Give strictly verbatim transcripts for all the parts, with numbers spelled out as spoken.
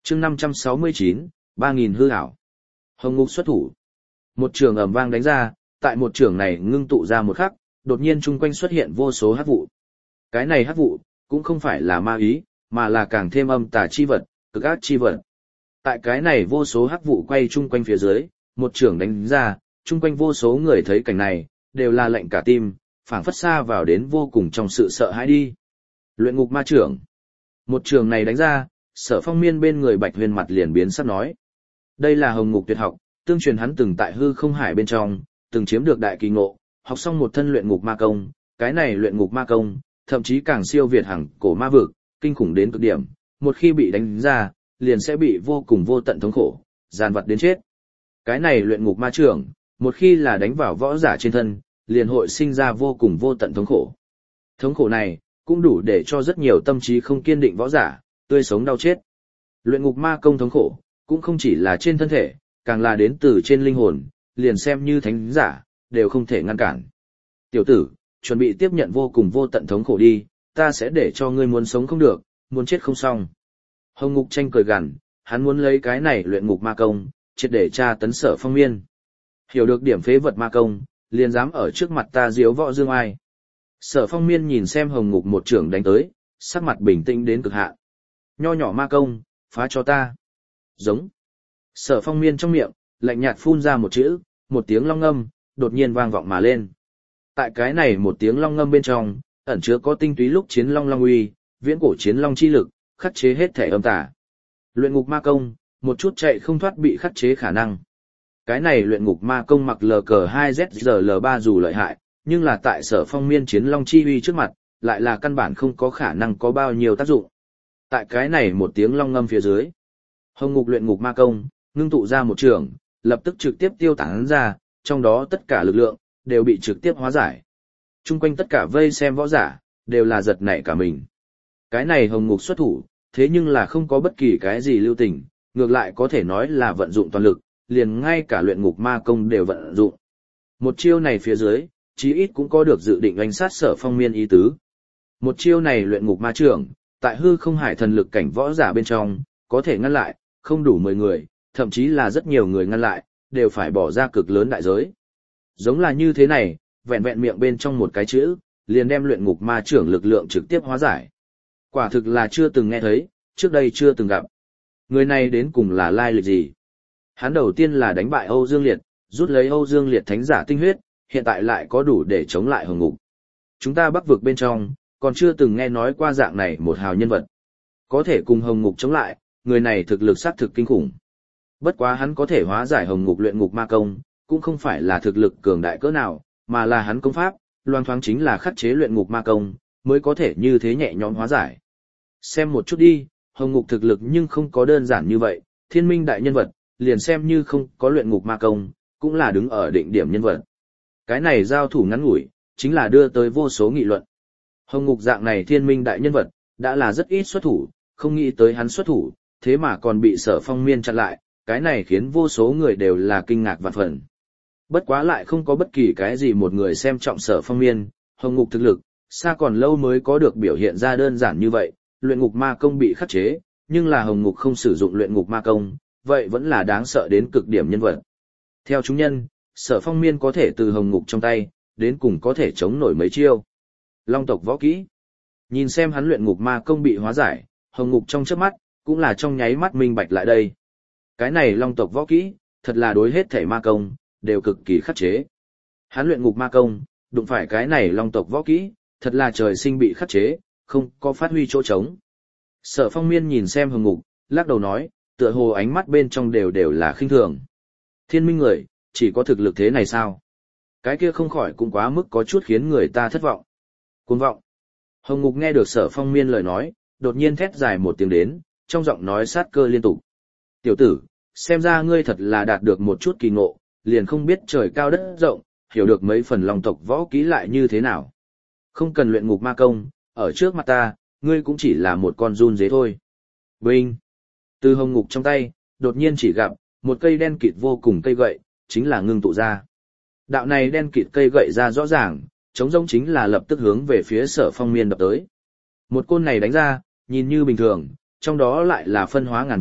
chương năm trăm sáu mươi chín, ba nghìn hư ảo. Hồng ngục xuất thủ. Một trường ầm vang đánh ra, tại một trường này ngưng tụ ra một khắc, đột nhiên chung quanh xuất hiện vô số hắc vụ. Cái này hắc vụ, cũng không phải là ma ý, mà là càng thêm âm tà chi vật, cực ác chi vật. Tại cái này vô số hắc vụ quay chung quanh phía dưới, một trường đánh ra, chung quanh vô số người thấy cảnh này, đều là lệnh cả tim, phảng phất xa vào đến vô cùng trong sự sợ hãi đi. Luyện ngục ma trưởng. Một trường này đánh ra, Sở Phong Miên bên người Bạch Huyền mặt liền biến sắc nói. Đây là hồng ngục tuyệt học, tương truyền hắn từng tại hư không hải bên trong, từng chiếm được đại kỳ ngộ, học xong một thân luyện ngục ma công, cái này luyện ngục ma công, thậm chí càng siêu việt hằng cổ ma vực, kinh khủng đến cực điểm, một khi bị đánh ra, liền sẽ bị vô cùng vô tận thống khổ, gian vật đến chết. Cái này luyện ngục ma trưởng, một khi là đánh vào võ giả trên thân, liền hội sinh ra vô cùng vô tận thống khổ. Thống khổ này, cũng đủ để cho rất nhiều tâm trí không kiên định võ giả, tươi sống đau chết. Luyện ngục ma công thống khổ, cũng không chỉ là trên thân thể, càng là đến từ trên linh hồn, liền xem như thánh giả, đều không thể ngăn cản. Tiểu tử, chuẩn bị tiếp nhận vô cùng vô tận thống khổ đi, ta sẽ để cho ngươi muốn sống không được, muốn chết không xong. Hồng Ngục Tranh cười gằn, hắn muốn lấy cái này luyện ngục ma công, triệt để tra tấn Sở Phong Miên. Hiểu được điểm phế vật ma công, liền dám ở trước mặt ta diếu võ dương ai. Sở Phong Miên nhìn xem Hồng Ngục một trưởng đánh tới, sắc mặt bình tĩnh đến cực hạn. Nho nhỏ ma công, phá cho ta. Giống. Sở Phong Miên trong miệng, lạnh nhạt phun ra một chữ, một tiếng long ngâm, đột nhiên vang vọng mà lên. Tại cái này một tiếng long ngâm bên trong, ẩn chứa có tinh túy lúc chiến long long uy, viễn cổ chiến long chi lực, khắc chế hết thể âm tà. Luyện ngục ma công, một chút chạy không thoát bị khắc chế khả năng. Cái này luyện ngục ma công mặc lờ cờ hai Z giờ L ba dù lợi hại, nhưng là tại Sở Phong Miên chiến long chi uy trước mặt, lại là căn bản không có khả năng có bao nhiêu tác dụng. Tại cái này một tiếng long ngâm phía dưới, Hồng Ngục luyện ngục ma công, ngưng tụ ra một trường, lập tức trực tiếp tiêu tán ra, trong đó tất cả lực lượng, đều bị trực tiếp hóa giải. Trung quanh tất cả vây xem võ giả, đều là giật nảy cả mình. Cái này Hồng Ngục xuất thủ, thế nhưng là không có bất kỳ cái gì lưu tình, ngược lại có thể nói là vận dụng toàn lực, liền ngay cả luyện ngục ma công đều vận dụng. Một chiêu này phía dưới, chí ít cũng có được dự định đánh sát Sở Phong Miên ý tứ. Một chiêu này luyện ngục ma trưởng, tại hư không hải thần lực cảnh võ giả bên trong, có thể ngăn lại, không đủ mười người, thậm chí là rất nhiều người ngăn lại, đều phải bỏ ra cực lớn đại giới. Giống là như thế này, vẹn vẹn miệng bên trong một cái chữ, liền đem luyện ngục ma trưởng lực lượng trực tiếp hóa giải. Quả thực là chưa từng nghe thấy, trước đây chưa từng gặp. Người này đến cùng là lai lịch gì? Hắn đầu tiên là đánh bại Âu Dương Liệt, rút lấy Âu Dương Liệt thánh giả tinh huyết, hiện tại lại có đủ để chống lại Hồng Ngục. Chúng ta Bắc vực bên trong, còn chưa từng nghe nói qua dạng này một hào nhân vật. Có thể cùng Hồng Ngục chống lại, người này thực lực xác thực kinh khủng. Bất quá hắn có thể hóa giải Hồng Ngục luyện ngục ma công, cũng không phải là thực lực cường đại cỡ nào, mà là hắn công pháp, loang thoáng chính là khắc chế luyện ngục ma công, mới có thể như thế nhẹ nhõm hóa giải. Xem một chút đi, Hồng Ngục thực lực nhưng không có đơn giản như vậy, thiên minh đại nhân vật, liền xem như không có luyện ngục ma công, cũng là đứng ở định điểm nhân vật. Cái này giao thủ ngắn ngủi, chính là đưa tới vô số nghị luận. Hồng Ngục dạng này thiên minh đại nhân vật, đã là rất ít xuất thủ, không nghĩ tới hắn xuất thủ, thế mà còn bị Sở Phong Miên chặn lại, cái này khiến vô số người đều là kinh ngạc vạn phần. Bất quá lại không có bất kỳ cái gì một người xem trọng Sở Phong Miên, Hồng Ngục thực lực, xa còn lâu mới có được biểu hiện ra đơn giản như vậy, luyện ngục ma công bị khắc chế, nhưng là Hồng Ngục không sử dụng luyện ngục ma công, vậy vẫn là đáng sợ đến cực điểm nhân vật. Theo chúng nhân, Sở Phong Miên có thể từ Hồng Ngục trong tay, đến cùng có thể chống nổi mấy chiêu. Long tộc võ kỹ. Nhìn xem hắn luyện ngục ma công bị hóa giải, Hồng Ngục trong chớp mắt, cũng là trong nháy mắt minh bạch lại đây. Cái này Long tộc võ kỹ, thật là đối hết thể ma công, đều cực kỳ khắc chế. Hắn luyện ngục ma công, đụng phải cái này Long tộc võ kỹ, thật là trời sinh bị khắc chế, không có phát huy chỗ trống. Sở Phong Miên nhìn xem Hồng Ngục, lắc đầu nói, tựa hồ ánh mắt bên trong đều đều là khinh thường. Thiên minh người, chỉ có thực lực thế này sao? Cái kia không khỏi cũng quá mức có chút khiến người ta thất vọng. Cuồng vọng. Hồng Ngục nghe được Sở Phong Miên lời nói, đột nhiên thét dài một tiếng đến, trong giọng nói sát cơ liên tục. Tiểu tử, xem ra ngươi thật là đạt được một chút kỳ ngộ, liền không biết trời cao đất rộng, hiểu được mấy phần Long tộc võ kỹ lại như thế nào. Không cần luyện ngục ma công, ở trước mặt ta, ngươi cũng chỉ là một con run dế thôi. Binh. Từ Hồng Ngục trong tay, đột nhiên chỉ gặp, một cây đen kịt vô cùng cây gậy, chính là ngưng tụ ra. Đạo này đen kịt cây gậy ra rõ ràng, chống rông chính là lập tức hướng về phía Sở Phong Miên đập tới. Một côn này đánh ra, nhìn như bình thường, trong đó lại là phân hóa ngàn vạn,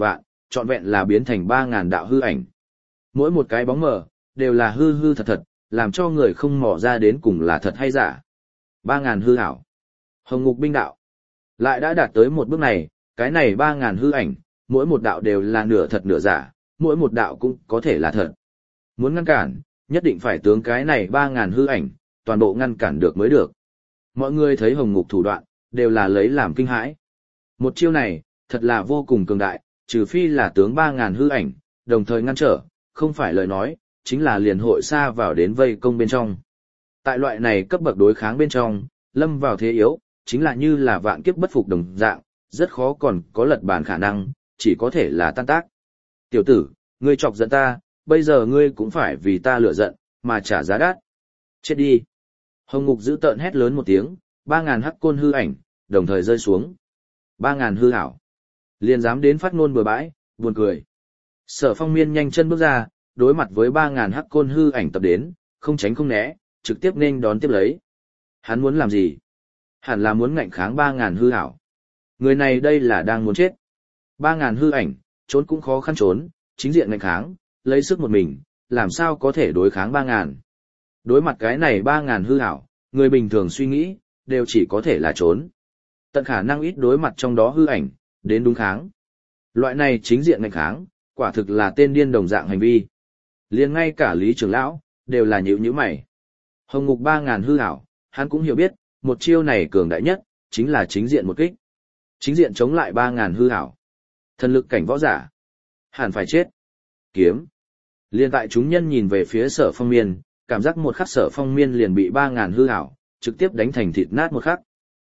trọn vẹn là biến thành ba ngàn đạo hư ảnh. Mỗi một cái bóng mờ, đều là hư hư thật thật, làm cho người không mò ra đến cùng là thật hay giả. Ba ngàn hư ảo. Hồng ngục binh đạo. Lại đã đạt tới một bước này, cái này ba ngàn hư ảnh, mỗi một đạo đều là nửa thật nửa giả, mỗi một đạo cũng có thể là thật. Muốn ngăn cản, nhất định phải tướng cái này ba ngàn hư ảnh, toàn bộ ngăn cản được mới được. Mọi người thấy hồng ngục thủ đoạn, đều là lấy làm kinh hãi. Một chiêu này, thật là vô cùng cường đại, trừ phi là tướng ba ngàn hư ảnh, đồng thời ngăn trở, không phải lời nói, chính là liền hội xa vào đến vây công bên trong. Tại loại này cấp bậc đối kháng bên trong, lâm vào thế yếu, chính là như là vạn kiếp bất phục đồng dạng, rất khó còn có lật bàn khả năng, chỉ có thể là tan tác. Tiểu tử, ngươi chọc giận ta, bây giờ ngươi cũng phải vì ta lửa giận, mà trả giá đắt. Chết đi. Hồng ngục giữ tợn hét lớn một tiếng, ba ngàn hắc côn hư ảnh, đồng thời rơi xuống. Ba ngàn hư hảo. Liền dám đến phát ngôn bừa bãi, buồn cười. Sở Phong Miên nhanh chân bước ra, đối mặt với ba ngàn hắc côn hư ảnh tập đến, không tránh không né, trực tiếp nên đón tiếp lấy. Hắn muốn làm gì? Hẳn là muốn ngạnh kháng ba ngàn hư hảo. Người này đây là đang muốn chết. Ba ngàn hư ảnh, trốn cũng khó khăn trốn, chính diện ngạnh kháng, lấy sức một mình, làm sao có thể đối kháng ba ngàn. Đối mặt cái này ba ngàn hư hảo, người bình thường suy nghĩ, đều chỉ có thể là trốn. Tận khả năng ít đối mặt trong đó hư ảnh, đến đúng kháng. Loại này chính diện ngạnh kháng, quả thực là tên điên đồng dạng hành vi. Liền ngay cả Lý Trưởng Lão, đều là nhíu nhíu mày. Hồng ngục ba ngàn hư hảo, hắn cũng hiểu biết, một chiêu này cường đại nhất, chính là chính diện một kích. Chính diện chống lại ba ngàn hư hảo. Thần lực cảnh võ giả. Hẳn phải chết. Kiếm. Liên tại chúng nhân nhìn về phía Sở Phong Miên, cảm giác một khắc Sở Phong Miên liền bị ba ngàn hư hảo, trực tiếp đánh thành thịt nát một khắc.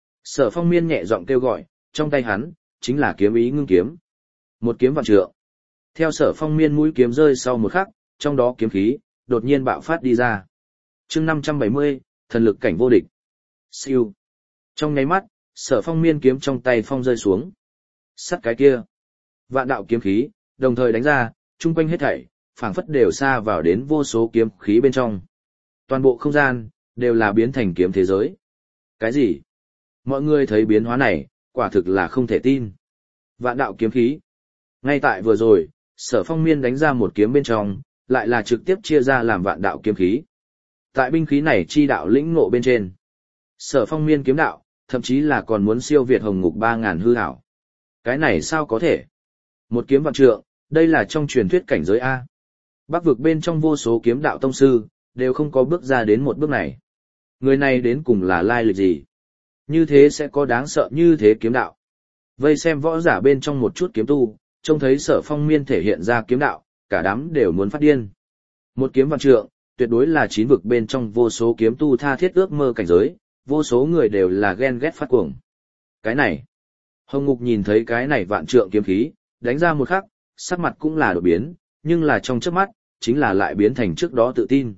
Sở Phong Miên nhẹ giọng kêu gọi, trong tay hắn, chính là kiếm ý ngưng kiếm. Một kiếm vạn trượng. Theo Sở Phong Miên mũi kiếm rơi sau một khắc, trong đó kiếm khí, đột nhiên bạo phát đi ra. chương năm trăm bảy mươi, thần lực cảnh vô địch. Siêu. Trong nháy mắt, Sở Phong Miên kiếm trong tay phong rơi xuống. Sắt cái kia. Vạn đạo kiếm khí, đồng thời đánh ra, chung quanh hết thảy, phảng phất đều xa vào đến vô số kiếm khí bên trong. Toàn bộ không gian, đều là biến thành kiếm thế giới. Cái gì? Mọi người thấy biến hóa này, quả thực là không thể tin. Vạn đạo kiếm khí. Ngay tại vừa rồi, Sở Phong Miên đánh ra một kiếm bên trong, lại là trực tiếp chia ra làm vạn đạo kiếm khí. Tại binh khí này chi đạo lĩnh ngộ bên trên. Sở Phong Miên kiếm đạo, thậm chí là còn muốn siêu việt hồng ngục ba ngàn hư hảo. Cái này sao có thể? Một kiếm vạn trượng, đây là trong truyền thuyết cảnh giới A. Bắc vực bên trong vô số kiếm đạo tông sư, đều không có bước ra đến một bước này. Người này đến cùng là lai lịch gì? Như thế sẽ có đáng sợ như thế kiếm đạo. Vây xem võ giả bên trong một chút kiếm tu, trông thấy Sở Phong Miên thể hiện ra kiếm đạo, cả đám đều muốn phát điên. Một kiếm vạn trượng, tuyệt đối là chín vực bên trong vô số kiếm tu tha thiết ước mơ cảnh giới, vô số người đều là ghen ghét phát cuồng. Cái này, Hồng Ngục nhìn thấy cái này vạn trượng kiếm khí, đánh ra một khắc, sắc mặt cũng là đổi biến, nhưng là trong chớp mắt, chính là lại biến thành trước đó tự tin.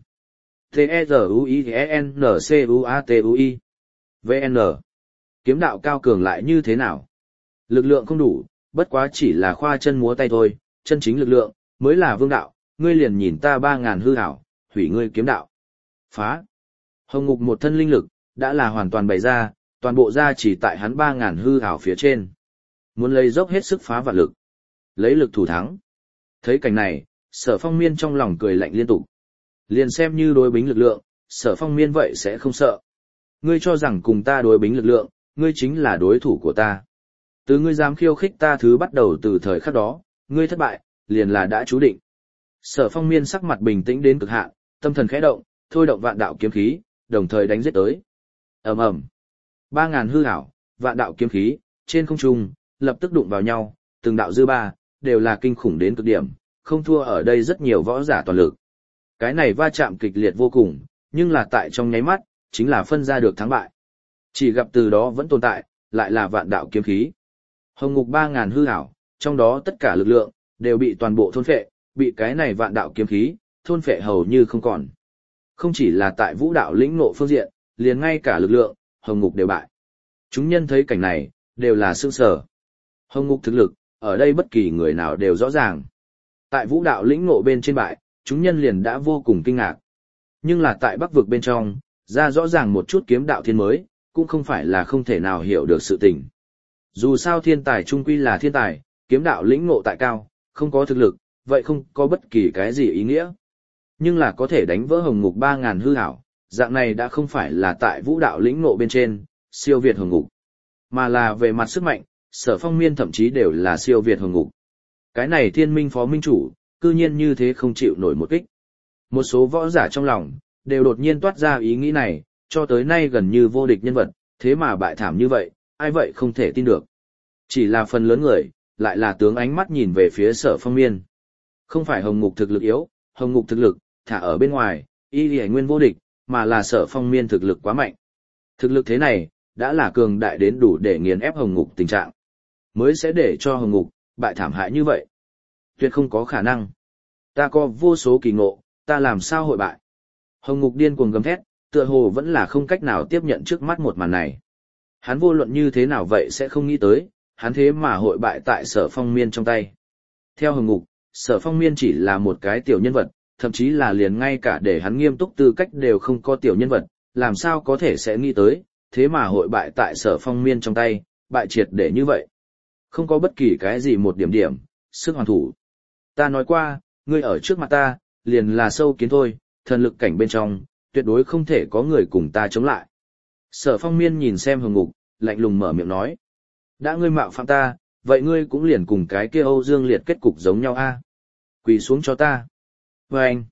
T-E-Z-U-I-N-C-U-A-T-U-I vê en Kiếm đạo cao cường lại như thế nào? Lực lượng không đủ, bất quá chỉ là khoa chân múa tay thôi, chân chính lực lượng, mới là vương đạo, ngươi liền nhìn ta ba ngàn hư hảo, hủy ngươi kiếm đạo. Phá! Hồng Ngục một thân linh lực, đã là hoàn toàn bày ra, toàn bộ ra chỉ tại hắn ba ngàn hư hảo phía trên. Muốn lấy dốc hết sức phá vạn lực. Lấy lực thủ thắng. Thấy cảnh này, Sở Phong Miên trong lòng cười lạnh liên tục. Liền xem như đối bính lực lượng, Sở Phong Miên vậy sẽ không sợ. Ngươi cho rằng cùng ta đối bính lực lượng, ngươi chính là đối thủ của ta. Từ ngươi dám khiêu khích ta thứ bắt đầu từ thời khắc đó, ngươi thất bại, liền là đã chú định. Sở Phong Miên sắc mặt bình tĩnh đến cực hạn, tâm thần khẽ động, thôi động vạn đạo kiếm khí, đồng thời đánh giết tới. Ầm ầm. Ba ngàn hư ảo, vạn đạo kiếm khí, trên không trung, lập tức đụng vào nhau, từng đạo dư ba, đều là kinh khủng đến cực điểm, không thua ở đây rất nhiều võ giả toàn lực. Cái này va chạm kịch liệt vô cùng, nhưng là tại trong nháy mắt, chính là phân ra được thắng bại. Chỉ gặp từ đó vẫn tồn tại, lại là vạn đạo kiếm khí. Hồng Ngục ba ngàn hư ảo, trong đó tất cả lực lượng, đều bị toàn bộ thôn phệ, bị cái này vạn đạo kiếm khí, thôn phệ hầu như không còn. Không chỉ là tại vũ đạo lĩnh ngộ phương diện, liền ngay cả lực lượng, Hồng Ngục đều bại. Chúng nhân thấy cảnh này, đều là sững sờ. Hồng Ngục thực lực, ở đây bất kỳ người nào đều rõ ràng. Tại vũ đạo lĩnh ngộ bên trên bại, chúng nhân liền đã vô cùng kinh ngạc. Nhưng là tại Bắc vực bên trong, ra rõ ràng một chút kiếm đạo thiên mới, cũng không phải là không thể nào hiểu được sự tình. Dù sao thiên tài trung quy là thiên tài, kiếm đạo lĩnh ngộ tại cao, không có thực lực, vậy không có bất kỳ cái gì ý nghĩa. Nhưng là có thể đánh vỡ hồng ngục ba ngàn hư hảo, dạng này đã không phải là tại vũ đạo lĩnh ngộ bên trên, siêu việt hồng ngục, mà là về mặt sức mạnh, Sở Phong Miên thậm chí đều là siêu việt hồng ngục. Cái này thiên minh phó minh chủ, cư nhiên như thế không chịu nổi một kích. Một số võ giả trong lòng, đều đột nhiên toát ra ý nghĩ này, cho tới nay gần như vô địch nhân vật, thế mà bại thảm như vậy, ai vậy không thể tin được. Chỉ là phần lớn người, lại là tướng ánh mắt nhìn về phía Sở Phong Miên. Không phải hồng ngục thực lực yếu, hồng ngục thực lực, thả ở bên ngoài, y lì nguyên vô địch, mà là Sở Phong Miên thực lực quá mạnh. Thực lực thế này, đã là cường đại đến đủ để nghiền ép hồng ngục tình trạng. Mới sẽ để cho hồng ngục, bại thảm hại như vậy. Tuyệt không có khả năng. Ta có vô số kỳ ngộ, ta làm sao hội bại. Hồng ngục điên cuồng gầm thét, tựa hồ vẫn là không cách nào tiếp nhận trước mắt một màn này. Hắn vô luận như thế nào vậy sẽ không nghĩ tới, hắn thế mà hội bại tại Sở Phong Miên trong tay. Theo hồng ngục, Sở Phong Miên chỉ là một cái tiểu nhân vật, thậm chí là liền ngay cả để hắn nghiêm túc tư cách đều không có tiểu nhân vật, làm sao có thể sẽ nghĩ tới, thế mà hội bại tại Sở Phong Miên trong tay, bại triệt để như vậy. Không có bất kỳ cái gì một điểm điểm, sức hoàn thủ. Ta nói qua, ngươi ở trước mặt ta, liền là sâu kiến thôi, thần lực cảnh bên trong, tuyệt đối không thể có người cùng ta chống lại. Sở Phong Miên nhìn xem hồng ngục, lạnh lùng mở miệng nói. Đã ngươi mạo phạm ta, vậy ngươi cũng liền cùng cái kia Âu Dương Liệt kết cục giống nhau a. Quỳ xuống cho ta. Và anh.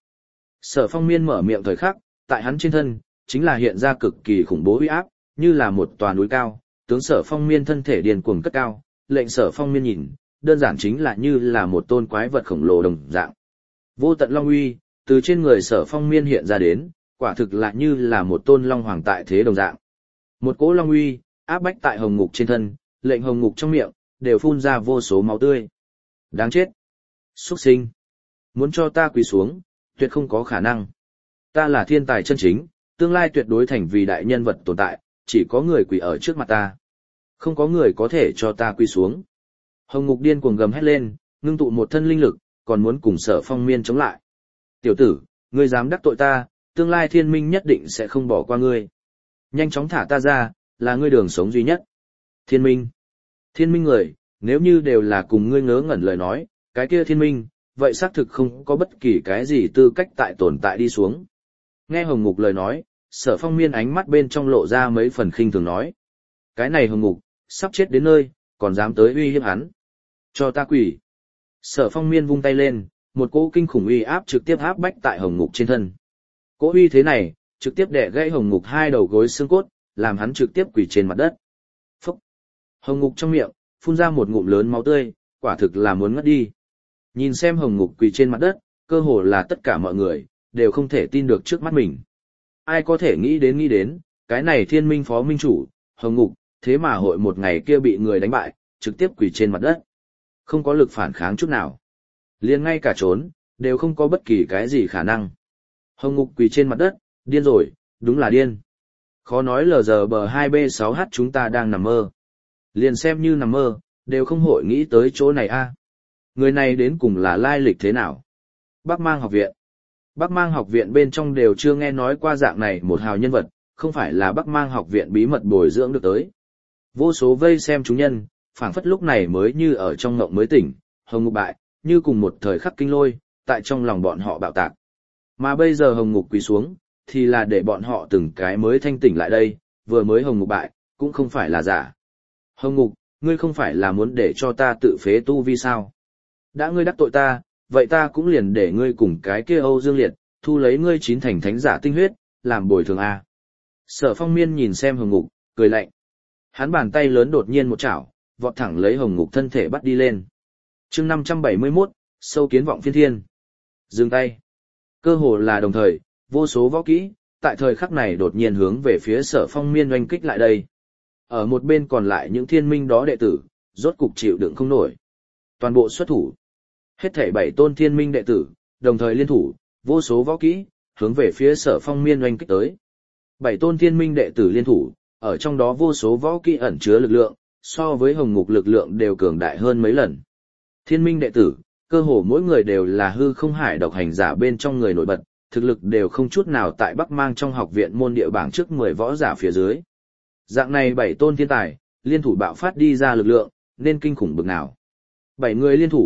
Sở Phong Miên mở miệng thời khắc, tại hắn trên thân, chính là hiện ra cực kỳ khủng bố uy áp, như là một tòa núi cao, tướng Sở Phong Miên thân thể điên cuồng cất cao, lệnh Sở Phong Miên nhìn, đơn giản chính là như là một tôn quái vật khổng lồ đồng dạng. Vô tận long uy, từ trên người Sở Phong Miên hiện ra đến, quả thực là như là một tôn long hoàng tại thế đồng dạng. Một cỗ long uy, áp bách tại hồng ngục trên thân, lệnh hồng ngục trong miệng, đều phun ra vô số máu tươi. Đáng chết! Xuất sinh! Muốn cho ta quỳ xuống, tuyệt không có khả năng. Ta là thiên tài chân chính, tương lai tuyệt đối thành vì đại nhân vật tồn tại, chỉ có người quỳ ở trước mặt ta. Không có người có thể cho ta quỳ xuống. Hồng ngục điên cuồng gầm hét lên, ngưng tụ một thân linh lực, còn muốn cùng Sở Phong Miên chống lại. Tiểu tử, ngươi dám đắc tội ta, tương lai thiên minh nhất định sẽ không bỏ qua ngươi. Nhanh chóng thả ta ra, là ngươi đường sống duy nhất. Thiên minh. Thiên minh người, nếu như đều là cùng ngươi ngớ ngẩn lời nói, cái kia thiên minh, vậy xác thực không có bất kỳ cái gì tư cách tại tồn tại đi xuống. Nghe hồng ngục lời nói, Sở Phong Miên ánh mắt bên trong lộ ra mấy phần khinh thường nói. Cái này hồng ngục, sắp chết đến nơi, còn dám tới uy hiếp hắn. Cho ta quỳ. Sở Phong Miên vung tay lên, một cỗ kinh khủng uy áp trực tiếp áp bách tại hồng ngục trên thân. Cỗ uy thế này, trực tiếp đè gãy hồng ngục hai đầu gối xương cốt, làm hắn trực tiếp quỳ trên mặt đất. Phúc! Hồng ngục trong miệng, phun ra một ngụm lớn máu tươi, quả thực là muốn ngất đi. Nhìn xem hồng ngục quỳ trên mặt đất, cơ hồ là tất cả mọi người, đều không thể tin được trước mắt mình. Ai có thể nghĩ đến nghĩ đến, cái này thiên minh phó minh chủ, hồng ngục, thế mà hội một ngày kia bị người đánh bại, trực tiếp quỳ trên mặt đất. Không có lực phản kháng chút nào. Liền ngay cả trốn, đều không có bất kỳ cái gì khả năng. Hồng ngục quỳ trên mặt đất, điên rồi, đúng là điên. Khó nói lờ giờ bờ hai B sáu H chúng ta đang nằm mơ. Liền xem như nằm mơ, đều không hội nghĩ tới chỗ này a. Người này đến cùng là lai lịch thế nào? Bắc Mang học viện. Bắc Mang học viện bên trong đều chưa nghe nói qua dạng này một hào nhân vật, không phải là Bắc Mang học viện bí mật bồi dưỡng được tới. Vô số vây xem chúng nhân, phảng phất lúc này mới như ở trong ngộng mới tỉnh, hồng ngục bại, như cùng một thời khắc kinh lôi, tại trong lòng bọn họ bạo tạc. Mà bây giờ hồng ngục quỳ xuống, thì là để bọn họ từng cái mới thanh tỉnh lại đây, vừa mới hồng ngục bại, cũng không phải là giả. Hồng ngục, ngươi không phải là muốn để cho ta tự phế tu vi sao? Đã ngươi đắc tội ta, vậy ta cũng liền để ngươi cùng cái kia Âu Dương Liệt, thu lấy ngươi chín thành thánh giả tinh huyết, làm bồi thường a. Sở Phong Miên nhìn xem hồng ngục, cười lạnh. Hắn bàn tay lớn đột nhiên một chảo, vọt thẳng lấy hồng ngục thân thể bắt đi lên. Chương năm trăm bảy mươi mốt, sâu kiến vọng phiên thiên. Dừng tay. Cơ hồ là đồng thời, vô số võ kỹ, tại thời khắc này đột nhiên hướng về phía Sở Phong Miên oanh kích lại đây. Ở một bên còn lại những thiên minh đó đệ tử, rốt cục chịu đựng không nổi. Toàn bộ xuất thủ. Hết thảy bảy tôn thiên minh đệ tử, đồng thời liên thủ, vô số võ kỹ, hướng về phía Sở Phong Miên oanh kích tới. Bảy tôn thiên minh đệ tử liên thủ, ở trong đó vô số võ kỹ ẩn chứa lực lượng, so với hồng ngục lực lượng đều cường đại hơn mấy lần. Thiên minh đệ tử, cơ hồ mỗi người đều là hư không hải độc hành giả bên trong người nổi bật, thực lực đều không chút nào tại Bắc Mang trong học viện môn địa bảng trước mười võ giả phía dưới. Dạng này bảy tôn thiên tài, liên thủ bạo phát đi ra lực lượng, nên kinh khủng bực nào. Bảy người liên thủ,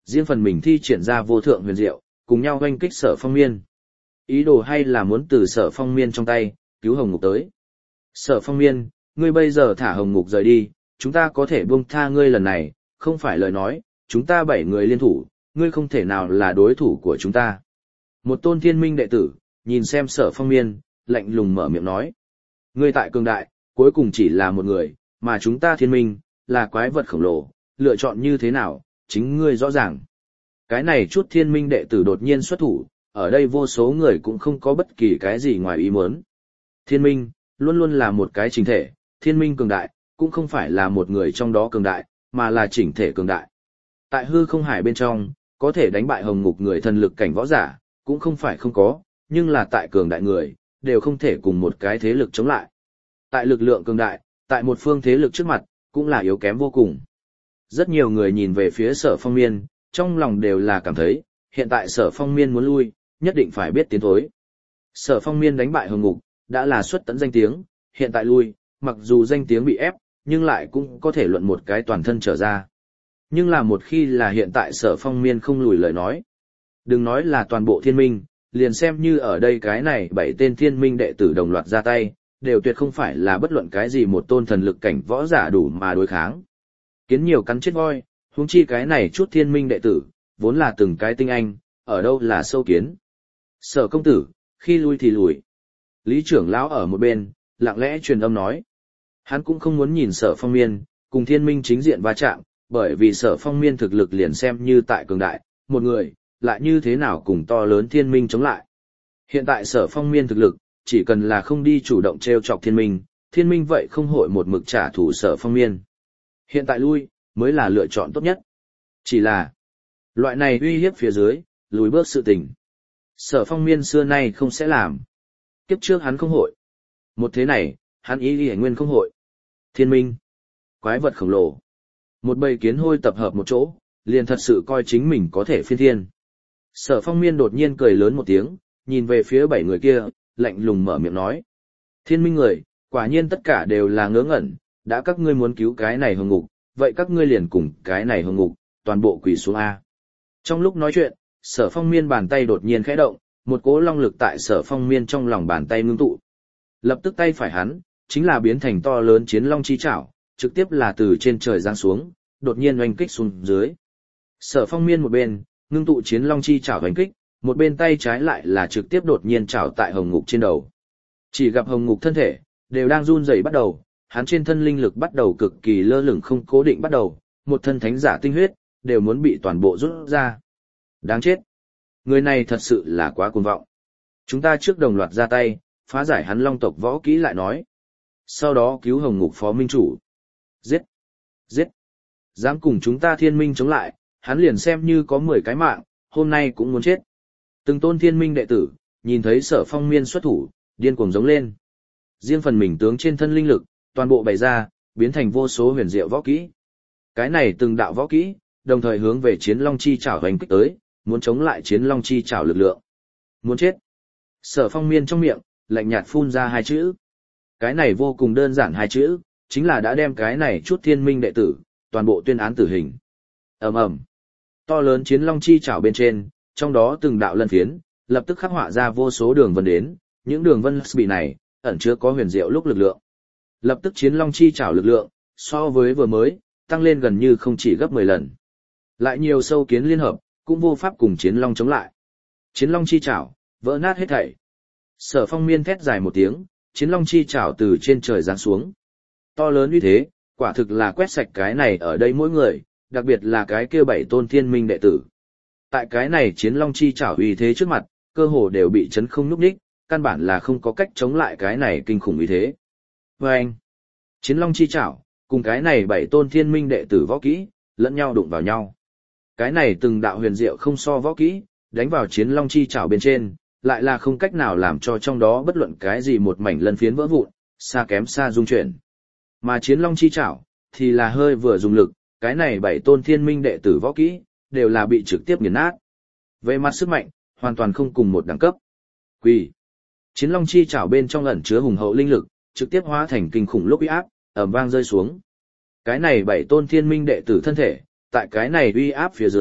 riêng phần mình thi triển ra vô thượng huyền diệu, cùng nhau oanh kích Sở Phong Miên. Ý đồ hay là muốn từ Sở Phong Miên trong tay, cứu Hồng Ngục tới. Sở Phong Miên, ngươi bây giờ thả Hồng Ngục rời đi, chúng ta có thể buông tha ngươi lần này, không phải lời nói, chúng ta bảy người liên thủ, ngươi không thể nào là đối thủ của chúng ta. Một tôn thiên minh đệ tử, nhìn xem Sở Phong Miên, lạnh lùng mở miệng nói. Ngươi tại cường đại, cuối cùng chỉ là một người, mà chúng ta thiên minh, là quái vật khổng lồ, lựa chọn như thế nào, chính ngươi rõ ràng. Cái này chút thiên minh đệ tử đột nhiên xuất thủ, ở đây vô số người cũng không có bất kỳ cái gì ngoài ý muốn. Thiên minh, luôn luôn là một cái chỉnh thể, thiên minh cường đại, cũng không phải là một người trong đó cường đại, mà là chỉnh thể cường đại. Tại hư không hải bên trong, có thể đánh bại Hồng Ngục người thần lực cảnh võ giả, cũng không phải không có, nhưng là tại cường đại người, đều không thể cùng một cái thế lực chống lại. Tại lực lượng cường đại, tại một phương thế lực trước mặt, cũng là yếu kém vô cùng. Rất nhiều người nhìn về phía Sở Phong Miên, trong lòng đều là cảm thấy, hiện tại Sở Phong Miên muốn lui, nhất định phải biết tiến thối. Sở Phong Miên đánh bại Hồng Ngục, đã là xuất tận danh tiếng, hiện tại lui, mặc dù danh tiếng bị ép, nhưng lại cũng có thể luận một cái toàn thân trở ra. Nhưng là một khi là hiện tại Sở Phong Miên không lùi lời nói. Đừng nói là toàn bộ thiên minh, liền xem như ở đây cái này bảy tên thiên minh đệ tử đồng loạt ra tay, đều tuyệt không phải là bất luận cái gì một tôn thần lực cảnh võ giả đủ mà đối kháng. Kiến nhiều cắn chết voi, huống chi cái này chút thiên minh đệ tử, vốn là từng cái tinh anh, ở đâu là sâu kiến. Sở công tử, khi lui thì lùi. Lý trưởng lão ở một bên, lặng lẽ truyền âm nói. Hắn cũng không muốn nhìn Sở Phong Miên, cùng thiên minh chính diện va chạm, bởi vì Sở Phong Miên thực lực liền xem như tại cường đại, một người, lại như thế nào cùng to lớn thiên minh chống lại. Hiện tại Sở Phong Miên thực lực, chỉ cần là không đi chủ động treo chọc thiên minh, thiên minh vậy không hội một mực trả thù Sở Phong Miên. Hiện tại lui, mới là lựa chọn tốt nhất. Chỉ là, loại này uy hiếp phía dưới, lùi bước sự tình. Sở Phong Miên xưa nay không sẽ làm. Kiếp trước hắn không hội. Một thế này, hắn ý ghi nguyên không hội. Thiên minh, quái vật khổng lồ. Một bầy kiến hôi tập hợp một chỗ, liền thật sự coi chính mình có thể phiên thiên. Sở Phong Miên đột nhiên cười lớn một tiếng, nhìn về phía bảy người kia, lạnh lùng mở miệng nói. Thiên minh người, quả nhiên tất cả đều là ngớ ngẩn, đã các ngươi muốn cứu cái này Hồng Ngục, vậy các ngươi liền cùng cái này Hồng Ngục, toàn bộ quỳ xuống A. Trong lúc nói chuyện, Sở Phong Miên bàn tay đột nhiên khẽ động, một cỗ long lực tại Sở Phong Miên trong lòng bàn tay ngưng tụ. Lập tức tay phải hắn, chính là biến thành to lớn chiến long chi chảo, trực tiếp là từ trên trời giáng xuống, đột nhiên oanh kích xuống dưới. Sở Phong Miên một bên, ngưng tụ chiến long chi chảo oanh kích, một bên tay trái lại là trực tiếp đột nhiên chảo tại Hồng Ngục trên đầu. Chỉ gặp Hồng Ngục thân thể, đều đang run rẩy bắt đầu, hắn trên thân linh lực bắt đầu cực kỳ lơ lửng không cố định bắt đầu, một thân thánh giả tinh huyết, đều muốn bị toàn bộ rút ra. Đáng chết. Người này thật sự là quá cuồng vọng. Chúng ta trước đồng loạt ra tay, phá giải hắn long tộc võ kỹ lại nói. Sau đó cứu Hồng Ngục phó minh chủ. Giết! Giết! Dám cùng chúng ta thiên minh chống lại, hắn liền xem như có mười cái mạng, hôm nay cũng muốn chết. Từng tôn thiên minh đệ tử, nhìn thấy Sở Phong Miên xuất thủ, điên cuồng giống lên. Riêng phần mình tướng trên thân linh lực, toàn bộ bày ra, biến thành vô số huyền diệu võ kỹ. Cái này từng đạo võ kỹ, đồng thời hướng về chiến long chi chảo hành kích tới, muốn chống lại chiến long chi chảo lực lượng. Muốn chết. Sở Phong Miên trong miệng, lạnh nhạt phun ra hai chữ. Cái này vô cùng đơn giản hai chữ, chính là đã đem cái này chút thiên minh đệ tử, toàn bộ tuyên án tử hình. Ầm ầm. To lớn chiến long chi chảo bên trên, trong đó từng đạo lân phiến, lập tức khắc họa ra vô số đường vân đến, những đường vân bị này, ẩn chứa có huyền diệu lúc lực lượng. Lập tức chiến long chi chảo lực lượng, so với vừa mới, tăng lên gần như không chỉ gấp mười lần. Lại nhiều sâu kiến liên hợp, cũng vô pháp cùng chiến long chống lại. Chiến long chi chảo, vỡ nát hết thảy. Sở Phong Miên thét dài một tiếng, chiến long chi chảo từ trên trời giáng xuống. To lớn như thế, quả thực là quét sạch cái này ở đây mỗi người, đặc biệt là cái kia bảy tôn thiên minh đệ tử. Tại cái này chiến long chi chảo uy thế trước mặt, cơ hồ đều bị chấn không nhúc nhích, căn bản là không có cách chống lại cái này kinh khủng uy thế. Và anh, chiến long chi chảo, cùng cái này bảy tôn thiên minh đệ tử võ kỹ, lẫn nhau đụng vào nhau. Cái này từng đạo huyền diệu không so võ kỹ, đánh vào chiến long chi chảo bên trên, lại là không cách nào làm cho trong đó bất luận cái gì một mảnh lân phiến vỡ vụn, xa kém xa dung chuyển. Mà chiến long chi chảo, thì là hơi vừa dùng lực, cái này bảy tôn thiên minh đệ tử võ kỹ, đều là bị trực tiếp nghiền nát. Về mặt sức mạnh, hoàn toàn không cùng một đẳng cấp. Quỳ. Chiến long chi chảo bên trong ẩn chứa hùng hậu linh lực, trực tiếp hóa thành kinh khủng lúc uy áp, ầm vang rơi xuống. Cái này bảy tôn thiên minh đệ tử thân thể, tại cái này uy áp phía dưới,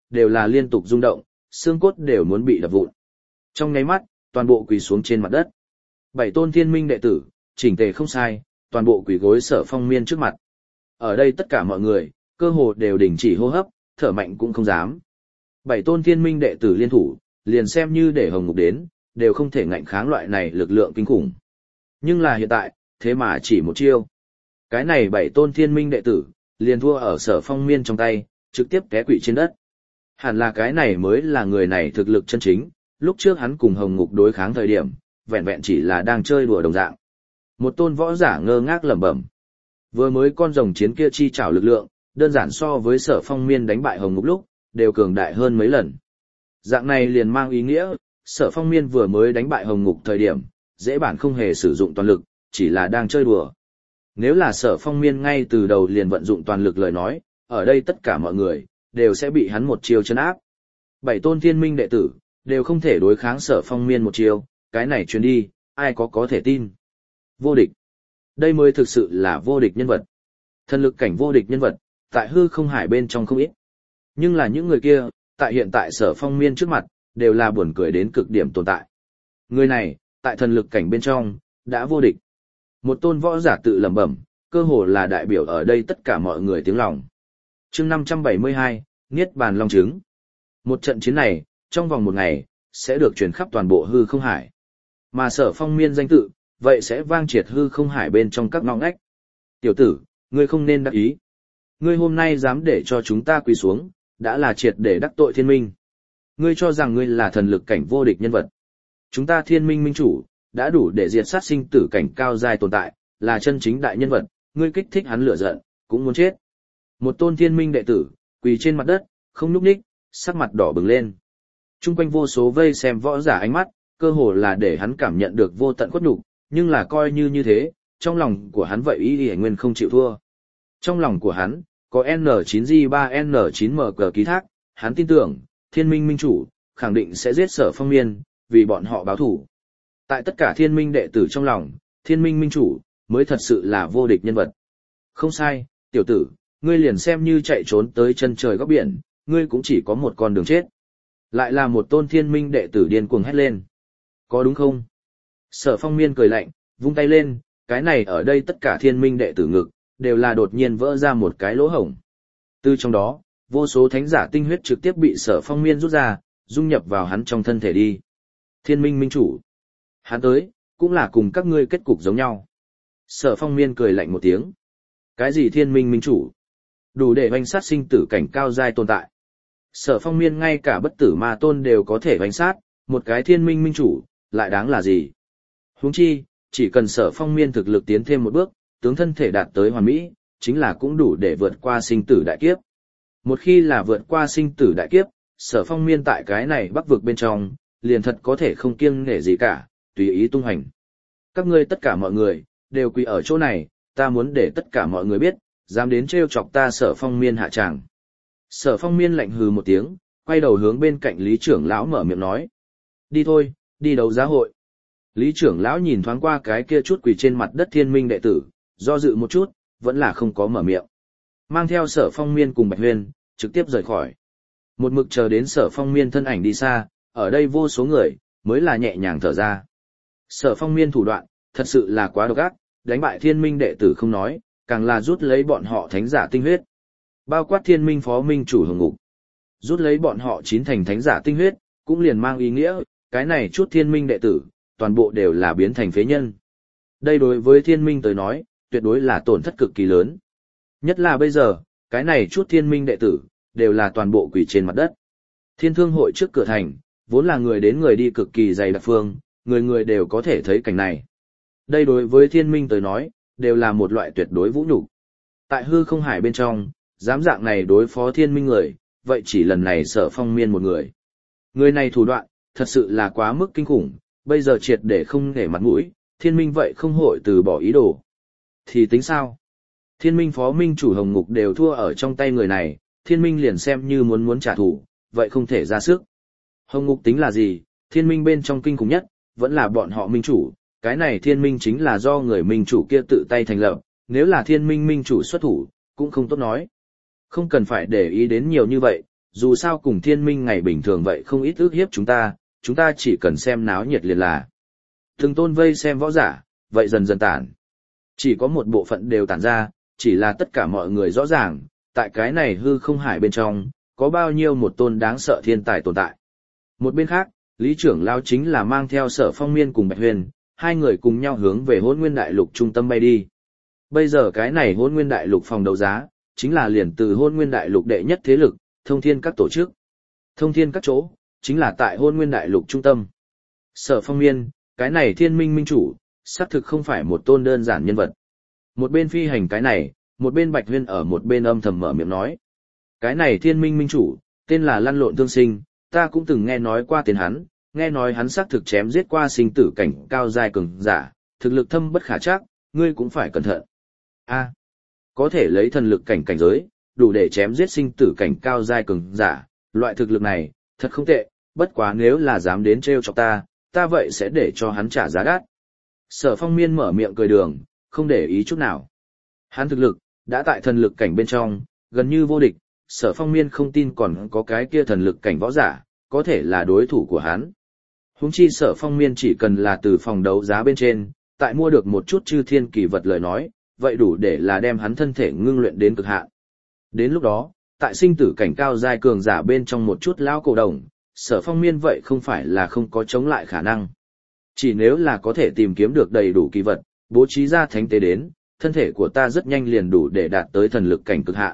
đều là liên tục rung động, xương cốt đều muốn bị đập vụn. Trong nháy mắt, toàn bộ quỳ xuống trên mặt đất. Bảy tôn thiên minh đệ tử, chỉnh tề không sai, toàn bộ quỳ gối Sở Phong Miên trước mặt. Ở đây tất cả mọi người, cơ hồ đều đình chỉ hô hấp, thở mạnh cũng không dám. Bảy tôn thiên minh đệ tử liên thủ, liền xem như để Hồng Ngục đến, đều không thể ngạnh kháng loại này lực lượng kinh khủng. Nhưng là hiện tại, thế mà chỉ một chiêu. Cái này bảy tôn thiên minh đệ tử, liền thua ở Sở Phong Miên trong tay, trực tiếp té quỵ trên đất. Hẳn là cái này mới là người này thực lực chân chính, lúc trước hắn cùng Hồng Ngục đối kháng thời điểm, vẹn vẹn chỉ là đang chơi đùa đồng dạng. Một tôn võ giả ngơ ngác lẩm bẩm. Vừa mới con rồng chiến kia chi trảo lực lượng, đơn giản so với Sở Phong Miên đánh bại Hồng Ngục lúc, đều cường đại hơn mấy lần. Dạng này liền mang ý nghĩa, Sở Phong Miên vừa mới đánh bại Hồng Ngục thời điểm, dễ bản không hề sử dụng toàn lực, chỉ là đang chơi đùa. Nếu là Sở Phong Miên ngay từ đầu liền vận dụng toàn lực lời nói, ở đây tất cả mọi người, đều sẽ bị hắn một chiêu chấn áp. Bảy tôn thiên minh đệ tử, đều không thể đối kháng Sở Phong Miên một chiêu, cái này truyền đi, ai có có thể tin. Vô địch. Đây mới thực sự là vô địch nhân vật. Thần lực cảnh vô địch nhân vật, tại hư không hải bên trong không ít. Nhưng là những người kia, tại hiện tại Sở Phong Miên trước mặt, đều là buồn cười đến cực điểm tồn tại. Người này, tại thần lực cảnh bên trong, đã vô địch. Một tôn võ giả tự lẩm bẩm, cơ hồ là đại biểu ở đây tất cả mọi người tiếng lòng. Chương năm trăm bảy mươi hai, Niết Bàn Long Trứng. Một trận chiến này, trong vòng một ngày, sẽ được truyền khắp toàn bộ hư không hải. Mà Sở Phong Miên danh tự, vậy sẽ vang triệt hư không hải bên trong các ngõ ngách. Tiểu tử, ngươi không nên đắc ý. Ngươi hôm nay dám để cho chúng ta quỳ xuống, đã là triệt để đắc tội thiên minh. Ngươi cho rằng ngươi là thần lực cảnh vô địch nhân vật. Chúng ta thiên minh minh chủ, đã đủ để diệt sát sinh tử cảnh cao dài tồn tại, là chân chính đại nhân vật, ngươi kích thích hắn lửa giận, cũng muốn chết. Một tôn thiên minh đệ tử, quỳ trên mặt đất, không nhúc nhích, sắc mặt đỏ bừng lên. Trung quanh vô số vây xem võ giả ánh mắt, cơ hồ là để hắn cảm nhận được vô tận khuất nhục, nhưng là coi như như thế, trong lòng của hắn vậy ý ý nguyên không chịu thua. Trong lòng của hắn, có N chín G ba N chín M G ký thác, hắn tin tưởng, thiên minh minh chủ, khẳng định sẽ giết Sở Phong Miên, vì bọn họ báo thủ. Tại tất cả thiên minh đệ tử trong lòng, thiên minh minh chủ, mới thật sự là vô địch nhân vật. Không sai, tiểu tử, ngươi liền xem như chạy trốn tới chân trời góc biển, ngươi cũng chỉ có một con đường chết. Lại là một tôn thiên minh đệ tử điên cuồng hét lên. Có đúng không? Sở Phong Miên cười lạnh, vung tay lên, cái này ở đây tất cả thiên minh đệ tử ngực, đều là đột nhiên vỡ ra một cái lỗ hổng. Từ trong đó, vô số thánh giả tinh huyết trực tiếp bị Sở Phong Miên rút ra, dung nhập vào hắn trong thân thể đi. Thiên minh minh chủ. Hắn tới, cũng là cùng các ngươi kết cục giống nhau. Sở Phong Miên cười lạnh một tiếng. Cái gì thiên minh minh chủ? Đủ để vành sát sinh tử cảnh cao giai tồn tại. Sở Phong Miên ngay cả bất tử ma tôn đều có thể vành sát, một cái thiên minh minh chủ, lại đáng là gì? Huống chi, chỉ cần Sở Phong Miên thực lực tiến thêm một bước, tướng thân thể đạt tới hoàn mỹ, chính là cũng đủ để vượt qua sinh tử đại kiếp. Một khi là vượt qua sinh tử đại kiếp, Sở Phong Miên tại cái này bắc vực bên trong, liền thật có thể không kiêng nể gì cả, tùy ý tung hành. Các ngươi tất cả mọi người, đều quỳ ở chỗ này, ta muốn để tất cả mọi người biết, dám đến trêu chọc ta Sở Phong Miên hạ tràng. Sở Phong Miên lạnh hừ một tiếng, quay đầu hướng bên cạnh Lý trưởng lão mở miệng nói. Đi thôi, đi đấu giá hội. Lý trưởng lão nhìn thoáng qua cái kia chút quỳ trên mặt đất thiên minh đệ tử, do dự một chút, vẫn là không có mở miệng. Mang theo Sở Phong Miên cùng Bạch Huyên, trực tiếp rời khỏi. Một mực chờ đến Sở Phong Miên thân ảnh đi xa, ở đây vô số người, mới là nhẹ nhàng thở ra. Sở Phong Miên thủ đoạn, thật sự là quá độc ác, đánh bại thiên minh đệ tử không nói, càng là rút lấy bọn họ thánh giả tinh huyết. Bao quát thiên minh phó minh chủ Hồng Ngục. Rút lấy bọn họ chín thành thánh giả tinh huyết, cũng liền mang ý nghĩa, cái này chút thiên minh đệ tử, toàn bộ đều là biến thành phế nhân. Đây đối với thiên minh tới nói, tuyệt đối là tổn thất cực kỳ lớn. Nhất là bây giờ, cái này chút thiên minh đệ tử, đều là toàn bộ quỷ trên mặt đất. Thiên thương hội trước cửa thành, vốn là người đến người đi cực kỳ dày đặc phương, người người đều có thể thấy cảnh này. Đây đối với thiên minh tới nói, đều là một loại tuyệt đối vũ nhục. Tại hư không hải bên trong, dám dạng này đối phó thiên minh người, vậy chỉ lần này Sở Phong Miên một người. Người này thủ đoạn, thật sự là quá mức kinh khủng, bây giờ triệt để không nể mặt mũi, thiên minh vậy không hội từ bỏ ý đồ. Thì tính sao? Thiên minh phó minh chủ Hồng Ngục đều thua ở trong tay người này, thiên minh liền xem như muốn muốn trả thù, vậy không thể ra sức. Hồng Ngục tính là gì? Thiên minh bên trong kinh khủng nhất, vẫn là bọn họ minh chủ, cái này thiên minh chính là do người minh chủ kia tự tay thành lập, nếu là thiên minh minh chủ xuất thủ, cũng không tốt nói. Không cần phải để ý đến nhiều như vậy, dù sao cùng thiên minh ngày bình thường vậy không ít ước hiếp chúng ta, chúng ta chỉ cần xem náo nhiệt liền là. Từng tôn vây xem võ giả, vậy dần dần tản. Chỉ có một bộ phận đều tản ra, chỉ là tất cả mọi người rõ ràng, tại cái này hư không hải bên trong, có bao nhiêu một tôn đáng sợ thiên tài tồn tại. Một bên khác, Lý trưởng lão chính là mang theo Sở Phong Miên cùng Bạch Huyền, hai người cùng nhau hướng về Hỗn Nguyên Đại Lục trung tâm bay đi. Bây giờ cái này Hỗn Nguyên Đại Lục phòng đấu giá, chính là liền từ Hỗn Nguyên Đại Lục đệ nhất thế lực, Thông Thiên các tổ chức. Thông Thiên các chỗ, chính là tại Hỗn Nguyên Đại Lục trung tâm. Sở Phong Miên, cái này thiên minh minh chủ, xác thực không phải một tôn đơn giản nhân vật. Một bên phi hành cái này, một bên Bạch Huyên ở một bên âm thầm mở miệng nói. Cái này thiên minh minh chủ, tên là Lăn Lộn Thương Sinh, ta cũng từng nghe nói qua tên hắn, nghe nói hắn xác thực chém giết qua sinh tử cảnh cao giai cường giả, thực lực thâm bất khả trắc, ngươi cũng phải cẩn thận. A, có thể lấy thần lực cảnh cảnh giới, đủ để chém giết sinh tử cảnh cao giai cường giả, loại thực lực này, thật không tệ, bất quá nếu là dám đến trêu chọc ta, ta vậy sẽ để cho hắn trả giá đắt. Sở Phong Miên mở miệng cười đường, không để ý chút nào. Hắn thực lực, đã tại thần lực cảnh bên trong, gần như vô địch, Sở Phong Miên không tin còn có cái kia thần lực cảnh võ giả, có thể là đối thủ của hắn. Huống chi Sở Phong Miên chỉ cần là từ phòng đấu giá bên trên, tại mua được một chút chư thiên kỳ vật lời nói, vậy đủ để là đem hắn thân thể ngưng luyện đến cực hạn. Đến lúc đó, tại sinh tử cảnh cao giai cường giả bên trong một chút lão cổ đồng, Sở Phong Miên vậy không phải là không có chống lại khả năng. Chỉ nếu là có thể tìm kiếm được đầy đủ kỳ vật, bố trí ra thánh tế đến, thân thể của ta rất nhanh liền đủ để đạt tới thần lực cảnh cực hạn.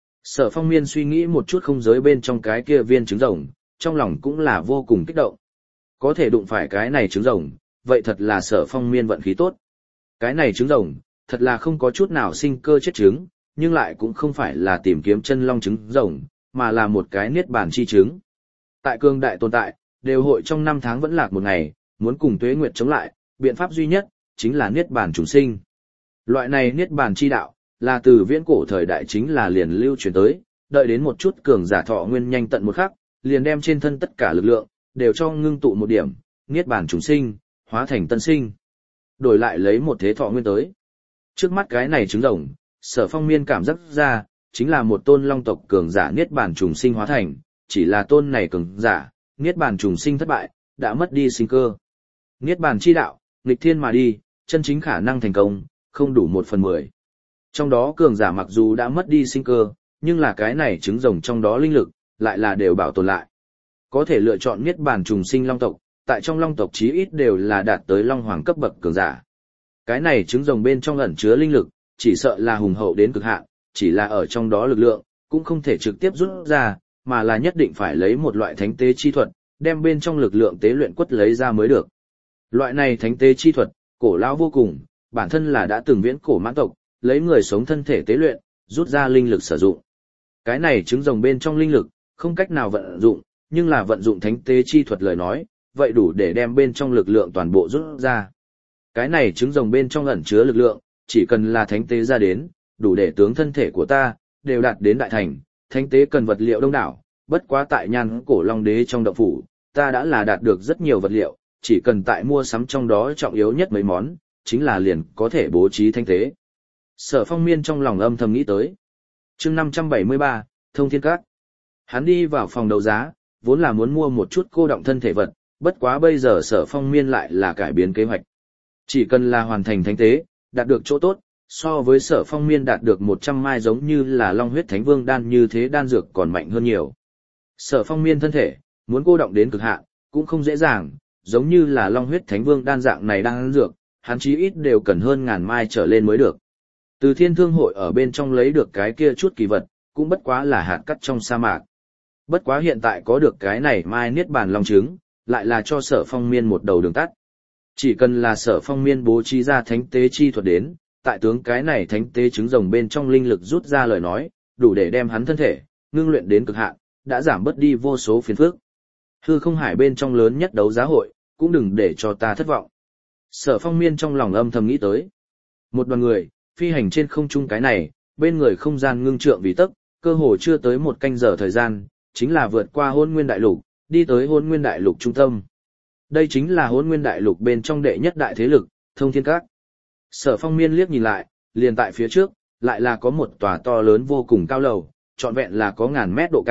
Sở Phong Miên suy nghĩ một chút không giới bên trong cái kia viên trứng rồng, trong lòng cũng là vô cùng kích động. Có thể đụng phải cái này trứng rồng, vậy thật là Sở Phong Miên vận khí tốt. Cái này trứng rồng, thật là không có chút nào sinh cơ chết trứng, nhưng lại cũng không phải là tìm kiếm chân long trứng rồng, mà là một cái niết bàn chi trứng. Tại cương đại tồn tại, đều hội trong năm tháng vẫn lạc một ngày, muốn cùng tuế nguyệt chống lại, biện pháp duy nhất, chính là niết bàn trùng sinh. Loại này niết bàn chi đạo, là từ viễn cổ thời đại chính là liền lưu truyền tới, đợi đến một chút cường giả thọ nguyên nhanh tận một khắc, liền đem trên thân tất cả lực lượng, đều cho ngưng tụ một điểm, niết bàn trùng sinh, hóa thành tân sinh. Đổi lại lấy một thế thọ nguyên tới. Trước mắt cái này trứng rồng, Sở Phong Miên cảm giác ra, chính là một tôn long tộc cường giả niết bàn trùng sinh hóa thành, chỉ là tôn này cường giả, niết bàn trùng sinh thất bại, đã mất đi sinh cơ. Niết bàn chi đạo, nghịch thiên mà đi, chân chính khả năng thành công, không đủ một phần mười. Trong đó cường giả mặc dù đã mất đi sinh cơ, nhưng là cái này trứng rồng trong đó linh lực, lại là đều bảo tồn lại. Có thể lựa chọn niết bàn trùng sinh long tộc, tại trong long tộc chí ít đều là đạt tới long hoàng cấp bậc cường giả. Cái này trứng rồng bên trong ẩn chứa linh lực, chỉ sợ là hùng hậu đến cực hạn, chỉ là ở trong đó lực lượng, cũng không thể trực tiếp rút ra, mà là nhất định phải lấy một loại thánh tế chi thuật, đem bên trong lực lượng tế luyện quất lấy ra mới được. Loại này thánh tế chi thuật, cổ lão vô cùng, bản thân là đã từng viễn cổ mãn tộc, lấy người sống thân thể tế luyện, rút ra linh lực sử dụng. Cái này trứng rồng bên trong linh lực, không cách nào vận dụng, nhưng là vận dụng thánh tế chi thuật lời nói, vậy đủ để đem bên trong lực lượng toàn bộ rút ra. Cái này trứng rồng bên trong ẩn chứa lực lượng, chỉ cần là thánh tế ra đến, đủ để tướng thân thể của ta, đều đạt đến đại thành, thánh tế cần vật liệu đông đảo, bất quá tại Nhan Cổ Long Đế trong động phủ, ta đã là đạt được rất nhiều vật liệu, chỉ cần tại mua sắm trong đó trọng yếu nhất mấy món, chính là liền có thể bố trí thánh tế. Sở Phong Miên trong lòng âm thầm nghĩ tới. Chương năm trăm bảy mươi ba, Thông Thiên Các. Hắn đi vào phòng đấu giá, vốn là muốn mua một chút cô động thân thể vật, bất quá bây giờ Sở Phong Miên lại là cải biến kế hoạch. Chỉ cần là hoàn thành thánh tế, đạt được chỗ tốt, so với Sở Phong Miên đạt được một trăm mai giống như là Long Huyết Thánh Vương đan như thế đan dược còn mạnh hơn nhiều. Sở Phong Miên thân thể, muốn cô động đến cực hạn, cũng không dễ dàng, giống như là Long Huyết Thánh Vương đan dạng này đan dược, hắn chí ít đều cần hơn ngàn mai trở lên mới được. Từ Thiên Thương hội ở bên trong lấy được cái kia chút kỳ vật, cũng bất quá là hạt cát trong sa mạc. Bất quá hiện tại có được cái này mai niết bàn long trứng, lại là cho Sở Phong Miên một đầu đường tắt. Chỉ cần là Sở Phong Miên bố trí ra thánh tế chi thuật đến, tại tướng cái này thánh tế trứng rồng bên trong linh lực rút ra lời nói, đủ để đem hắn thân thể ngưng luyện đến cực hạn, đã giảm bớt đi vô số phiền phức. Hư Không Hải bên trong lớn nhất đấu giá hội, cũng đừng để cho ta thất vọng. Sở Phong Miên trong lòng âm thầm nghĩ tới. Một đoàn người phi hành trên không trung cái này, bên người không gian ngưng trượng vì tấc, cơ hồ chưa tới một canh giờ thời gian, chính là vượt qua Hỗn Nguyên Đại Lục, đi tới Hỗn Nguyên Đại Lục trung tâm. Đây chính là Hỗn Nguyên Đại Lục bên trong đệ nhất đại thế lực, Thông Thiên Các. Sở Phong Miên liếc nhìn lại, liền tại phía trước, lại là có một tòa to lớn vô cùng cao lầu, trọn vẹn là có ngàn mét độ cao,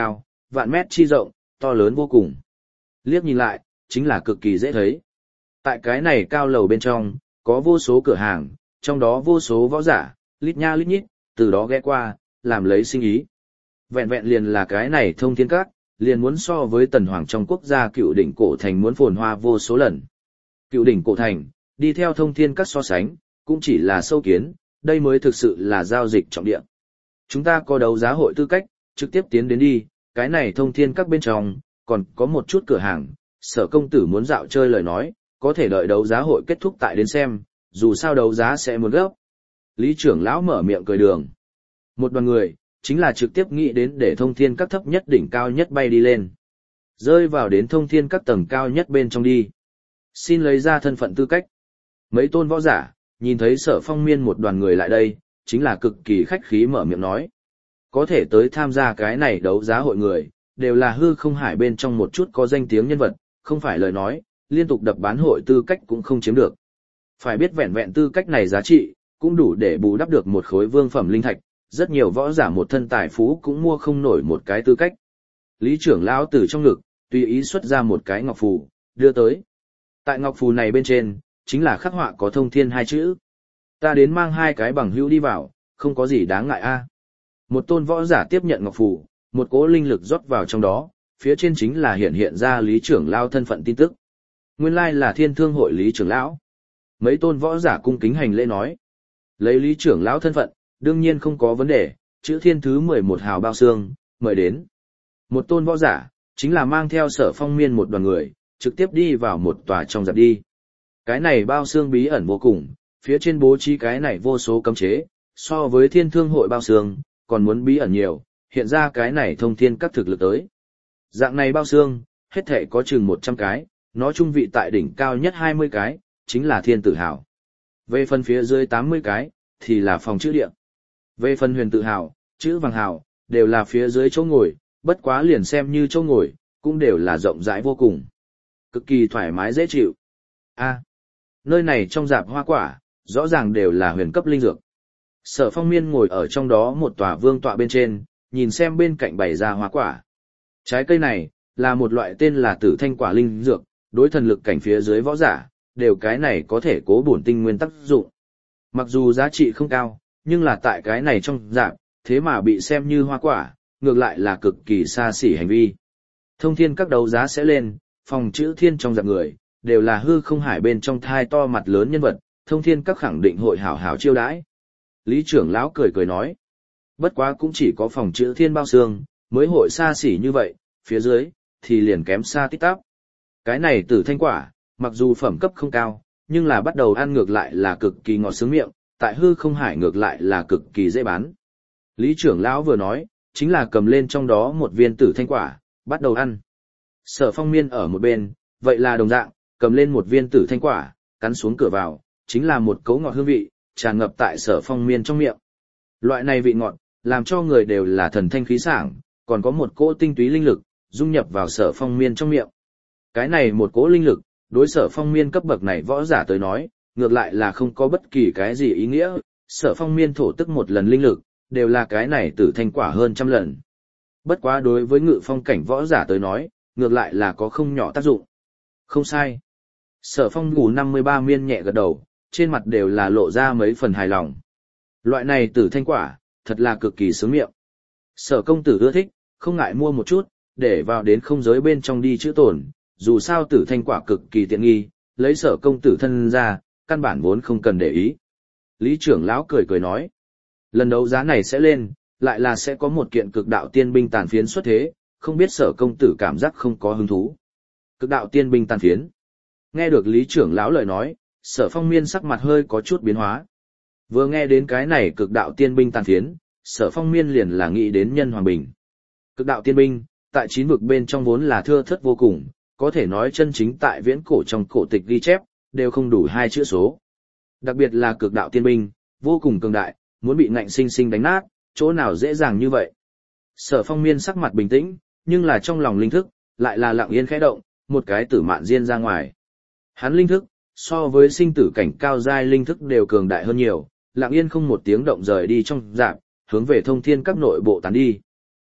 vạn mét chi rộng, to lớn vô cùng. Liếc nhìn lại, chính là cực kỳ dễ thấy. Tại cái này cao lầu bên trong, có vô số cửa hàng, trong đó vô số võ giả, lít nha lít nhít, từ đó ghé qua, làm lấy sinh ý. Vẹn vẹn liền là cái này thông thiên các, liền muốn so với tần hoàng trong quốc gia cựu đỉnh cổ thành muốn phồn hoa vô số lần. Cựu đỉnh cổ thành, đi theo thông thiên các so sánh, cũng chỉ là sâu kiến, đây mới thực sự là giao dịch trọng địa. Chúng ta có đấu giá hội tư cách, trực tiếp tiến đến đi, cái này thông thiên các bên trong, còn có một chút cửa hàng, Sở công tử muốn dạo chơi lời nói, có thể đợi đấu giá hội kết thúc tại đến xem, dù sao đấu giá sẽ muốn gấp. Lý trưởng lão mở miệng cười đường. Một đoàn người, chính là trực tiếp nghĩ đến để thông thiên các thấp nhất đỉnh cao nhất bay đi lên. Rơi vào đến thông thiên các tầng cao nhất bên trong đi. Xin lấy ra thân phận tư cách. Mấy tôn võ giả, nhìn thấy Sở Phong Miên một đoàn người lại đây, chính là cực kỳ khách khí mở miệng nói. Có thể tới tham gia cái này đấu giá hội người, đều là hư không hải bên trong một chút có danh tiếng nhân vật, không phải lời nói, liên tục đập bán hội tư cách cũng không chiếm được. Phải biết vẹn vẹn tư cách này giá trị, cũng đủ để bù đắp được một khối vương phẩm linh thạch, rất nhiều võ giả một thân tài phú cũng mua không nổi một cái tư cách. Lý trưởng lão từ trong ngực, tùy ý xuất ra một cái ngọc phù, đưa tới. Tại ngọc phù này bên trên, chính là khắc họa có thông thiên hai chữ. Ta đến mang hai cái bằng hữu đi vào, không có gì đáng ngại a. Một tôn võ giả tiếp nhận ngọc phù, một cỗ linh lực rót vào trong đó, phía trên chính là hiện hiện ra lý trưởng lão thân phận tin tức. Nguyên lai là thiên thương hội lý trưởng lão. Mấy tôn võ giả cung kính hành lễ nói. Lấy lý trưởng lão thân phận, đương nhiên không có vấn đề, chữ thiên thứ mười một hào bao xương, mời đến. Một tôn võ giả, chính là mang theo Sở Phong Miên một đoàn người, trực tiếp đi vào một tòa trong dạp đi. Cái này bao xương bí ẩn vô cùng, phía trên bố trí cái này vô số cấm chế, so với thiên thương hội bao xương, còn muốn bí ẩn nhiều, hiện ra cái này thông thiên các thực lực tới. Dạng này bao xương, hết thể có chừng một trăm cái, nó trung vị tại đỉnh cao nhất hai mươi cái, chính là thiên tử hào. Về phần phía dưới tám mươi cái, thì là phòng chữ địa. Về phần huyền tự hào, chữ vàng hào, đều là phía dưới chỗ ngồi, bất quá liền xem như chỗ ngồi, cũng đều là rộng rãi vô cùng. Cực kỳ thoải mái dễ chịu. A, nơi này trong dạp hoa quả, rõ ràng đều là huyền cấp linh dược. Sở Phong Miên ngồi ở trong đó một tòa vương tọa bên trên, nhìn xem bên cạnh bày ra hoa quả. Trái cây này, là một loại tên là tử thanh quả linh dược, đối thần lực cảnh phía dưới võ giả, đều cái này có thể cố bổn tinh nguyên tác dụng. Mặc dù giá trị không cao, nhưng là tại cái này trong dạng, thế mà bị xem như hoa quả, ngược lại là cực kỳ xa xỉ hành vi. Thông thiên các đấu giá sẽ lên, phòng chữ thiên trong dạng người, đều là hư không hải bên trong thai to mặt lớn nhân vật, thông thiên các khẳng định hội hảo hảo chiêu đãi. Lý trưởng lão cười cười nói, bất quá cũng chỉ có phòng chữ thiên bao xương, mới hội xa xỉ như vậy, phía dưới, thì liền kém xa tít tắp. Cái này tử thanh quả, mặc dù phẩm cấp không cao, nhưng là bắt đầu ăn ngược lại là cực kỳ ngọt sướng miệng, tại hư không hải ngược lại là cực kỳ dễ bán. Lý trưởng lão vừa nói, chính là cầm lên trong đó một viên tử thanh quả, bắt đầu ăn. Sở Phong Miên ở một bên, vậy là đồng dạng, cầm lên một viên tử thanh quả, cắn xuống cửa vào, chính là một cấu ngọt hương vị, tràn ngập tại Sở Phong Miên trong miệng. Loại này vị ngọt, làm cho người đều là thần thanh khí sảng, còn có một cỗ tinh túy linh lực, dung nhập vào Sở Phong Miên trong miệng. Cái này một cỗ linh lực, đối Sở Phong Miên cấp bậc này võ giả tới nói, ngược lại là không có bất kỳ cái gì ý nghĩa, Sở Phong Miên thổ tức một lần linh lực, đều là cái này tử thanh quả hơn trăm lần. Bất quá đối với ngự phong cảnh võ giả tới nói, ngược lại là có không nhỏ tác dụng. Không sai. Sở Phong ngủ năm mươi ba miên nhẹ gật đầu, trên mặt đều là lộ ra mấy phần hài lòng. Loại này tử thanh quả, thật là cực kỳ sướng miệng. Sở công tử ưa thích, không ngại mua một chút, để vào đến không giới bên trong đi chữ tổn, dù sao tử thanh quả cực kỳ tiện nghi, lấy Sở công tử thân ra, căn bản vốn không cần để ý. Lý trưởng lão cười cười nói, lần đấu giá này sẽ lên, lại là sẽ có một kiện cực đạo tiên binh tàn phiến xuất thế, không biết Sở công tử cảm giác không có hứng thú. Cực đạo tiên binh tàn phiến. Nghe được Lý trưởng lão lời nói, Sở Phong Miên sắc mặt hơi có chút biến hóa. Vừa nghe đến cái này cực đạo tiên binh tàn phiến, Sở Phong Miên liền là nghĩ đến Nhân Hoàng Bình. Cực đạo tiên binh, tại chín vực bên trong vốn là thưa thớt vô cùng, có thể nói chân chính tại viễn cổ trong cổ tịch ghi chép, đều không đủ hai chữ số. Đặc biệt là cực đạo tiên binh, vô cùng cường đại, muốn bị ngạnh sinh sinh đánh nát, chỗ nào dễ dàng như vậy. Sở Phong Miên sắc mặt bình tĩnh, nhưng là trong lòng linh thức, lại là lặng yên khẽ động, một cái tử mạn diên ra ngoài. Hắn linh thức, so với sinh tử cảnh cao giai linh thức đều cường đại hơn nhiều, lặng yên không một tiếng động rời đi trong dạp, hướng về thông thiên các nội bộ tán đi.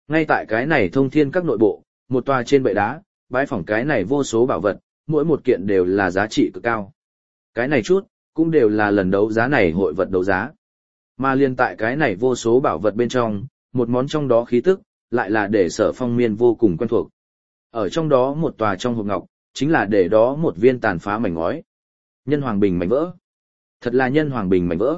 Ngay tại cái này thông thiên các nội bộ, một tòa trên bệ đá, bãi phỏng cái này vô số bảo vật, mỗi một kiện đều là giá trị cực cao. Cái này chút, cũng đều là lần đấu giá này hội vật đấu giá. Mà liên tại cái này vô số bảo vật bên trong, một món trong đó khí tức, lại là để Sở Phong Miên vô cùng quen thuộc. Ở trong đó một tòa trong hộp ngọc, chính là để đó một viên tàn phá mảnh ngói. Nhân hoàng bình mảnh vỡ. Thật là nhân hoàng bình mảnh vỡ.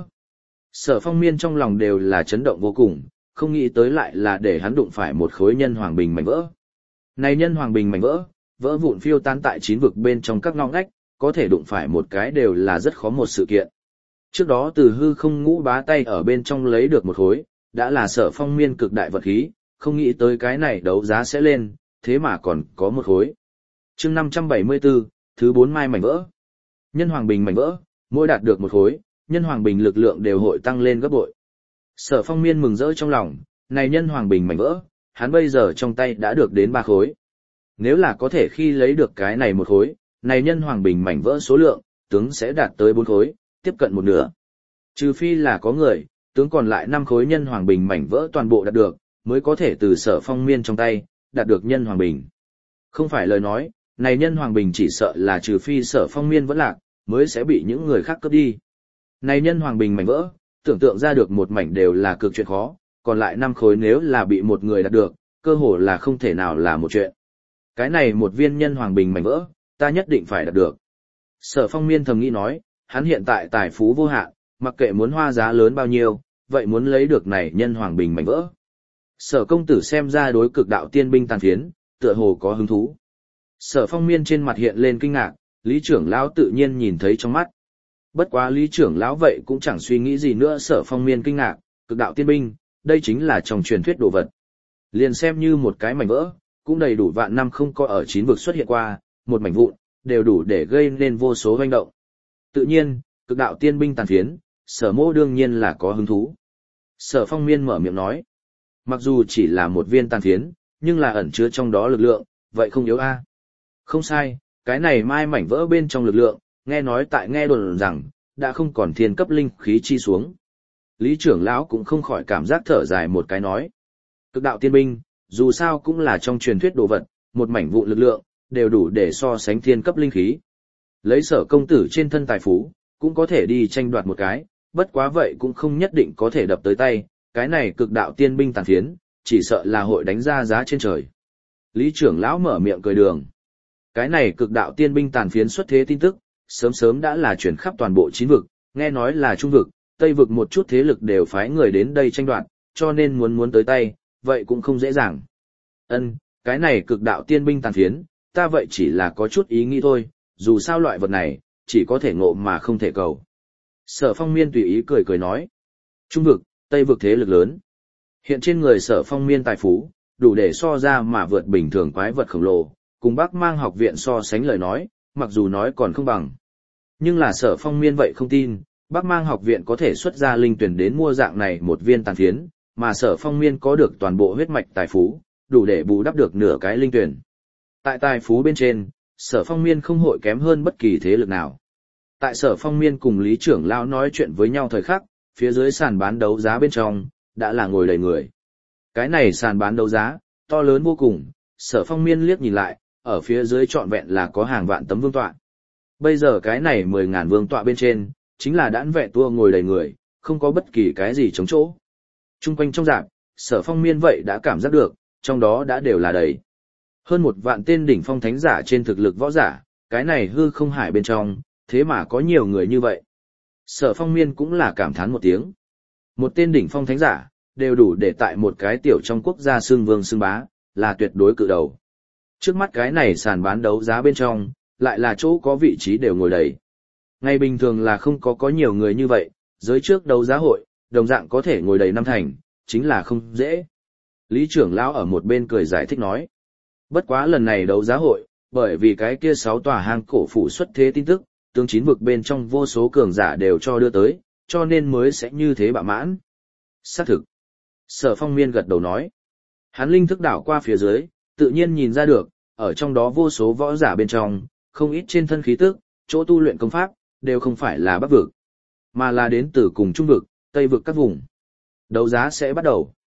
Sở Phong Miên trong lòng đều là chấn động vô cùng, không nghĩ tới lại là để hắn đụng phải một khối nhân hoàng bình mảnh vỡ. Này nhân hoàng bình mảnh vỡ, vỡ vụn phiêu tán tại chín vực bên trong các ngóc ngách, có thể đụng phải một cái đều là rất khó một sự kiện. Trước đó từ hư không ngũ bá tay ở bên trong lấy được một khối, đã là Sở Phong Miên cực đại vật khí, không nghĩ tới cái này đấu giá sẽ lên, thế mà còn có một khối. Chương năm trăm bảy mươi tư, thứ bốn mai mảnh vỡ. Nhân hoàng bình mảnh vỡ, mỗi đạt được một khối, nhân hoàng bình lực lượng đều hội tăng lên gấp bội. Sở Phong Miên mừng rỡ trong lòng, này nhân hoàng bình mảnh vỡ, hắn bây giờ trong tay đã được đến ba khối. Nếu là có thể khi lấy được cái này một khối, này nhân hoàng bình mảnh vỡ số lượng, tướng sẽ đạt tới bốn khối, tiếp cận một nửa. Trừ phi là có người, tướng còn lại năm khối nhân hoàng bình mảnh vỡ toàn bộ đạt được, mới có thể từ Sở Phong Miên trong tay, đạt được nhân hoàng bình. Không phải lời nói, này nhân hoàng bình chỉ sợ là trừ phi Sở Phong Miên vẫn lạc, mới sẽ bị những người khác cướp đi. Này nhân hoàng bình mảnh vỡ, tưởng tượng ra được một mảnh đều là cực chuyện khó, còn lại năm khối nếu là bị một người đạt được, cơ hồ là không thể nào là một chuyện. Cái này một viên nhân hoàng bình mảnh vỡ, ta nhất định phải đạt được. Sở Phong Miên thầm nghĩ nói, hắn hiện tại tài phú vô hạn, mặc kệ muốn hoa giá lớn bao nhiêu, vậy muốn lấy được này nhân hoàng bình mảnh vỡ. Sở công tử xem ra đối cực đạo tiên binh tàn phiến, tựa hồ có hứng thú. Sở Phong Miên trên mặt hiện lên kinh ngạc, Lý trưởng lão tự nhiên nhìn thấy trong mắt. Bất quá Lý trưởng lão vậy cũng chẳng suy nghĩ gì nữa. Sở Phong Miên kinh ngạc, cực đạo tiên binh, đây chính là trong truyền thuyết đồ vật. Liền xem như một cái mảnh vỡ, cũng đầy đủ vạn năm không có ở chín vực xuất hiện qua, một mảnh vụn, đều đủ để gây nên vô số hoành động. Tự nhiên, cực đạo tiên binh tàn phiến, Sở Mô đương nhiên là có hứng thú. Sở Phong Miên mở miệng nói, mặc dù chỉ là một viên tàn phiến, nhưng là ẩn chứa trong đó lực lượng, vậy không yếu a. Không sai, cái này mai mảnh vỡ bên trong lực lượng, nghe nói tại nghe đồn rằng, đã không còn thiên cấp linh khí chi xuống. Lý trưởng lão cũng không khỏi cảm giác thở dài một cái nói. Cực đạo tiên binh, dù sao cũng là trong truyền thuyết đồ vật, một mảnh vụ lực lượng, đều đủ để so sánh thiên cấp linh khí. Lấy Sở công tử trên thân tài phú, cũng có thể đi tranh đoạt một cái, bất quá vậy cũng không nhất định có thể đập tới tay, cái này cực đạo tiên binh tàn phiến, chỉ sợ là hội đánh ra giá trên trời. Lý trưởng lão mở miệng cười đường. Cái này cực đạo tiên binh tàn phiến xuất thế tin tức, sớm sớm đã là chuyển khắp toàn bộ chín vực, nghe nói là trung vực, tây vực một chút thế lực đều phái người đến đây tranh đoạt, cho nên muốn muốn tới tay, vậy cũng không dễ dàng. Ân, cái này cực đạo tiên binh tàn phiến, ta vậy chỉ là có chút ý nghĩ thôi, dù sao loại vật này, chỉ có thể ngộ mà không thể cầu. Sở Phong Miên tùy ý cười cười nói. Trung vực, tây vực thế lực lớn. Hiện trên người Sở Phong Miên tài phú, đủ để so ra mà vượt bình thường quái vật khổng lồ, cùng Bắc Mang học viện so sánh lời nói, mặc dù nói còn không bằng. Nhưng là Sở Phong Miên vậy không tin, Bắc Mang học viện có thể xuất ra linh tuyển đến mua dạng này một viên tàn phiến, mà Sở Phong Miên có được toàn bộ huyết mạch tài phú, đủ để bù đắp được nửa cái linh tuyển. Tại tài phú bên trên, Sở Phong Miên không hội kém hơn bất kỳ thế lực nào. Tại Sở Phong Miên cùng Lý trưởng lão nói chuyện với nhau thời khắc, phía dưới sàn bán đấu giá bên trong, đã là ngồi đầy người. Cái này sàn bán đấu giá, to lớn vô cùng, Sở Phong Miên liếc nhìn lại, ở phía dưới trọn vẹn là có hàng vạn tấm vương tọa. Bây giờ cái này mười ngàn vương tọa bên trên, chính là đãn vẹn tua ngồi đầy người, không có bất kỳ cái gì chống chỗ. Trung quanh trong rạp, Sở Phong Miên vậy đã cảm giác được, trong đó đã đều là đầy. Hơn một vạn tên đỉnh phong thánh giả trên thực lực võ giả, cái này hư không hải bên trong, thế mà có nhiều người như vậy. Sở Phong Miên cũng là cảm thán một tiếng. Một tên đỉnh phong thánh giả, đều đủ để tại một cái tiểu trong quốc gia xương vương xương bá, là tuyệt đối cự đầu. Trước mắt cái này sàn bán đấu giá bên trong, lại là chỗ có vị trí đều ngồi đầy. Ngày bình thường là không có có nhiều người như vậy, giới trước đấu giá hội, đồng dạng có thể ngồi đầy năm thành, chính là không dễ. Lý trưởng lão ở một bên cười giải thích nói. Bất quá lần này đấu giá hội, bởi vì cái kia sáu tòa hang cổ phủ xuất thế tin tức, tướng chín vực bên trong vô số cường giả đều cho đưa tới, cho nên mới sẽ như thế bạ mãn. Xác thực. Sở Phong Miên gật đầu nói. Hắn linh thức đảo qua phía dưới, tự nhiên nhìn ra được, ở trong đó vô số võ giả bên trong, không ít trên thân khí tức, chỗ tu luyện công pháp, đều không phải là Bắc vực, mà là đến từ cùng Trung vực, Tây vực các vùng. Đấu giá sẽ bắt đầu.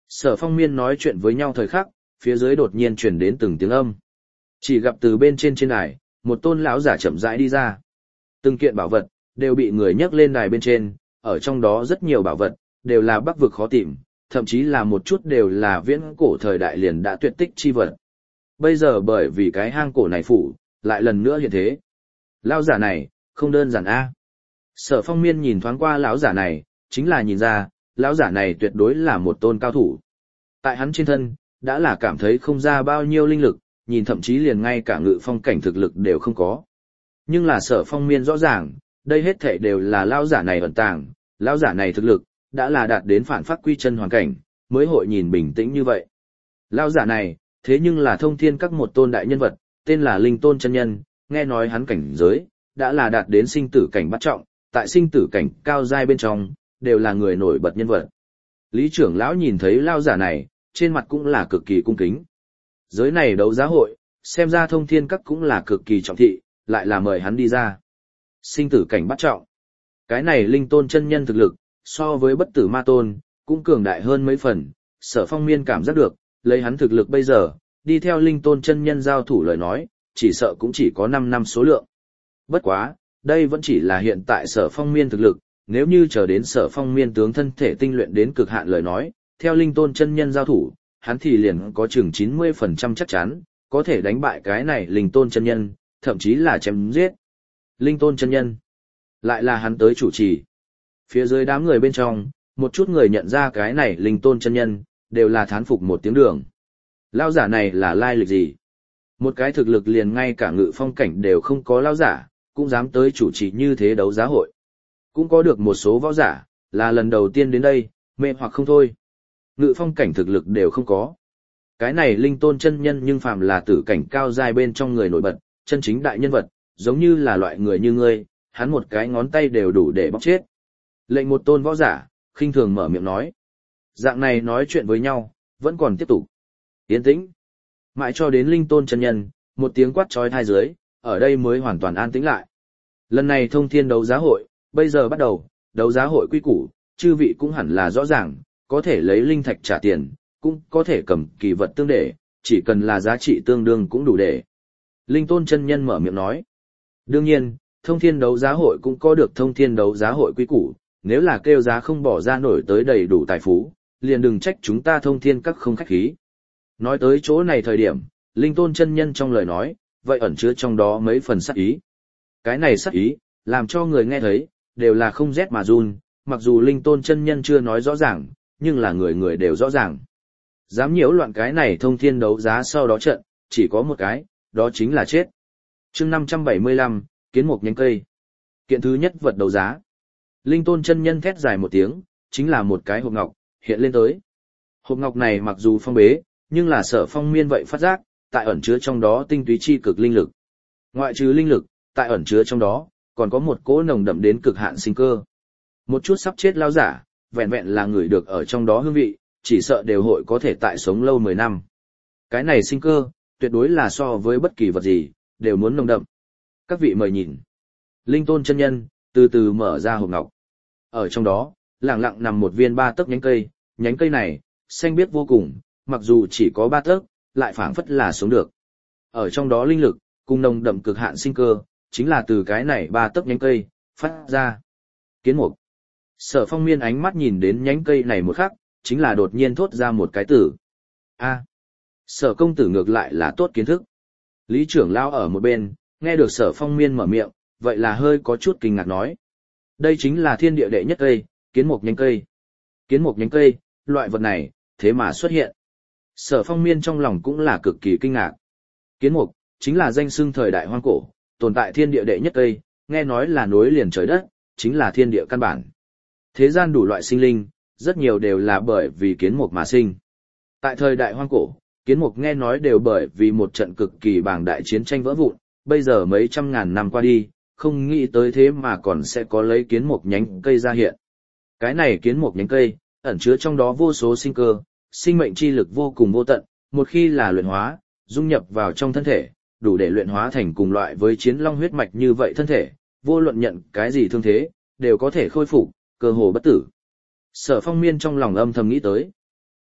Sở Phong Miên nói chuyện với nhau thời khắc, phía dưới đột nhiên truyền đến từng tiếng âm. Chỉ gặp từ bên trên trên đài, một tôn lão giả chậm rãi đi ra. Từng kiện bảo vật đều bị người nhấc lên đài bên trên, ở trong đó rất nhiều bảo vật đều là bắc vực khó tìm, thậm chí là một chút đều là viễn cổ thời đại liền đã tuyệt tích chi vật. Bây giờ bởi vì cái hang cổ này phủ, lại lần nữa hiện thế. Lão giả này, không đơn giản a. Sở Phong Miên nhìn thoáng qua lão giả này, chính là nhìn ra, lão giả này tuyệt đối là một tôn cao thủ. Tại hắn trên thân, đã là cảm thấy không ra bao nhiêu linh lực, nhìn thậm chí liền ngay cả ngự phong cảnh thực lực đều không có. Nhưng là Sở Phong Miên rõ ràng, đây hết thảy đều là lão giả này ẩn tàng, lão giả này thực lực đã là đạt đến phản phát quy chân hoàn cảnh, mới hội nhìn bình tĩnh như vậy. Lão giả này, thế nhưng là thông thiên các một tôn đại nhân vật, tên là Linh Tôn chân nhân, nghe nói hắn cảnh giới đã là đạt đến sinh tử cảnh bắt trọng, tại sinh tử cảnh cao giai bên trong, đều là người nổi bật nhân vật. Lý trưởng lão nhìn thấy lão giả này, trên mặt cũng là cực kỳ cung kính. Giới này đấu giá hội, xem ra thông thiên các cũng là cực kỳ trọng thị, lại là mời hắn đi ra. Sinh tử cảnh bắt trọng. Cái này Linh Tôn chân nhân thực lực, so với bất tử ma tôn, cũng cường đại hơn mấy phần. Sở Phong Miên cảm giác được, lấy hắn thực lực bây giờ, đi theo Linh Tôn chân nhân giao thủ lời nói, chỉ sợ cũng chỉ có năm năm số lượng. Bất quá, đây vẫn chỉ là hiện tại Sở Phong Miên thực lực, nếu như chờ đến Sở Phong Miên tướng thân thể tinh luyện đến cực hạn lời nói, theo Linh Tôn chân nhân giao thủ, hắn thì liền có chừng chín mươi phần trăm chắc chắn, có thể đánh bại cái này Linh Tôn chân nhân, thậm chí là chém giết. Linh Tôn chân nhân, lại là hắn tới chủ trì. Phía dưới đám người bên trong, một chút người nhận ra cái này Linh Tôn chân nhân, đều là thán phục một tiếng đường. Lão giả này là lai lịch gì? Một cái thực lực liền ngay cả ngự phong cảnh đều không có lão giả, cũng dám tới chủ trì như thế đấu giá hội. Cũng có được một số võ giả, là lần đầu tiên đến đây, mê hoặc không thôi. Ngự phong cảnh thực lực đều không có. Cái này Linh Tôn chân nhân nhưng phàm là tử cảnh cao giai bên trong người nổi bật, chân chính đại nhân vật, giống như là loại người như ngươi, hắn một cái ngón tay đều đủ để bóc chết. Lệnh một tôn võ giả, khinh thường mở miệng nói. Dạng này nói chuyện với nhau, vẫn còn tiếp tục. Yên tĩnh. Mãi cho đến Linh Tôn chân nhân, một tiếng quát chói tai dưới, ở đây mới hoàn toàn an tĩnh lại. Lần này thông thiên đấu giá hội, bây giờ bắt đầu, đấu giá hội quy củ, chư vị cũng hẳn là rõ ràng, có thể lấy linh thạch trả tiền, cũng có thể cầm kỳ vật tương để, chỉ cần là giá trị tương đương cũng đủ để. Linh Tôn chân nhân mở miệng nói. Đương nhiên, thông thiên đấu giá hội cũng có được thông thiên đấu giá hội quy củ, nếu là kêu giá không bỏ ra nổi tới đầy đủ tài phú, liền đừng trách chúng ta thông thiên các không khách khí. Nói tới chỗ này thời điểm, Linh Tôn chân nhân trong lời nói, vậy ẩn chứa trong đó mấy phần sắc ý. Cái này sắc ý, làm cho người nghe thấy, đều là không rét mà run, mặc dù Linh Tôn chân nhân chưa nói rõ ràng, nhưng là người người đều rõ ràng. Dám nhiễu loạn cái này thông thiên đấu giá sau đó trận, chỉ có một cái, đó chính là chết. Chương năm trăm bảy mươi lăm, kiến một nhánh cây. Kiện thứ nhất vật đấu giá. Linh Tôn chân nhân thét dài một tiếng, chính là một cái hộp ngọc, hiện lên tới. Hộp ngọc này mặc dù phong bế, nhưng là Sở Phong Miên vậy phát giác, tại ẩn chứa trong đó tinh túy chi cực linh lực. Ngoại trừ linh lực, tại ẩn chứa trong đó, còn có một cỗ nồng đậm đến cực hạn sinh cơ. Một chút sắp chết lao giả, vẹn vẹn là người được ở trong đó hương vị, chỉ sợ đều hội có thể tại sống lâu mười năm. Cái này sinh cơ, tuyệt đối là so với bất kỳ vật gì, đều muốn nồng đậm. Các vị mời nhìn. Linh Tôn chân nhân, từ từ mở ra hộp ngọc. Ở trong đó, lẳng lặng nằm một viên ba tấc nhánh cây, nhánh cây này, xanh biếc vô cùng, mặc dù chỉ có ba tấc, lại phảng phất là sống được. Ở trong đó linh lực, cùng nồng đậm cực hạn sinh cơ, chính là từ cái này ba tấc nhánh cây, phát ra. Kiến mục. Sở Phong Miên ánh mắt nhìn đến nhánh cây này một khắc, chính là đột nhiên thốt ra một cái từ. A. Sở công tử ngược lại là tốt kiến thức. Lý trưởng lão ở một bên, nghe được Sở Phong Miên mở miệng, vậy là hơi có chút kinh ngạc nói. Đây chính là thiên địa đệ nhất cây, kiến mục nhánh cây. Kiến mục nhánh cây, loại vật này, thế mà xuất hiện. Sở Phong Miên trong lòng cũng là cực kỳ kinh ngạc. Kiến mục, chính là danh xưng thời đại hoang cổ, tồn tại thiên địa đệ nhất cây, nghe nói là nối liền trời đất, chính là thiên địa căn bản. Thế gian đủ loại sinh linh, rất nhiều đều là bởi vì kiến mục mà sinh. Tại thời đại hoang cổ, kiến mục nghe nói đều bởi vì một trận cực kỳ bàng đại chiến tranh vỡ vụn, bây giờ mấy trăm ngàn năm qua đi, không nghĩ tới thế mà còn sẽ có lấy kiến mục nhánh cây ra hiện. Cái này kiến mục nhánh cây, ẩn chứa trong đó vô số sinh cơ, sinh mệnh chi lực vô cùng vô tận, một khi là luyện hóa, dung nhập vào trong thân thể, đủ để luyện hóa thành cùng loại với chiến long huyết mạch như vậy thân thể, vô luận nhận cái gì thương thế, đều có thể khôi phục, cơ hồ bất tử. Sở Phong Miên trong lòng âm thầm nghĩ tới.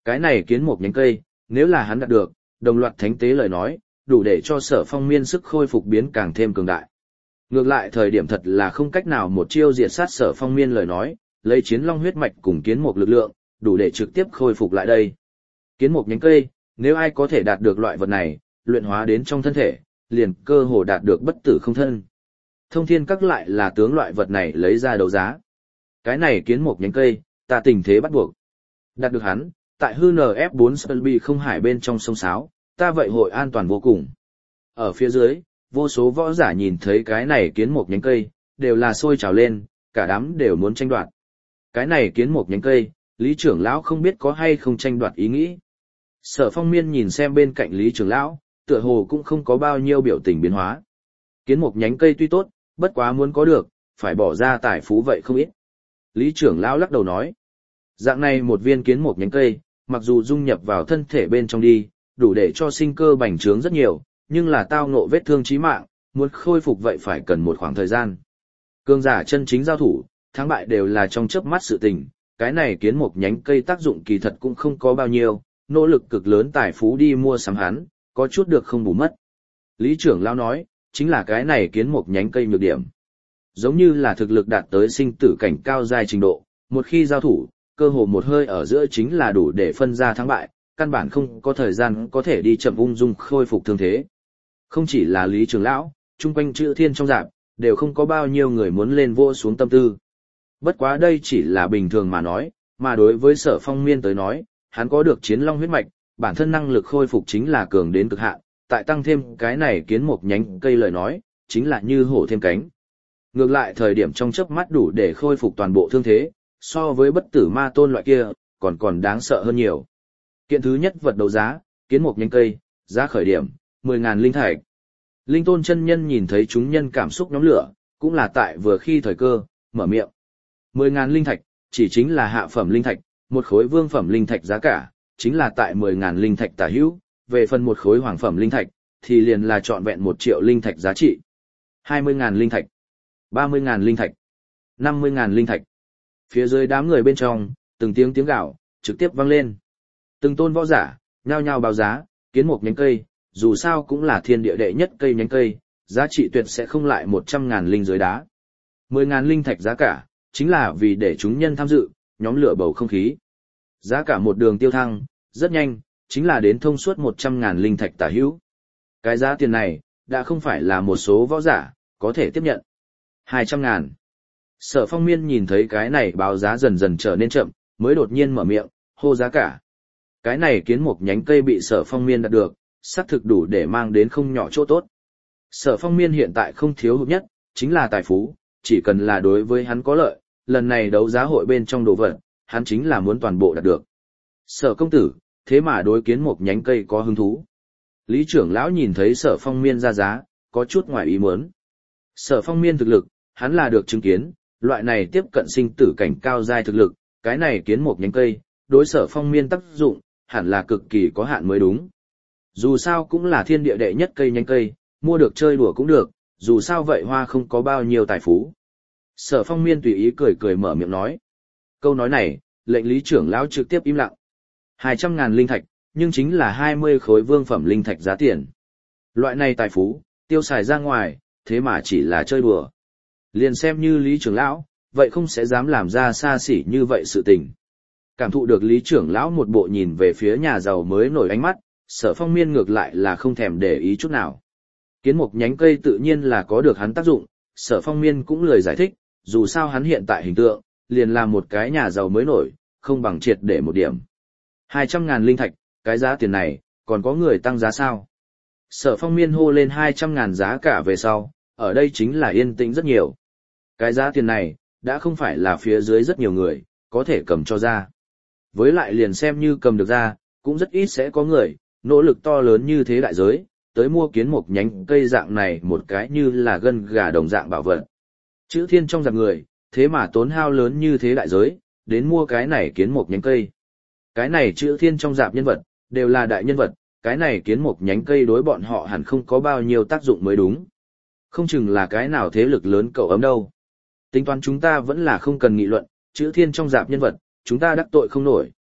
Cái này kiến một nhánh cây, nếu là hắn đạt được, đồng loạt thánh tế lời nói, đủ để cho Sở Phong Miên sức khôi phục biến càng thêm cường đại. Ngược lại thời điểm thật là không cách nào một chiêu diệt sát Sở Phong Miên lời nói, lấy chiến long huyết mạch cùng kiến một lực lượng, đủ để trực tiếp khôi phục lại đây. Kiến một nhánh cây, nếu ai có thể đạt được loại vật này, luyện hóa đến trong thân thể, liền cơ hồ đạt được bất tử không thân. Thông thiên các lại là tướng loại vật này lấy ra đấu giá. Cái này kiến một nhánh cây, ta tình thế bắt buộc. Đạt được hắn, tại hư en ép bốn Spelby không hải bên trong sông Sáo, ta vậy hội an toàn vô cùng. Ở phía dưới, vô số võ giả nhìn thấy cái này kiến một nhánh cây, đều là sôi trào lên, cả đám đều muốn tranh đoạt. Cái này kiến một nhánh cây, Lý trưởng lão không biết có hay không tranh đoạt ý nghĩ. Sở Phong Miên nhìn xem bên cạnh Lý trưởng lão, tựa hồ cũng không có bao nhiêu biểu tình biến hóa. Kiến một nhánh cây tuy tốt, bất quá muốn có được, phải bỏ ra tài phú vậy không ít. Lý trưởng lão lắc đầu nói, dạng này một viên kiến một nhánh cây, mặc dù dung nhập vào thân thể bên trong đi, đủ để cho sinh cơ bành trướng rất nhiều, nhưng là tao ngộ vết thương chí mạng, muốn khôi phục vậy phải cần một khoảng thời gian. Cương giả chân chính giao thủ, thắng bại đều là trong chớp mắt sự tình, cái này kiến một nhánh cây tác dụng kỳ thật cũng không có bao nhiêu, nỗ lực cực lớn tài phú đi mua sắm hắn, có chút được không bù mất. Lý trưởng lão nói, chính là cái này kiến một nhánh cây nhược điểm. Giống như là thực lực đạt tới sinh tử cảnh cao giai trình độ, một khi giao thủ, cơ hồ một hơi ở giữa chính là đủ để phân ra thắng bại, căn bản không có thời gian có thể đi chậm ung dung khôi phục thương thế. Không chỉ là Lý trưởng lão, chung quanh chữ thiên trong rạp, đều không có bao nhiêu người muốn lên vô xuống tâm tư. Bất quá đây chỉ là bình thường mà nói, mà đối với Sở Phong Miên tới nói, hắn có được chiến long huyết mạch, bản thân năng lực khôi phục chính là cường đến cực hạn, tại tăng thêm cái này kiến một nhánh cây lời nói, chính là như hổ thêm cánh. Ngược lại thời điểm trong chớp mắt đủ để khôi phục toàn bộ thương thế, so với bất tử ma tôn loại kia, còn còn đáng sợ hơn nhiều. Kiện thứ nhất vật đấu giá, kiến một nhánh cây, giá khởi điểm, mười ngàn linh thạch. Linh tôn chân nhân nhìn thấy chúng nhân cảm xúc nhóm lửa, cũng là tại vừa khi thời cơ, mở miệng. mười ngàn linh thạch, chỉ chính là hạ phẩm linh thạch, một khối vương phẩm linh thạch giá cả, chính là tại mười ngàn linh thạch tả hữu, về phần một khối hoàng phẩm linh thạch, thì liền là trọn vẹn một triệu linh thạch giá trị. hai mươi ngàn linh thạch, ba mươi ngàn linh thạch, năm mươi ngàn linh thạch. Phía dưới đám người bên trong, từng tiếng tiếng gạo, trực tiếp vang lên. Từng tôn võ giả, nhao nhao báo giá, kiến một nhánh cây, dù sao cũng là thiên địa đệ nhất cây nhánh cây, giá trị tuyệt sẽ không lại một trăm ngàn linh dưới đá. mười ngàn linh thạch giá cả, chính là vì để chúng nhân tham dự, nhóm lửa bầu không khí. Giá cả một đường tiêu thăng, rất nhanh, chính là đến thông suốt một trăm ngàn linh thạch tả hữu. Cái giá tiền này, đã không phải là một số võ giả, có thể tiếp nhận. hai trăm ngàn. Sở Phong Miên nhìn thấy cái này báo giá dần dần trở nên chậm, mới đột nhiên mở miệng, hô giá cả. Cái này kiến một nhánh cây bị Sở Phong Miên đạt được, xác thực đủ để mang đến không nhỏ chỗ tốt. Sở Phong Miên hiện tại không thiếu hụt nhất, chính là tài phú, chỉ cần là đối với hắn có lợi, lần này đấu giá hội bên trong đồ vật, hắn chính là muốn toàn bộ đạt được. Sở công tử, thế mà đối kiến một nhánh cây có hứng thú. Lý trưởng lão nhìn thấy Sở Phong Miên ra giá, có chút ngoài ý muốn. Sở Phong Miên thực lực, hắn là được chứng kiến, loại này tiếp cận sinh tử cảnh cao giai thực lực, cái này kiến một nhánh cây, đối Sở Phong Miên tác dụng, hẳn là cực kỳ có hạn mới đúng. Dù sao cũng là thiên địa đệ nhất cây nhánh cây, mua được chơi đùa cũng được, dù sao vậy hoa không có bao nhiêu tài phú. Sở Phong Miên tùy ý cười cười mở miệng nói. Câu nói này, lệnh Lý trưởng lão trực tiếp im lặng. hai trăm ngàn linh thạch, nhưng chính là hai mươi khối vương phẩm linh thạch giá tiền. Loại này tài phú, tiêu xài ra ngoài, thế mà chỉ là chơi đùa. Liền xem như Lý trưởng lão, vậy không sẽ dám làm ra xa xỉ như vậy sự tình. Cảm thụ được Lý trưởng lão một bộ nhìn về phía nhà giàu mới nổi ánh mắt, Sở Phong Miên ngược lại là không thèm để ý chút nào. Kiến một nhánh cây tự nhiên là có được hắn tác dụng, Sở Phong Miên cũng lười giải thích, dù sao hắn hiện tại hình tượng, liền là một cái nhà giàu mới nổi, không bằng triệt để một điểm. hai trăm ngàn linh thạch, cái giá tiền này, còn có người tăng giá sao? Sở Phong Miên hô lên hai trăm ngàn giá cả về sau, ở đây chính là yên tĩnh rất nhiều. Cái giá tiền này, đã không phải là phía dưới rất nhiều người, có thể cầm cho ra. Với lại liền xem như cầm được ra, cũng rất ít sẽ có người, nỗ lực to lớn như thế đại giới, tới mua kiến một nhánh cây dạng này một cái như là gân gà đồng dạng bảo vật. Chữ thiên trong giặc người, thế mà tốn hao lớn như thế đại giới, đến mua cái này kiến một nhánh cây. Cái này chữ thiên trong dạp nhân vật, đều là đại nhân vật, cái này kiến một nhánh cây đối bọn họ hẳn không có bao nhiêu tác dụng mới đúng. Không chừng là cái nào thế lực lớn cậu ấm đâu. Tính toán chúng ta vẫn là không cần nghị luận, chữ thiên trong dạp nhân vật, chúng ta đắc tội không nổi.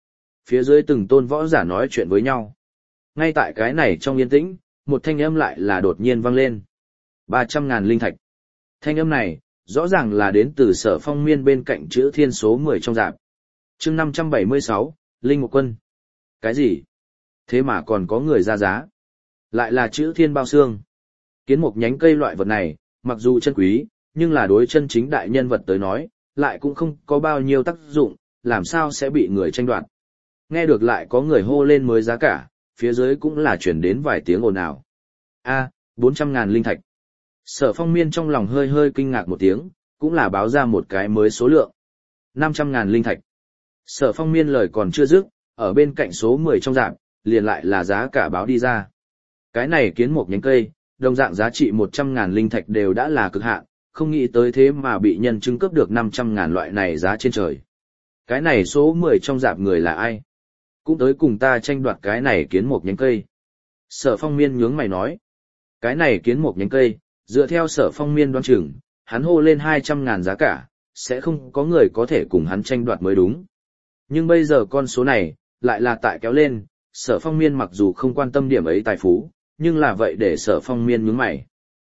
phía dưới từng tôn võ giả nói chuyện với nhau. Ngay tại cái này trong yên tĩnh, một thanh âm lại là đột nhiên vang lên. ba trăm ngàn linh thạch. Thanh âm này, rõ ràng là đến từ Sở Phong Miên bên cạnh chữ thiên số mười trong rạp. Chương năm trăm bảy mươi sáu, Linh Mục Quân. Cái gì? Thế mà còn có người ra giá. Lại là chữ thiên bao xương. Kiến mục nhánh cây loại vật này, mặc dù chân quý, nhưng là đối chân chính đại nhân vật tới nói, lại cũng không có bao nhiêu tác dụng, làm sao sẽ bị người tranh đoạt. Nghe được lại có người hô lên mới giá cả, phía dưới cũng là chuyển đến vài tiếng ồn ào. A, bốn trăm ngàn linh thạch. Sở Phong Miên trong lòng hơi hơi kinh ngạc một tiếng, cũng là báo ra một cái mới số lượng. năm trăm ngàn linh thạch. Sở Phong Miên lời còn chưa dứt, ở bên cạnh số mười trong rạp, liền lại là giá cả báo đi ra. Cái này kiến một nhánh cây, đồng dạng giá trị một trăm ngàn linh thạch đều đã là cực hạn, không nghĩ tới thế mà bị nhân chứng cướp được năm trăm ngàn loại này giá trên trời. Cái này số mười trong rạp người là ai? Cũng tới cùng ta tranh đoạt cái này kiến một nhánh cây. Sở Phong Miên nhướng mày nói. Cái này kiến một nhánh cây, dựa theo Sở Phong Miên đoán chừng, hắn hô lên hai trăm ngàn giá cả, sẽ không có người có thể cùng hắn tranh đoạt mới đúng. Nhưng bây giờ con số này, lại là tại kéo lên, Sở Phong Miên mặc dù không quan tâm điểm ấy tài phú, nhưng là vậy để Sở Phong Miên nhướng mày.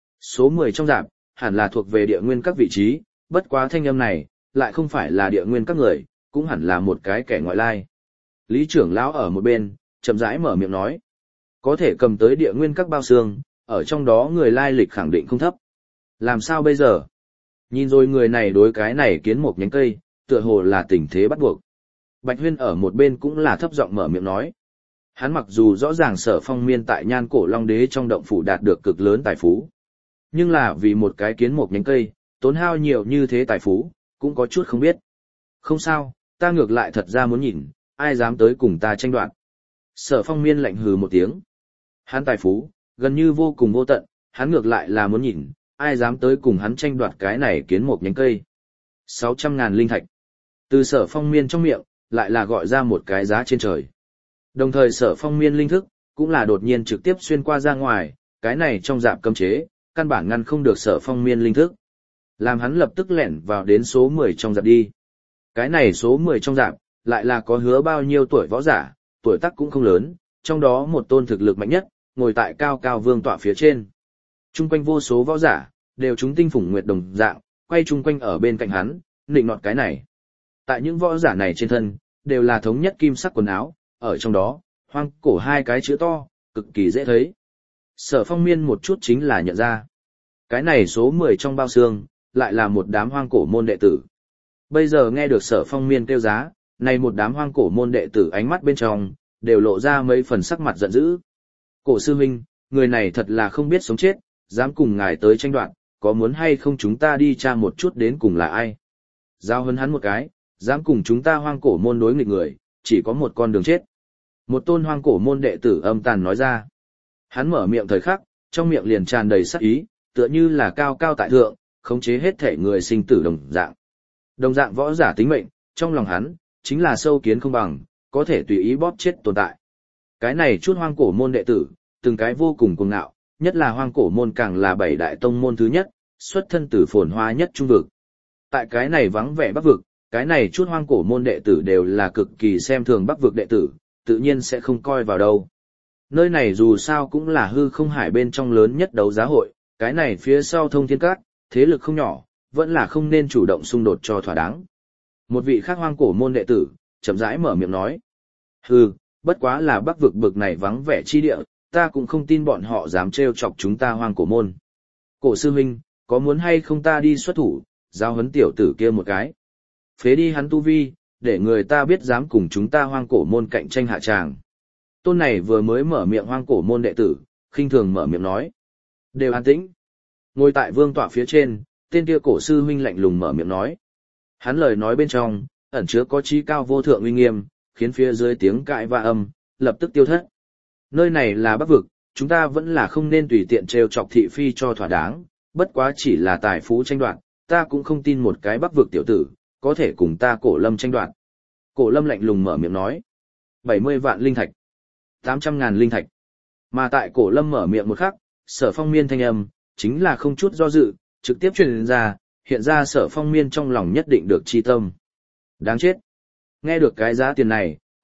Số mười trong rạp, hẳn là thuộc về địa nguyên các vị trí, bất quá thanh âm này, lại không phải là địa nguyên các người, cũng hẳn là một cái kẻ ngoại lai. Lý trưởng lão ở một bên, chậm rãi mở miệng nói. Có thể cầm tới địa nguyên các bao xương, ở trong đó người lai lịch khẳng định không thấp. Làm sao bây giờ? Nhìn rồi người này đối cái này kiến một nhánh cây, tựa hồ là tình thế bắt buộc. Bạch Huyên ở một bên cũng là thấp giọng mở miệng nói. Hắn mặc dù rõ ràng Sở Phong Miên tại Nhan Cổ Long Đế trong động phủ đạt được cực lớn tài phú, nhưng là vì một cái kiến một nhánh cây, tốn hao nhiều như thế tài phú, cũng có chút không biết. Không sao, ta ngược lại thật ra muốn nhìn, ai dám tới cùng ta tranh đoạt. Sở Phong Miên lạnh hừ một tiếng. Hắn tài phú, gần như vô cùng vô tận, hắn ngược lại là muốn nhìn, ai dám tới cùng hắn tranh đoạt cái này kiến một nhánh cây. sáu trăm ngàn linh thạch. Từ Sở Phong Miên trong miệng, lại là gọi ra một cái giá trên trời. Đồng thời Sở Phong Miên linh thức, cũng là đột nhiên trực tiếp xuyên qua ra ngoài, cái này trong rạp cấm chế, căn bản ngăn không được Sở Phong Miên linh thức. Làm hắn lập tức lẻn vào đến số mười trong rạp đi. Cái này số mười trong rạp, lại là có hứa bao nhiêu tuổi võ giả, tuổi tác cũng không lớn, trong đó một tôn thực lực mạnh nhất, ngồi tại cao cao vương tọa phía trên. Trung quanh vô số võ giả, đều chúng tinh phủng nguyệt đồng dạng, quay chung quanh ở bên cạnh hắn, nịnh nọt cái này. Tại những võ giả này trên thân, đều là thống nhất kim sắc quần áo, ở trong đó, hoang cổ hai cái chữ to, cực kỳ dễ thấy. Sở Phong Miên một chút chính là nhận ra. Cái này số mười trong bao xương, lại là một đám hoang cổ môn đệ tử. Bây giờ nghe được Sở Phong Miên kêu giá, này một đám hoang cổ môn đệ tử ánh mắt bên trong, đều lộ ra mấy phần sắc mặt giận dữ. Cổ sư huynh, người này thật là không biết sống chết, dám cùng ngài tới tranh đoạt, có muốn hay không chúng ta đi tra một chút đến cùng là ai? Giao hấn hắn một cái, dám cùng chúng ta hoang cổ môn đối nghịch người, chỉ có một con đường chết. Một tôn hoang cổ môn đệ tử âm tàn nói ra. Hắn mở miệng thời khắc, trong miệng liền tràn đầy sát ý, tựa như là cao cao tại thượng, khống chế hết thể người sinh tử đồng dạng. Đồng dạng võ giả tính mệnh, trong lòng hắn, chính là sâu kiến không bằng, có thể tùy ý bóp chết tồn tại. Cái này chút hoang cổ môn đệ tử, từng cái vô cùng cuồng ngạo, nhất là hoang cổ môn càng là bảy đại tông môn thứ nhất, xuất thân từ phồn hoa nhất trung vực. Tại cái này vắng vẻ bắc vực, cái này chút hoang cổ môn đệ tử đều là cực kỳ xem thường bắc vực đệ tử, tự nhiên sẽ không coi vào đâu. Nơi này dù sao cũng là hư không hải bên trong lớn nhất đấu giá hội, cái này phía sau thông thiên các, thế lực không nhỏ, vẫn là không nên chủ động xung đột cho thỏa đáng. Một vị khác hoang cổ môn đệ tử, chậm rãi mở miệng nói. Hừ, bất quá là bắc vực bực này vắng vẻ chi địa, ta cũng không tin bọn họ dám trêu chọc chúng ta hoang cổ môn. Cổ sư huynh, có muốn hay không ta đi xuất thủ, giao huấn tiểu tử kia một cái. Phế đi hắn tu vi, để người ta biết dám cùng chúng ta hoang cổ môn cạnh tranh hạ tràng. Tôn này vừa mới mở miệng hoang cổ môn đệ tử, khinh thường mở miệng nói. Đều an tĩnh. Ngồi tại vương tọa phía trên, tên kia cổ sư huynh lạnh lùng mở miệng nói. Hắn lời nói bên trong, ẩn chứa có chí cao vô thượng uy nghiêm, khiến phía dưới tiếng cãi và âm, lập tức tiêu thất. Nơi này là bắc vực, chúng ta vẫn là không nên tùy tiện trêu chọc thị phi cho thỏa đáng, bất quá chỉ là tài phú tranh đoạt, ta cũng không tin một cái bắc vực tiểu tử, có thể cùng ta cổ lâm tranh đoạt. Cổ lâm lạnh lùng mở miệng nói. bảy mươi vạn linh thạch. tám trăm ngàn linh thạch. Mà tại cổ lâm mở miệng một khắc, Sở Phong Miên thanh âm, chính là không chút do dự, trực tiếp truyền ra, hiện ra Sở Phong Miên trong lòng nhất định được chi tâm. Đáng chết. Nghe được cái giá tiền này,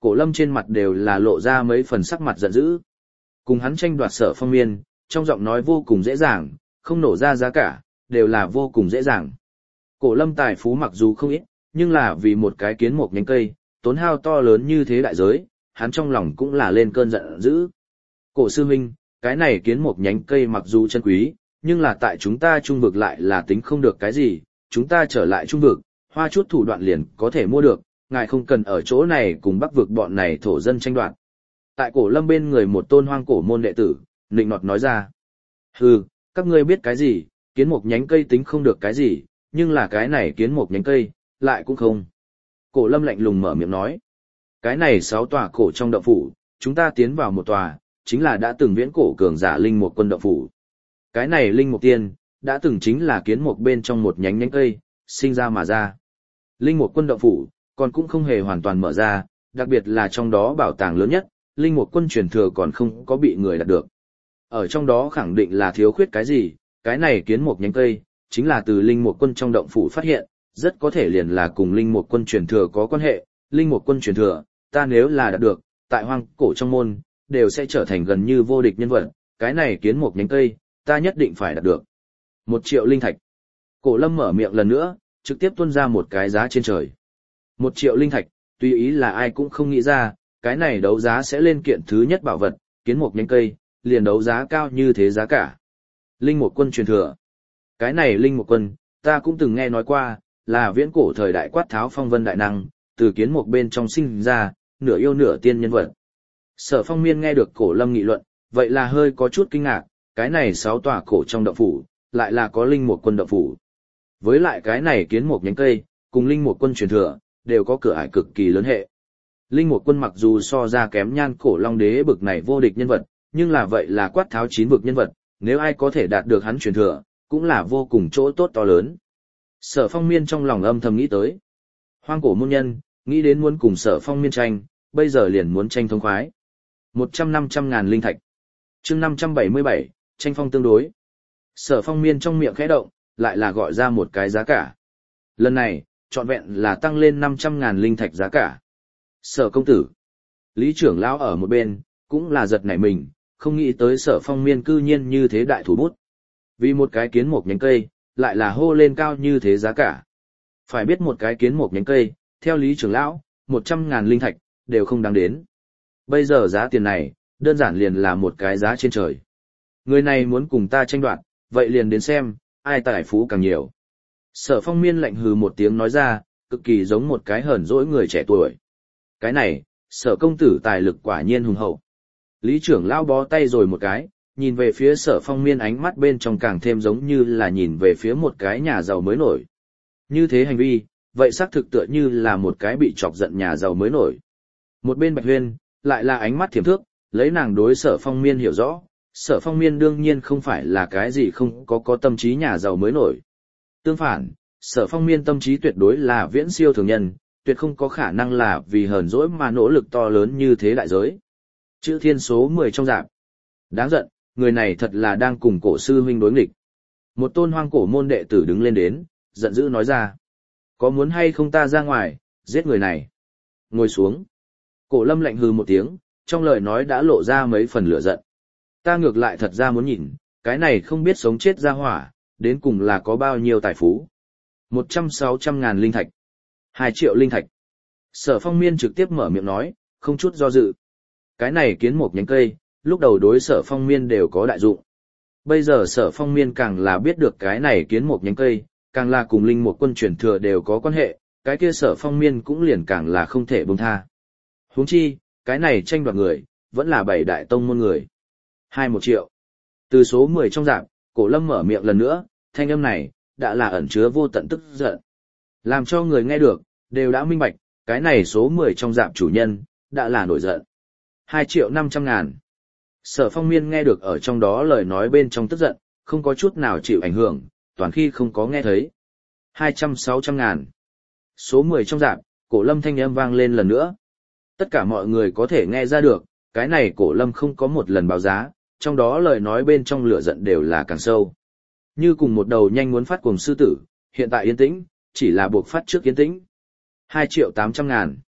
Cổ Lâm trên mặt đều là lộ ra mấy phần sắc mặt giận dữ. Cùng hắn tranh đoạt Sở Phong Miên, trong giọng nói vô cùng dễ dàng, không nổ ra giá cả, đều là vô cùng dễ dàng. Cổ Lâm tài phú mặc dù không ít, nhưng là vì một cái kiến mục nhánh cây, tốn hao to lớn như thế đại giới, hắn trong lòng cũng là lên cơn giận dữ. Cổ sư huynh, cái này kiến mục nhánh cây mặc dù chân quý, nhưng là tại chúng ta trung vực lại là tính không được cái gì, chúng ta trở lại trung vực, hoa chút thủ đoạn liền có thể mua được, ngài không cần ở chỗ này cùng bắc vực bọn này thổ dân tranh đoạt. Tại Cổ Lâm bên người một tôn hoang cổ môn đệ tử, nịnh nọt nói ra. Hừ, các ngươi biết cái gì, kiến mục nhánh cây tính không được cái gì, nhưng là cái này kiến mục nhánh cây, lại cũng không. Cổ Lâm lạnh lùng mở miệng nói. Cái này sáu tòa cổ trong động phủ, chúng ta tiến vào một tòa, chính là đã từng viễn cổ cường giả linh mục quân động phủ. Cái này linh mục tiên, đã từng chính là kiến mục bên trong một nhánh nhánh cây, sinh ra mà ra. Linh mục quân động phủ, còn cũng không hề hoàn toàn mở ra, đặc biệt là trong đó bảo tàng lớn nhất, linh mục quân truyền thừa còn không có bị người đạt được. Ở trong đó khẳng định là thiếu khuyết cái gì, cái này kiến mục nhánh cây, chính là từ linh mục quân trong động phủ phát hiện, rất có thể liền là cùng linh mục quân truyền thừa có quan hệ, linh mục quân truyền thừa, ta nếu là đạt được, tại hoang cổ trong môn, đều sẽ trở thành gần như vô địch nhân vật, cái này kiến mục nhánh cây, ta nhất định phải đạt được. Một triệu linh thạch. Cổ Lâm mở miệng lần nữa, trực tiếp tuôn ra một cái giá trên trời. Một triệu linh thạch, tùy ý là ai cũng không nghĩ ra, cái này đấu giá sẽ lên kiện thứ nhất bảo vật, kiến mục nhánh cây, liền đấu giá cao như thế giá cả. Linh mục quân truyền thừa. Cái này linh mục quân, ta cũng từng nghe nói qua, là viễn cổ thời đại quát tháo phong vân đại năng, từ kiến mục bên trong sinh ra, nửa yêu nửa tiên nhân vật. Sở Phong Miên nghe được Cổ Lâm nghị luận, vậy là hơi có chút kinh ngạc, cái này sáu tòa cổ trong động phủ, lại là có linh mục quân động phủ. Với lại cái này kiến mục nhánh cây, cùng linh mục quân truyền thừa, đều có cửa ải cực kỳ lớn hệ. Linh mục quân mặc dù so ra kém Nhan Cổ Long Đế bực này vô địch nhân vật, nhưng là vậy là quát tháo chín vực nhân vật, nếu ai có thể đạt được hắn truyền thừa, cũng là vô cùng chỗ tốt to lớn. Sở Phong Miên trong lòng âm thầm nghĩ tới. Hoang cổ môn nhân, nghĩ đến muốn cùng Sở Phong Miên tranh, bây giờ liền muốn tranh thông khoái. Một trăm năm trăm ngàn linh thạch. Chương năm trăm bảy mươi bảy, tranh phong tương đối. Sở Phong Miên trong miệng khẽ động, lại là gọi ra một cái giá cả. Lần này, trọn vẹn là tăng lên năm trăm ngàn linh thạch giá cả. Sở công tử. Lý trưởng lão ở một bên, cũng là giật nảy mình, không nghĩ tới Sở Phong Miên cư nhiên như thế đại thủ bút. Vì một cái kiến mục nhánh cây, lại là hô lên cao như thế giá cả. Phải biết một cái kiến mục nhánh cây, theo Lý trưởng lão, một trăm ngàn linh thạch, đều không đáng đến. Bây giờ giá tiền này, đơn giản liền là một cái giá trên trời. Người này muốn cùng ta tranh đoạt, vậy liền đến xem, ai tài phú càng nhiều. Sở Phong Miên lạnh hừ một tiếng nói ra, cực kỳ giống một cái hờn dỗi người trẻ tuổi. Cái này, Sở công tử tài lực quả nhiên hùng hậu. Lý trưởng lão bó tay rồi một cái, nhìn về phía Sở Phong Miên ánh mắt bên trong càng thêm giống như là nhìn về phía một cái nhà giàu mới nổi. Như thế hành vi, vậy xác thực tựa như là một cái bị chọc giận nhà giàu mới nổi. Một bên Bạch Huyên, lại là ánh mắt thiểm thước, lấy nàng đối Sở Phong Miên hiểu rõ, Sở Phong Miên đương nhiên không phải là cái gì không có có tâm trí nhà giàu mới nổi. Tương phản, Sở Phong Miên tâm trí tuyệt đối là viễn siêu thường nhân, tuyệt không có khả năng là vì hờn dỗi mà nỗ lực to lớn như thế đại giới. Chữ thiên số mười trong rạp. Đáng giận, người này thật là đang cùng cổ sư huynh đối nghịch. Một tôn hoang cổ môn đệ tử đứng lên đến, giận dữ nói ra. Có muốn hay không ta ra ngoài, giết người này. Ngồi xuống. Cổ Lâm lạnh hừ một tiếng, trong lời nói đã lộ ra mấy phần lửa giận. Ta ngược lại thật ra muốn nhìn, cái này không biết sống chết ra hỏa, đến cùng là có bao nhiêu tài phú. Một trăm sáu trăm ngàn linh thạch. Hai triệu linh thạch. Sở Phong Miên trực tiếp mở miệng nói, không chút do dự. Cái này kiến một nhánh cây, lúc đầu đối Sở Phong Miên đều có đại dụng. Bây giờ Sở Phong Miên càng là biết được cái này kiến một nhánh cây, càng là cùng linh một quân truyền thừa đều có quan hệ, cái kia Sở Phong Miên cũng liền càng là không thể buông tha. Huống chi, cái này tranh đoạt người, vẫn là bảy đại tông môn người. Hai một triệu. Từ số mười trong rạp, Cổ Lâm mở miệng lần nữa, thanh âm này, đã là ẩn chứa vô tận tức giận. Làm cho người nghe được, đều đã minh bạch, cái này số mười trong rạp chủ nhân, đã là nổi giận. Hai triệu năm trăm ngàn. Sở Phong Miên nghe được ở trong đó lời nói bên trong tức giận, không có chút nào chịu ảnh hưởng, toàn khi không có nghe thấy. Hai trăm sáu trăm ngàn. Số mười trong rạp, Cổ Lâm thanh âm vang lên lần nữa. Tất cả mọi người có thể nghe ra được, cái này Cổ Lâm không có một lần báo giá, trong đó lời nói bên trong lửa giận đều là càng sâu. Như cùng một đầu nhanh muốn phát cuồng sư tử, hiện tại yên tĩnh, chỉ là buộc phát trước yên tĩnh. Hai triệu tám trăm ngàn.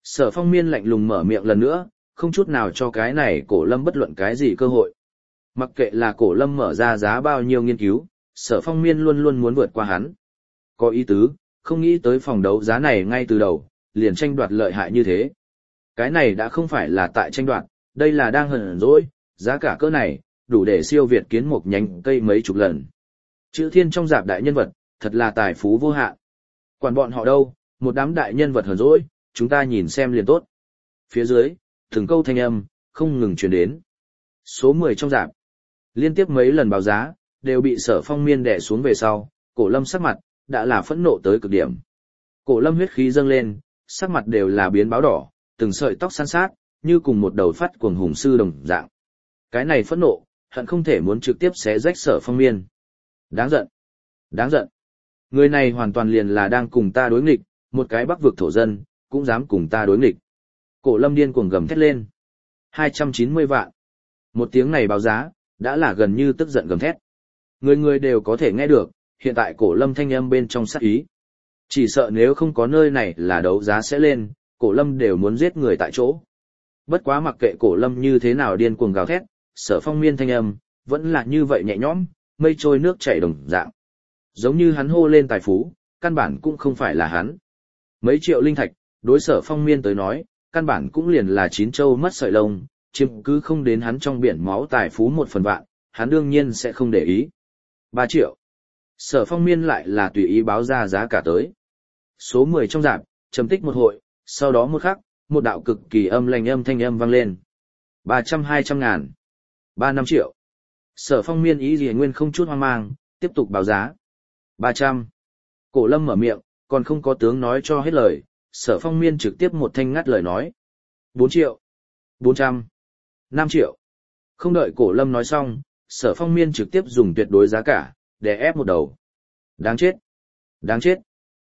Sở Phong Miên lạnh lùng mở miệng lần nữa, không chút nào cho cái này Cổ Lâm bất luận cái gì cơ hội. Mặc kệ là Cổ Lâm mở ra giá bao nhiêu nghiên cứu, Sở Phong Miên luôn luôn muốn vượt qua hắn. Có ý tứ, không nghĩ tới phòng đấu giá này ngay từ đầu, liền tranh đoạt lợi hại như thế. Cái này đã không phải là tại tranh đoạt, đây là đang hờn dỗi, giá cả cỡ này, đủ để siêu việt kiến một nhánh cây mấy chục lần. Chữ Thiên trong dạp đại nhân vật, thật là tài phú vô hạn. Quản bọn họ đâu, một đám đại nhân vật hờn dỗi, chúng ta nhìn xem liền tốt. Phía dưới, từng câu thanh âm, không ngừng truyền đến. Số mười trong dạp, liên tiếp mấy lần báo giá, đều bị Sở Phong Miên đè xuống về sau, Cổ Lâm sắc mặt, đã là phẫn nộ tới cực điểm. Cổ Lâm huyết khí dâng lên, sắc mặt đều là biến báo đỏ, từng sợi tóc san sát, như cùng một đầu phát cuồng hùng sư đồng dạng. Cái này phẫn nộ, hận không thể muốn trực tiếp xé rách Sở Phong Miên. Đáng giận, đáng giận. Người này hoàn toàn liền là đang cùng ta đối nghịch, một cái Bắc vực thổ dân, cũng dám cùng ta đối nghịch. Cổ Lâm điên cuồng gầm thét lên. hai trăm chín mươi vạn. Một tiếng này báo giá, đã là gần như tức giận gầm thét. Người người đều có thể nghe được, hiện tại Cổ Lâm thanh âm bên trong sát ý. Chỉ sợ nếu không có nơi này là đấu giá sẽ lên, Cổ Lâm đều muốn giết người tại chỗ. Bất quá mặc kệ Cổ Lâm như thế nào điên cuồng gào thét, Sở Phong Miên thanh âm, vẫn là như vậy nhẹ nhõm, mây trôi nước chảy đồng dạng. Giống như hắn hô lên tài phú, căn bản cũng không phải là hắn. Mấy triệu linh thạch, đối Sở Phong Miên tới nói, căn bản cũng liền là chín châu mất sợi lông, chiếm cứ không đến hắn trong biển máu tài phú một phần vạn, hắn đương nhiên sẽ không để ý. Ba triệu. Sở Phong Miên lại là tùy ý báo ra giá cả tới. Số mười trong dạp, trầm tích một hội, sau đó một khắc, một đạo cực kỳ âm lanh âm thanh âm vang lên. Ba trăm hai trăm ngàn. Ba năm triệu. Sở Phong Miên ý gì nguyên không chút hoang mang, tiếp tục báo giá. Ba trăm. Cổ Lâm mở miệng, còn không có tướng nói cho hết lời, Sở Phong Miên trực tiếp một thanh ngắt lời nói. Bốn triệu. Bốn trăm. Năm triệu. Không đợi Cổ Lâm nói xong, Sở Phong Miên trực tiếp dùng tuyệt đối giá cả, để ép một đầu. Đáng chết. Đáng chết.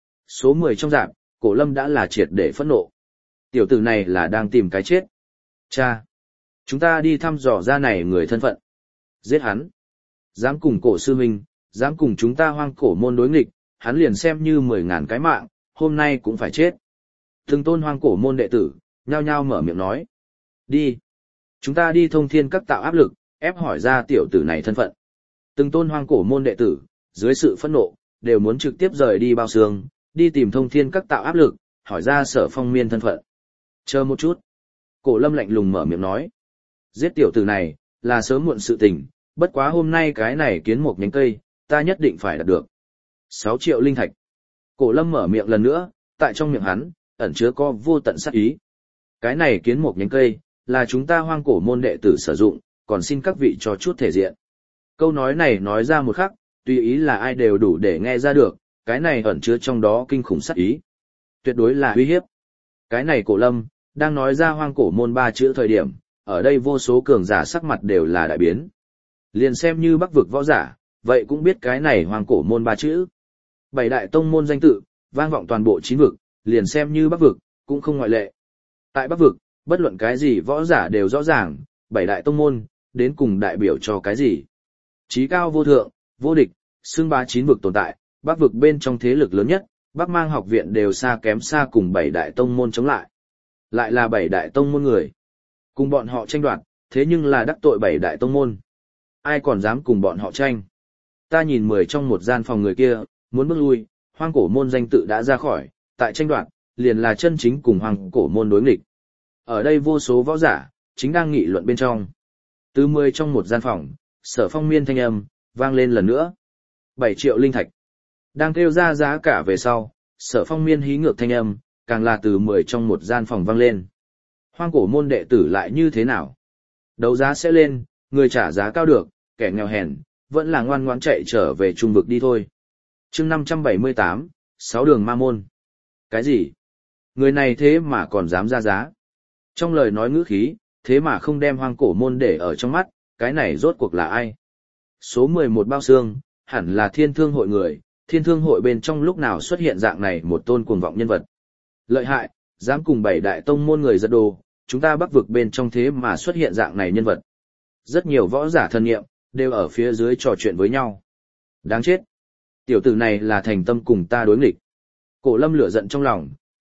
Số mười trong dạp, Cổ Lâm đã là triệt để phẫn nộ. Tiểu tử này là đang tìm cái chết. Cha. Chúng ta đi thăm dò ra này người thân phận. Giết hắn. Dám cùng Cổ sư huynh, dám cùng chúng ta Hoang Cổ môn đối nghịch, hắn liền xem như mười ngàn cái mạng, hôm nay cũng phải chết. Từng tôn Hoang Cổ môn đệ tử, nhao nhao mở miệng nói. Đi. Chúng ta đi Thông Thiên Các tạo áp lực, ép hỏi ra tiểu tử này thân phận. Từng tôn Hoang Cổ môn đệ tử, dưới sự phẫn nộ, đều muốn trực tiếp rời đi bao xương, đi tìm Thông Thiên Các tạo áp lực, hỏi ra Sở Phong Miên thân phận. Chờ một chút. Cổ Lâm lạnh lùng mở miệng nói. Giết tiểu tử này, là sớm muộn sự tình, bất quá hôm nay cái này kiến một nhánh cây, ta nhất định phải đạt được. Sáu triệu linh thạch. Cổ Lâm mở miệng lần nữa, tại trong miệng hắn, ẩn chứa có vô tận sát ý. Cái này kiến một nhánh cây, là chúng ta Hoang Cổ môn đệ tử sử dụng, còn xin các vị cho chút thể diện. Câu nói này nói ra một khắc, tùy ý là ai đều đủ để nghe ra được, cái này ẩn chứa trong đó kinh khủng sát ý. Tuyệt đối là uy hiếp. Cái này Cổ Lâm, đang nói ra Hoang Cổ môn ba chữ thời điểm, ở đây vô số cường giả sắc mặt đều là đại biến. Liền xem như Bắc vực võ giả, vậy cũng biết cái này Hoang Cổ môn ba chữ. Bảy đại tông môn danh tự, vang vọng toàn bộ chín vực, liền xem như Bắc vực, cũng không ngoại lệ. Tại Bắc vực, bất luận cái gì võ giả đều rõ ràng, bảy đại tông môn, đến cùng đại biểu cho cái gì. Chí cao vô thượng, vô địch, xưng bá chín vực tồn tại, Bắc vực bên trong thế lực lớn nhất, Bắc Mang học viện đều xa kém xa cùng bảy đại tông môn chống lại. Lại là bảy đại tông môn người. Cùng bọn họ tranh đoạt, thế nhưng là đắc tội bảy đại tông môn. Ai còn dám cùng bọn họ tranh? Ta nhìn mười trong một gian phòng người kia, muốn bước lui, Hoang Cổ môn danh tự đã ra khỏi, tại tranh đoạt, liền là chân chính cùng Hoang Cổ môn đối nghịch. Ở đây vô số võ giả, chính đang nghị luận bên trong. Từ mười trong một gian phòng, Sở Phong Miên thanh âm, vang lên lần nữa. Bảy triệu linh thạch. Đang kêu ra giá cả về sau, Sở Phong Miên hí ngược thanh âm, càng là từ mười trong một gian phòng vang lên. Hoang Cổ môn đệ tử lại như thế nào? Đấu giá sẽ lên, người trả giá cao được, kẻ nghèo hèn, vẫn là ngoan ngoãn chạy trở về trung vực đi thôi. Chương năm trăm bảy mươi tám, sáu đường ma môn. Cái gì? Người này thế mà còn dám ra giá? Trong lời nói ngữ khí, thế mà không đem Hoang Cổ môn để ở trong mắt, cái này rốt cuộc là ai? Số mười một bao xương, hẳn là Thiên Thương hội người, Thiên Thương hội bên trong lúc nào xuất hiện dạng này một tôn cuồng vọng nhân vật. Lợi hại, dám cùng bảy đại tông môn người giật đồ, chúng ta Bắc vực bên trong thế mà xuất hiện dạng này nhân vật. Rất nhiều võ giả thân nghiệm, đều ở phía dưới trò chuyện với nhau. Đáng chết. Tiểu tử này là thành tâm cùng ta đối nghịch. Cổ Lâm lửa giận trong lòng,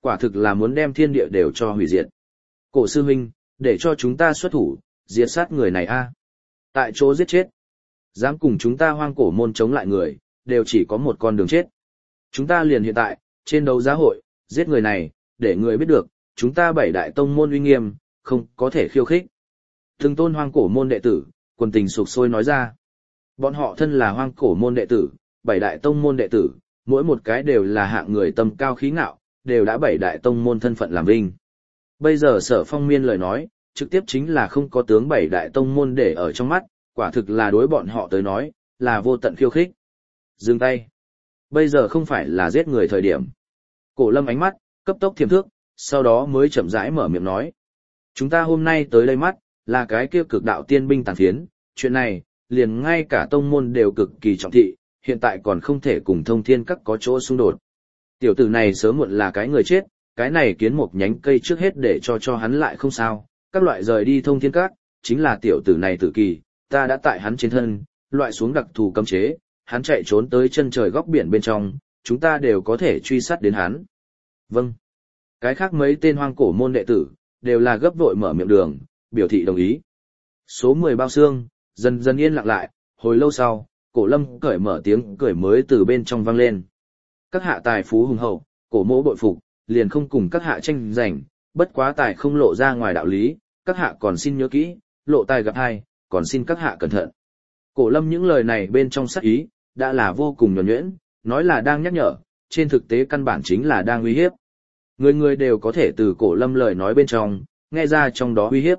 quả thực là muốn đem thiên địa đều cho hủy diệt. Cổ sư huynh, để cho chúng ta xuất thủ, diệt sát người này a. Tại chỗ giết chết. Dám cùng chúng ta hoang cổ môn chống lại người, đều chỉ có một con đường chết. Chúng ta liền hiện tại, trên đấu giá hội, giết người này, để người biết được, chúng ta bảy đại tông môn uy nghiêm, không có thể khiêu khích. Từng tôn hoang cổ môn đệ tử, quần tình sục sôi nói ra. Bọn họ thân là hoang cổ môn đệ tử, bảy đại tông môn đệ tử, mỗi một cái đều là hạng người tâm cao khí ngạo, đều đã bảy đại tông môn thân phận làm vinh. Bây giờ Sở Phong Miên lời nói, trực tiếp chính là không có tướng bảy đại tông môn để ở trong mắt, quả thực là đối bọn họ tới nói, là vô tận khiêu khích. Dừng tay. Bây giờ không phải là giết người thời điểm. Cổ Lâm ánh mắt, cấp tốc thiềm thước, sau đó mới chậm rãi mở miệng nói. Chúng ta hôm nay tới đây mắt, là cái kia cực đạo tiên binh tàn phiến, chuyện này, liền ngay cả tông môn đều cực kỳ trọng thị, hiện tại còn không thể cùng thông thiên các có chỗ xung đột. Tiểu tử này sớm muộn là cái người chết, cái này kiến một nhánh cây trước hết để cho cho hắn lại không sao, các loại rời đi thông thiên các, chính là tiểu tử này tử kỳ, ta đã tại hắn trên thân, loại xuống đặc thù cấm chế, hắn chạy trốn tới chân trời góc biển bên trong, chúng ta đều có thể truy sát đến hắn. Vâng. Cái khác mấy tên hoang cổ môn đệ tử, đều là gấp vội mở miệng đường, biểu thị đồng ý. Số mười bao xương, dần dần yên lặng lại, hồi lâu sau, cổ lâm cởi mở tiếng cười mới từ bên trong vang lên. Các hạ tài phú hùng hậu, cổ mỗ bội phục, liền không cùng các hạ tranh giành, bất quá tài không lộ ra ngoài đạo lý, các hạ còn xin nhớ kỹ, lộ tài gặp hai, còn xin các hạ cẩn thận. Cổ lâm những lời này bên trong sắc ý, đã là vô cùng nhuần nhuyễn, nói là đang nhắc nhở, trên thực tế căn bản chính là đang uy hiếp. Người người đều có thể từ cổ lâm lời nói bên trong, nghe ra trong đó uy hiếp.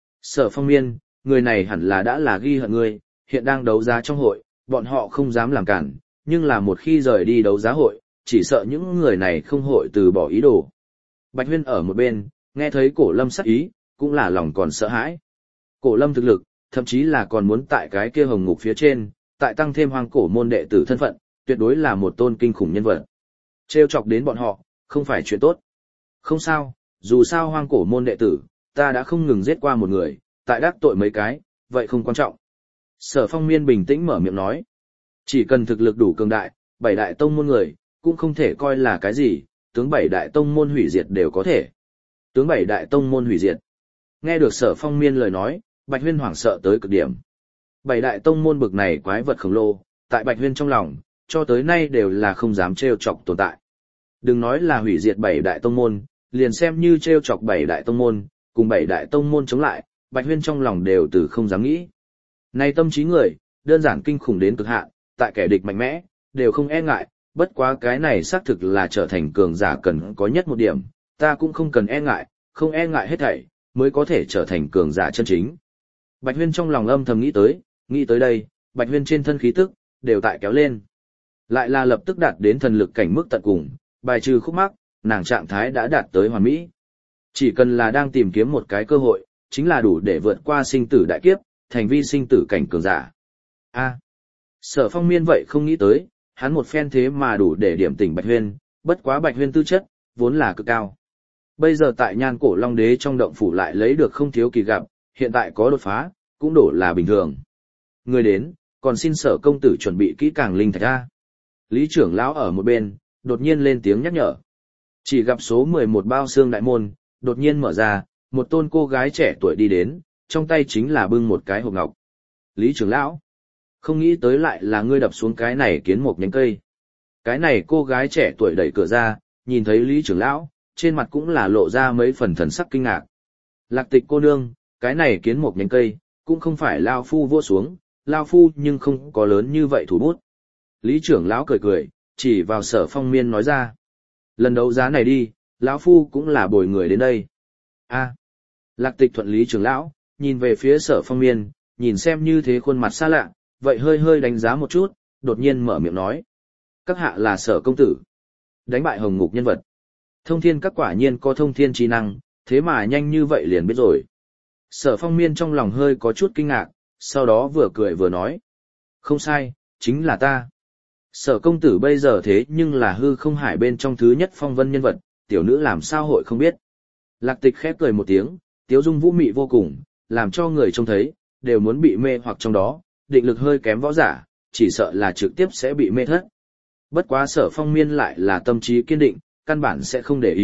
Sở Phong Miên, người này hẳn là đã là ghi hận ngươi, hiện đang đấu giá trong hội, bọn họ không dám làm cản, nhưng là một khi rời đi đấu giá hội, chỉ sợ những người này không hội từ bỏ ý đồ. Bạch Huyên ở một bên, nghe thấy cổ lâm sắc ý, cũng là lòng còn sợ hãi. Cổ lâm thực lực, thậm chí là còn muốn tại cái kia hồng ngục phía trên, tại tăng thêm hoang cổ môn đệ tử thân phận, tuyệt đối là một tôn kinh khủng nhân vật. Trêu chọc đến bọn họ, không phải chuyện tốt. Không sao, dù sao hoang cổ môn đệ tử, ta đã không ngừng giết qua một người, tại đắc tội mấy cái, vậy không quan trọng. Sở Phong Miên bình tĩnh mở miệng nói. Chỉ cần thực lực đủ cường đại, bảy đại tông môn người, cũng không thể coi là cái gì, tướng bảy đại tông môn hủy diệt đều có thể. Tướng bảy đại tông môn hủy diệt. Nghe được Sở Phong Miên lời nói, Bạch Huyên hoảng sợ tới cực điểm. Bảy đại tông môn bực này quái vật khổng lồ, tại Bạch Huyên trong lòng, cho tới nay đều là không dám trêu chọc tồn tại. Đừng nói là hủy diệt bảy đại tông môn, liền xem như trêu chọc bảy đại tông môn, cùng bảy đại tông môn chống lại, Bạch Huyên trong lòng đều từ không dám nghĩ. Này tâm trí người, đơn giản kinh khủng đến cực hạn, tại kẻ địch mạnh mẽ, đều không e ngại, bất quá cái này xác thực là trở thành cường giả cần có nhất một điểm, ta cũng không cần e ngại, không e ngại hết thảy, mới có thể trở thành cường giả chân chính. Bạch Huyên trong lòng âm thầm nghĩ tới, nghĩ tới đây, Bạch Huyên trên thân khí tức, đều tại kéo lên. Lại là lập tức đạt đến thần lực cảnh mức tận cùng, bài trừ khúc mắc, nàng trạng thái đã đạt tới hoàn mỹ. Chỉ cần là đang tìm kiếm một cái cơ hội, chính là đủ để vượt qua sinh tử đại kiếp, thành vi sinh tử cảnh cường giả. A. Sở Phong Miên vậy không nghĩ tới, hắn một phen thế mà đủ để điểm tỉnh Bạch Huyên, bất quá Bạch Huyên tư chất, vốn là cực cao. Bây giờ tại Nhan Cổ Long Đế trong động phủ lại lấy được không thiếu kỳ gặp, hiện tại có đột phá, cũng đổ là bình thường. Người đến, còn xin Sở công tử chuẩn bị kỹ càng linh thạch a. Lý trưởng lão ở một bên, đột nhiên lên tiếng nhắc nhở. Chỉ gặp số mười một bao xương đại môn, đột nhiên mở ra, một tôn cô gái trẻ tuổi đi đến, trong tay chính là bưng một cái hộp ngọc. Lý trưởng lão, không nghĩ tới lại là ngươi đập xuống cái này kiến một nhánh cây. Cái này cô gái trẻ tuổi đẩy cửa ra, nhìn thấy Lý trưởng lão, trên mặt cũng là lộ ra mấy phần thần sắc kinh ngạc. Lạc Tịch cô nương, cái này kiến một nhánh cây, cũng không phải lao phu vô xuống, lao phu nhưng không có lớn như vậy thủ bút. Lý trưởng lão cười cười, chỉ vào Sở Phong Miên nói ra. Lần đấu giá này đi, lão phu cũng là bồi người đến đây. A. Lạc Tịch thuận Lý trưởng lão, nhìn về phía Sở Phong Miên, nhìn xem như thế khuôn mặt xa lạ, vậy hơi hơi đánh giá một chút, đột nhiên mở miệng nói. Các hạ là Sở công tử. Đánh bại hồng ngục nhân vật. Thông thiên các quả nhiên có thông thiên trí năng, thế mà nhanh như vậy liền biết rồi. Sở Phong Miên trong lòng hơi có chút kinh ngạc, sau đó vừa cười vừa nói. Không sai, chính là ta. Sở công tử bây giờ thế nhưng là hư không hải bên trong thứ nhất phong vân nhân vật, tiểu nữ làm sao hội không biết. Lạc Tịch khép cười một tiếng, tiếu dung vũ mị vô cùng, làm cho người trông thấy, đều muốn bị mê hoặc trong đó, định lực hơi kém võ giả, chỉ sợ là trực tiếp sẽ bị mê thất. Bất quá Sở Phong Miên lại là tâm trí kiên định, căn bản sẽ không để ý,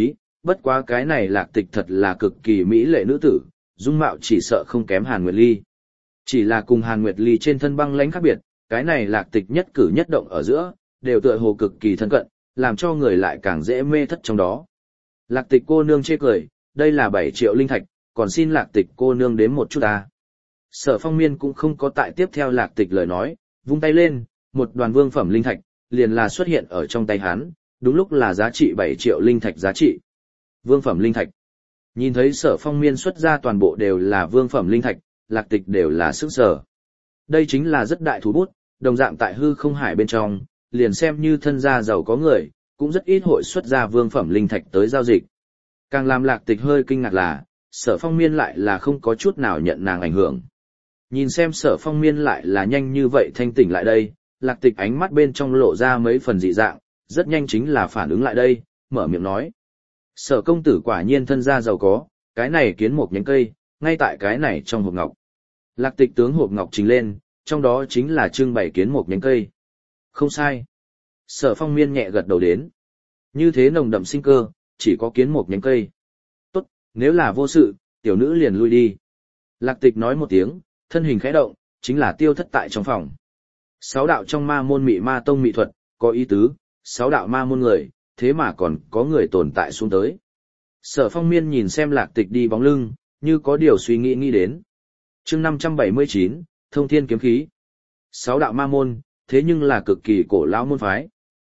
bất quá cái này lạc tịch thật là cực kỳ mỹ lệ nữ tử, dung mạo chỉ sợ không kém Hàn Nguyệt Ly. Chỉ là cùng Hàn Nguyệt Ly trên thân băng lãnh khác biệt, cái này lạc tịch nhất cử nhất động ở giữa, đều tựa hồ cực kỳ thân cận, làm cho người lại càng dễ mê thất trong đó. Lạc tịch cô nương chê cười, đây là bảy triệu linh thạch, còn xin lạc tịch cô nương đếm một chút ta. Sở Phong Miên cũng không có tại tiếp theo lạc tịch lời nói, vung tay lên, một đoàn vương phẩm linh thạch, liền là xuất hiện ở trong tay hắn, đúng lúc là giá trị bảy triệu linh thạch giá trị. Vương phẩm linh thạch. Nhìn thấy Sở Phong Miên xuất ra toàn bộ đều là vương phẩm linh thạch, lạc tịch đều là sức sở. Đây chính là rất đại thú bút, đồng dạng tại hư không hải bên trong, liền xem như thân gia giàu có người, cũng rất ít hội xuất ra vương phẩm linh thạch tới giao dịch. Càng làm lạc tịch hơi kinh ngạc là, Sở Phong Miên lại là không có chút nào nhận nàng ảnh hưởng. Nhìn xem Sở Phong Miên lại là nhanh như vậy thanh tỉnh lại đây, lạc tịch ánh mắt bên trong lộ ra mấy phần dị dạng, rất nhanh chính là phản ứng lại đây, mở miệng nói. Sở công tử quả nhiên thân gia giàu có, cái này kiến một nhánh cây, ngay tại cái này trong hộp ngọc. Lạc tịch tướng hộp ngọc trình lên, trong đó chính là trưng bày kiến một nhánh cây. Không sai. Sở Phong Miên nhẹ gật đầu đến. Như thế nồng đậm sinh cơ, chỉ có kiến một nhánh cây. Tốt, nếu là vô sự, tiểu nữ liền lui đi. Lạc tịch nói một tiếng, thân hình khẽ động, chính là tiêu thất tại trong phòng. Sáu đạo trong ma môn mị ma tông mỹ thuật, có ý tứ, sáu đạo ma môn người, thế mà còn có người tồn tại xuống tới. Sở Phong Miên nhìn xem lạc tịch đi bóng lưng, như có điều suy nghĩ nghĩ đến. chương năm trăm bảy mươi chín, Thông Thiên Kiếm Khí. Sáu đạo ma môn, thế nhưng là cực kỳ cổ lão môn phái.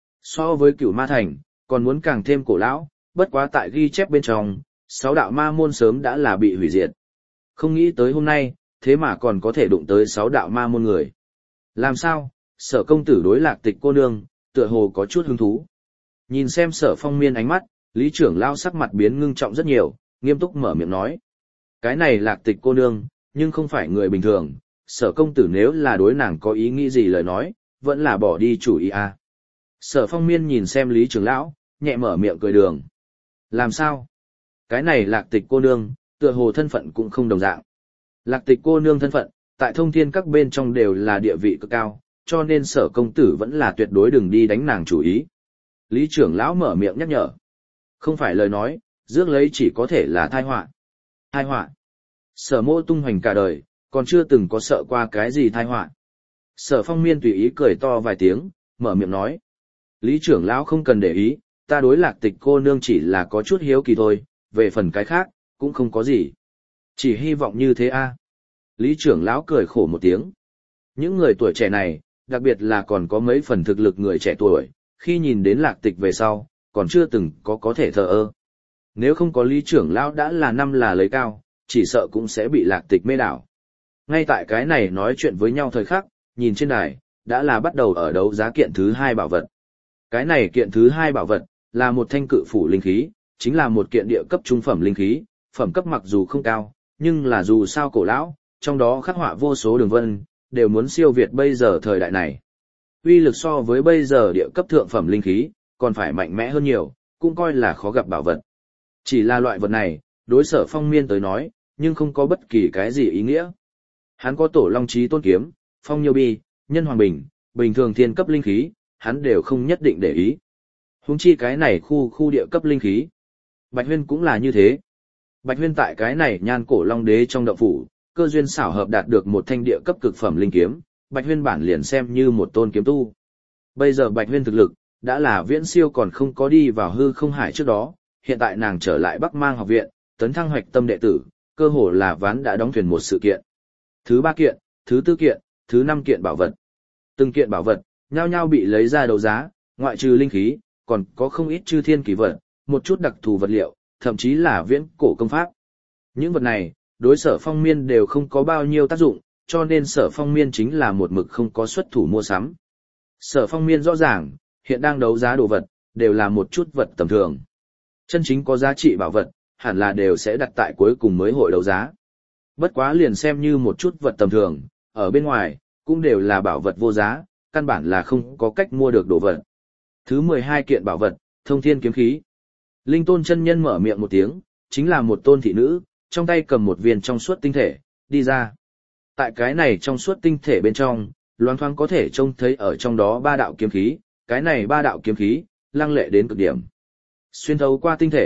So với Cửu Ma Thành, còn muốn càng thêm cổ lão, bất quá tại ghi chép bên trong, sáu đạo ma môn sớm đã là bị hủy diệt. Không nghĩ tới hôm nay, thế mà còn có thể đụng tới sáu đạo ma môn người. Làm sao, Sở công tử đối lạc tịch cô nương, tựa hồ có chút hứng thú. Nhìn xem Sở Phong Miên ánh mắt, Lý trưởng lão sắc mặt biến ngưng trọng rất nhiều, nghiêm túc mở miệng nói. Cái này lạc tịch cô nương, nhưng không phải người bình thường, Sở công tử nếu là đối nàng có ý nghĩ gì lời nói, vẫn là bỏ đi chủ ý à. Sở Phong Miên nhìn xem Lý trưởng lão, nhẹ mở miệng cười đường. Làm sao? Cái này lạc tịch cô nương, tựa hồ thân phận cũng không đồng dạng. Lạc tịch cô nương thân phận, tại thông thiên các bên trong đều là địa vị cực cao, cho nên Sở công tử vẫn là tuyệt đối đừng đi đánh nàng chủ ý. Lý trưởng lão mở miệng nhắc nhở. Không phải lời nói, rước lấy chỉ có thể là tai họa. Tai họa. Sở Mộ tung hoành cả đời, còn chưa từng có sợ qua cái gì tai họa. Sở Phong Miên tùy ý cười to vài tiếng, mở miệng nói. Lý trưởng lão không cần để ý, ta đối lạc tịch cô nương chỉ là có chút hiếu kỳ thôi, về phần cái khác, cũng không có gì. Chỉ hy vọng như thế a. Lý trưởng lão cười khổ một tiếng. Những người tuổi trẻ này, đặc biệt là còn có mấy phần thực lực người trẻ tuổi, khi nhìn đến lạc tịch về sau, còn chưa từng có có thể thờ ơ. Nếu không có Lý trưởng lão đã là năm là lấy cao, chỉ sợ cũng sẽ bị lạc tịch mê đảo. Ngay tại cái này nói chuyện với nhau thời khắc, nhìn trên đài, đã là bắt đầu ở đấu giá kiện thứ hai bảo vật. Cái này kiện thứ hai bảo vật, là một thanh cự phủ linh khí, chính là một kiện địa cấp trung phẩm linh khí, phẩm cấp mặc dù không cao, nhưng là dù sao cổ lão, trong đó khắc họa vô số đường vân, đều muốn siêu việt bây giờ thời đại này. Uy lực so với bây giờ địa cấp thượng phẩm linh khí, còn phải mạnh mẽ hơn nhiều, cũng coi là khó gặp bảo vật. Chỉ là loại vật này, đối Sở Phong Miên tới nói, nhưng không có bất kỳ cái gì ý nghĩa. Hắn có tổ long chí tôn kiếm, phong nhiêu bi, nhân hoàng bình, bình thường thiên cấp linh khí, hắn đều không nhất định để ý. Huống chi cái này khu khu địa cấp linh khí. Bạch Huyên cũng là như thế. Bạch Huyên tại cái này nhan cổ long đế trong động phủ, cơ duyên xảo hợp đạt được một thanh địa cấp cực phẩm linh kiếm, Bạch Huyên bản liền xem như một tôn kiếm tu. Bây giờ Bạch Huyên thực lực, đã là viễn siêu còn không có đi vào hư không hải trước đó, hiện tại nàng trở lại Bắc Mang học viện, tấn thăng hoạch tâm đệ tử, cơ hồ là ván đã đóng thuyền một sự kiện. Thứ ba kiện, thứ tư kiện, thứ năm kiện bảo vật. Từng kiện bảo vật, nhao nhao bị lấy ra đấu giá, ngoại trừ linh khí, còn có không ít chư thiên kỳ vật, một chút đặc thù vật liệu, thậm chí là viễn cổ công pháp. Những vật này, đối Sở Phong Miên đều không có bao nhiêu tác dụng, cho nên Sở Phong Miên chính là một mực không có xuất thủ mua sắm. Sở Phong Miên rõ ràng, hiện đang đấu giá đồ vật, đều là một chút vật tầm thường. Chân chính có giá trị bảo vật, hẳn là đều sẽ đặt tại cuối cùng mới hội đấu giá. Bất quá liền xem như một chút vật tầm thường, ở bên ngoài, cũng đều là bảo vật vô giá, căn bản là không có cách mua được đồ vật. Thứ mười hai kiện bảo vật, Thông Thiên Kiếm Khí. Linh Tôn chân nhân mở miệng một tiếng, chính là một tôn thị nữ, trong tay cầm một viên trong suốt tinh thể, đi ra. Tại cái này trong suốt tinh thể bên trong, loáng thoáng có thể trông thấy ở trong đó ba đạo kiếm khí, cái này ba đạo kiếm khí, lăng lệ đến cực điểm. Xuyên thấu qua tinh thể,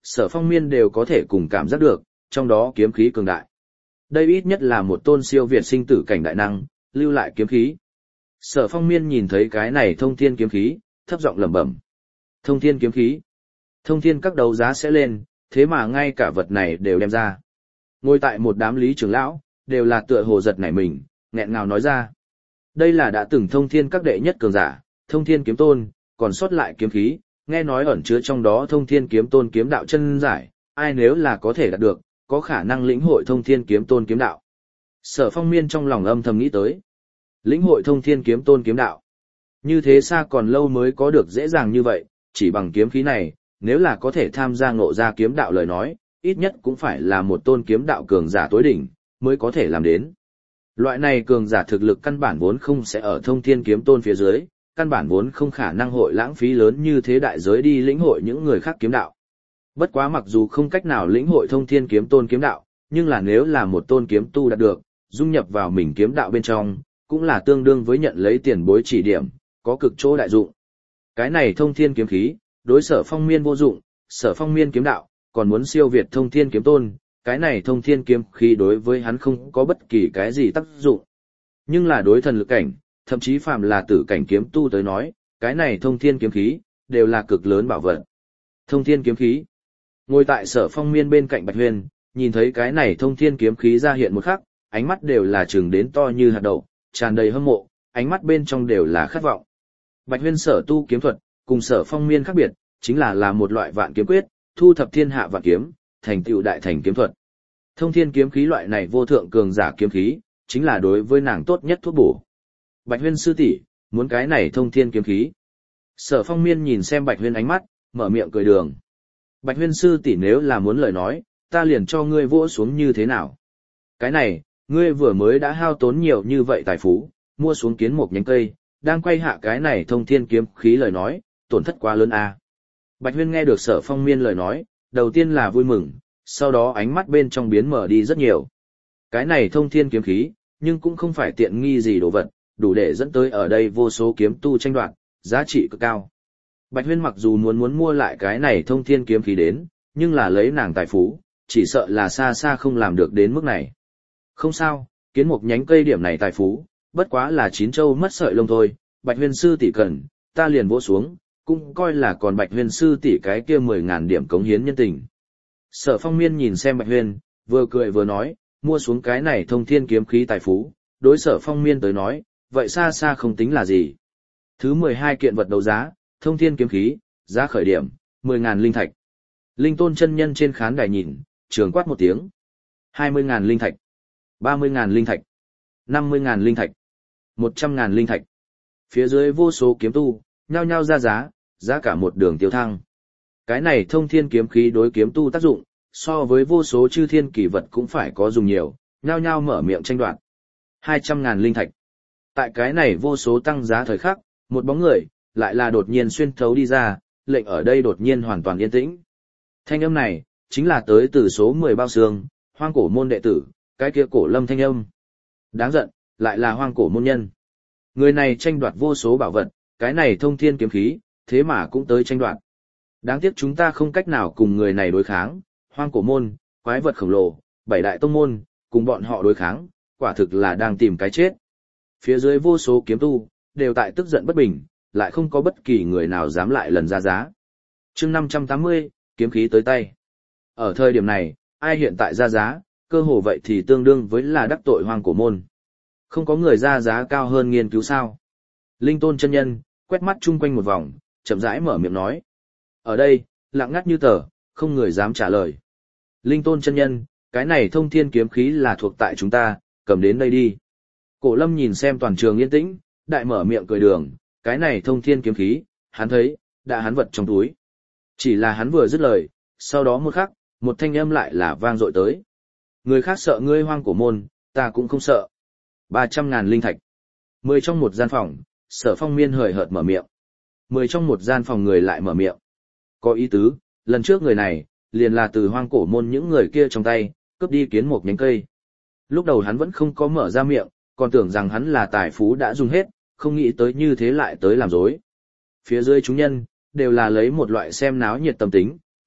Sở Phong Miên đều có thể cùng cảm giác được, trong đó kiếm khí cường đại. Đây ít nhất là một tôn siêu việt sinh tử cảnh đại năng, lưu lại kiếm khí. Sở Phong Miên nhìn thấy cái này thông thiên kiếm khí, thấp giọng lẩm bẩm. Thông thiên kiếm khí. Thông thiên các đấu giá sẽ lên, thế mà ngay cả vật này đều đem ra. Ngồi tại một đám lý trưởng lão, đều là tựa hồ giật nảy mình, nghẹn ngào nói ra. Đây là đã từng thông thiên các đệ nhất cường giả, thông thiên kiếm tôn, còn sót lại kiếm khí, nghe nói ẩn chứa trong đó thông thiên kiếm tôn kiếm đạo chân giải, ai nếu là có thể đạt được, có khả năng lĩnh hội thông thiên kiếm tôn kiếm đạo. Sở Phong Miên trong lòng âm thầm nghĩ tới. Lĩnh hội thông thiên kiếm tôn kiếm đạo. Như thế xa còn lâu mới có được dễ dàng như vậy, chỉ bằng kiếm khí này, nếu là có thể tham gia ngộ ra kiếm đạo lời nói, ít nhất cũng phải là một tôn kiếm đạo cường giả tối đỉnh, mới có thể làm đến. Loại này cường giả thực lực căn bản vốn không sẽ ở thông thiên kiếm tôn phía dưới, căn bản vốn không khả năng hội lãng phí lớn như thế đại giới đi lĩnh hội những người khác kiếm đạo. Bất quá mặc dù không cách nào lĩnh hội thông thiên kiếm tôn kiếm đạo, nhưng là nếu là một tôn kiếm tu đạt được, dung nhập vào mình kiếm đạo bên trong, cũng là tương đương với nhận lấy tiền bối chỉ điểm, có cực chỗ đại dụng. Cái này thông thiên kiếm khí, đối Sở Phong Miên vô dụng, Sở Phong Miên kiếm đạo, còn muốn siêu việt thông thiên kiếm tôn, cái này thông thiên kiếm khí đối với hắn không có bất kỳ cái gì tác dụng. Nhưng là đối thần lực cảnh, thậm chí phàm là tử cảnh kiếm tu tới nói, cái này thông thiên kiếm khí, đều là cực lớn bảo vật. Thông thiên kiếm khí. Ngồi tại Sở Phong Miên bên cạnh Bạch Huyền, nhìn thấy cái này thông thiên kiếm khí ra hiện một khắc, ánh mắt đều là trừng đến to như hạt đậu, tràn đầy hâm mộ, ánh mắt bên trong đều là khát vọng. Bạch Huyền sở tu kiếm thuật, cùng Sở Phong Miên khác biệt, chính là là một loại vạn kiếm quyết, thu thập thiên hạ vạn kiếm, thành tựu đại thành kiếm thuật. Thông thiên kiếm khí loại này vô thượng cường giả kiếm khí, chính là đối với nàng tốt nhất thuốc bổ. Bạch Huyền sư tỷ, muốn cái này thông thiên kiếm khí. Sở Phong Miên nhìn xem Bạch Huyền ánh mắt, mở miệng cười đường. Bạch Huyền sư tỷ nếu là muốn lời nói, ta liền cho ngươi vỗ xuống như thế nào. Cái này, ngươi vừa mới đã hao tốn nhiều như vậy tài phú, mua xuống kiến một nhánh cây, đang quay hạ cái này thông thiên kiếm khí lời nói, tổn thất quá lớn à. Bạch Huyền nghe được Sở Phong Miên lời nói, đầu tiên là vui mừng, sau đó ánh mắt bên trong biến mở đi rất nhiều. Cái này thông thiên kiếm khí, nhưng cũng không phải tiện nghi gì đồ vật, đủ để dẫn tới ở đây vô số kiếm tu tranh đoạt, giá trị cực cao. Bạch Huyền mặc dù muốn muốn mua lại cái này thông thiên kiếm khí đến, nhưng là lấy nàng tài phú, chỉ sợ là xa xa không làm được đến mức này. Không sao, kiến một nhánh cây điểm này tài phú, bất quá là chín châu mất sợi lông thôi, Bạch Huyền sư tỷ cần, ta liền vỗ xuống, cũng coi là còn Bạch Huyền sư tỷ cái kia mười ngàn điểm cống hiến nhân tình. Sở Phong Miên nhìn xem Bạch Huyền, vừa cười vừa nói, mua xuống cái này thông thiên kiếm khí tài phú, đối Sở Phong Miên tới nói, vậy xa xa không tính là gì. Thứ mười hai kiện vật đấu giá, thông thiên kiếm khí, giá khởi điểm, mười ngàn linh thạch. Linh Tôn chân nhân trên khán đài nhìn, trường quát một tiếng. hai mươi ngàn linh thạch, ba mươi ngàn linh thạch, năm mươi ngàn linh thạch, một trăm ngàn linh thạch. Phía dưới vô số kiếm tu, nhao nhao ra giá, giá cả một đường tiêu thăng. Cái này thông thiên kiếm khí đối kiếm tu tác dụng, so với vô số chư thiên kỳ vật cũng phải có dùng nhiều, nhao nhao mở miệng tranh đoạt. hai trăm ngàn linh thạch. Tại cái này vô số tăng giá thời khắc, một bóng người, lại là đột nhiên xuyên thấu đi ra, lệnh ở đây đột nhiên hoàn toàn yên tĩnh. Thanh âm này, chính là tới từ số mười bao xương, hoang cổ môn đệ tử, cái kia cổ lâm thanh âm. Đáng giận, lại là hoang cổ môn nhân. Người này tranh đoạt vô số bảo vật, cái này thông thiên kiếm khí, thế mà cũng tới tranh đoạt. Đáng tiếc chúng ta không cách nào cùng người này đối kháng, hoang cổ môn, quái vật khổng lồ, bảy đại tông môn, cùng bọn họ đối kháng, quả thực là đang tìm cái chết. Phía dưới vô số kiếm tu, đều tại tức giận bất bình, lại không có bất kỳ người nào dám lại lần ra giá. Chương năm trăm tám mươi, kiếm khí tới tay. Ở thời điểm này, ai hiện tại ra giá, cơ hồ vậy thì tương đương với là đắc tội hoang cổ môn. Không có người ra giá cao hơn nghiên cứu sao. Linh Tôn chân nhân, quét mắt chung quanh một vòng, chậm rãi mở miệng nói. Ở đây, lặng ngắt như tờ, không người dám trả lời. Linh Tôn chân nhân, cái này thông thiên kiếm khí là thuộc tại chúng ta, cầm đến đây đi. Cổ lâm nhìn xem toàn trường yên tĩnh, đại mở miệng cười đường, cái này thông thiên kiếm khí, hắn thấy, đã hắn vật trong túi. Chỉ là hắn vừa dứt lời, sau đó một khắc, một thanh âm lại là vang dội tới. Người khác sợ ngươi hoang cổ môn, ta cũng không sợ. ba trăm ngàn linh thạch. Mười trong một gian phòng, Sở Phong Miên hời hợt mở miệng. Mười trong một gian phòng người lại mở miệng. Có ý tứ, lần trước người này, liền là từ hoang cổ môn những người kia trong tay, cướp đi kiến một nhánh cây. Lúc đầu hắn vẫn không có mở ra miệng, còn tưởng rằng hắn là tài phú đã dùng hết, không nghĩ tới như thế lại tới làm dối. Phía dưới chúng nhân, đều là lấy một loại xem náo nhiệt tâm tính,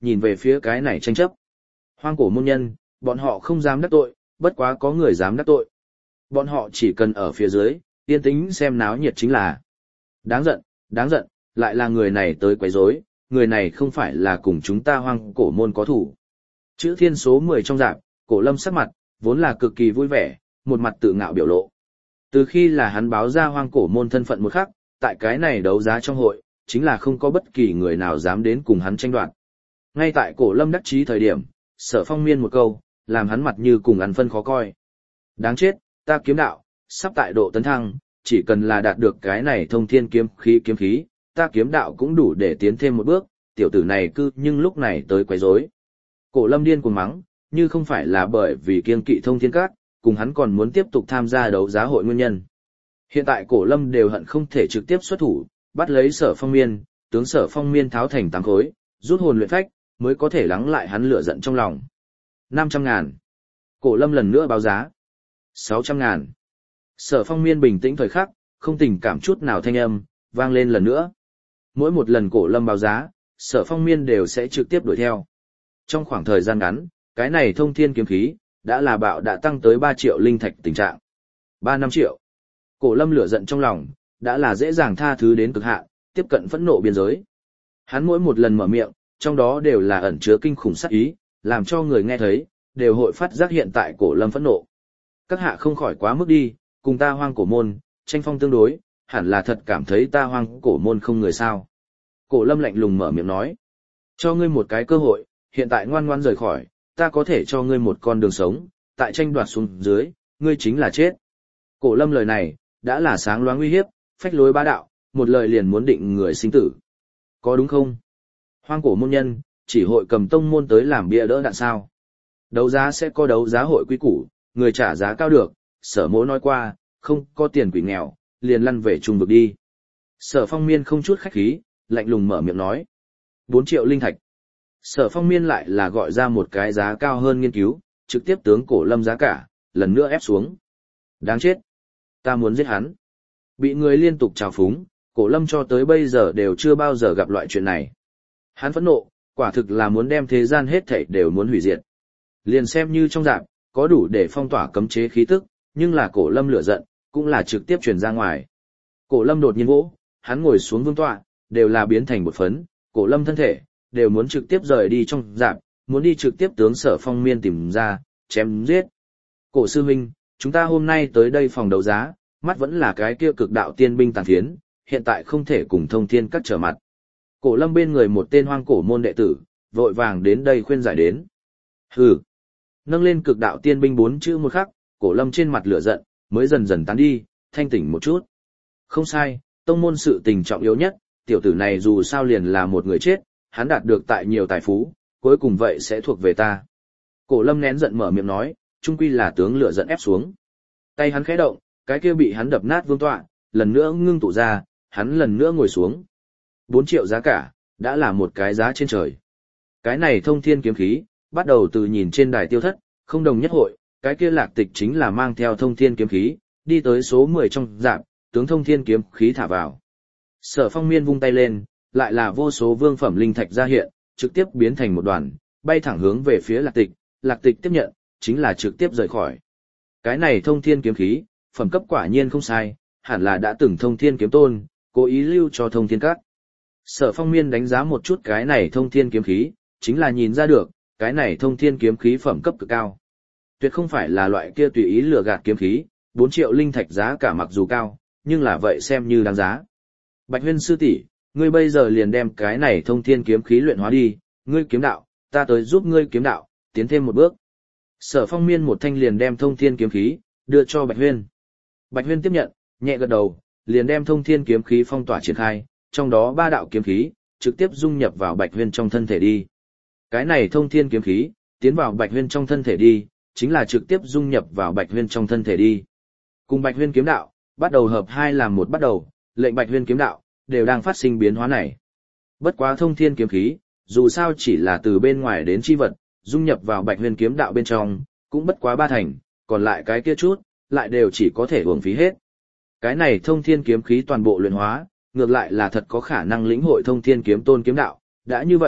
nhìn về phía cái này tranh chấp. Hoang cổ môn nhân, bọn họ không dám đắc tội, bất quá có người dám đắc tội. Bọn họ chỉ cần ở phía dưới, yên tĩnh xem náo nhiệt chính là. Đáng giận, đáng giận, lại là người này tới quấy rối, người này không phải là cùng chúng ta hoang cổ môn có thủ. Chữ thiên số mười trong dạng, cổ lâm sắc mặt, vốn là cực kỳ vui vẻ, một mặt tự ngạo biểu lộ. Từ khi là hắn báo ra hoang cổ môn thân phận một khắc, tại cái này đấu giá trong hội, chính là không có bất kỳ người nào dám đến cùng hắn tranh đoạt. Ngay tại cổ lâm đắc chí thời điểm, Sở Phong miên một câu, làm hắn mặt như cùng ăn phân khó coi. Đáng chết, ta kiếm đạo, sắp tại độ tấn thăng, chỉ cần là đạt được cái này thông thiên kiếm khí kiếm khí, ta kiếm đạo cũng đủ để tiến thêm một bước, tiểu tử này cư nhưng lúc này tới quấy rối. Cổ lâm điên cuồng mắng, như không phải là bởi vì kiêng kỵ thông thiên các, cùng hắn còn muốn tiếp tục tham gia đấu giá hội nguyên nhân. Hiện tại cổ lâm đều hận không thể trực tiếp xuất thủ, bắt lấy Sở Phong miên, tướng Sở Phong miên tháo thành tám khối, rút hồn luyện phách, mới có thể lắng lại hắn lửa giận trong lòng. năm trăm ngàn. Cổ lâm lần nữa báo giá. sáu trăm ngàn. Sở Phong miên bình tĩnh thời khắc, không tình cảm chút nào thanh âm, vang lên lần nữa. Mỗi một lần cổ lâm báo giá, Sở Phong miên đều sẽ trực tiếp đuổi theo. Trong khoảng thời gian ngắn, cái này thông thiên kiếm khí, đã là bạo đã tăng tới ba triệu linh thạch tình trạng. ba năm triệu. Cổ lâm lửa giận trong lòng, đã là dễ dàng tha thứ đến cực hạn, tiếp cận phẫn nộ biên giới. Hắn mỗi một lần mở miệng, trong đó đều là ẩn chứa kinh khủng sát ý, làm cho người nghe thấy, đều hội phát giác hiện tại cổ lâm phẫn nộ. Các hạ không khỏi quá mức đi, cùng ta hoang cổ môn, tranh phong tương đối, hẳn là thật cảm thấy ta hoang cổ môn không người sao. Cổ lâm lạnh lùng mở miệng nói. Cho ngươi một cái cơ hội, hiện tại ngoan ngoan rời khỏi, ta có thể cho ngươi một con đường sống, tại tranh đoạt xuống dưới, ngươi chính là chết. Cổ lâm lời này, đã là sáng loáng uy hiếp, phách lối bá đạo, một lời liền muốn định người sinh tử. Có đúng không? Hoang cổ môn nhân, chỉ hội cầm tông môn tới làm bia đỡ đạn sao. Đấu giá sẽ có đấu giá hội quy củ, người trả giá cao được, Sở mỗ nói qua, không có tiền quỷ nghèo, liền lăn về trung vực đi. Sở Phong miên không chút khách khí, lạnh lùng mở miệng nói. bốn triệu linh thạch. Sở Phong miên lại là gọi ra một cái giá cao hơn nghiên cứu, trực tiếp tướng cổ lâm giá cả, lần nữa ép xuống. Đáng chết. Ta muốn giết hắn. Bị người liên tục trào phúng, cổ lâm cho tới bây giờ đều chưa bao giờ gặp loại chuyện này. Hắn phẫn nộ, quả thực là muốn đem thế gian hết thảy đều muốn hủy diệt. Liền xem như trong dạng, có đủ để phong tỏa cấm chế khí tức, nhưng là cổ lâm lửa giận, cũng là trực tiếp truyền ra ngoài. Cổ lâm đột nhiên vỗ, hắn ngồi xuống vương tọa, đều là biến thành một phấn, cổ lâm thân thể, đều muốn trực tiếp rời đi trong dạng, muốn đi trực tiếp tướng Sở Phong miên tìm ra, chém giết. Cổ sư huynh, chúng ta hôm nay tới đây phòng đấu giá, mắt vẫn là cái kia cực đạo tiên binh tàn phiến, hiện tại không thể cùng thông thiên các trở mặt. Cổ lâm bên người một tên hoang cổ môn đệ tử, vội vàng đến đây khuyên giải đến. Hừ. Nâng lên cực đạo tiên binh bốn chữ một khắc, cổ lâm trên mặt lửa giận, mới dần dần tán đi, thanh tỉnh một chút. Không sai, tông môn sự tình trọng yếu nhất, tiểu tử này dù sao liền là một người chết, hắn đạt được tại nhiều tài phú, cuối cùng vậy sẽ thuộc về ta. Cổ lâm nén giận mở miệng nói, chung quy là tướng lửa giận ép xuống. Tay hắn khẽ động, cái kia bị hắn đập nát vương tọa, lần nữa ngưng tụ ra, hắn lần nữa ngồi xuống. bốn triệu giá cả, đã là một cái giá trên trời. Cái này thông thiên kiếm khí, bắt đầu từ nhìn trên đài tiêu thất, không đồng nhất hội, cái kia lạc tịch chính là mang theo thông thiên kiếm khí, đi tới số mười trong dạp, tướng thông thiên kiếm khí thả vào. Sở Phong miên vung tay lên, lại là vô số vương phẩm linh thạch ra hiện, trực tiếp biến thành một đoàn, bay thẳng hướng về phía lạc tịch, lạc tịch tiếp nhận, chính là trực tiếp rời khỏi. Cái này thông thiên kiếm khí, phẩm cấp quả nhiên không sai, hẳn là đã từng thông thiên kiếm tôn, cố ý lưu cho thông thiên các. Sở Phong miên đánh giá một chút cái này thông thiên kiếm khí, chính là nhìn ra được, cái này thông thiên kiếm khí phẩm cấp cực cao. Tuyệt không phải là loại kia tùy ý lừa gạt kiếm khí, bốn triệu linh thạch giá cả mặc dù cao, nhưng là vậy xem như đáng giá. Bạch Huyên sư tỷ, ngươi bây giờ liền đem cái này thông thiên kiếm khí luyện hóa đi, ngươi kiếm đạo, ta tới giúp ngươi kiếm đạo, tiến thêm một bước. Sở Phong miên một thanh liền đem thông thiên kiếm khí, đưa cho Bạch Huyên. Bạch Huyên tiếp nhận, nhẹ gật đầu, liền đem thông thiên kiếm khí phong tỏa triển khai, trong đó ba đạo kiếm khí, trực tiếp dung nhập vào Bạch Huyên trong thân thể đi. Cái này thông thiên kiếm khí, tiến vào Bạch Huyên trong thân thể đi, chính là trực tiếp dung nhập vào Bạch Huyên trong thân thể đi. Cùng Bạch Huyên kiếm đạo, bắt đầu hợp hai làm một bắt đầu, lệnh Bạch Huyên kiếm đạo, đều đang phát sinh biến hóa này. Bất quá thông thiên kiếm khí, dù sao chỉ là từ bên ngoài đến chi vật, dung nhập vào Bạch Huyên kiếm đạo bên trong, cũng bất quá ba thành, còn lại cái kia chút, lại đều chỉ có thể uổng phí hết. Cái này thông thiên kiếm khí toàn bộ luyện hóa, ngược lại là thật có khả năng lĩnh hội thông thiên kiếm tôn kiếm đạo, đã như vậy,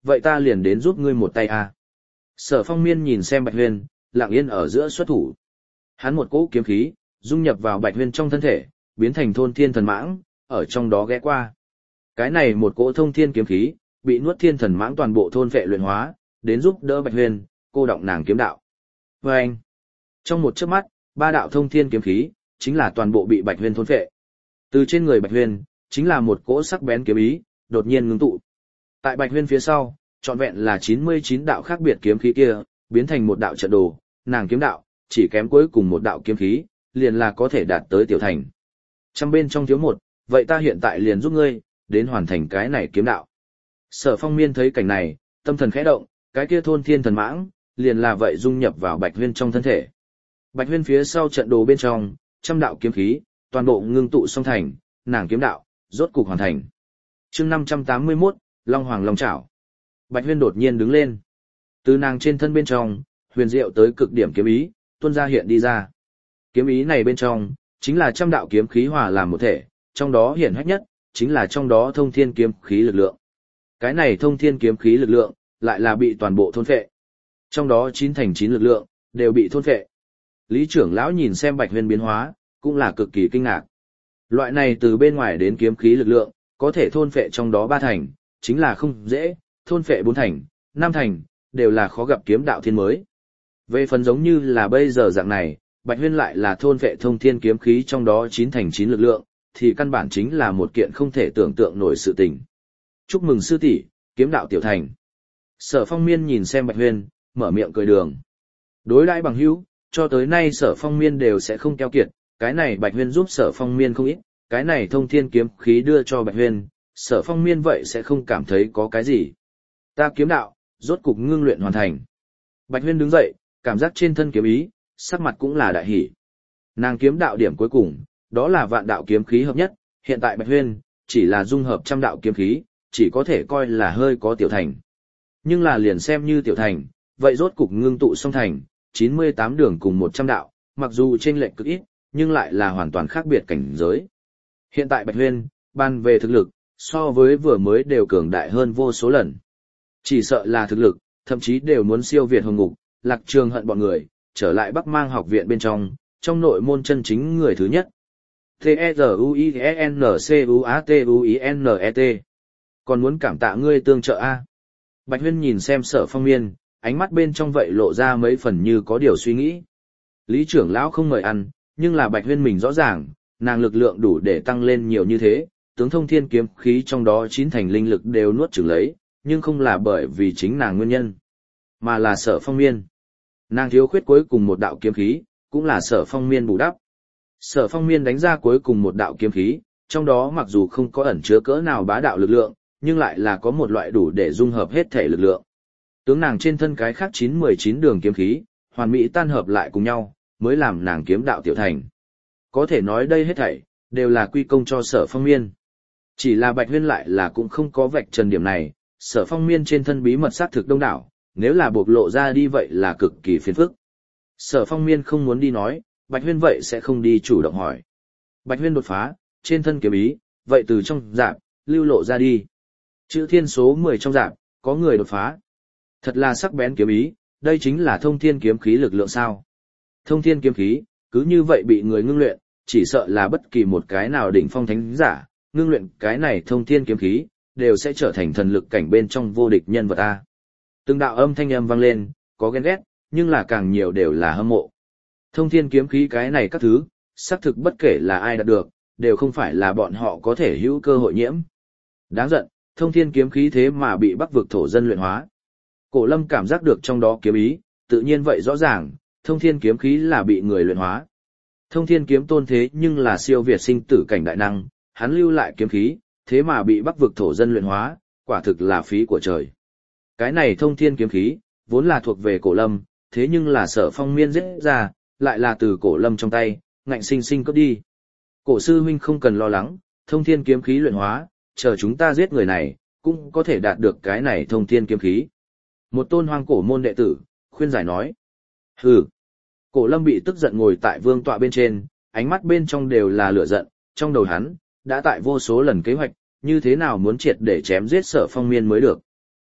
vậy ta liền đến giúp ngươi một tay à. Sở Phong Miên nhìn xem Bạch Huyên, lặng yên ở giữa xuất thủ. Hắn một cỗ kiếm khí, dung nhập vào Bạch Huyên trong thân thể, biến thành thôn thiên thần mãng, ở trong đó ghé qua. Cái này một cỗ thông thiên kiếm khí, bị nuốt thiên thần mãng toàn bộ thôn vệ luyện hóa, đến giúp đỡ Bạch Huyên, cô động nàng kiếm đạo. Và anh, trong một chớp mắt, ba đạo thông thiên kiếm khí, chính là toàn bộ bị Bạch Huyên thôn vệ. Từ trên người Bạch Huyên, chính là một cỗ sắc bén kiếm ý, đột nhiên ngưng tụ. Tại Bạch Huyên phía sau, trọn vẹn là chín mươi chín đạo khác biệt kiếm khí kia, biến thành một đạo trận đồ, nàng kiếm đạo, chỉ kém cuối cùng một đạo kiếm khí, liền là có thể đạt tới tiểu thành. Trăm bên trong thiếu một, vậy ta hiện tại liền giúp ngươi, đến hoàn thành cái này kiếm đạo. Sở Phong Miên thấy cảnh này, tâm thần khẽ động, cái kia thôn thiên thần mãng, liền là vậy dung nhập vào Bạch Huyên trong thân thể. Bạch Huyên phía sau trận đồ bên trong, trăm đạo kiếm khí, toàn bộ ngưng tụ song thành, nàng kiếm đạo, rốt cục hoàn thành. Chương năm trăm tám mươi mốt, Long Hoàng Long Chảo. Bạch Huyên đột nhiên đứng lên. Từ nàng trên thân bên trong, huyền diệu tới cực điểm kiếm ý, tuôn ra hiện đi ra. Kiếm ý này bên trong, chính là trăm đạo kiếm khí hòa làm một thể, trong đó hiển hách nhất, chính là trong đó thông thiên kiếm khí lực lượng. Cái này thông thiên kiếm khí lực lượng, lại là bị toàn bộ thôn phệ. Trong đó chín thành chín lực lượng, đều bị thôn phệ. Lý trưởng lão nhìn xem Bạch Huyên biến hóa, cũng là cực kỳ kinh ngạc. Loại này từ bên ngoài đến kiếm khí lực lượng, có thể thôn phệ trong đó ba thành, chính là không dễ, thôn phệ bốn thành, năm thành, đều là khó gặp kiếm đạo thiên mới. Về phần giống như là bây giờ dạng này, Bạch Huyên lại là thôn phệ thông thiên kiếm khí trong đó chín thành chín lực lượng, thì căn bản chính là một kiện không thể tưởng tượng nổi sự tình. Chúc mừng sư tỷ, kiếm đạo tiểu thành. Sở Phong Miên nhìn xem Bạch Huyên, mở miệng cười đường. Đối đãi bằng hữu, cho tới nay Sở Phong Miên đều sẽ không keo kiệt, cái này Bạch Huyên giúp Sở Phong Miên không ít, cái này thông thiên kiếm khí đưa cho Bạch Huyên, Sở Phong Miên vậy sẽ không cảm thấy có cái gì. Ta kiếm đạo, rốt cục ngưng luyện hoàn thành. Bạch Huyên đứng dậy, cảm giác trên thân kiếm ý, sắc mặt cũng là đại hỉ. Nàng kiếm đạo điểm cuối cùng, đó là vạn đạo kiếm khí hợp nhất, hiện tại Bạch Huyên, chỉ là dung hợp trăm đạo kiếm khí, chỉ có thể coi là hơi có tiểu thành. Nhưng là liền xem như tiểu thành, vậy rốt cục ngưng tụ song thành, chín mươi tám đường cùng một trăm đạo, mặc dù chênh lệch cực ít, nhưng lại là hoàn toàn khác biệt cảnh giới. Hiện tại Bạch Huyên, ban về thực lực, so với vừa mới đều cường đại hơn vô số lần. Chỉ sợ là thực lực, thậm chí đều muốn siêu việt Hồng Ngục, Lạc Trường Hận bọn người, trở lại Bắc Mang học viện bên trong, trong nội môn chân chính người thứ nhất. T E Z U I E N C U A T U I N E T. Còn muốn cảm tạ ngươi tương trợ a. Bạch Huyên nhìn xem Sở Phong Miên, ánh mắt bên trong vậy lộ ra mấy phần như có điều suy nghĩ. Lý trưởng lão không mời ăn, nhưng là Bạch Huyên mình rõ ràng, nàng lực lượng đủ để tăng lên nhiều như thế, tướng thông thiên kiếm khí trong đó chín thành linh lực đều nuốt chửng lấy, nhưng không là bởi vì chính nàng nguyên nhân, mà là Sở Phong Miên. Nàng thiếu khuyết cuối cùng một đạo kiếm khí, cũng là Sở Phong Miên bù đắp. Sở Phong Miên đánh ra cuối cùng một đạo kiếm khí, trong đó mặc dù không có ẩn chứa cỡ nào bá đạo lực lượng, nhưng lại là có một loại đủ để dung hợp hết thể lực lượng. Tướng nàng trên thân cái khác chín mười chín đường kiếm khí, hoàn mỹ tan hợp lại cùng nhau, mới làm nàng kiếm đạo tiểu thành. Có thể nói đây hết thảy, đều là quy công cho Sở Phong Miên. Chỉ là Bạch Huyên lại là cũng không có vạch trần điểm này, Sở Phong Miên trên thân bí mật sát thực đông đảo, nếu là bộc lộ ra đi vậy là cực kỳ phiền phức. Sở Phong Miên không muốn đi nói, Bạch Huyên vậy sẽ không đi chủ động hỏi. Bạch Huyên đột phá, trên thân kiếm ý, vậy từ trong rạp, lưu lộ ra đi. Chữ thiên số mười trong rạp, có người đột phá. Thật là sắc bén kiếm ý, đây chính là thông thiên kiếm khí lực lượng sao. Thông thiên kiếm khí, cứ như vậy bị người ngưng luyện, chỉ sợ là bất kỳ một cái nào đỉnh phong thánh giả, ngưng luyện cái này thông thiên kiếm khí, đều sẽ trở thành thần lực cảnh bên trong vô địch nhân vật A. Từng đạo âm thanh âm vang lên, có ghen ghét, nhưng là càng nhiều đều là hâm mộ. Thông thiên kiếm khí cái này các thứ, xác thực bất kể là ai đạt được, đều không phải là bọn họ có thể hữu cơ hội nhiễm. Đáng giận, thông thiên kiếm khí thế mà bị Bắc vực thổ dân luyện hóa. Cổ Lâm cảm giác được trong đó kiếm ý, tự nhiên vậy rõ ràng, thông thiên kiếm khí là bị người luyện hóa. Thông thiên kiếm tôn thế nhưng là siêu việt sinh tử cảnh đại năng, hắn lưu lại kiếm khí, thế mà bị Bắc vực thổ dân luyện hóa, quả thực là phí của trời. Cái này thông thiên kiếm khí, vốn là thuộc về Cổ Lâm, thế nhưng là Sở Phong Miên giết ra, lại là từ Cổ Lâm trong tay, ngạnh sinh sinh cướp đi. Cổ sư huynh không cần lo lắng, thông thiên kiếm khí luyện hóa, chờ chúng ta giết người này, cũng có thể đạt được cái này thông thiên kiếm khí. Một tôn hoang cổ môn đệ tử, khuyên giải nói. Hừ. Cổ Lâm bị tức giận ngồi tại vương tọa bên trên, ánh mắt bên trong đều là lửa giận, trong đầu hắn, đã tại vô số lần kế hoạch, như thế nào muốn triệt để chém giết Sở Phong Miên mới được.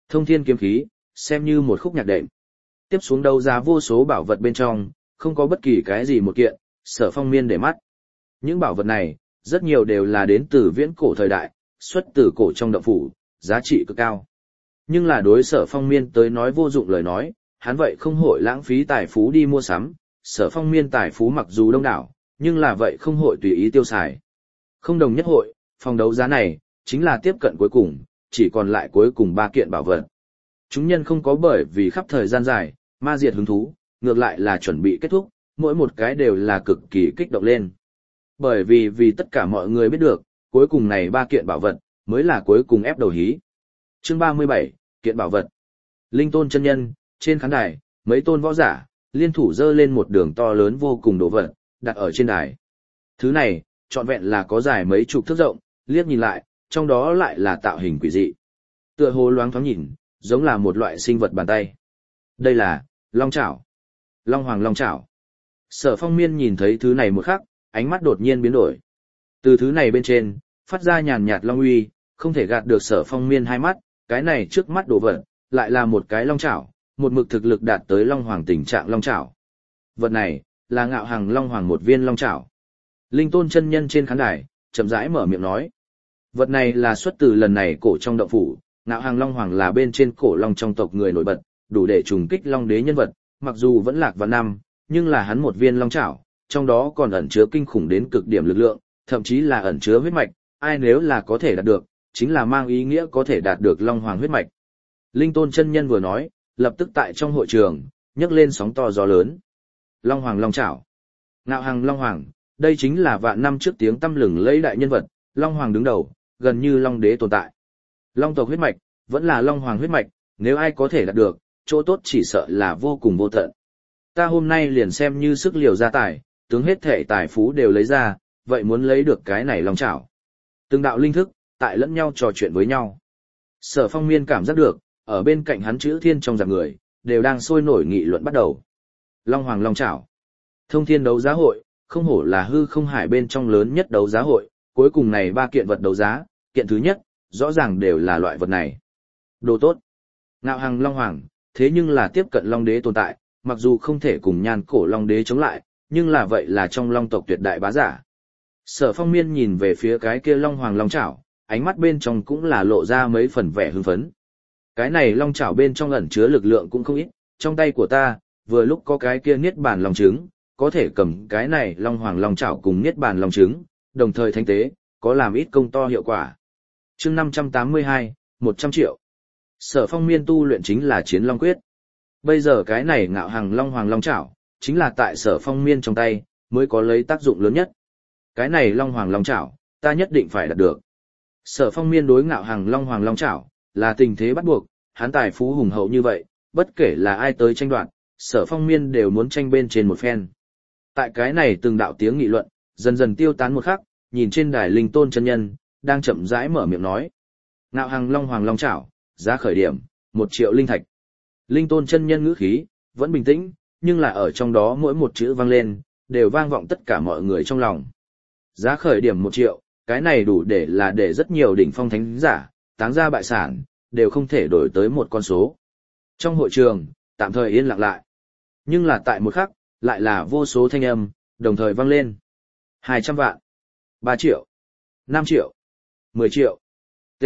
Thông thiên kiếm khí, xem như một khúc nhạc đệm. Tiếp xuống đấu giá vô số bảo vật bên trong, không có bất kỳ cái gì một kiện, Sở Phong Miên để mắt. Những bảo vật này, rất nhiều đều là đến từ viễn cổ thời đại, xuất từ cổ trong động phủ, giá trị cực cao. Nhưng là đối Sở Phong Miên tới nói vô dụng lời nói, hắn vậy không hội lãng phí tài phú đi mua sắm, Sở Phong Miên tài phú mặc dù đông đảo, nhưng là vậy không hội tùy ý tiêu xài. Không đồng nhất hội, phòng đấu giá này, chính là tiếp cận cuối cùng, chỉ còn lại cuối cùng ba kiện bảo vật. Chúng nhân không có bởi vì khắp thời gian dài, ma diệt hứng thú, ngược lại là chuẩn bị kết thúc, mỗi một cái đều là cực kỳ kích động lên. Bởi vì vì tất cả mọi người biết được, cuối cùng này ba kiện bảo vật, mới là cuối cùng ép đầu hí. Chương ba mươi bảy, kiện bảo vật. Linh tôn chân nhân, trên khán đài, mấy tôn võ giả, liên thủ dơ lên một đường to lớn vô cùng đồ vật, đặt ở trên đài. Thứ này, trọn vẹn là có dài mấy chục thước rộng, liếc nhìn lại, trong đó lại là tạo hình quỷ dị. Tựa hồ loáng thoáng nhìn, giống là một loại sinh vật bàn tay. Đây là, long chảo. Long hoàng long chảo. Sở Phong Miên nhìn thấy thứ này một khắc, ánh mắt đột nhiên biến đổi. Từ thứ này bên trên, phát ra nhàn nhạt long uy, không thể gạt được Sở Phong Miên hai mắt, cái này trước mắt đồ vật, lại là một cái long chảo, một mực thực lực đạt tới long hoàng tình trạng long chảo. Vật này, là ngạo hàng long hoàng một viên long chảo. Linh tôn chân nhân trên khán đài, chậm rãi mở miệng nói. Vật này là xuất từ lần này cổ trong động phủ, ngạo hàng long hoàng là bên trên cổ long trong tộc người nổi bật, đủ để trùng kích long đế nhân vật, mặc dù vẫn lạc vào năm, nhưng là hắn một viên long chảo, trong đó còn ẩn chứa kinh khủng đến cực điểm lực lượng, thậm chí là ẩn chứa huyết mạch, ai nếu là có thể đạt được, chính là mang ý nghĩa có thể đạt được long hoàng huyết mạch. Linh tôn chân nhân vừa nói, lập tức tại trong hội trường, nhấc lên sóng to gió lớn. Long hoàng long chảo. Ngạo hàng long hoàng, đây chính là vạn năm trước tiếng tăm lừng lẫy đại nhân vật, long hoàng đứng đầu, gần như long đế tồn tại. Long tộc huyết mạch, vẫn là long hoàng huyết mạch, nếu ai có thể đạt được, chỗ tốt chỉ sợ là vô cùng vô tận. Ta hôm nay liền xem như sức liều ra tài, tướng hết thể tài phú đều lấy ra, vậy muốn lấy được cái này long chảo. Từng đạo linh thức, tại lẫn nhau trò chuyện với nhau. Sở Phong Miên cảm giác được, ở bên cạnh hắn chữ thiên trong giặc người, đều đang sôi nổi nghị luận bắt đầu. Long hoàng long chảo. Thông thiên đấu giá hội, không hổ là hư không hải bên trong lớn nhất đấu giá hội, cuối cùng này ba kiện vật đấu giá, kiện thứ nhất, rõ ràng đều là loại vật này. Đồ tốt. Ngạo hàng long hoàng, thế nhưng là tiếp cận long đế tồn tại, mặc dù không thể cùng nhan cổ long đế chống lại, nhưng là vậy là trong long tộc tuyệt đại bá giả. Sở Phong Miên nhìn về phía cái kia long hoàng long chảo, ánh mắt bên trong cũng là lộ ra mấy phần vẻ hưng phấn. Cái này long chảo bên trong ẩn chứa lực lượng cũng không ít, trong tay của ta, vừa lúc có cái kia niết bàn long trứng, có thể cầm cái này long hoàng long chảo cùng niết bàn long trứng, đồng thời thanh tế, có làm ít công to hiệu quả. Chương năm trăm tám mươi hai, một trăm triệu. Sở Phong Miên tu luyện chính là chiến long quyết. Bây giờ cái này ngạo hàng long hoàng long chảo, chính là tại Sở Phong Miên trong tay, mới có lấy tác dụng lớn nhất. Cái này long hoàng long chảo, ta nhất định phải đạt được. Sở Phong Miên đối ngạo hàng long hoàng long chảo, là tình thế bắt buộc, hắn tài phú hùng hậu như vậy, bất kể là ai tới tranh đoạt, Sở Phong Miên đều muốn tranh bên trên một phen. Tại cái này từng đạo tiếng nghị luận, dần dần tiêu tán một khắc, nhìn trên đài linh tôn chân nhân, đang chậm rãi mở miệng nói. Ngạo hàng long hoàng long chảo, giá khởi điểm, một triệu linh thạch. Linh tôn chân nhân ngữ khí, vẫn bình tĩnh, nhưng là ở trong đó mỗi một chữ vang lên, đều vang vọng tất cả mọi người trong lòng. Giá khởi điểm một triệu, cái này đủ để là để rất nhiều đỉnh phong thánh giả, táng ra bại sản, đều không thể đổi tới một con số. Trong hội trường, tạm thời yên lặng lại. Nhưng là tại một khắc, lại là vô số thanh âm, đồng thời vang lên. hai trăm vạn, ba triệu, năm triệu, mười triệu, T.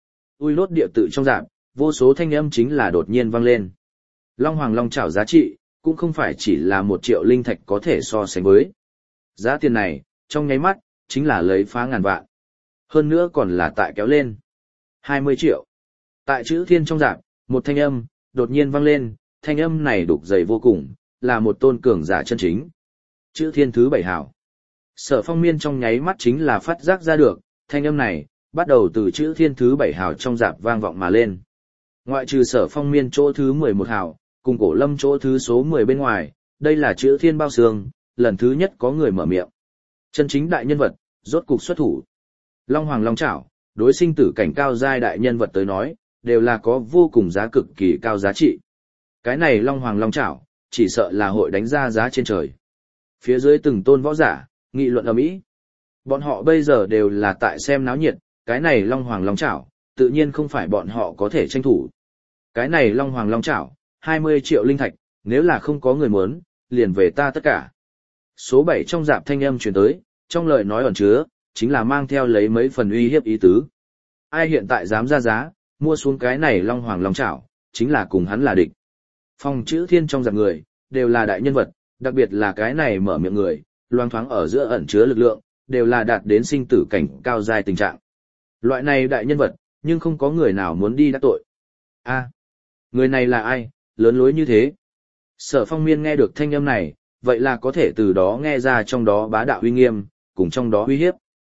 Ui lốt địa tự trong dạng, vô số thanh âm chính là đột nhiên vang lên. Long hoàng long chảo giá trị, cũng không phải chỉ là một triệu linh thạch có thể so sánh với. Giá tiền này, trong nháy mắt, chính là lấy phá ngàn vạn. Hơn nữa còn là tại kéo lên. hai mươi triệu. Tại chữ thiên trong dạng, một thanh âm, đột nhiên vang lên, thanh âm này đục dày vô cùng, là một tôn cường giả chân chính. Chữ thiên thứ bảy hảo. Sở Phong Miên trong nháy mắt chính là phát giác ra được, thanh âm này, bắt đầu từ chữ thiên thứ bảy hào trong dạp vang vọng mà lên. Ngoại trừ Sở Phong Miên chỗ thứ mười một hào, cùng Cổ Lâm chỗ thứ số mười bên ngoài, đây là chữ thiên bao sương, lần thứ nhất có người mở miệng. Chân chính đại nhân vật, rốt cục xuất thủ. Long hoàng long chảo, đối sinh tử cảnh cao giai đại nhân vật tới nói, đều là có vô cùng giá cực kỳ cao giá trị. Cái này long hoàng long chảo, chỉ sợ là hội đánh ra giá trên trời. Phía dưới từng tôn võ giả, nghị luận ầm ĩ. Bọn họ bây giờ đều là tại xem náo nhiệt, cái này long hoàng long chảo, tự nhiên không phải bọn họ có thể tranh thủ. Cái này long hoàng long chảo, hai mươi triệu linh thạch, nếu là không có người muốn, liền về ta tất cả. Số bảy trong dạp thanh âm truyền tới, trong lời nói ẩn chứa, chính là mang theo lấy mấy phần uy hiếp ý tứ. Ai hiện tại dám ra giá, mua xuống cái này long hoàng long chảo, chính là cùng hắn là địch. Phong chữ thiên trong dạp người, đều là đại nhân vật, đặc biệt là cái này mở miệng người, loang thoáng ở giữa ẩn chứa lực lượng, đều là đạt đến sinh tử cảnh cao dài tình trạng. Loại này đại nhân vật, nhưng không có người nào muốn đi đắc tội. A, người này là ai, lớn lối như thế? Sở Phong Miên nghe được thanh âm này, vậy là có thể từ đó nghe ra trong đó bá đạo uy nghiêm, cùng trong đó uy hiếp.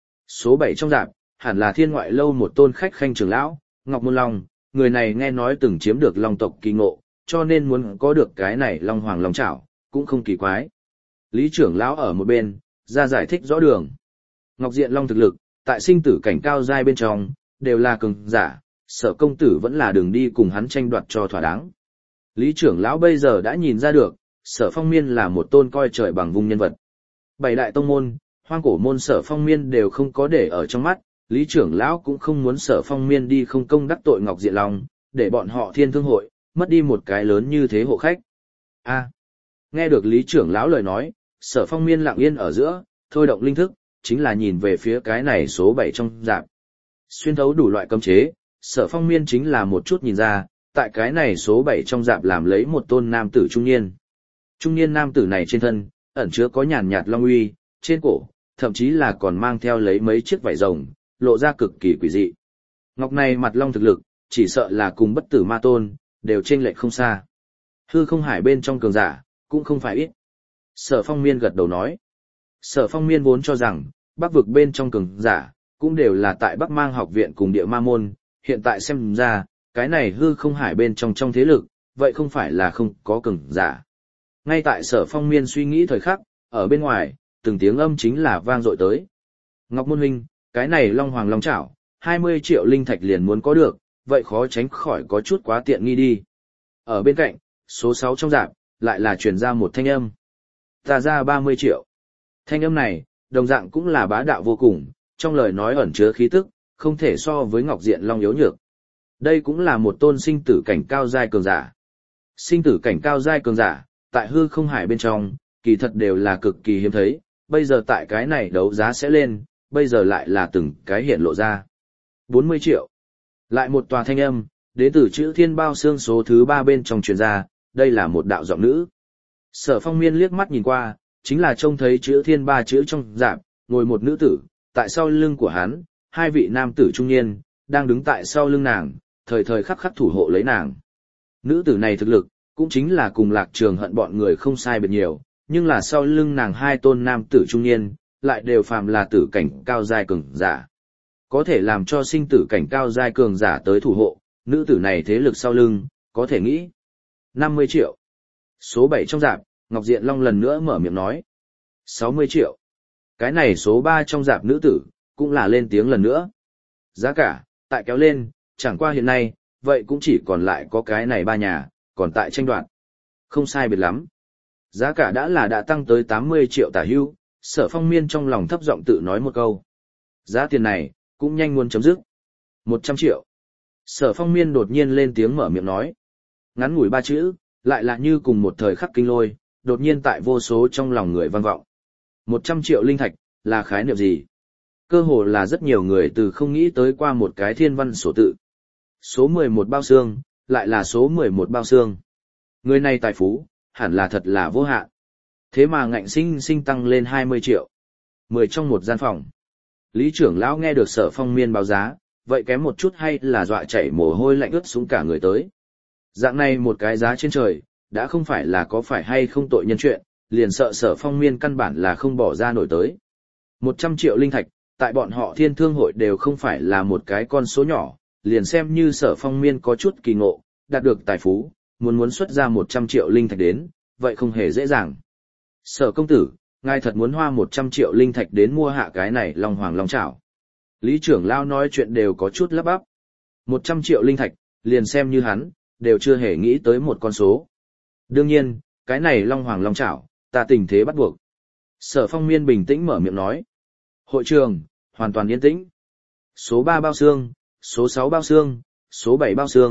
Số bảy trong dạp, hẳn là Thiên Ngoại lâu một tôn khách khanh trưởng lão, Ngọc Môn Long, người này nghe nói từng chiếm được Long tộc kỳ ngộ, cho nên muốn có được cái này Long Hoàng Long Chảo, cũng không kỳ quái. Lý trưởng lão ở một bên, ra giải thích rõ đường. Ngọc Diện Long thực lực, tại sinh tử cảnh cao giai bên trong, đều là cường giả, Sở công tử vẫn là đường đi cùng hắn tranh đoạt cho thỏa đáng. Lý trưởng lão bây giờ đã nhìn ra được, Sở Phong Miên là một tôn coi trời bằng vung nhân vật. Bảy đại tông môn, hoang cổ môn Sở Phong Miên đều không có để ở trong mắt, Lý trưởng lão cũng không muốn Sở Phong Miên đi không công đắc tội Ngọc Diện Long, để bọn họ Thiên Thương hội mất đi một cái lớn như thế hộ khách. A, nghe được Lý trưởng lão lời nói, Sở Phong Miên lặng yên ở giữa, thôi động linh thức, chính là nhìn về phía cái này số bảy trong dạp. Xuyên thấu đủ loại cấm chế, Sở Phong Miên chính là một chút nhìn ra, tại cái này số bảy trong dạp làm lấy một tôn nam tử trung niên. Trung niên nam tử này trên thân, ẩn chứa có nhàn nhạt long uy, trên cổ, thậm chí là còn mang theo lấy mấy chiếc vảy rồng, lộ ra cực kỳ quỷ dị. Ngọc này mặt long thực lực, chỉ sợ là cùng bất tử ma tôn, đều chênh lệch không xa. Hư không hải bên trong cường giả, cũng không phải ít. Sở Phong Miên gật đầu nói. Sở Phong Miên vốn cho rằng, Bắc vực bên trong cường giả, cũng đều là tại Bắc Mang học viện cùng địa ma môn, hiện tại xem ra, cái này hư không hải bên trong trong thế lực, vậy không phải là không có cường giả. Ngay tại Sở Phong Miên suy nghĩ thời khắc, ở bên ngoài, từng tiếng âm chính là vang dội tới. Ngọc Môn huynh, cái này Long Hoàng Long Chảo, hai mươi triệu linh thạch liền muốn có được, vậy khó tránh khỏi có chút quá tiện nghi đi. Ở bên cạnh, số sáu trong dạp, lại là truyền ra một thanh âm. Ta ra ba mươi triệu. Thanh âm này, đồng dạng cũng là bá đạo vô cùng, trong lời nói ẩn chứa khí tức, không thể so với Ngọc Diện Long yếu nhược. Đây cũng là một tôn sinh tử cảnh cao giai cường giả. Sinh tử cảnh cao giai cường giả, tại hư không hải bên trong, kỳ thật đều là cực kỳ hiếm thấy, bây giờ tại cái này đấu giá sẽ lên, bây giờ lại là từng cái hiện lộ ra. bốn mươi triệu. Lại một tòa thanh âm, đến từ chữ Thiên Bao Xương số thứ ba bên trong truyền ra, đây là một đạo giọng nữ. Sở Phong Miên liếc mắt nhìn qua, chính là trông thấy chữ Thiên ba chữ trong dạp, ngồi một nữ tử, tại sau lưng của hắn, hai vị nam tử trung niên, đang đứng tại sau lưng nàng, thời thời khắc khắc thủ hộ lấy nàng. Nữ tử này thực lực, cũng chính là cùng Lạc Trường Hận bọn người không sai biệt nhiều, nhưng là sau lưng nàng hai tôn nam tử trung niên, lại đều phàm là tử cảnh cao giai cường giả. Có thể làm cho sinh tử cảnh cao giai cường giả tới thủ hộ, nữ tử này thế lực sau lưng, có thể nghĩ. năm mươi triệu. Số bảy trong dạp, Ngọc Diện Long lần nữa mở miệng nói. sáu mươi triệu. Cái này số ba trong dạp nữ tử, cũng là lên tiếng lần nữa. Giá cả, tại kéo lên, chẳng qua hiện nay, vậy cũng chỉ còn lại có cái này ba nhà, còn tại tranh đoạt. Không sai biệt lắm. Giá cả đã là đã tăng tới tám mươi triệu tả hưu, Sở Phong Miên trong lòng thấp giọng tự nói một câu. Giá tiền này, cũng nhanh muốn chấm dứt. một trăm triệu. Sở Phong Miên đột nhiên lên tiếng mở miệng nói. Ngắn ngủi ba chữ, lại là như cùng một thời khắc kinh lôi, đột nhiên tại vô số trong lòng người vang vọng. một trăm triệu linh thạch, là khái niệm gì? Cơ hồ là rất nhiều người từ không nghĩ tới qua một cái thiên văn sổ tự. Số mười một bao xương, lại là số mười một bao xương. Người này tài phú, hẳn là thật là vô hạn. Thế mà ngạnh sinh sinh tăng lên hai mươi triệu. mười trong một gian phòng. Lý trưởng lão nghe được Sở Phong Miên báo giá, vậy kém một chút hay là dọa chảy mồ hôi lạnh ướt xuống cả người tới. Dạng này một cái giá trên trời, đã không phải là có phải hay không tội nhân chuyện, liền sợ Sở Phong Miên căn bản là không bỏ ra nổi tới. một trăm triệu linh thạch, tại bọn họ Thiên Thương hội đều không phải là một cái con số nhỏ, liền xem như Sở Phong Miên có chút kỳ ngộ, đạt được tài phú, muốn muốn xuất ra một trăm triệu linh thạch đến, vậy không hề dễ dàng. Sở công tử, ngài thật muốn hoa một trăm triệu linh thạch đến mua hạ cái này Long Hoàng Long Chảo. Lý trưởng lão nói chuyện đều có chút lắp bắp. một trăm triệu linh thạch, liền xem như hắn, đều chưa hề nghĩ tới một con số. Đương nhiên, cái này Long Hoàng Long Chảo, ta tình thế bắt buộc. Sở Phong Miên bình tĩnh mở miệng nói. Hội trường, hoàn toàn yên tĩnh. Số ba bao xương, số sáu bao xương, số bảy bao xương,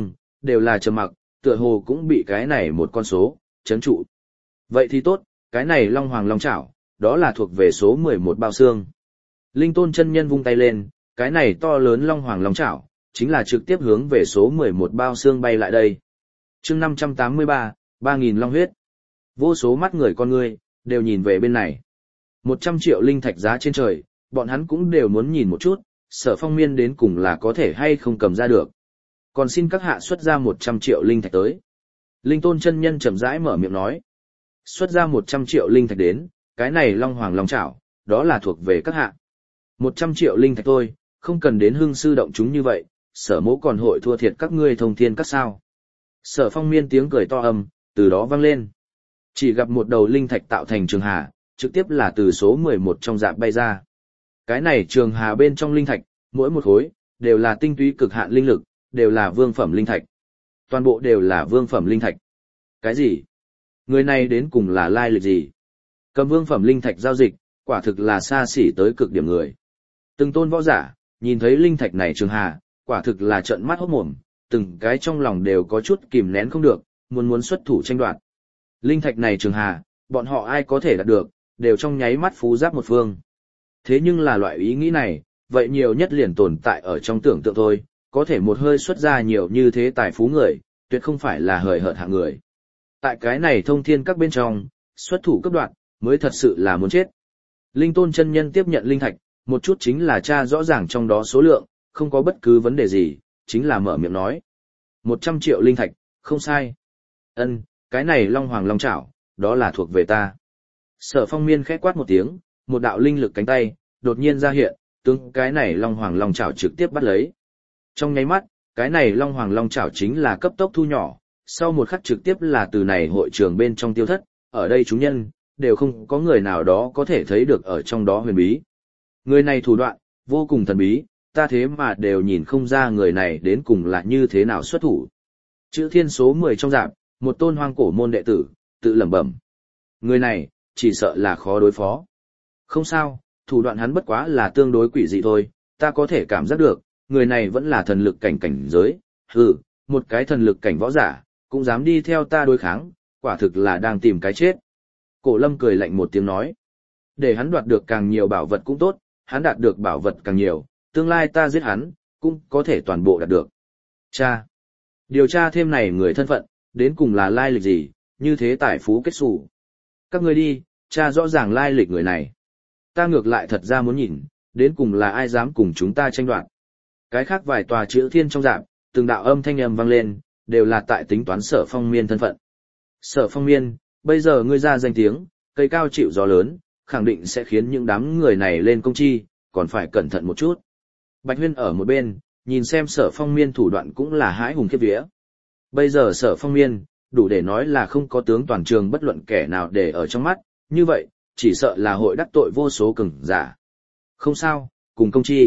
đều là trầm mặc, tựa hồ cũng bị cái này một con số, chấn trụ. Vậy thì tốt, cái này long hoàng long chảo, đó là thuộc về số mười một bao xương. Linh Tôn chân nhân vung tay lên, cái này to lớn long hoàng long chảo, chính là trực tiếp hướng về số mười một bao xương bay lại đây. chương năm trăm tám mươi ba, ba nghìn long huyết. Vô số mắt người con người, đều nhìn về bên này. một trăm triệu linh thạch giá trên trời, bọn hắn cũng đều muốn nhìn một chút, Sở Phong Miên đến cùng là có thể hay không cầm ra được. Còn xin các hạ xuất ra một trăm triệu linh thạch tới. Linh Tôn chân nhân chậm rãi mở miệng nói. Xuất ra một trăm triệu linh thạch đến, cái này long hoàng long chảo, đó là thuộc về các hạ. một trăm triệu linh thạch thôi, không cần đến hưng sư động chúng như vậy, Sở mỗ còn hội thua thiệt các ngươi thông thiên các sao. Sở Phong Miên tiếng cười to ầm, từ đó vang lên. Chỉ gặp một đầu linh thạch tạo thành trường hà, trực tiếp là từ số mười một trong dạp bay ra. Cái này trường hà bên trong linh thạch, mỗi một khối, đều là tinh túy cực hạn linh lực, đều là vương phẩm linh thạch. Toàn bộ đều là vương phẩm linh thạch. Cái gì? Người này đến cùng là lai lịch gì? Cầm vương phẩm linh thạch giao dịch, quả thực là xa xỉ tới cực điểm người. Từng tôn võ giả, nhìn thấy linh thạch này trường hà, quả thực là trợn mắt hốt mồm, từng cái trong lòng đều có chút kìm nén không được, muốn muốn xuất thủ tranh đoạt. Linh thạch này trường hà, bọn họ ai có thể đạt được, đều trong nháy mắt phú giáp một phương. Thế nhưng là loại ý nghĩ này, vậy nhiều nhất liền tồn tại ở trong tưởng tượng thôi, có thể một hơi xuất ra nhiều như thế tài phú người, tuyệt không phải là hời hợt hạng người. Tại cái này thông thiên các bên trong, xuất thủ cấp đoạn, mới thật sự là muốn chết. Linh Tôn chân nhân tiếp nhận linh thạch, một chút chính là tra rõ ràng trong đó số lượng, không có bất cứ vấn đề gì, chính là mở miệng nói. một trăm triệu linh thạch, không sai. Ân, cái này long hoàng long chảo, đó là thuộc về ta. Sở Phong Miên khẽ quát một tiếng, một đạo linh lực cánh tay, đột nhiên ra hiện, tướng cái này long hoàng long chảo trực tiếp bắt lấy. Trong nháy mắt, cái này long hoàng long chảo chính là cấp tốc thu nhỏ, sau một khắc trực tiếp là từ này hội trường bên trong tiêu thất, ở đây chúng nhân, đều không có người nào đó có thể thấy được ở trong đó huyền bí. Người này thủ đoạn, vô cùng thần bí, ta thế mà đều nhìn không ra người này đến cùng là như thế nào xuất thủ. Chữ thiên số mười trong dạp, một tôn hoang cổ môn đệ tử, tự lẩm bẩm. Người này, chỉ sợ là khó đối phó. Không sao, thủ đoạn hắn bất quá là tương đối quỷ dị thôi, ta có thể cảm giác được, người này vẫn là thần lực cảnh cảnh giới, hừ, một cái thần lực cảnh võ giả, cũng dám đi theo ta đối kháng, quả thực là đang tìm cái chết. Cổ Lâm cười lạnh một tiếng nói, để hắn đoạt được càng nhiều bảo vật cũng tốt, hắn đạt được bảo vật càng nhiều, tương lai ta giết hắn, cũng có thể toàn bộ đạt được. Cha, điều tra thêm này người thân phận, đến cùng là lai lịch gì, như thế tài phú kết xù. Các ngươi đi, cha rõ ràng lai lịch người này. Ta ngược lại thật ra muốn nhìn, đến cùng là ai dám cùng chúng ta tranh đoạt. Cái khác vài tòa chữ thiên trong dạp, từng đạo âm thanh âm vang lên, đều là tại tính toán Sở Phong Miên thân phận. Sở Phong Miên, bây giờ ngươi ra danh tiếng, cây cao chịu gió lớn, khẳng định sẽ khiến những đám người này lên công chi, còn phải cẩn thận một chút. Bạch Huyên ở một bên, nhìn xem Sở Phong Miên thủ đoạn cũng là hãi hùng khiếp vía. Bây giờ Sở Phong Miên, đủ để nói là không có tướng toàn trường bất luận kẻ nào để ở trong mắt, như vậy, chỉ sợ là hội đắc tội vô số cường giả. Không sao, cùng công chi.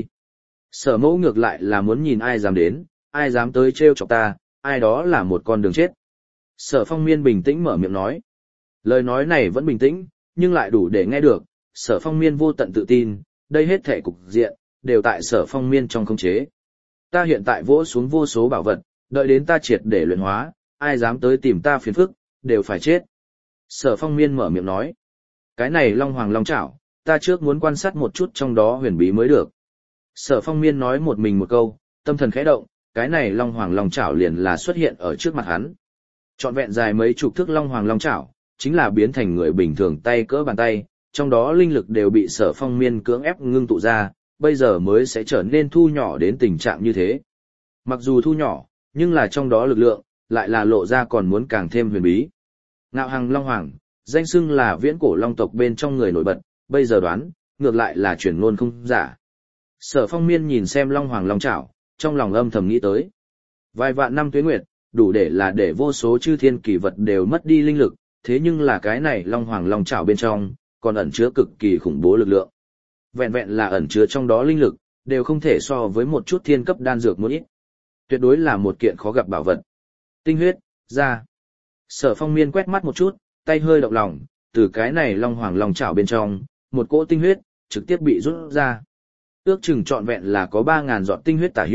Sở mẫu ngược lại là muốn nhìn ai dám đến, ai dám tới trêu chọc ta, ai đó là một con đường chết. Sở Phong Miên bình tĩnh mở miệng nói. Lời nói này vẫn bình tĩnh, nhưng lại đủ để nghe được, Sở Phong Miên vô tận tự tin, đây hết thể cục diện, đều tại Sở Phong Miên trong khống chế. Ta hiện tại vỗ xuống vô số bảo vật, đợi đến ta triệt để luyện hóa, ai dám tới tìm ta phiền phức, đều phải chết. Sở Phong Miên mở miệng nói. Cái này long hoàng long chảo, ta trước muốn quan sát một chút trong đó huyền bí mới được. Sở Phong Miên nói một mình một câu, tâm thần khẽ động, cái này long hoàng long chảo liền là xuất hiện ở trước mặt hắn. Trọn vẹn dài mấy chục thước long hoàng long chảo, chính là biến thành người bình thường tay cỡ bàn tay, trong đó linh lực đều bị Sở Phong Miên cưỡng ép ngưng tụ ra, bây giờ mới sẽ trở nên thu nhỏ đến tình trạng như thế. Mặc dù thu nhỏ, nhưng là trong đó lực lượng, lại là lộ ra còn muốn càng thêm huyền bí. Ngạo Hằng Long Hoàng, danh xưng là viễn cổ long tộc bên trong người nổi bật, bây giờ đoán, ngược lại là chuyển ngôn không giả. Sở Phong Miên nhìn xem Long Hoàng Long Chảo, trong lòng âm thầm nghĩ tới. Vài vạn năm tuế nguyệt, đủ để là để vô số chư thiên kỳ vật đều mất đi linh lực, thế nhưng là cái này Long Hoàng Long Chảo bên trong, còn ẩn chứa cực kỳ khủng bố lực lượng. Vẹn vẹn là ẩn chứa trong đó linh lực, đều không thể so với một chút thiên cấp đan dược một ít. Tuyệt đối là một kiện khó gặp bảo vật. Tinh huyết, ra. Sở Phong Miên quét mắt một chút, tay hơi động lòng, từ cái này Long Hoàng Long Chảo bên trong, một cỗ tinh huyết, trực tiếp bị rút ra. Ước chừng trọn vẹn là có ba ngàn giọt tinh huyết tả hữu,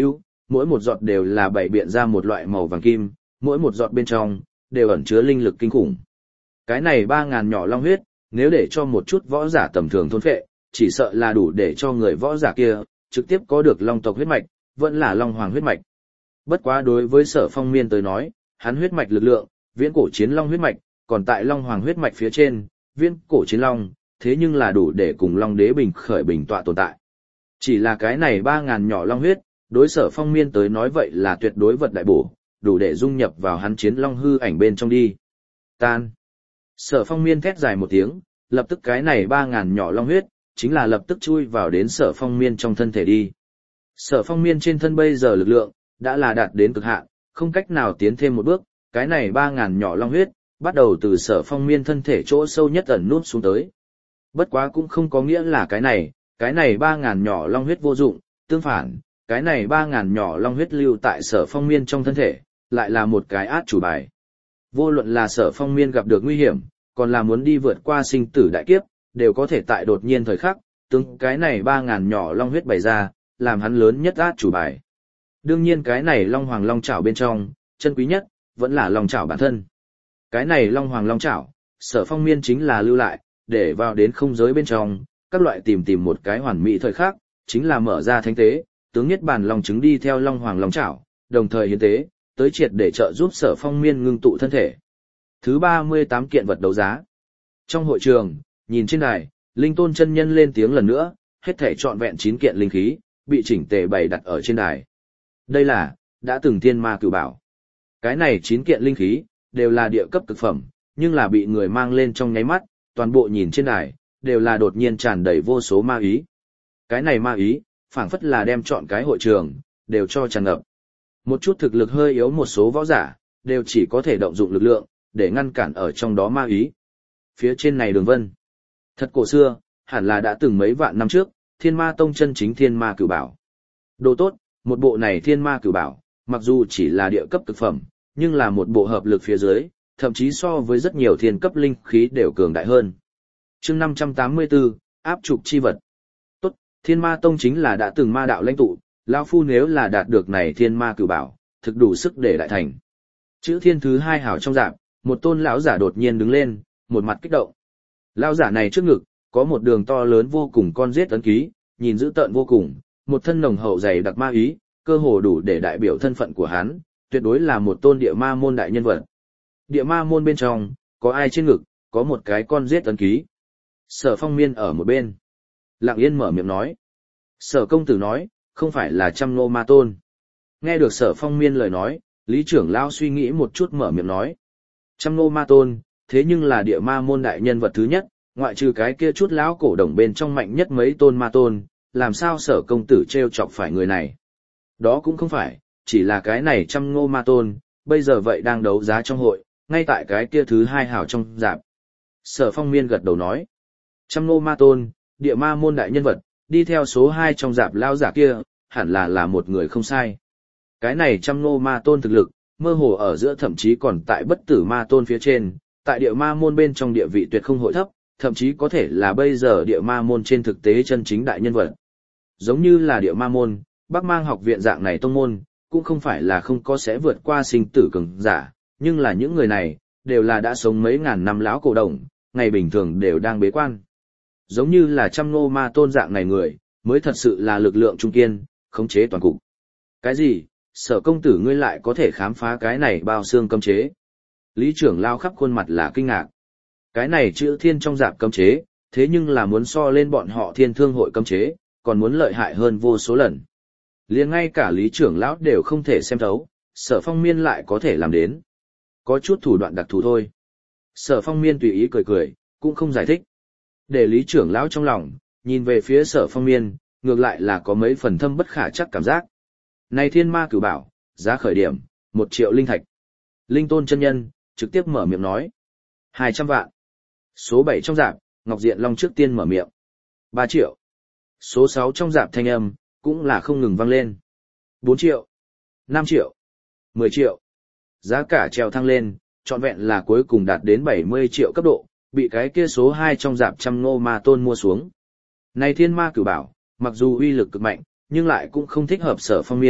mỗi một giọt đều là bảy biện ra một loại màu vàng kim, mỗi một giọt bên trong đều ẩn chứa linh lực kinh khủng. Cái này ba ngàn nhỏ long huyết, nếu để cho một chút võ giả tầm thường thôn phệ, chỉ sợ là đủ để cho người võ giả kia trực tiếp có được long tộc huyết mạch, vẫn là long hoàng huyết mạch. Bất quá đối với Sở Phong Miên tới nói, hắn huyết mạch lực lượng, viễn cổ chiến long huyết mạch, còn tại long hoàng huyết mạch phía trên, viễn cổ chiến long, thế nhưng là đủ để cùng long đế bình khởi bình tọa tồn tại. Chỉ là cái này ba ngàn nhỏ long huyết, đối Sở Phong Miên tới nói vậy là tuyệt đối vật đại bổ, đủ để dung nhập vào hắn chiến long hư ảnh bên trong đi. Tan. Sở Phong Miên thét dài một tiếng, lập tức cái này ba ngàn nhỏ long huyết, chính là lập tức chui vào đến Sở Phong Miên trong thân thể đi. Sở Phong Miên trên thân bây giờ lực lượng, đã là đạt đến cực hạn, không cách nào tiến thêm một bước, cái này ba ngàn nhỏ long huyết, bắt đầu từ Sở Phong Miên thân thể chỗ sâu nhất ẩn nút xuống tới. Bất quá cũng không có nghĩa là cái này, cái này ba ngàn nhỏ long huyết vô dụng, tương phản, cái này ba ngàn nhỏ long huyết lưu tại Sở Phong Miên trong thân thể, lại là một cái át chủ bài. Vô luận là Sở Phong Miên gặp được nguy hiểm, còn là muốn đi vượt qua sinh tử đại kiếp, đều có thể tại đột nhiên thời khắc, tướng cái này ba ngàn nhỏ long huyết bày ra, làm hắn lớn nhất át chủ bài. Đương nhiên cái này long hoàng long chảo bên trong, chân quý nhất, vẫn là long chảo bản thân. Cái này long hoàng long chảo, Sở Phong Miên chính là lưu lại, để vào đến không giới bên trong, các loại tìm tìm một cái hoàn mỹ thời khắc, chính là mở ra thánh tế, tướng nhất bản long trứng đi theo long hoàng long chảo, đồng thời hiến tế, tới triệt để trợ giúp Sở Phong Miên ngưng tụ thân thể. Thứ ba mươi tám kiện vật đấu giá. Trong hội trường, nhìn trên đài, Linh Tôn chân nhân lên tiếng lần nữa, hết thể trọn vẹn chín kiện linh khí, bị chỉnh tề bày đặt ở trên đài. Đây là, đã từng thiên ma cửu bảo. Cái này chín kiện linh khí, đều là địa cấp cực phẩm, nhưng là bị người mang lên trong nháy mắt, toàn bộ nhìn trên đài, đều là đột nhiên tràn đầy vô số ma ý. Cái này ma ý, phảng phất là đem trọn cái hội trường, đều cho tràn ngập. Một chút thực lực hơi yếu một số võ giả, đều chỉ có thể động dụng lực lượng, để ngăn cản ở trong đó ma ý. Phía trên này đường vân. Thật cổ xưa, hẳn là đã từng mấy vạn năm trước, Thiên Ma Tông chân chính Thiên Ma Cửu Bảo. Đồ tốt, một bộ này Thiên Ma Cửu Bảo, mặc dù chỉ là địa cấp cực phẩm, nhưng là một bộ hợp lực phía dưới, thậm chí so với rất nhiều thiên cấp linh khí đều cường đại hơn. Chương năm trăm tám mươi tư, áp trục chi vật. Tốt, Thiên Ma Tông chính là đã từng ma đạo lãnh tụ, lão phu nếu là đạt được này Thiên Ma Cửu Bảo, thực đủ sức để đại thành. Chữ Thiên thứ hai hảo trong dạng, một tôn lão giả đột nhiên đứng lên, một mặt kích động. Lão giả này trước ngực có một đường to lớn vô cùng con giết ấn ký, nhìn dữ tợn vô cùng, một thân nồng hậu dày đặc ma ý, cơ hồ đủ để đại biểu thân phận của hắn, tuyệt đối là một tôn địa ma môn đại nhân vật. Địa ma môn bên trong, có ai trên ngực, có một cái con giết ấn ký. Sở Phong Miên ở một bên, lặng yên mở miệng nói. Sở công tử nói, không phải là Trăm Nô Ma Tôn. Nghe được Sở Phong Miên lời nói, Lý trưởng lão suy nghĩ một chút mở miệng nói. Trăm Nô Ma Tôn, thế nhưng là địa ma môn đại nhân vật thứ nhất, ngoại trừ cái kia chút lão cổ đồng bên trong mạnh nhất mấy tôn ma tôn, làm sao Sở công tử trêu chọc phải người này. Đó cũng không phải, chỉ là cái này Trăm Nô Ma Tôn, bây giờ vậy đang đấu giá trong hội, ngay tại cái kia thứ hai hào trong dạp. Sở Phong Miên gật đầu nói. Trăm Nô Ma Tôn, địa ma môn đại nhân vật, đi theo số hai trong dạp lao giả kia, hẳn là là một người không sai. Cái này Trăm Nô Ma Tôn thực lực, mơ hồ ở giữa thậm chí còn tại bất tử ma tôn phía trên, tại địa ma môn bên trong địa vị tuyệt không hội thấp, thậm chí có thể là bây giờ địa ma môn trên thực tế chân chính đại nhân vật. Giống như là địa ma môn, Bắc Mang học viện dạng này tông môn, cũng không phải là không có sẽ vượt qua sinh tử cường giả, nhưng là những người này, đều là đã sống mấy ngàn năm lão cổ đồng, ngày bình thường đều đang bế quan. Giống như là Trăm Nô Ma Tôn dạng này người, mới thật sự là lực lượng trung kiên, khống chế toàn cục. Cái gì? Sở công tử ngươi lại có thể khám phá cái này bao xương cấm chế. Lý trưởng lao khắp khuôn mặt là kinh ngạc. Cái này chữ thiên trong dạp cấm chế, thế nhưng là muốn so lên bọn họ thiên thương hội cấm chế, còn muốn lợi hại hơn vô số lần. Liền ngay cả lý trưởng lão đều không thể xem thấu, Sở Phong Miên lại có thể làm đến. Có chút thủ đoạn đặc thù thôi. Sở Phong Miên tùy ý cười cười, cũng không giải thích. Để lý trưởng lão trong lòng, nhìn về phía Sở Phong Miên, ngược lại là có mấy phần thâm bất khả chắc cảm giác. Này Thiên Ma Cửu Bảo, giá khởi điểm, một triệu linh thạch. Linh Tôn chân nhân, trực tiếp mở miệng nói. Hai trăm vạn. Số bảy trong dạp, Ngọc Diện Long trước tiên mở miệng. Ba triệu. Số sáu trong dạp thanh âm, cũng là không ngừng vang lên. Bốn triệu. Năm triệu. Mười triệu. Giá cả treo thăng lên, trọn vẹn là cuối cùng đạt đến bảy mươi triệu cấp độ, bị cái kia số hai trong dạp Trăm Nô Ma Tôn mua xuống. Này Thiên Ma Cửu Bảo, mặc dù uy lực cực mạnh, nhưng lại cũng không thích hợp Sở Phong Miên,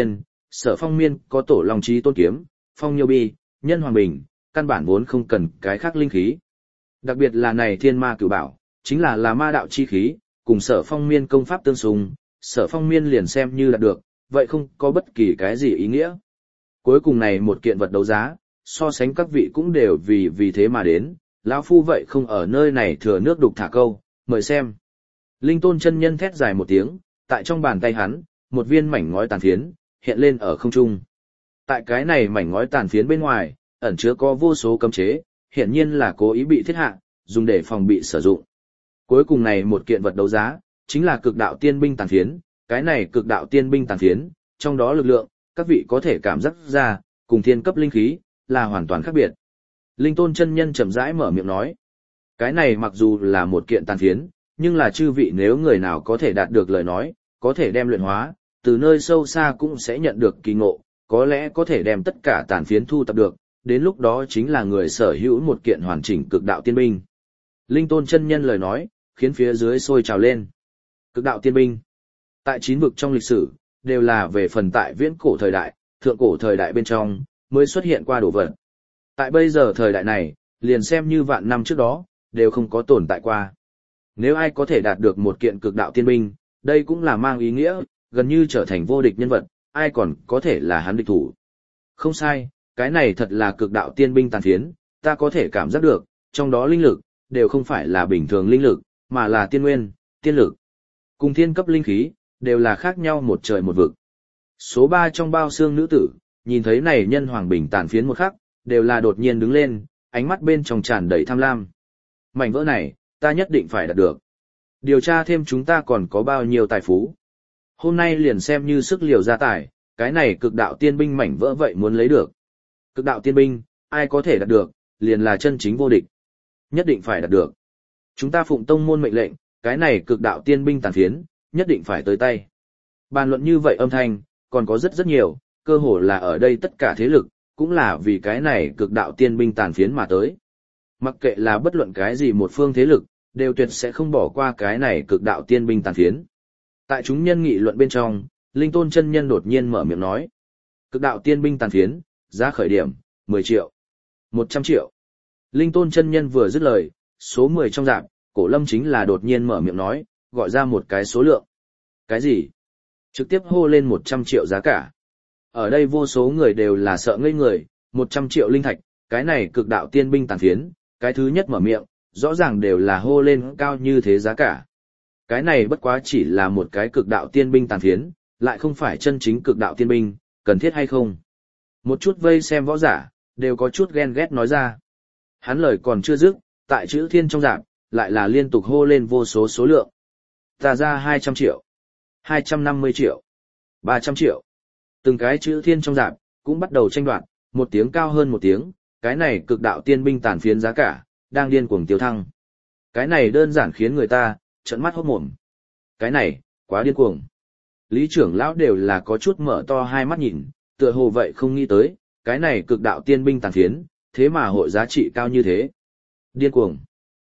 Sở Phong Miên có tổ Long Chí Tôn kiếm, Phong Nhiêu Bi, Nhân Hoàng Bình, căn bản vốn không cần cái khác linh khí. Đặc biệt là này Thiên Ma Cửu Bảo, chính là là ma đạo chi khí, cùng Sở Phong Miên công pháp tương xung, Sở Phong Miên liền xem như là được, vậy không có bất kỳ cái gì ý nghĩa. Cuối cùng này một kiện vật đấu giá, so sánh các vị cũng đều vì vì thế mà đến, lão phu vậy không ở nơi này thừa nước đục thả câu, mời xem. Linh Tôn chân nhân thét dài một tiếng, tại trong bàn tay hắn, một viên mảnh ngói tàn phiến hiện lên ở không trung. Tại cái này mảnh ngói tàn phiến bên ngoài, ẩn chứa có vô số cấm chế, hiển nhiên là cố ý bị thiết hạ, dùng để phòng bị sử dụng. Cuối cùng này một kiện vật đấu giá, chính là cực đạo tiên binh tàn phiến, cái này cực đạo tiên binh tàn phiến, trong đó lực lượng, các vị có thể cảm giác ra, cùng thiên cấp linh khí, là hoàn toàn khác biệt. Linh Tôn chân nhân chậm rãi mở miệng nói, cái này mặc dù là một kiện tàn phiến, nhưng là chư vị nếu người nào có thể đạt được lời nói, có thể đem luyện hóa, từ nơi sâu xa cũng sẽ nhận được kỳ ngộ, có lẽ có thể đem tất cả tàn phiến thu tập được, đến lúc đó chính là người sở hữu một kiện hoàn chỉnh cực đạo tiên binh. Linh Tôn chân nhân lời nói, khiến phía dưới sôi trào lên. Cực đạo tiên binh. Tại chín vực trong lịch sử, đều là về phần tại viễn cổ thời đại, thượng cổ thời đại bên trong, mới xuất hiện qua đồ vật. Tại bây giờ thời đại này, liền xem như vạn năm trước đó, đều không có tồn tại qua. Nếu ai có thể đạt được một kiện cực đạo tiên binh, đây cũng là mang ý nghĩa, gần như trở thành vô địch nhân vật, ai còn có thể là hắn địch thủ. Không sai, cái này thật là cực đạo tiên binh tàn phiến, ta có thể cảm giác được, trong đó linh lực, đều không phải là bình thường linh lực, mà là tiên nguyên, tiên lực. Cùng thiên cấp linh khí, đều là khác nhau một trời một vực. Số ba trong bao xương nữ tử, nhìn thấy này nhân hoàng bình tàn phiến một khắc, đều là đột nhiên đứng lên, ánh mắt bên trong tràn đầy tham lam. Mảnh vỡ này, ta nhất định phải đạt được. Điều tra thêm chúng ta còn có bao nhiêu tài phú. Hôm nay liền xem như sức liều gia tài, cái này cực đạo tiên binh mảnh vỡ vậy muốn lấy được. Cực đạo tiên binh, ai có thể đạt được, liền là chân chính vô địch. Nhất định phải đạt được. Chúng ta phụng tông môn mệnh lệnh, cái này cực đạo tiên binh tàn phiến, nhất định phải tới tay. Bàn luận như vậy âm thanh, còn có rất rất nhiều, cơ hồ là ở đây tất cả thế lực, cũng là vì cái này cực đạo tiên binh tàn phiến mà tới. Mặc kệ là bất luận cái gì một phương thế lực, đều tuyệt sẽ không bỏ qua cái này cực đạo tiên binh tàn phiến. Tại chúng nhân nghị luận bên trong, Linh Tôn chân nhân đột nhiên mở miệng nói. Cực đạo tiên binh tàn phiến, giá khởi điểm, mười triệu, một trăm triệu. Linh Tôn chân nhân vừa dứt lời, số mười trong dạp, Cổ Lâm chính là đột nhiên mở miệng nói, gọi ra một cái số lượng. Cái gì? Trực tiếp hô lên một trăm triệu giá cả. Ở đây vô số người đều là sợ ngây người, một trăm triệu linh thạch, cái này cực đạo tiên binh tàn phiến, cái thứ nhất mở miệng, rõ ràng đều là hô lên cao như thế giá cả. Cái này bất quá chỉ là một cái cực đạo tiên binh tàn phiến, lại không phải chân chính cực đạo tiên binh, cần thiết hay không? Một chút vây xem võ giả, đều có chút ghen ghét nói ra. Hắn lời còn chưa dứt, tại chữ thiên trong dạng, lại là liên tục hô lên vô số số lượng. Ta ra hai trăm triệu, hai trăm năm mươi triệu, ba trăm triệu. Từng cái chữ thiên trong dạng, cũng bắt đầu tranh đoạt, một tiếng cao hơn một tiếng, cái này cực đạo tiên binh tàn phiến giá cả, đang điên cuồng tiêu thăng. Cái này đơn giản khiến người ta trợn mắt hốt mồm. Cái này, quá điên cuồng. Lý trưởng lão đều là có chút mở to hai mắt nhìn, tựa hồ vậy không nghĩ tới, cái này cực đạo tiên binh tàn phiến, thế mà hội giá trị cao như thế. Điên cuồng.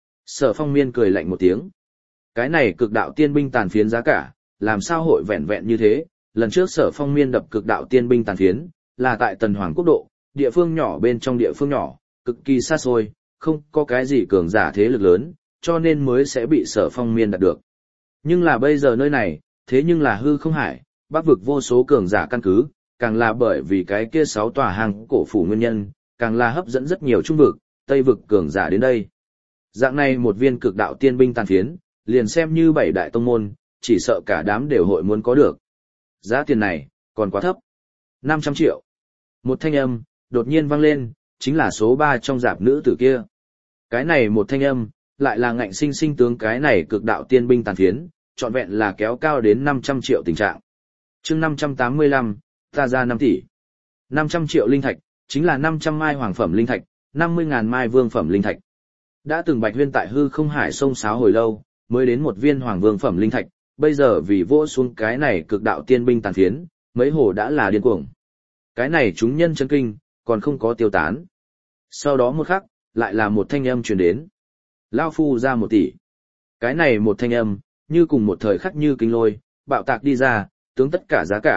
Sở Phong Miên cười lạnh một tiếng. Cái này cực đạo tiên binh tàn phiến giá cả, làm sao hội vẹn vẹn như thế? Lần trước Sở Phong Miên đập cực đạo tiên binh tàn phiến, là tại Tần Hoàng Quốc độ, địa phương nhỏ bên trong địa phương nhỏ, cực kỳ xa xôi, không có cái gì cường giả thế lực lớn, cho nên mới sẽ bị Sở Phong Miên đạt được. Nhưng là bây giờ nơi này, thế nhưng là hư không hải, bắc vực vô số cường giả căn cứ, càng là bởi vì cái kia sáu tòa hàng cổ phủ nguyên nhân, càng là hấp dẫn rất nhiều trung vực, tây vực cường giả đến đây. Dạng này một viên cực đạo tiên binh tàn phiến, liền xem như bảy đại tông môn, chỉ sợ cả đám đều hội muốn có được. Giá tiền này, còn quá thấp. năm trăm triệu. Một thanh âm, đột nhiên vang lên, chính là số ba trong dạp nữ tử kia. Cái này một thanh âm, lại là ngạnh sinh sinh tướng cái này cực đạo tiên binh tàn phiến, trọn vẹn là kéo cao đến năm trăm triệu tình trạng. Chương năm trăm tám mươi lăm, ta ra năm tỷ. năm trăm triệu linh thạch, chính là năm trăm mai hoàng phẩm linh thạch, năm mươi ngàn mai vương phẩm linh thạch. Đã từng Bạch Huyên tại hư không hải sông sáo hồi lâu, mới đến một viên hoàng vương phẩm linh thạch, bây giờ vì vỗ xuống cái này cực đạo tiên binh tàn phiến, mấy hồ đã là điên cuồng. Cái này chúng nhân chấn kinh, còn không có tiêu tán. Sau đó một khắc, lại là một thanh âm truyền đến. Lao phu ra một tỷ. Cái này một thanh âm, như cùng một thời khắc như kinh lôi, bạo tạc đi ra, tướng tất cả giá cả,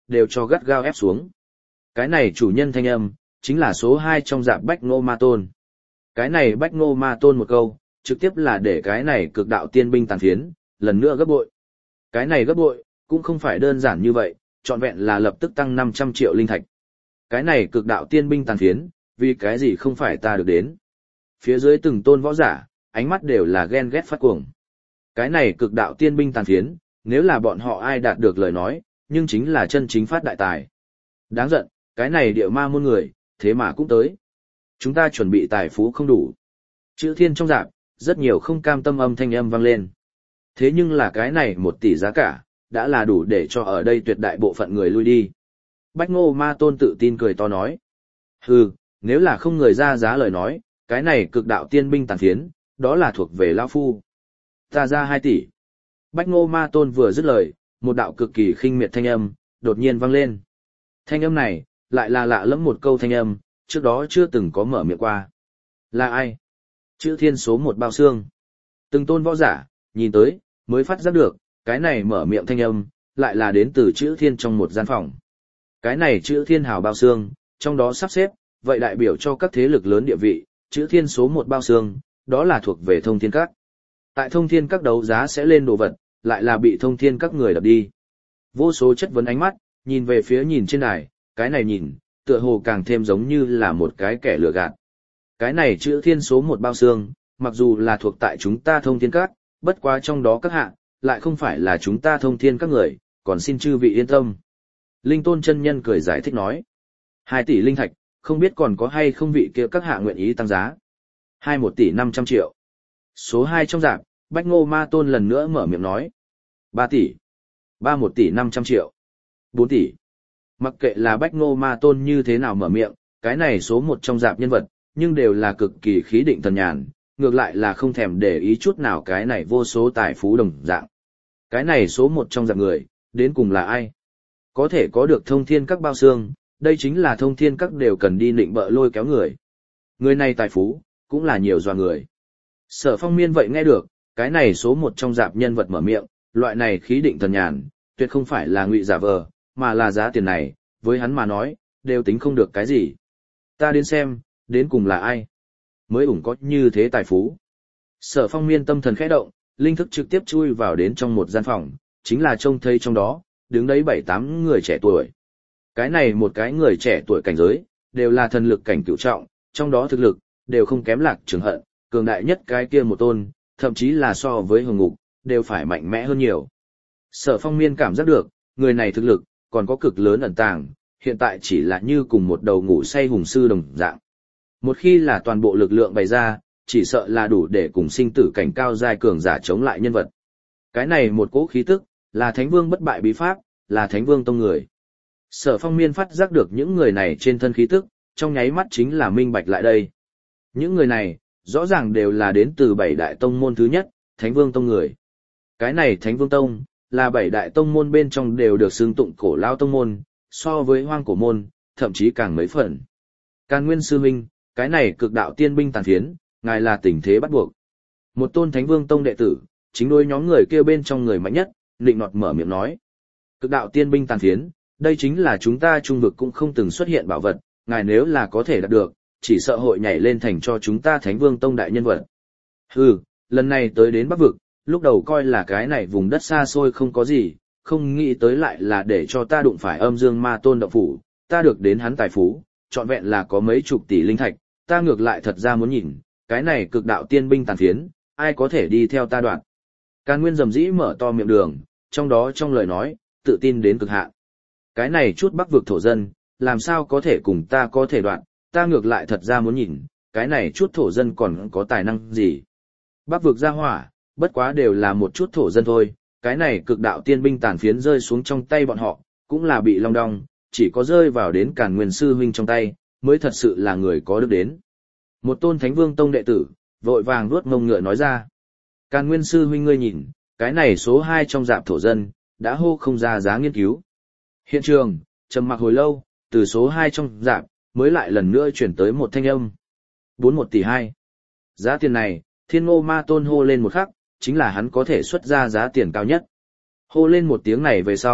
đều cho gắt gao ép xuống. Cái này chủ nhân thanh âm, chính là số hai trong dạp Bách Ngô Ma Tôn. Cái này Bách Ngô Ma Tôn một câu, trực tiếp là để cái này cực đạo tiên binh tàn phiến, lần nữa gấp bội. Cái này gấp bội, cũng không phải đơn giản như vậy, trọn vẹn là lập tức tăng năm trăm triệu linh thạch. Cái này cực đạo tiên binh tàn phiến, vì cái gì không phải ta được đến. Phía dưới từng tôn võ giả, ánh mắt đều là ghen ghét phát cuồng. Cái này cực đạo tiên binh tàn phiến, nếu là bọn họ ai đạt được lời nói, nhưng chính là chân chính phát đại tài. Đáng giận, cái này địa ma môn người, thế mà cũng tới. Chúng ta chuẩn bị tài phú không đủ. Chữ thiên trong rạp, rất nhiều không cam tâm âm thanh âm vang lên. Thế nhưng là cái này một tỷ giá cả, đã là đủ để cho ở đây tuyệt đại bộ phận người lui đi. Bách Ngô Ma Tôn tự tin cười to nói. Hừ, nếu là không người ra giá lời nói, cái này cực đạo tiên binh tàn phiến, đó là thuộc về Lão Phu. Ta ra hai tỷ. Bách Ngô Ma Tôn vừa dứt lời, một đạo cực kỳ khinh miệt thanh âm, đột nhiên vang lên. Thanh âm này, lại là lạ lẫm một câu thanh âm, trước đó chưa từng có mở miệng qua. Là ai? Chữ thiên số một bao xương. Từng tôn võ giả, nhìn tới, mới phát giác được, cái này mở miệng thanh âm, lại là đến từ chữ thiên trong một gian phòng. Cái này chữ thiên hào bao xương, trong đó sắp xếp, vậy đại biểu cho các thế lực lớn địa vị, chữ thiên số một bao xương, đó là thuộc về thông thiên các. Tại thông thiên các đấu giá sẽ lên đồ vật, lại là bị thông thiên các người đập đi. Vô số chất vấn ánh mắt, nhìn về phía nhìn trên đài, cái này nhìn, tựa hồ càng thêm giống như là một cái kẻ lừa gạt. Cái này chữ thiên số một bao xương, mặc dù là thuộc tại chúng ta thông thiên các, bất quá trong đó các hạ, lại không phải là chúng ta thông thiên các người, còn xin chư vị yên tâm. Linh Tôn chân nhân cười giải thích nói. Hai tỷ linh thạch, không biết còn có hay không vị kia các hạ nguyện ý tăng giá. Hai một tỷ năm trăm triệu. Số hai trong rạp, Bách Ngô Ma Tôn lần nữa mở miệng nói. Ba tỷ. Ba một tỷ năm trăm triệu. Bốn tỷ. Mặc kệ là Bách Ngô Ma Tôn như thế nào mở miệng, cái này số một trong rạp nhân vật, nhưng đều là cực kỳ khí định thần nhàn, ngược lại là không thèm để ý chút nào cái này vô số tài phú đồng dạng. Cái này số một trong rạp người, đến cùng là ai? Có thể có được thông thiên các bao xương, đây chính là thông thiên các đều cần đi nịnh bợ lôi kéo người. Người này tài phú, cũng là nhiều doa người. Sở Phong Miên vậy nghe được, cái này số một trong rạp nhân vật mở miệng, loại này khí định thần nhàn, tuyệt không phải là ngụy giả vờ, mà là giá tiền này, với hắn mà nói, đều tính không được cái gì. Ta đến xem, đến cùng là ai? Mới ủng có như thế tài phú. Sở Phong Miên tâm thần khẽ động, linh thức trực tiếp chui vào đến trong một gian phòng, chính là trông thấy trong đó, đứng đấy bảy tám người trẻ tuổi. Cái này một cái người trẻ tuổi cảnh giới, đều là thần lực cảnh cửu trọng, trong đó thực lực, đều không kém Lạc Trường Hận, cường đại nhất cái kia một tôn, thậm chí là so với Hồng Ngục, đều phải mạnh mẽ hơn nhiều. Sở Phong Miên cảm giác được, người này thực lực, còn có cực lớn ẩn tàng, hiện tại chỉ là như cùng một đầu ngủ say hùng sư đồng dạng. Một khi là toàn bộ lực lượng bày ra, chỉ sợ là đủ để cùng sinh tử cảnh cao giai cường giả chống lại nhân vật. Cái này một cỗ khí tức, là Thánh Vương bất bại bí pháp, là Thánh Vương tông người. Sở Phong Miên phát giác được những người này trên thân khí tức, trong nháy mắt chính là minh bạch lại đây. Những người này, rõ ràng đều là đến từ bảy đại tông môn thứ nhất, Thánh Vương tông người. Cái này Thánh Vương tông, là bảy đại tông môn bên trong đều được xưng tụng cổ lao tông môn, so với hoang cổ môn, thậm chí càng mấy phần. Càn Nguyên sư huynh, cái này cực đạo tiên binh tàn phiến, ngài là tình thế bắt buộc. Một tôn Thánh Vương tông đệ tử, chính đôi nhóm người kia bên trong người mạnh nhất, định nọt mở miệng nói. Cực đạo tiên binh tàn phiến, đây chính là chúng ta trung vực cũng không từng xuất hiện bảo vật, ngài nếu là có thể đạt được, chỉ sợ hội nhảy lên thành cho chúng ta Thánh Vương tông đại nhân vật. Hừ, lần này tới đến Bắc vực, lúc đầu coi là cái này vùng đất xa xôi không có gì, không nghĩ tới lại là để cho ta đụng phải Âm Dương Ma Tôn động phủ, ta được đến hắn tài phú, trọn vẹn là có mấy chục tỷ linh thạch, ta ngược lại thật ra muốn nhìn, cái này cực đạo tiên binh tàn phiến, ai có thể đi theo ta đoạn. Càn Nguyên rầm rĩ mở to miệng đường, trong đó trong lời nói, tự tin đến cực hạn. Cái này chút Bắc vực thổ dân, làm sao có thể cùng ta có thể đoạn, ta ngược lại thật ra muốn nhìn, cái này chút thổ dân còn có tài năng gì. Bắc vực ra hỏa, bất quá đều là một chút thổ dân thôi, cái này cực đạo tiên binh tàn phiến rơi xuống trong tay bọn họ, cũng là bị long đong, chỉ có rơi vào đến Càn Nguyên sư huynh trong tay, mới thật sự là người có được đến. Một tôn Thánh Vương tông đệ tử, vội vàng vuốt mông ngựa nói ra. Càn Nguyên sư huynh ngươi nhìn, cái này số hai trong dạp thổ dân, đã hô không ra giá nghiên cứu. Hiện trường, trầm mặc hồi lâu, từ số hai trong dạp, mới lại lần nữa chuyển tới một thanh âm. bốn một tỷ hai. Giá tiền này, Thiên Ngô Ma Tôn hô lên một khắc, chính là hắn có thể xuất ra giá tiền cao nhất. Hô lên một tiếng này về sau,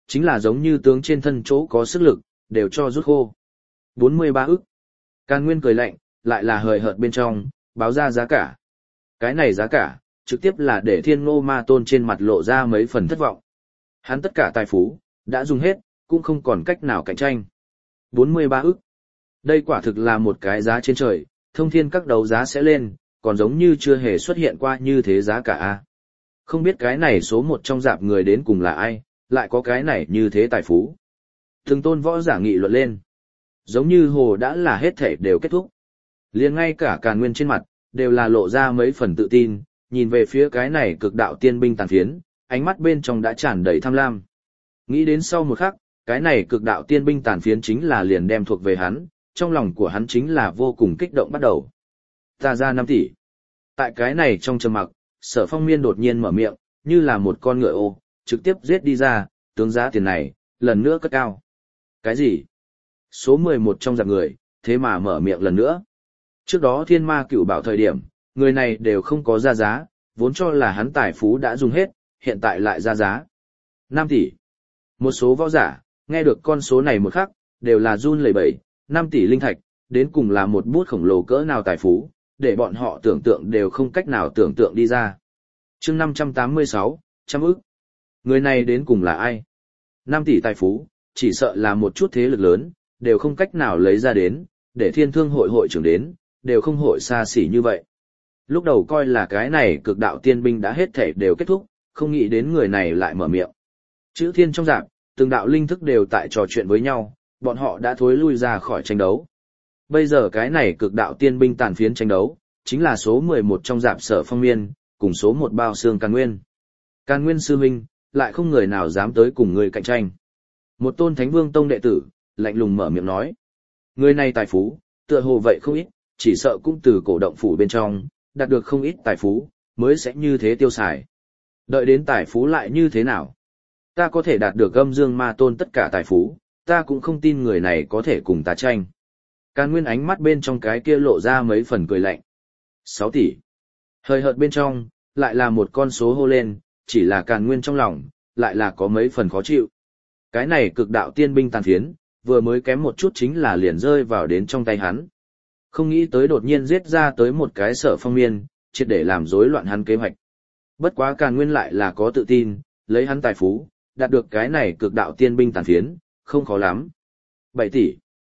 Chính là giống như tướng trên thân chỗ có sức lực, đều cho rút khô. bốn mươi ba ức. Càn Nguyên cười lạnh, lại là hời hợt bên trong, báo ra giá cả. Cái này giá cả, trực tiếp là để Thiên Ngô Ma Tôn trên mặt lộ ra mấy phần thất vọng. Hắn tất cả tài phú, đã dùng hết, cũng không còn cách nào cạnh tranh. bốn mươi ba ức. Đây quả thực là một cái giá trên trời, thông thiên các đấu giá sẽ lên, còn giống như chưa hề xuất hiện qua như thế giá cả a. Không biết cái này số một trong dạp người đến cùng là ai, lại có cái này như thế tài phú. Từng tôn võ giả nghị luận lên. Giống như hồ đã là hết thể đều kết thúc. Liền ngay cả Càn Nguyên trên mặt, đều là lộ ra mấy phần tự tin, nhìn về phía cái này cực đạo tiên binh tàn phiến, ánh mắt bên trong đã tràn đầy tham lam. Nghĩ đến sau một khắc, cái này cực đạo tiên binh tàn phiến chính là liền đem thuộc về hắn, trong lòng của hắn chính là vô cùng kích động bắt đầu. Ta ra năm tỷ. Tại cái này trong trầm mặc, Sở Phong Miên đột nhiên mở miệng, như là một con ngựa ô, trực tiếp giết đi ra, tướng giá tiền này, lần nữa cất cao. Cái gì? Số mười một trong dạp người, thế mà mở miệng lần nữa. Trước đó Thiên Ma Cựu Bảo thời điểm, người này đều không có ra giá, vốn cho là hắn tài phú đã dùng hết, hiện tại lại ra giá. năm tỷ. Một số võ giả, nghe được con số này một khắc, đều là run lẩy bẩy, năm tỷ linh thạch, đến cùng là một bút khổng lồ cỡ nào tài phú, để bọn họ tưởng tượng đều không cách nào tưởng tượng đi ra. Chương năm trăm tám mươi sáu, trăm ức. Người này đến cùng là ai? năm tỷ tài phú, chỉ sợ là một chút thế lực lớn, đều không cách nào lấy ra đến, để Thiên Thương hội hội trưởng đến, đều không hội xa xỉ như vậy. Lúc đầu coi là cái này cực đạo tiên binh đã hết thể đều kết thúc, không nghĩ đến người này lại mở miệng. Chữ thiên trong rạp, từng đạo linh thức đều tại trò chuyện với nhau, bọn họ đã thối lui ra khỏi tranh đấu. Bây giờ cái này cực đạo tiên binh tàn phiến tranh đấu, chính là số mười một trong rạp Sở Phong Miên, cùng số một bao xương Càn Nguyên. Càn Nguyên sư huynh, lại không người nào dám tới cùng người cạnh tranh. Một tôn Thánh Vương Tông đệ tử, lạnh lùng mở miệng nói. Người này tài phú, tựa hồ vậy không ít, chỉ sợ cũng từ cổ động phủ bên trong, đạt được không ít tài phú, mới sẽ như thế tiêu xài. Đợi đến tài phú lại như thế nào? Ta có thể đạt được âm dương ma tôn tất cả tài phú, ta cũng không tin người này có thể cùng ta tranh. Càn Nguyên ánh mắt bên trong cái kia lộ ra mấy phần cười lạnh. sáu tỷ. Hơi hợt bên trong, lại là một con số hô lên, chỉ là Càn Nguyên trong lòng, lại là có mấy phần khó chịu. Cái này cực đạo tiên binh tàn phiến, vừa mới kém một chút chính là liền rơi vào đến trong tay hắn. Không nghĩ tới đột nhiên giết ra tới một cái Sở Phong Miên, triệt để làm rối loạn hắn kế hoạch. Bất quá Càn Nguyên lại là có tự tin, lấy hắn tài phú, đạt được cái này cực đạo tiên binh tàn phiến, không khó lắm. bảy tỷ.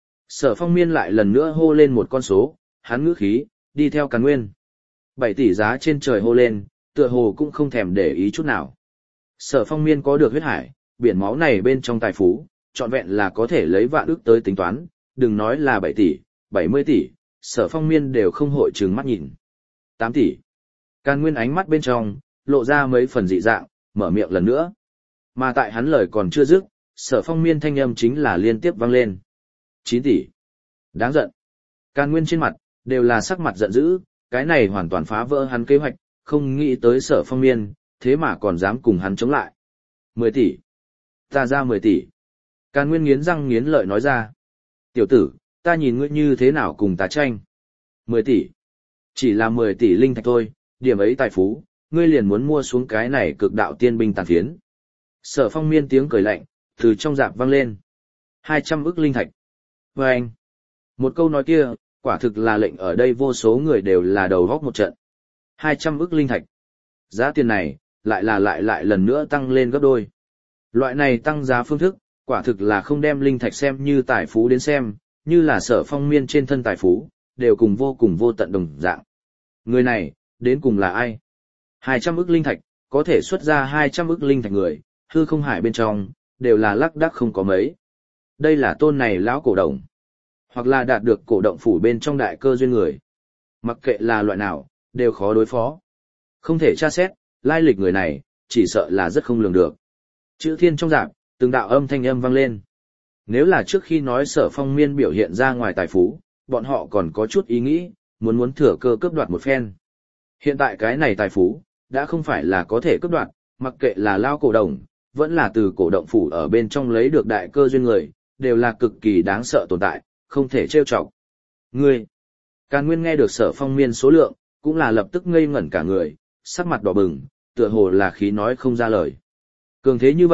Sở Phong Miên lại lần nữa hô lên một con số, hắn ngữ khí, đi theo Càn Nguyên. bảy tỷ giá trên trời hô lên, tựa hồ cũng không thèm để ý chút nào. Sở Phong Miên có được huyết hải, biển máu này bên trong tài phú, trọn vẹn là có thể lấy vạn ức tới tính toán, đừng nói là bảy tỷ, bảy mươi tỷ, Sở Phong Miên đều không hội trừng mắt nhìn. tám tỷ. Càn Nguyên ánh mắt bên trong, lộ ra mấy phần dị dạng, mở miệng lần nữa. Mà tại hắn lời còn chưa dứt, Sở Phong Miên thanh âm chính là liên tiếp vang lên. chín tỷ. Đáng giận. Càn Nguyên trên mặt, đều là sắc mặt giận dữ, cái này hoàn toàn phá vỡ hắn kế hoạch, không nghĩ tới Sở Phong Miên, thế mà còn dám cùng hắn chống lại. mười tỷ. Ta ra mười tỷ. Càn Nguyên nghiến răng nghiến lợi nói ra. Tiểu tử, ta nhìn ngươi như thế nào cùng ta tranh. mười tỷ. Chỉ là mười tỷ linh thạch thôi, điểm ấy tài phú, ngươi liền muốn mua xuống cái này cực đạo tiên binh tàn phiến. Sở Phong Miên tiếng cười lạnh, từ trong rạp vang lên. hai trăm ức linh thạch. Và anh. Một câu nói kia, quả thực là lệnh ở đây vô số người đều là đầu góc một trận. hai trăm ức linh thạch. Giá tiền này, lại là lại lại lần nữa tăng lên gấp đôi. Loại này tăng giá phương thức, quả thực là không đem linh thạch xem như tài phú đến xem, như là Sở Phong Miên trên thân tài phú, đều cùng vô cùng vô tận đồng dạng. Người này, đến cùng là ai? hai trăm ức linh thạch, có thể xuất ra hai trăm ức linh thạch người, hư không hải bên trong, đều là lác đác không có mấy. Đây là tôn này lão cổ động, hoặc là đạt được cổ động phủ bên trong đại cơ duyên người. Mặc kệ là loại nào, đều khó đối phó. Không thể tra xét, lai lịch người này, chỉ sợ là rất không lường được. Chữ thiên trong rạp, từng đạo âm thanh âm vang lên. Nếu là trước khi nói Sở Phong Miên biểu hiện ra ngoài tài phú, bọn họ còn có chút ý nghĩ, muốn muốn thừa cơ cướp đoạt một phen. Hiện tại cái này tài phú, đã không phải là có thể cướp đoạt, mặc kệ là lao cổ đồng, vẫn là từ cổ động phủ ở bên trong lấy được đại cơ duyên người, đều là cực kỳ đáng sợ tồn tại, không thể trêu chọc. Ngươi, Càn Nguyên nghe được Sở Phong Miên số lượng, cũng là lập tức ngây ngẩn cả người, sắc mặt đỏ bừng, tựa hồ là khí nói không ra lời. Cường thế như vậy,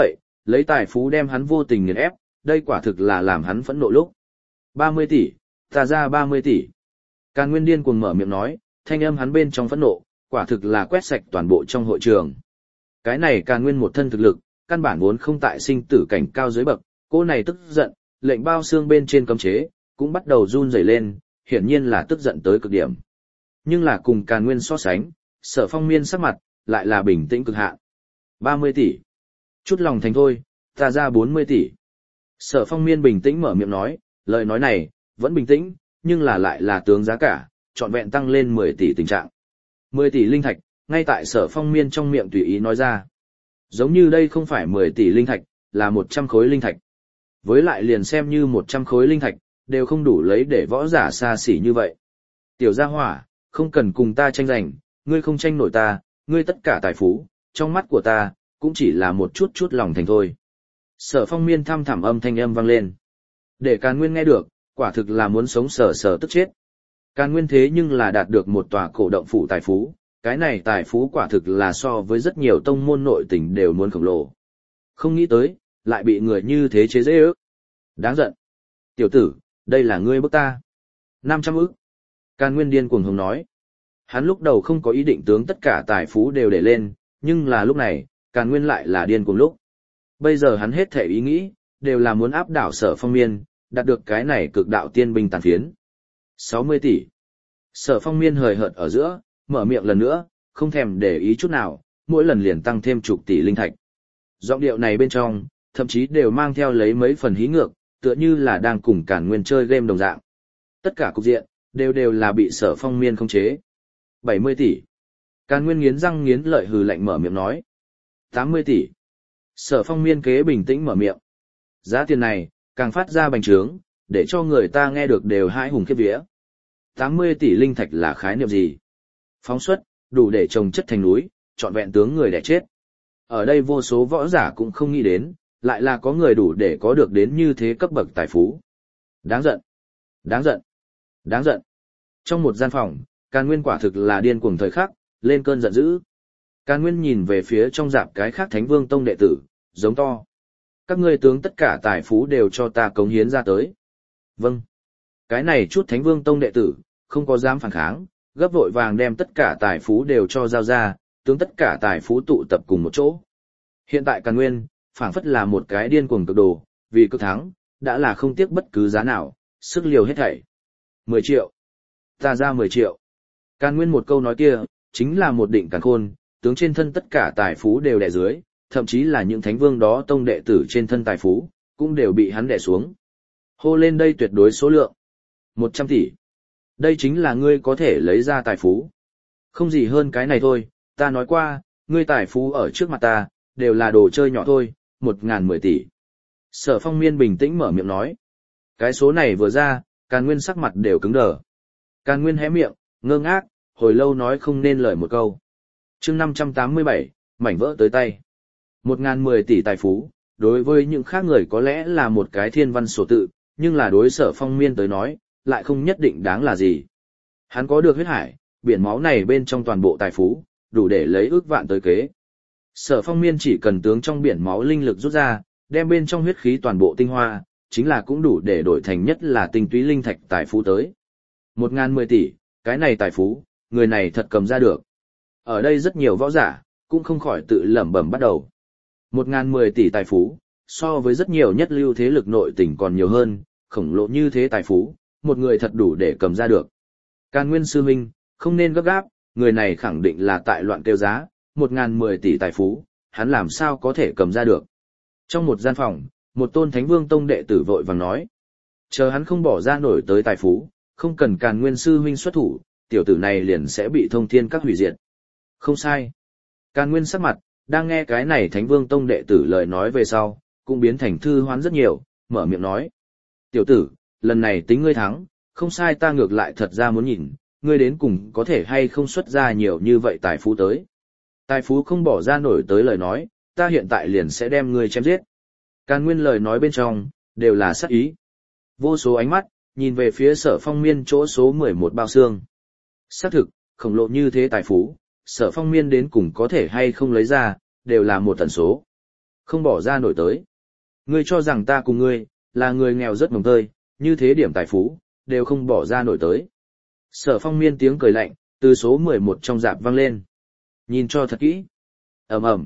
Lấy tài phú đem hắn vô tình nghiền ép, đây quả thực là làm hắn phẫn nộ lúc. ba mươi tỷ, ta ra ba mươi tỷ. Càn Nguyên điên cuồng mở miệng nói, thanh âm hắn bên trong phẫn nộ, quả thực là quét sạch toàn bộ trong hội trường. Cái này Càn Nguyên một thân thực lực, căn bản vốn không tại sinh tử cảnh cao dưới bậc, cô này tức giận, lệnh bao xương bên trên cấm chế, cũng bắt đầu run rẩy lên, hiển nhiên là tức giận tới cực điểm. Nhưng là cùng Càn Nguyên so sánh, Sở Phong Miên sắc mặt, lại là bình tĩnh cực hạn. ba mươi tỷ. Chút lòng thành thôi, ta ra bốn mươi tỷ. Sở Phong Miên bình tĩnh mở miệng nói, lời nói này, vẫn bình tĩnh, nhưng là lại là tướng giá cả, trọn vẹn tăng lên mười tỷ tình trạng. mười tỷ linh thạch, ngay tại Sở Phong Miên trong miệng tùy ý nói ra. Giống như đây không phải mười tỷ linh thạch, là một trăm khối linh thạch. Với lại liền xem như một trăm khối linh thạch, đều không đủ lấy để võ giả xa xỉ như vậy. Tiểu gia hỏa, không cần cùng ta tranh giành, ngươi không tranh nổi ta, ngươi tất cả tài phú, trong mắt của ta, cũng chỉ là một chút chút lòng thành thôi. Sở Phong Miên thăm thẳm âm thanh âm vang lên. Để Càn Nguyên nghe được, quả thực là muốn sống sờ sờ tức chết. Càn Nguyên thế nhưng là đạt được một tòa cổ động phủ tài phú, cái này tài phú quả thực là so với rất nhiều tông môn nội tình đều muốn khổng lồ. Không nghĩ tới, lại bị người như thế chế giễu ước. Đáng giận. Tiểu tử, đây là ngươi bức ta. năm trăm ức. Càn Nguyên điên cuồng hùng nói. Hắn lúc đầu không có ý định tướng tất cả tài phú đều để lên, nhưng là lúc này, Càn Nguyên lại là điên cuồng lúc. Bây giờ hắn hết thể ý nghĩ, đều là muốn áp đảo Sở Phong Miên, đạt được cái này cực đạo tiên binh tàn phiến. sáu mươi tỷ. Sở Phong Miên hời hợt ở giữa, mở miệng lần nữa, không thèm để ý chút nào, mỗi lần liền tăng thêm chục tỷ linh thạch. Giọng điệu này bên trong, thậm chí đều mang theo lấy mấy phần hí ngược, tựa như là đang cùng Càn Nguyên chơi game đồng dạng. Tất cả cục diện, đều đều là bị Sở Phong Miên khống chế. bảy mươi tỷ. Càn Nguyên nghiến răng nghiến lợi hừ lạnh mở miệng nói. tám mươi tỷ. Sở Phong Miên kế bình tĩnh mở miệng. Giá tiền này, càng phát ra bành trướng, để cho người ta nghe được đều hãi hùng khiếp vía. tám mươi tỷ linh thạch là khái niệm gì? Phóng xuất, đủ để trồng chất thành núi, trọn vẹn tướng người đẻ chết. Ở đây vô số võ giả cũng không nghĩ đến, lại là có người đủ để có được đến như thế cấp bậc tài phú. Đáng giận! Đáng giận! Đáng giận! Trong một gian phòng, Càn Nguyên quả thực là điên cuồng thời khắc, lên cơn giận dữ. Càn Nguyên nhìn về phía trong dạp cái khác Thánh Vương Tông đệ tử, giống to. Các ngươi tướng tất cả tài phú đều cho ta cống hiến ra tới. Vâng. Cái này chút Thánh Vương Tông đệ tử, không có dám phản kháng, gấp vội vàng đem tất cả tài phú đều cho giao ra, tướng tất cả tài phú tụ tập cùng một chỗ. Hiện tại Càn Nguyên, phảng phất là một cái điên cuồng cực đồ, vì cực thắng, đã là không tiếc bất cứ giá nào, sức liều hết thảy. mười triệu. Ta ra mười triệu. Càn Nguyên một câu nói kia, chính là một định càn khôn, tướng trên thân tất cả tài phú đều đè dưới, thậm chí là những thánh vương đó tông đệ tử trên thân tài phú, cũng đều bị hắn đè xuống. Hô lên đây tuyệt đối số lượng. một trăm tỷ. Đây chính là ngươi có thể lấy ra tài phú. Không gì hơn cái này thôi, ta nói qua, ngươi tài phú ở trước mặt ta, đều là đồ chơi nhỏ thôi, một ngàn mười tỷ. Sở Phong Miên bình tĩnh mở miệng nói. Cái số này vừa ra, Càn Nguyên sắc mặt đều cứng đờ. Càn Nguyên hé miệng, ngơ ngác, hồi lâu nói không nên lời một câu. Chương năm trăm tám mươi bảy, mảnh vỡ tới tay. Một ngàn mười tỷ tài phú, đối với những khác người có lẽ là một cái thiên văn sổ tự, nhưng là đối Sở Phong Miên tới nói, lại không nhất định đáng là gì. Hắn có được huyết hải, biển máu này bên trong toàn bộ tài phú, đủ để lấy ước vạn tới kế. Sở Phong Miên chỉ cần tướng trong biển máu linh lực rút ra, đem bên trong huyết khí toàn bộ tinh hoa, chính là cũng đủ để đổi thành nhất là tinh túy linh thạch tài phú tới. Một ngàn mười tỷ, cái này tài phú, người này thật cầm ra được. Ở đây rất nhiều võ giả, cũng không khỏi tự lẩm bẩm bắt đầu. Một ngàn mười tỷ tài phú, so với rất nhiều nhất lưu thế lực nội tỉnh còn nhiều hơn, khổng lồ như thế tài phú, một người thật đủ để cầm ra được. Càn Nguyên sư huynh, không nên gấp gáp, người này khẳng định là tại loạn kêu giá, một ngàn mười tỷ tài phú, hắn làm sao có thể cầm ra được. Trong một gian phòng, một tôn Thánh Vương Tông đệ tử vội vàng nói. Chờ hắn không bỏ ra nổi tới tài phú, không cần Càn Nguyên sư huynh xuất thủ, tiểu tử này liền sẽ bị thông thiên các hủy diệt. Không sai. Càn Nguyên sắc mặt, đang nghe cái này Thánh Vương Tông đệ tử lời nói về sau, cũng biến thành thư hoán rất nhiều, mở miệng nói. Tiểu tử, lần này tính ngươi thắng, không sai, ta ngược lại thật ra muốn nhìn, ngươi đến cùng có thể hay không xuất ra nhiều như vậy tài phú tới. Tài phú không bỏ ra nổi tới lời nói, ta hiện tại liền sẽ đem ngươi chém giết. Càn Nguyên lời nói bên trong, đều là sát ý. Vô số ánh mắt, nhìn về phía Sở Phong Miên chỗ số mười một bao xương. Xác thực, khổng lồ như thế tài phú, Sở Phong Miên đến cùng có thể hay không lấy ra, đều là một tần số. Không bỏ ra nổi tới. Ngươi cho rằng ta cùng ngươi, là người nghèo rất mồng tơi, như thế điểm tài phú, đều không bỏ ra nổi tới. Sở Phong Miên tiếng cười lạnh, từ số mười một trong dạp vang lên. Nhìn cho thật kỹ. Ầm ầm.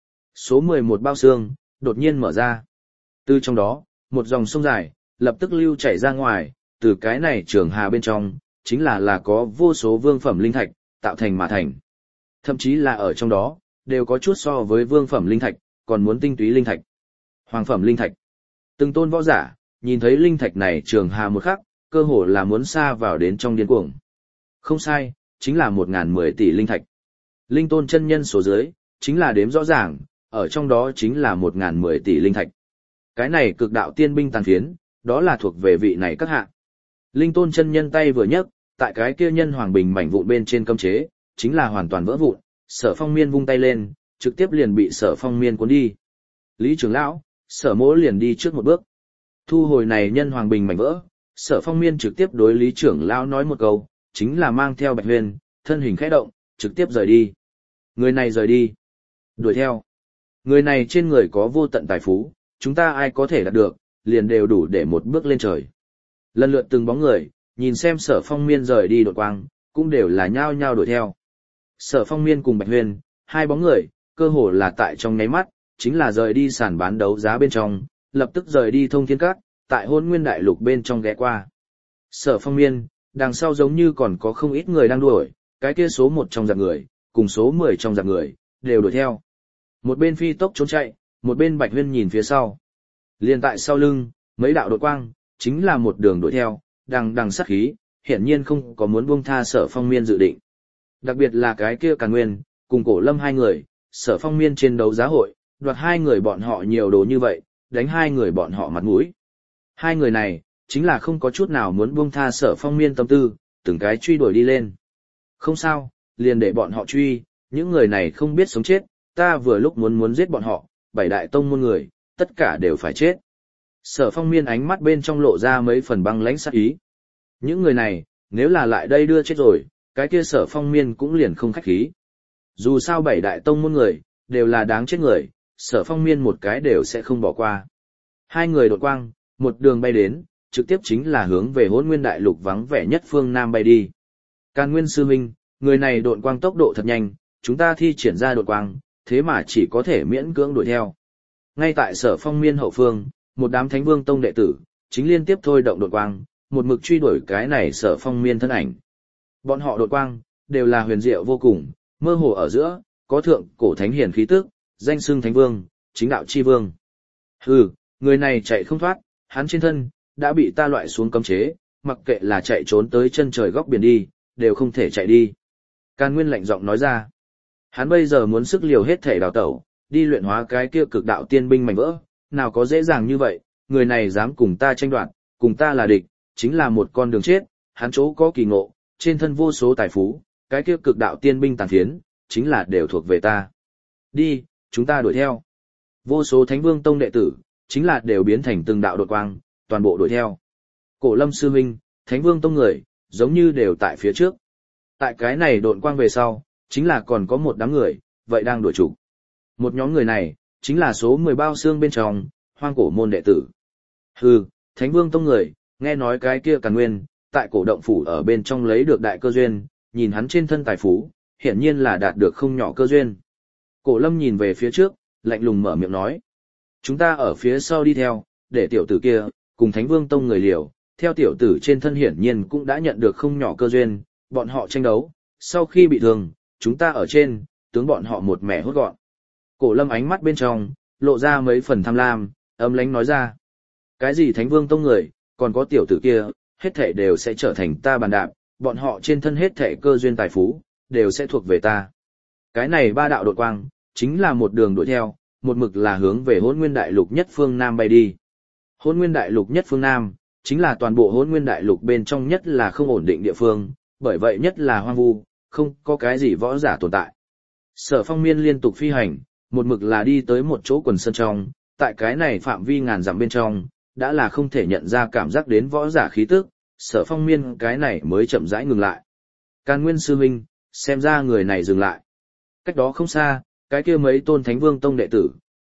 Số mười một bao xương, đột nhiên mở ra. Từ trong đó, một dòng sông dài, lập tức lưu chảy ra ngoài, từ cái này trường hà bên trong, chính là là có vô số vương phẩm linh thạch, tạo thành mà thành. Thậm chí là ở trong đó, đều có chút so với vương phẩm linh thạch, còn muốn tinh túy linh thạch. Hoàng phẩm linh thạch. Từng tôn võ giả, nhìn thấy linh thạch này trường hà một khắc, cơ hồ là muốn xa vào đến trong điên cuồng. Không sai, chính là một ngàn mười tỷ linh thạch. Linh tôn chân nhân số dưới, chính là đếm rõ ràng, ở trong đó chính là một ngàn mười tỷ linh thạch. Cái này cực đạo tiên binh tàn phiến, đó là thuộc về vị này các hạ. Linh tôn chân nhân tay vừa nhấc, tại cái kia nhân hoàng bình mảnh vụn bên trên cấm chế, chính là hoàn toàn vỡ vụn, Sở Phong Miên vung tay lên, trực tiếp liền bị Sở Phong Miên cuốn đi. Lý trưởng lão, Sở Mỗ liền đi trước một bước. Thu hồi này nhân hoàng bình mảnh vỡ, Sở Phong Miên trực tiếp đối Lý trưởng lão nói một câu, chính là mang theo Bạch Huyền, thân hình khẽ động, trực tiếp rời đi. Người này rời đi. Đuổi theo. Người này trên người có vô tận tài phú, chúng ta ai có thể đạt được, liền đều đủ để một bước lên trời. Lần lượt từng bóng người, nhìn xem Sở Phong Miên rời đi đột quang, cũng đều là nhao nhao đuổi theo. Sở Phong Miên cùng Bạch Huyền, hai bóng người, cơ hồ là tại trong nháy mắt, chính là rời đi sàn bán đấu giá bên trong, lập tức rời đi thông thiên các, tại Hỗn Nguyên Đại Lục bên trong ghé qua. Sở Phong Miên, đằng sau giống như còn có không ít người đang đuổi, cái kia số một trong dạp người, cùng số mười trong dạp người, đều đuổi theo. Một bên phi tốc trốn chạy, một bên Bạch Huyên nhìn phía sau. Liền tại sau lưng, mấy đạo đột quang, chính là một đường đuổi theo, đằng đằng sát khí, hiển nhiên không có muốn buông tha Sở Phong Miên dự định. Đặc biệt là cái kia Càn Nguyên, cùng Cổ Lâm hai người, Sở Phong Miên trên đấu giá hội, đoạt hai người bọn họ nhiều đồ như vậy, đánh hai người bọn họ mặt mũi. Hai người này, chính là không có chút nào muốn buông tha Sở Phong Miên tâm tư, từng cái truy đuổi đi lên. Không sao, liền để bọn họ truy, những người này không biết sống chết, ta vừa lúc muốn muốn giết bọn họ, bảy đại tông môn người, tất cả đều phải chết. Sở Phong Miên ánh mắt bên trong lộ ra mấy phần băng lãnh sát ý. Những người này, nếu là lại đây đưa chết rồi, cái kia Sở Phong Miên cũng liền không khách khí. Dù sao bảy đại tông môn người, đều là đáng chết người, Sở Phong Miên một cái đều sẽ không bỏ qua. Hai người đột quang, một đường bay đến, trực tiếp chính là hướng về Hỗn Nguyên Đại Lục vắng vẻ nhất phương Nam bay đi. Càn Nguyên sư huynh, người này độn quang tốc độ thật nhanh, chúng ta thi triển ra độn quang, thế mà chỉ có thể miễn cưỡng đuổi theo. Ngay tại Sở Phong Miên hậu phương, một đám Thánh Vương Tông đệ tử, chính liên tiếp thôi động độn quang, một mực truy đuổi cái này Sở Phong Miên thân ảnh. Bọn họ độn quang, đều là huyền diệu vô cùng, mơ hồ ở giữa, có thượng cổ thánh hiển khí tức, danh xưng Thánh Vương, chính đạo chi vương. Hừ, người này chạy không thoát, hắn trên thân, đã bị ta loại xuống cấm chế, mặc kệ là chạy trốn tới chân trời góc biển đi, đều không thể chạy đi. Càn Nguyên lạnh giọng nói ra. Hắn bây giờ muốn sức liều hết thể đào tẩu, đi luyện hóa cái kia cực đạo tiên binh mảnh vỡ, nào có dễ dàng như vậy, người này dám cùng ta tranh đoạt, cùng ta là địch, chính là một con đường chết, hắn chỗ có kỳ ngộ, trên thân vô số tài phú, cái kia cực đạo tiên binh tàn phiến, chính là đều thuộc về ta. Đi, chúng ta đuổi theo. Vô số Thánh Vương Tông đệ tử, chính là đều biến thành từng đạo đột quang, toàn bộ đuổi theo. Cổ Lâm sư huynh, Thánh Vương Tông người, giống như đều tại phía trước. Tại cái này độn quang về sau, chính là còn có một đám người, vậy đang đuổi trục. Một nhóm người này, chính là số mười bao xương bên trong, Hoang Cổ môn đệ tử. Hừ, Thánh Vương Tông người, nghe nói cái kia Càn Nguyên, tại cổ động phủ ở bên trong lấy được đại cơ duyên, nhìn hắn trên thân tài phú, hiển nhiên là đạt được không nhỏ cơ duyên. Cổ Lâm nhìn về phía trước, lạnh lùng mở miệng nói. Chúng ta ở phía sau đi theo, để tiểu tử kia, cùng Thánh Vương Tông người liều, theo tiểu tử trên thân hiển nhiên cũng đã nhận được không nhỏ cơ duyên, bọn họ tranh đấu, sau khi bị thương, chúng ta ở trên, tướng bọn họ một mẻ hốt gọn. Cổ Lâm ánh mắt bên trong, lộ ra mấy phần tham lam, âm lãnh nói ra. Cái gì Thánh Vương Tông người, còn có tiểu tử kia, hết thảy đều sẽ trở thành ta bàn đạp, bọn họ trên thân hết thảy cơ duyên tài phú, đều sẽ thuộc về ta. Cái này ba đạo đột quang, chính là một đường đuổi theo, một mực là hướng về Hỗn Nguyên Đại Lục nhất phương Nam bay đi. Hỗn Nguyên Đại Lục nhất phương Nam, chính là toàn bộ Hỗn Nguyên Đại Lục bên trong nhất là không ổn định địa phương, bởi vậy nhất là hoang vu, không có cái gì võ giả tồn tại. Sở Phong Miên liên tục phi hành, một mực là đi tới một chỗ quần sơn trong, tại cái này phạm vi ngàn dặm bên trong, đã là không thể nhận ra cảm giác đến võ giả khí tức, Sở Phong Miên cái này mới chậm rãi ngừng lại. Càn Nguyên sư huynh, xem ra người này dừng lại. Cách đó không xa, cái kia mấy tôn Thánh Vương Tông đệ tử,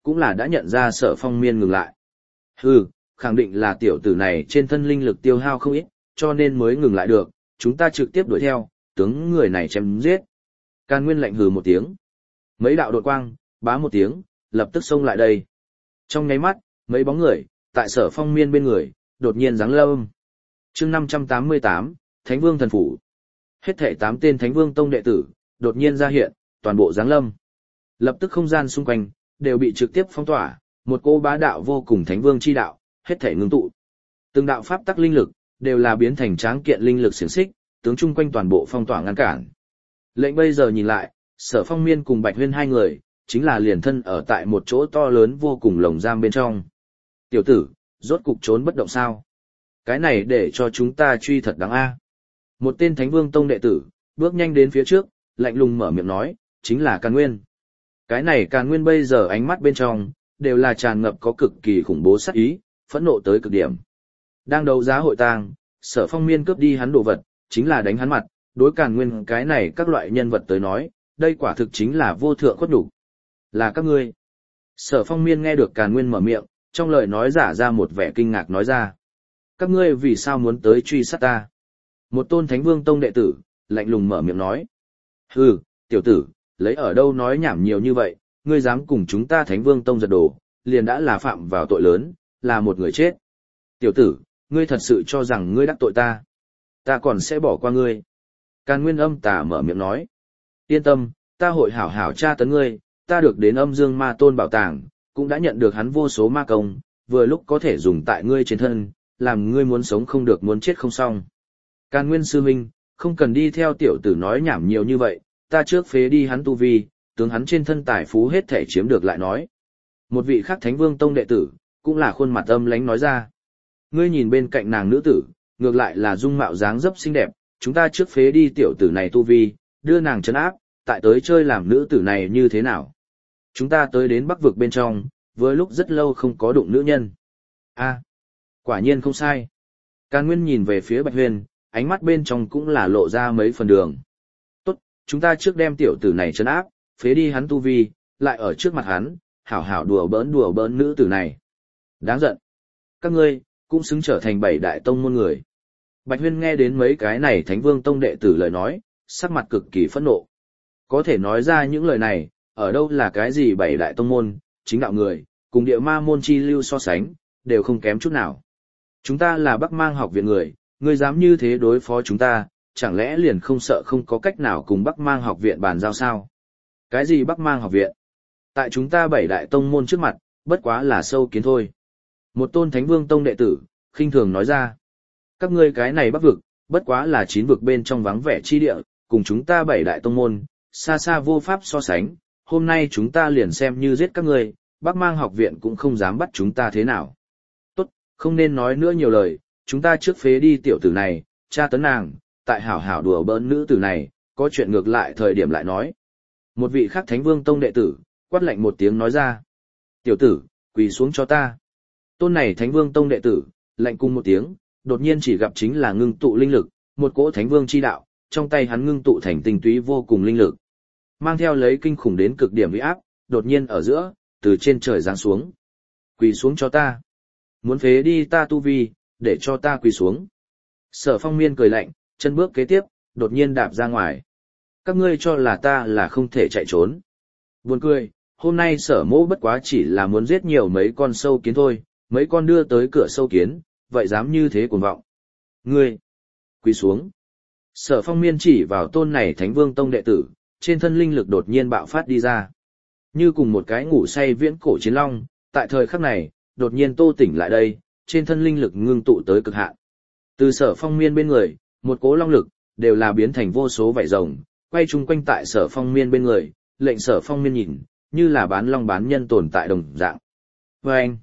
cũng là đã nhận ra Sở Phong Miên ngừng lại. Hừ, khẳng định là tiểu tử này trên thân linh lực tiêu hao không ít, cho nên mới ngừng lại được, chúng ta trực tiếp đuổi theo, tướng người này chém giết. Càn Nguyên lạnh hừ một tiếng. Mấy đạo đột quang, bá một tiếng, lập tức xông lại đây. Trong nháy mắt, mấy bóng người, tại Sở Phong Miên bên người, đột nhiên giáng lâm. Chương năm trăm tám mươi tám, Thánh Vương thần phủ. Hết thảy tám tên Thánh Vương tông đệ tử, đột nhiên ra hiện, toàn bộ giáng lâm. Lập tức không gian xung quanh đều bị trực tiếp phong tỏa, một cô bá đạo vô cùng Thánh Vương chi đạo, hết thảy ngưng tụ. Từng đạo pháp tắc linh lực đều là biến thành tráng kiện linh lực xiển xích, tướng chung quanh toàn bộ phong tỏa ngăn cản. Lệnh bây giờ nhìn lại, Sở Phong Miên cùng Bạch Huyên hai người, chính là liền thân ở tại một chỗ to lớn vô cùng lồng giam bên trong. Tiểu tử, rốt cục trốn bất động sao? Cái này để cho chúng ta truy thật đáng a. Một tên Thánh Vương tông đệ tử, bước nhanh đến phía trước, lạnh lùng mở miệng nói, chính là Càn Nguyên. Cái này Càn Nguyên bây giờ ánh mắt bên trong, đều là tràn ngập có cực kỳ khủng bố sát ý, phẫn nộ tới cực điểm. Đang đấu giá hội tang, Sở Phong Miên cướp đi hắn đồ vật, chính là đánh hắn mặt, đối Càn Nguyên cái này các loại nhân vật tới nói, đây quả thực chính là vô thượng khuất nhục. Là các ngươi. Sở Phong Miên nghe được Càn Nguyên mở miệng, trong lời nói giả ra một vẻ kinh ngạc nói ra. Các ngươi vì sao muốn tới truy sát ta? Một tôn Thánh Vương tông đệ tử, lạnh lùng mở miệng nói. Hừ, tiểu tử, lấy ở đâu nói nhảm nhiều như vậy, ngươi dám cùng chúng ta Thánh Vương tông giật đồ, liền đã là phạm vào tội lớn, là một người chết. Tiểu tử, ngươi thật sự cho rằng ngươi đắc tội ta, ta còn sẽ bỏ qua ngươi. Càn Nguyên âm tà mở miệng nói. Yên tâm, ta hội hảo hảo tra tấn ngươi, ta được đến âm dương ma tôn bảo tàng, cũng đã nhận được hắn vô số ma công, vừa lúc có thể dùng tại ngươi trên thân, làm ngươi muốn sống không được muốn chết không xong. Càn Nguyên sư huynh, không cần đi theo tiểu tử nói nhảm nhiều như vậy, ta trước phế đi hắn tu vi, tướng hắn trên thân tài phú hết thể chiếm được lại nói. Một vị khác Thánh Vương tông đệ tử, cũng là khuôn mặt âm lãnh nói ra. Ngươi nhìn bên cạnh nàng nữ tử, ngược lại là dung mạo dáng dấp xinh đẹp, chúng ta trước phế đi tiểu tử này tu vi, đưa nàng trấn áp, tại tới chơi làm nữ tử này như thế nào. Chúng ta tới đến Bắc vực bên trong, với lúc rất lâu không có đụng nữ nhân. A, quả nhiên không sai. Càn Nguyên nhìn về phía Bạch Huyên, ánh mắt bên trong cũng là lộ ra mấy phần đường. Tốt, chúng ta trước đem tiểu tử này trấn áp, phế đi hắn tu vi, lại ở trước mặt hắn, hảo hảo đùa bỡn đùa bỡn nữ tử này. Đáng giận. Các ngươi, cũng xứng trở thành bảy đại tông môn người. Bạch Huyên nghe đến mấy cái này Thánh Vương tông đệ tử lời nói, sắc mặt cực kỳ phẫn nộ. Có thể nói ra những lời này, ở đâu là cái gì bảy đại tông môn, chính đạo người, cùng địa ma môn chi lưu so sánh, đều không kém chút nào. Chúng ta là Bắc Mang học viện người, ngươi dám như thế đối phó chúng ta, chẳng lẽ liền không sợ không có cách nào cùng Bắc Mang học viện bàn giao sao? Cái gì Bắc Mang học viện? Tại chúng ta bảy đại tông môn trước mặt, bất quá là sâu kiến thôi. Một tôn Thánh Vương tông đệ tử, khinh thường nói ra. Các ngươi cái này Bắc vực, bất quá là chín vực bên trong vắng vẻ chi địa, cùng chúng ta bảy đại tông môn, xa xa vô pháp so sánh, hôm nay chúng ta liền xem như giết các ngươi, Bắc Mang học viện cũng không dám bắt chúng ta thế nào. Tốt, không nên nói nữa nhiều lời, chúng ta trước phế đi tiểu tử này, tra tấn nàng, tại hảo hảo đùa bỡn nữ tử này, có chuyện ngược lại thời điểm lại nói. Một vị khác Thánh Vương tông đệ tử, quát lạnh một tiếng nói ra. Tiểu tử, quỳ xuống cho ta. Tôn này Thánh Vương tông đệ tử, lạnh cung một tiếng, đột nhiên chỉ gặp chính là ngưng tụ linh lực, một cỗ Thánh Vương chi đạo, trong tay hắn ngưng tụ thành tinh túy vô cùng linh lực. Mang theo lấy kinh khủng đến cực điểm uy áp, đột nhiên ở giữa, từ trên trời giáng xuống. Quỳ xuống cho ta. Muốn phế đi ta tu vi, để cho ta quỳ xuống. Sở Phong Miên cười lạnh, chân bước kế tiếp, đột nhiên đạp ra ngoài. Các ngươi cho là ta là không thể chạy trốn. Buồn cười, hôm nay sở mỗ bất quá chỉ là muốn giết nhiều mấy con sâu kiến thôi, mấy con đưa tới cửa sâu kiến, vậy dám như thế cuồng vọng. Ngươi, quỳ xuống. Sở Phong Miên chỉ vào tôn này Thánh Vương tông đệ tử, trên thân linh lực đột nhiên bạo phát đi ra. Như cùng một cái ngủ say viễn cổ chiến long, tại thời khắc này, đột nhiên tô tỉnh lại đây, trên thân linh lực ngưng tụ tới cực hạn. Từ Sở Phong Miên bên người, một cỗ long lực, đều là biến thành vô số vảy rồng, quay chung quanh tại Sở Phong Miên bên người, lệnh Sở Phong Miên nhìn, như là bán long bán nhân tồn tại đồng dạng. Và anh,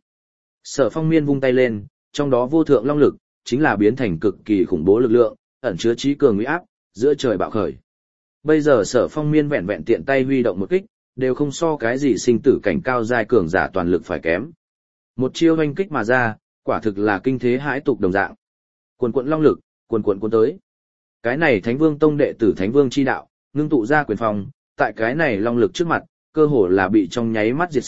Sở Phong Miên vung tay lên, trong đó vô thượng long lực, chính là biến thành cực kỳ khủng bố lực lượng, ẩn chứa trí cường uy áp, giữa trời bạo khởi. Bây giờ Sở Phong Miên vẹn vẹn tiện tay huy động một kích, đều không so cái gì sinh tử cảnh cao giai cường giả toàn lực phải kém. Một chiêu hoành kích mà ra, quả thực là kinh thế hãi tục đồng dạng. Cuồn cuộn long lực, cuồn cuộn cuốn tới. Cái này Thánh Vương tông đệ tử Thánh Vương chi đạo, ngưng tụ ra quyền phòng, tại cái này long lực trước mặt, cơ hồ là bị trong nháy mắt diệt sát,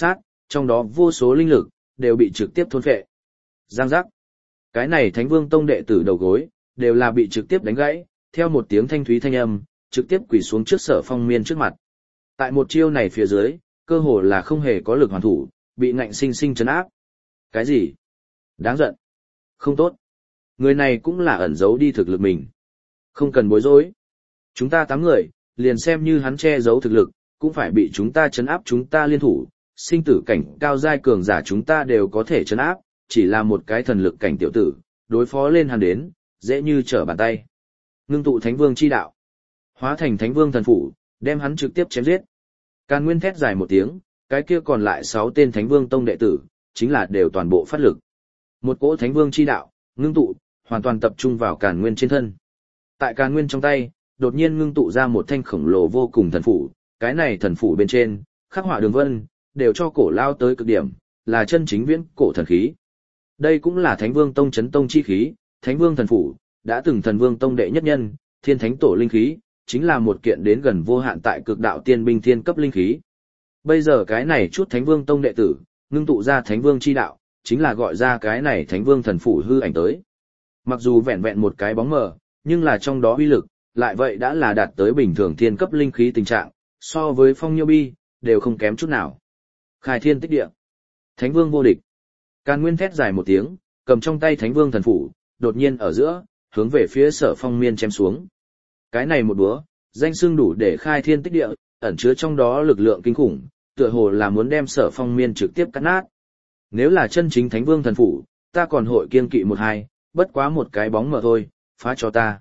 trong đó vô số linh lực, đều bị trực tiếp thôn phệ. Giang giác. Cái này Thánh Vương Tông đệ tử đầu gối, đều là bị trực tiếp đánh gãy, theo một tiếng thanh thúy thanh âm, trực tiếp quỳ xuống trước Sở Phong Miên trước mặt. Tại một chiêu này phía dưới, cơ hồ là không hề có lực hoàn thủ, bị ngạnh sinh sinh trấn áp. Cái gì? Đáng giận. Không tốt. Người này cũng là ẩn giấu đi thực lực mình. Không cần bối rối. Chúng ta tám người, liền xem như hắn che giấu thực lực, cũng phải bị chúng ta trấn áp, chúng ta liên thủ, sinh tử cảnh cao giai cường giả chúng ta đều có thể trấn áp, chỉ là một cái thần lực cảnh tiểu tử, đối phó lên hắn đến, dễ như trở bàn tay. Ngưng tụ Thánh Vương chi đạo, hóa thành Thánh Vương thần phủ, đem hắn trực tiếp chém giết. Càn Nguyên thét dài một tiếng, cái kia còn lại sáu tên Thánh Vương tông đệ tử, chính là đều toàn bộ phát lực. Một cỗ Thánh Vương chi đạo, ngưng tụ, hoàn toàn tập trung vào Càn Nguyên trên thân. Tại Càn Nguyên trong tay, đột nhiên ngưng tụ ra một thanh khổng lồ vô cùng thần phủ, cái này thần phủ bên trên, khắc họa đường vân, đều cho cổ lao tới cực điểm, là chân chính viễn cổ thần khí. Đây cũng là Thánh Vương tông chấn tông chi khí, Thánh Vương thần phủ, đã từng Thần Vương tông đệ nhất nhân, Thiên Thánh tổ linh khí, chính là một kiện đến gần vô hạn tại cực đạo tiên binh thiên cấp linh khí. Bây giờ cái này chút Thánh Vương tông đệ tử, ngưng tụ ra Thánh Vương chi đạo, chính là gọi ra cái này Thánh Vương thần phủ hư ảnh tới. Mặc dù vẹn vẹn một cái bóng mờ, nhưng là trong đó uy lực, lại vậy đã là đạt tới bình thường thiên cấp linh khí tình trạng, so với Phong Nhiêu Bi, đều không kém chút nào. Khai thiên tích địa, Thánh Vương vô địch. Càn Nguyên thét dài một tiếng, cầm trong tay Thánh Vương thần phủ, đột nhiên ở giữa, hướng về phía Sở Phong Miên chém xuống. Cái này một búa, danh xưng đủ để khai thiên tích địa, ẩn chứa trong đó lực lượng kinh khủng, tựa hồ là muốn đem Sở Phong Miên trực tiếp cắt nát. Nếu là chân chính Thánh Vương thần phủ, ta còn hội kiên kỵ một hai, bất quá một cái bóng mờ thôi, phá cho ta.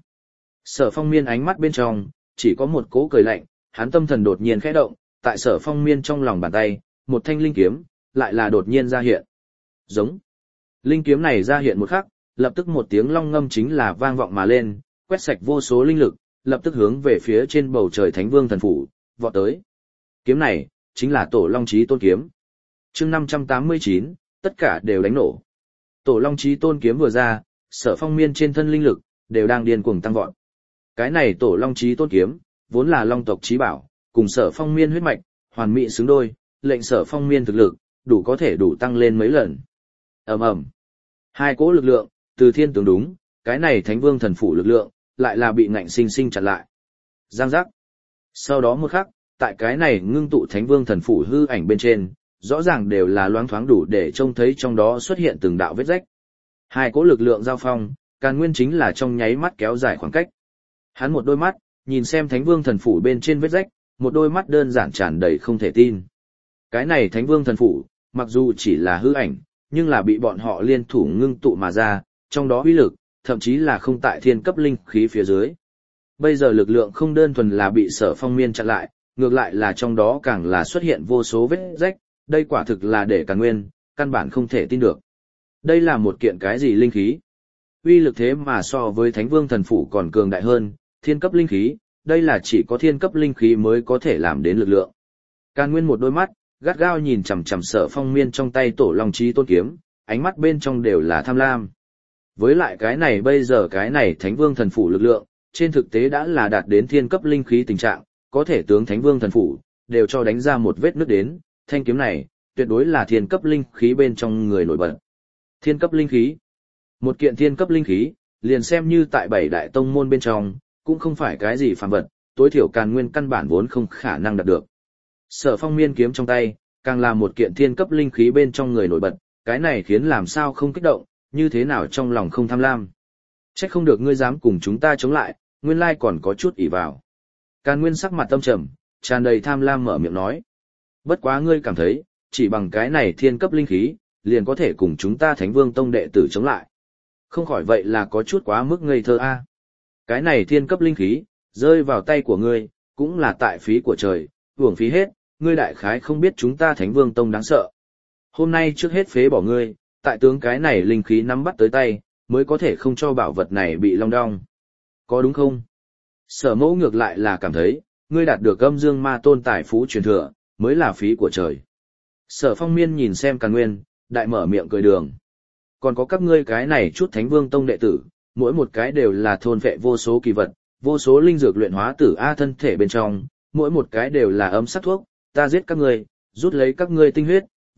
Sở Phong Miên ánh mắt bên trong, chỉ có một cỗ cười lạnh, hắn tâm thần đột nhiên khẽ động, tại Sở Phong Miên trong lòng bàn tay, một thanh linh kiếm, lại là đột nhiên ra hiện. Giống. Linh kiếm này ra hiện một khắc, lập tức một tiếng long ngâm chính là vang vọng mà lên, quét sạch vô số linh lực, lập tức hướng về phía trên bầu trời Thánh Vương thần phủ, vọt tới. Kiếm này, chính là Tổ Long Chí Tôn kiếm. Chương năm trăm tám mươi chín, tất cả đều đánh nổ. Tổ Long Chí Tôn kiếm vừa ra, Sở Phong Miên trên thân linh lực đều đang điên cuồng tăng vọt. Cái này Tổ Long Chí Tôn kiếm, vốn là Long tộc chí bảo, cùng Sở Phong Miên huyết mạch, hoàn mỹ xứng đôi, lệnh Sở Phong Miên thực lực, đủ có thể đủ tăng lên mấy lần. Ầm ầm. Hai cỗ lực lượng, từ thiên tướng đúng, cái này Thánh Vương thần phủ lực lượng, lại là bị ngạnh sinh sinh chặn lại. Giang giác. Sau đó một khắc, tại cái này ngưng tụ Thánh Vương thần phủ hư ảnh bên trên, rõ ràng đều là loáng thoáng đủ để trông thấy trong đó xuất hiện từng đạo vết rách. Hai cỗ lực lượng giao phong, Càn Nguyên chính là trong nháy mắt kéo dài khoảng cách. Hắn một đôi mắt, nhìn xem Thánh Vương thần phủ bên trên vết rách, một đôi mắt đơn giản tràn đầy không thể tin. Cái này Thánh Vương thần phủ, mặc dù chỉ là hư ảnh, nhưng là bị bọn họ liên thủ ngưng tụ mà ra, trong đó uy lực, thậm chí là không tại thiên cấp linh khí phía dưới. Bây giờ lực lượng không đơn thuần là bị Sở Phong Miên chặn lại, ngược lại là trong đó càng là xuất hiện vô số vết rách, đây quả thực là để Càn Nguyên, căn bản không thể tin được. Đây là một kiện cái gì linh khí? Uy lực thế mà so với Thánh Vương thần phủ còn cường đại hơn, thiên cấp linh khí, đây là chỉ có thiên cấp linh khí mới có thể làm đến lực lượng. Càn Nguyên một đôi mắt, gắt gao nhìn chằm chằm Sở Phong Miên trong tay Tổ Long Chí Tôn kiếm, ánh mắt bên trong đều là tham lam. Với lại cái này bây giờ cái này Thánh Vương thần phủ lực lượng, trên thực tế đã là đạt đến thiên cấp linh khí tình trạng, có thể tướng Thánh Vương thần phủ đều cho đánh ra một vết nứt đến, thanh kiếm này tuyệt đối là thiên cấp linh khí bên trong người nổi bật. Thiên cấp linh khí. Một kiện thiên cấp linh khí, liền xem như tại bảy đại tông môn bên trong, cũng không phải cái gì phàm vật, tối thiểu Càn Nguyên căn bản vốn không khả năng đạt được. Sở Phong Miên kiếm trong tay, càng là một kiện thiên cấp linh khí bên trong người nổi bật, cái này khiến làm sao không kích động, như thế nào trong lòng không tham lam. Trách không được ngươi dám cùng chúng ta chống lại, nguyên lai còn có chút ỷ vào. Càn Nguyên sắc mặt tâm trầm, tràn đầy tham lam mở miệng nói. Bất quá ngươi cảm thấy, chỉ bằng cái này thiên cấp linh khí, liền có thể cùng chúng ta Thánh Vương tông đệ tử chống lại. Không khỏi vậy là có chút quá mức ngây thơ a. Cái này thiên cấp linh khí, rơi vào tay của ngươi, cũng là tại phí của trời, hưởng phí hết, ngươi đại khái không biết chúng ta Thánh Vương tông đáng sợ. Hôm nay trước hết phế bỏ ngươi, tại tướng cái này linh khí nắm bắt tới tay, mới có thể không cho bảo vật này bị long đong. Có đúng không? Sở Mẫu ngược lại là cảm thấy, ngươi đạt được Âm Dương Ma Tôn tài phú truyền thừa, mới là phí của trời. Sở Phong Miên nhìn xem Càn Nguyên, đại mở miệng cười đường. Còn có các ngươi cái này chút Thánh Vương tông đệ tử, mỗi một cái đều là thôn vệ vô số kỳ vật, vô số linh dược luyện hóa tử a thân thể bên trong, mỗi một cái đều là ấm sắc thuốc, ta giết các ngươi, rút lấy các ngươi tinh huyết,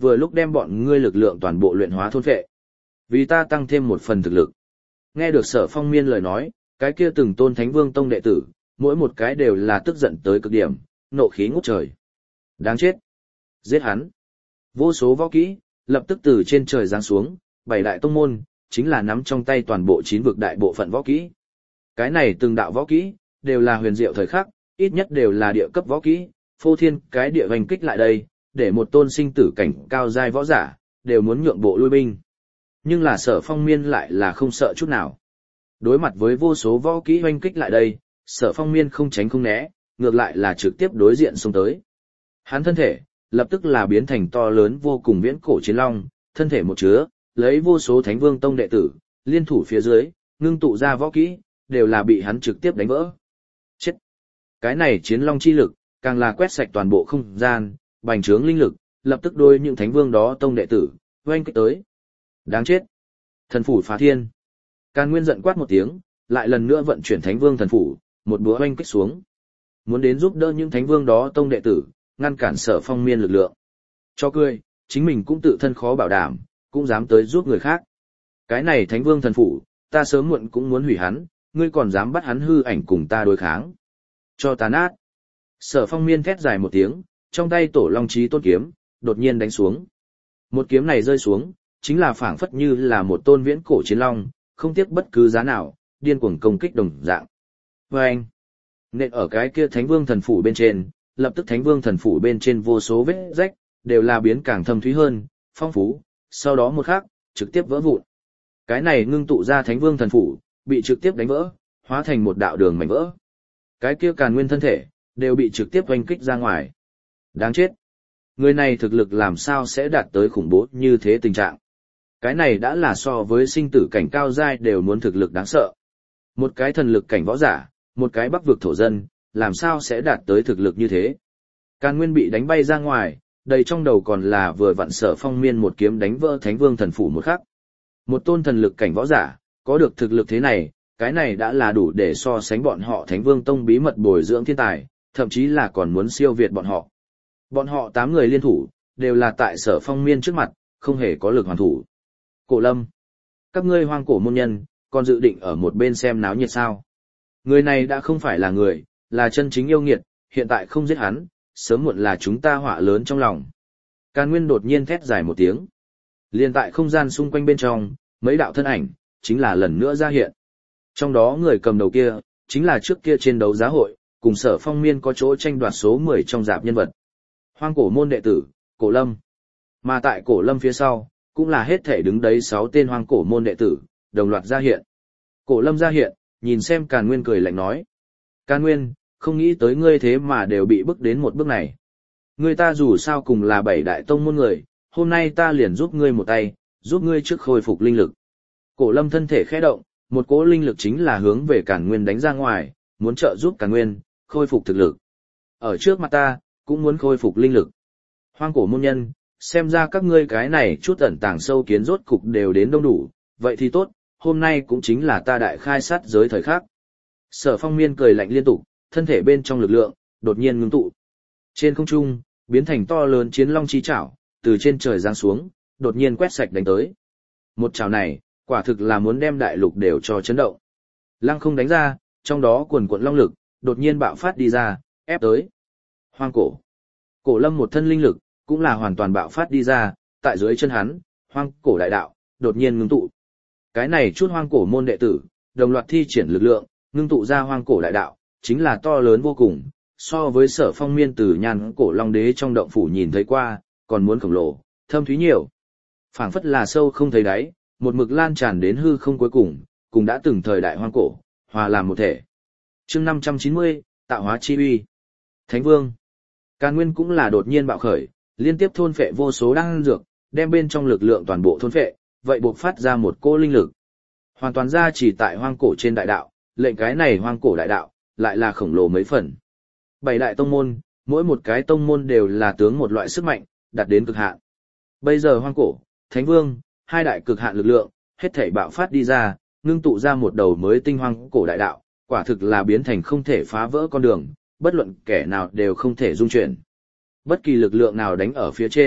vừa lúc đem bọn ngươi lực lượng toàn bộ luyện hóa thôn phệ. Vì ta tăng thêm một phần thực lực. Nghe được Sở Phong Miên lời nói, cái kia từng tôn Thánh Vương Tông đệ tử, mỗi một cái đều là tức giận tới cực điểm, nộ khí ngút trời. Đáng chết. Giết hắn. Vô số võ kỹ, lập tức từ trên trời giáng xuống, bảy đại tông môn, chính là nắm trong tay toàn bộ chín vực đại bộ phận võ kỹ. Cái này từng đạo võ kỹ, đều là huyền diệu thời khắc, ít nhất đều là địa cấp võ kỹ, phô thiên cái địa hoành kích lại đây, để một tôn sinh tử cảnh cao giai võ giả, đều muốn nhượng bộ lui binh. Nhưng là Sở Phong Miên lại là không sợ chút nào. Đối mặt với vô số võ kỹ hoành kích lại đây, Sở Phong Miên không tránh không né, ngược lại là trực tiếp đối diện xông tới. Hắn thân thể, lập tức là biến thành to lớn vô cùng viễn cổ chiến long, thân thể một chứa, lấy vô số Thánh Vương Tông đệ tử, liên thủ phía dưới, ngưng tụ ra võ kỹ, đều là bị hắn trực tiếp đánh vỡ. Chết! Cái này chiến long chi lực, càng là quét sạch toàn bộ không gian, bành trướng linh lực, lập tức đôi những Thánh Vương đó tông đệ tử, oanh kích tới. Đáng chết! Thần phủ phá thiên! Càn Nguyên giận quát một tiếng, lại lần nữa vận chuyển Thánh Vương thần phủ, một búa oanh kích xuống. Muốn đến giúp đỡ những Thánh Vương đó tông đệ tử, ngăn cản Sở Phong Miên lực lượng. Cho cười, chính mình cũng tự thân khó bảo đảm, cũng dám tới giúp người khác. Cái này Thánh Vương thần phủ, ta sớm muộn cũng muốn hủy hắn, ngươi còn dám bắt hắn hư ảnh cùng ta đối kháng. Cho ta nát. Sở Phong Miên thét dài một tiếng, trong tay Tổ Long Chí Tôn kiếm, đột nhiên đánh xuống. Một kiếm này rơi xuống, chính là phảng phất như là một tôn viễn cổ chiến long, không tiếc bất cứ giá nào, điên cuồng công kích đồng dạng. Vâng! Nện ở cái kia Thánh Vương thần phủ bên trên, lập tức Thánh Vương thần phủ bên trên vô số vết rách, đều là biến càng thâm thúy hơn, phong phú, sau đó một khắc, trực tiếp vỡ vụn. Cái này ngưng tụ ra Thánh Vương thần phủ, bị trực tiếp đánh vỡ, hóa thành một đạo đường mảnh vỡ. Cái kia Càn Nguyên thân thể, đều bị trực tiếp oanh kích ra ngoài. Đáng chết. Người này thực lực làm sao sẽ đạt tới khủng bố như thế tình trạng. Cái này đã là so với sinh tử cảnh cao giai đều muốn thực lực đáng sợ. Một cái thần lực cảnh võ giả, một cái bắc vực thổ dân, làm sao sẽ đạt tới thực lực như thế. Càn Nguyên bị đánh bay ra ngoài, đầy trong đầu còn là vừa vặn Sở Phong Miên một kiếm đánh vỡ Thánh Vương thần phủ một khắc. Một tôn thần lực cảnh võ giả, có được thực lực thế này, cái này đã là đủ để so sánh bọn họ Thánh Vương Tông bí mật bồi dưỡng thiên tài, thậm chí là còn muốn siêu việt bọn họ. Bọn họ tám người liên thủ, đều là tại Sở Phong Miên trước mặt, không hề có lực hoàn thủ. Cổ Lâm, các ngươi hoang cổ môn nhân, còn dự định ở một bên xem náo nhiệt sao? Người này đã không phải là người, là chân chính yêu nghiệt, hiện tại không giết hắn, sớm muộn là chúng ta họa lớn trong lòng. Càn Nguyên đột nhiên thét dài một tiếng. Liên tại không gian xung quanh bên trong, mấy đạo thân ảnh, chính là lần nữa ra hiện. Trong đó người cầm đầu kia, chính là trước kia trên đấu giá hội, cùng Sở Phong Miên có chỗ tranh đoạt số mười trong dạp nhân vật. Hoang cổ môn đệ tử, Cổ Lâm. Mà tại Cổ Lâm phía sau, cũng là hết thể đứng đấy sáu tên hoang cổ môn đệ tử, đồng loạt ra hiện. Cổ Lâm ra hiện, nhìn xem Càn Nguyên cười lạnh nói. Càn Nguyên, không nghĩ tới ngươi thế mà đều bị bức đến một bước này. Ngươi ta dù sao cùng là bảy đại tông môn người, hôm nay ta liền giúp ngươi một tay, giúp ngươi trước khôi phục linh lực. Cổ Lâm thân thể khẽ động, một cỗ linh lực chính là hướng về Càn Nguyên đánh ra ngoài, muốn trợ giúp Càn Nguyên khôi phục thực lực. Ở trước mặt ta, cũng muốn khôi phục linh lực. Hoang cổ môn nhân, xem ra các ngươi cái này chút ẩn tàng sâu kiến rốt cục đều đến đông đủ, vậy thì tốt, hôm nay cũng chính là ta đại khai sát giới thời khắc. Sở Phong Miên cười lạnh liên tục, thân thể bên trong lực lượng đột nhiên ngưng tụ. Trên không trung, biến thành to lớn chiến long chi chảo, từ trên trời giáng xuống, đột nhiên quét sạch đánh tới. Một chảo này, quả thực là muốn đem đại lục đều cho chấn động. Lăng không đánh ra, trong đó cuồn cuộn long lực, đột nhiên bạo phát đi ra, ép tới. Hoang cổ. Cổ Lâm một thân linh lực, cũng là hoàn toàn bạo phát đi ra, tại dưới chân hắn, hoang cổ đại đạo, đột nhiên ngưng tụ. Cái này chút hoang cổ môn đệ tử, đồng loạt thi triển lực lượng, ngưng tụ ra hoang cổ đại đạo, chính là to lớn vô cùng, so với Sở Phong Miên từ Nhan Cổ Long Đế trong động phủ nhìn thấy qua, còn muốn khổng lồ, thâm thúy nhiều. Phảng phất là sâu không thấy đáy, một mực lan tràn đến hư không cuối cùng, cùng đã từng thời đại hoang cổ, hòa làm một thể. Chương năm trăm chín mươi, tạo hóa chi uy. Thánh Vương. Càn Nguyên cũng là đột nhiên bạo khởi, liên tiếp thôn phệ vô số đan dược, đem bên trong lực lượng toàn bộ thôn phệ, vậy buộc phát ra một cô linh lực. Hoàn toàn ra chỉ tại hoang cổ trên đại đạo, lệnh cái này hoang cổ đại đạo, lại là khổng lồ mấy phần. Bảy đại tông môn, mỗi một cái tông môn đều là tướng một loại sức mạnh, đạt đến cực hạn. Bây giờ hoang cổ, Thánh Vương, hai đại cực hạn lực lượng, hết thảy bạo phát đi ra, ngưng tụ ra một đầu mới tinh hoang cổ đại đạo, quả thực là biến thành không thể phá vỡ con đường, bất luận kẻ nào đều không thể dung chuyển. Bất kỳ lực lượng nào đánh ở phía trên,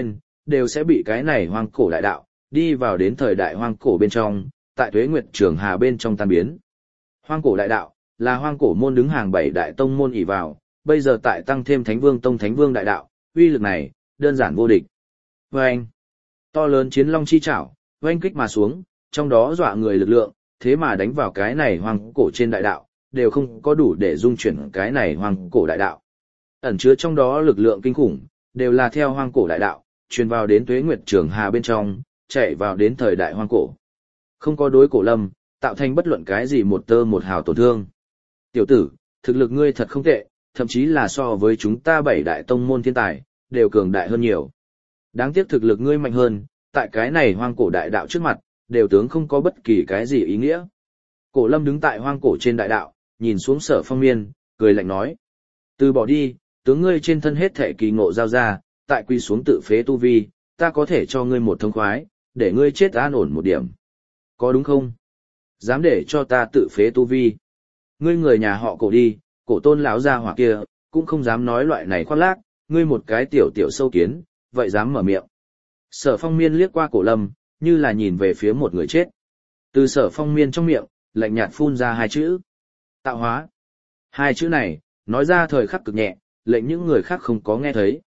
đều sẽ bị cái này hoang cổ đại đạo, đi vào đến thời đại hoang cổ bên trong, tại tuế nguyệt trường hà bên trong tan biến. Hoang cổ đại đạo, là hoang cổ môn đứng hàng bảy đại tông môn ỷ vào, bây giờ tại tăng thêm Thánh Vương Tông Thánh Vương đại đạo, uy lực này, đơn giản vô địch. Vâng! To lớn chiến long chi chảo, oanh kích mà xuống, trong đó dọa người lực lượng, thế mà đánh vào cái này hoang cổ trên đại đạo, đều không có đủ để dung chuyển cái này hoang cổ đại đạo. Ẩn chứa trong đó lực lượng kinh khủng, đều là theo hoang cổ đại đạo, truyền vào đến tuế nguyệt trường hà bên trong, chạy vào đến thời đại hoang cổ. Không có đối cổ lâm, tạo thành bất luận cái gì một tơ một hào tổn thương. Tiểu tử, thực lực ngươi thật không tệ, thậm chí là so với chúng ta bảy đại tông môn thiên tài, đều cường đại hơn nhiều. Đáng tiếc thực lực ngươi mạnh hơn, tại cái này hoang cổ đại đạo trước mặt, đều tướng không có bất kỳ cái gì ý nghĩa. Cổ lâm đứng tại hoang cổ trên đại đạo, nhìn xuống Sở Phong Miên, cười lạnh nói. Từ bỏ đi, tướng ngươi trên thân hết thể kỳ ngộ giao ra, tại quy xuống tự phế tu vi, ta có thể cho ngươi một thông khoái, để ngươi chết an ổn một điểm. Có đúng không? Dám để cho ta tự phế tu vi. Ngươi người nhà họ cổ đi, cổ tôn lão gia hỏa kia, cũng không dám nói loại này khoác lác, ngươi một cái tiểu tiểu sâu kiến, vậy dám mở miệng. Sở Phong Miên liếc qua cổ lâm, như là nhìn về phía một người chết. Từ Sở Phong Miên trong miệng, lạnh nhạt phun ra hai chữ. Tạo hóa. Hai chữ này, nói ra thời khắc cực nhẹ, lệnh những người khác không có nghe thấy.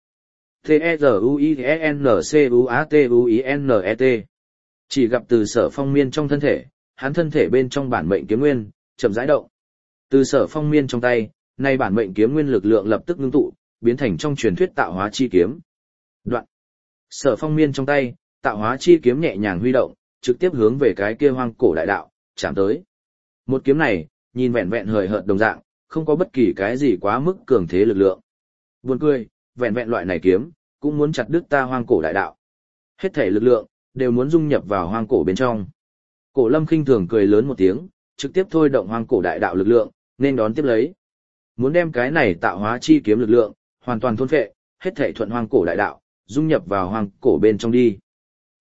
T-E-Z-U-I-N-C-U-A-T-U-I-N-E-T. Chỉ gặp từ Sở Phong Miên trong thân thể, hắn thân thể bên trong bản mệnh kiếm nguyên, chậm rãi động. Từ Sở Phong Miên trong tay, nay bản mệnh kiếm nguyên lực lượng lập tức ngưng tụ, biến thành trong truyền thuyết tạo hóa chi kiếm. Đoạn. Sở Phong Miên trong tay, tạo hóa chi kiếm nhẹ nhàng huy động, trực tiếp hướng về cái kia hoang cổ đại đạo, chạm tới. Một kiếm này, nhìn vẹn vẹn hời hợt đồng dạng, không có bất kỳ cái gì quá mức cường thế lực lượng. Buồn cười, vẹn vẹn loại này kiếm, cũng muốn chặt đứt ta hoang cổ đại đạo. Hết thể lực lượng, đều muốn dung nhập vào hoang cổ bên trong. Cổ lâm khinh thường cười lớn một tiếng, trực tiếp thôi động hoang cổ đại đạo lực lượng, nên đón tiếp lấy. Muốn đem cái này tạo hóa chi kiếm lực lượng, hoàn toàn thôn phệ, hết thể thuận hoang cổ đại đạo, dung nhập vào hoang cổ bên trong đi. T.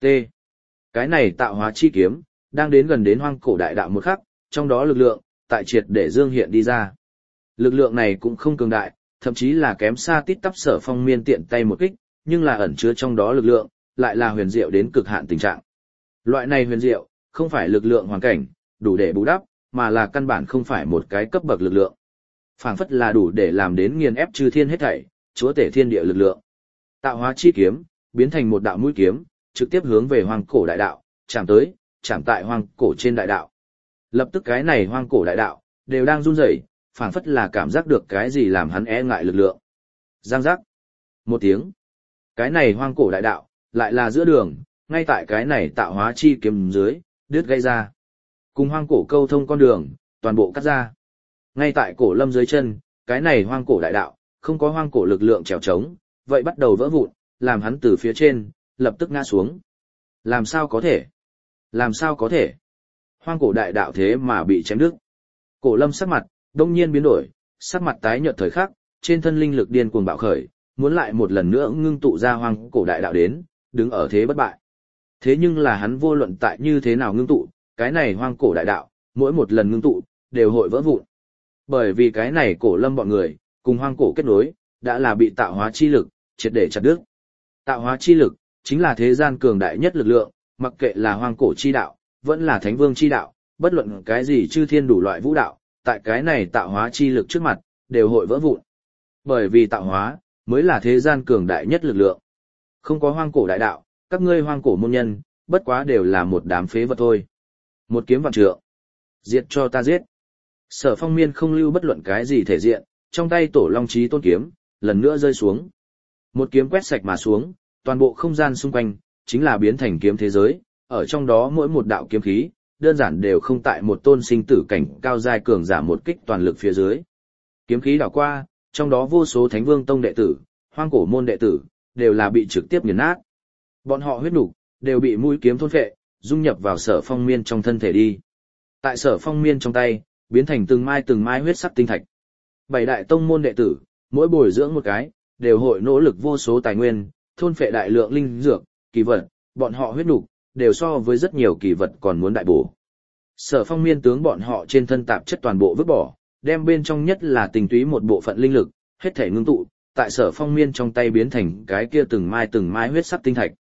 Cái này tạo hóa chi kiếm, đang đến gần đến hoang cổ đại đạo một khắc, trong đó lực lượng, tại triệt để dương hiện đi ra. Lực lượng này cũng không cường đại, thậm chí là kém xa tít tắp Sở Phong Miên tiện tay một kích, nhưng là ẩn chứa trong đó lực lượng, lại là huyền diệu đến cực hạn tình trạng. Loại này huyền diệu, không phải lực lượng hoàn cảnh, đủ để bù đắp, mà là căn bản không phải một cái cấp bậc lực lượng. Phảng phất là đủ để làm đến nghiền ép chư thiên hết thảy, chúa tể thiên địa lực lượng. Tạo hóa chi kiếm, biến thành một đạo mũi kiếm, trực tiếp hướng về hoang cổ đại đạo, chạm tới, chạm tại hoang cổ trên đại đạo. Lập tức cái này hoang cổ đại đạo, đều đang run rẩy, phảng phất là cảm giác được cái gì làm hắn e ngại lực lượng. Giang giác. Một tiếng. Cái này hoang cổ đại đạo, lại là giữa đường, ngay tại cái này tạo hóa chi kiếm dưới, đứt gãy ra. Cùng hoang cổ câu thông con đường, toàn bộ cắt ra. Ngay tại cổ lâm dưới chân, cái này hoang cổ đại đạo, không có hoang cổ lực lượng trèo trống, vậy bắt đầu vỡ vụn, làm hắn từ phía trên, lập tức ngã xuống. Làm sao có thể? Làm sao có thể? Hoang cổ đại đạo thế mà bị chém đứt. Cổ lâm sắc mặt, đông nhiên biến đổi, sắc mặt tái nhợt thời khắc, trên thân linh lực điên cuồng bạo khởi, muốn lại một lần nữa ngưng tụ ra hoang cổ đại đạo đến, đứng ở thế bất bại. Thế nhưng là hắn vô luận tại như thế nào ngưng tụ, cái này hoang cổ đại đạo, mỗi một lần ngưng tụ, đều hội vỡ vụn. Bởi vì cái này cổ lâm bọn người, cùng hoang cổ kết nối, đã là bị tạo hóa chi lực, triệt để chặt đứt. Tạo hóa chi lực, chính là thế gian cường đại nhất lực lượng, mặc kệ là hoang cổ chi đạo, vẫn là thánh vương chi đạo, bất luận cái gì chư thiên đủ loại vũ đạo, tại cái này tạo hóa chi lực trước mặt, đều hội vỡ vụn. Bởi vì tạo hóa, mới là thế gian cường đại nhất lực lượng. Không có hoang cổ đại đạo, các ngươi hoang cổ môn nhân, bất quá đều là một đám phế vật thôi. Một kiếm vạn trượng. Diệt cho ta giết. Sở Phong Miên không lưu bất luận cái gì thể diện, trong tay tổ long chí tôn kiếm, lần nữa rơi xuống. Một kiếm quét sạch mà xuống, toàn bộ không gian xung quanh, chính là biến thành kiếm thế giới, ở trong đó mỗi một đạo kiếm khí, đơn giản đều không tại một tôn sinh tử cảnh cao giai cường giả một kích toàn lực phía dưới. Kiếm khí đảo qua, trong đó vô số Thánh Vương Tông đệ tử, hoang cổ môn đệ tử, đều là bị trực tiếp nghiền nát. Bọn họ huyết nục đều bị mũi kiếm thôn phệ, dung nhập vào Sở Phong Miên trong thân thể đi. Tại Sở Phong Miên trong tay, biến thành từng mai từng mai huyết sắc tinh thạch. Bảy đại tông môn đệ tử, mỗi bồi dưỡng một cái, đều hội nỗ lực vô số tài nguyên, thôn phệ đại lượng linh dược, kỳ vật, bọn họ huyết nục đều so với rất nhiều kỳ vật còn muốn đại bổ. Sở Phong Miên tướng bọn họ trên thân tạp chất toàn bộ vứt bỏ, đem bên trong nhất là tinh túy một bộ phận linh lực, hết thể ngưng tụ, tại Sở Phong Miên trong tay biến thành cái kia từng mai từng mai huyết sắc tinh thạch.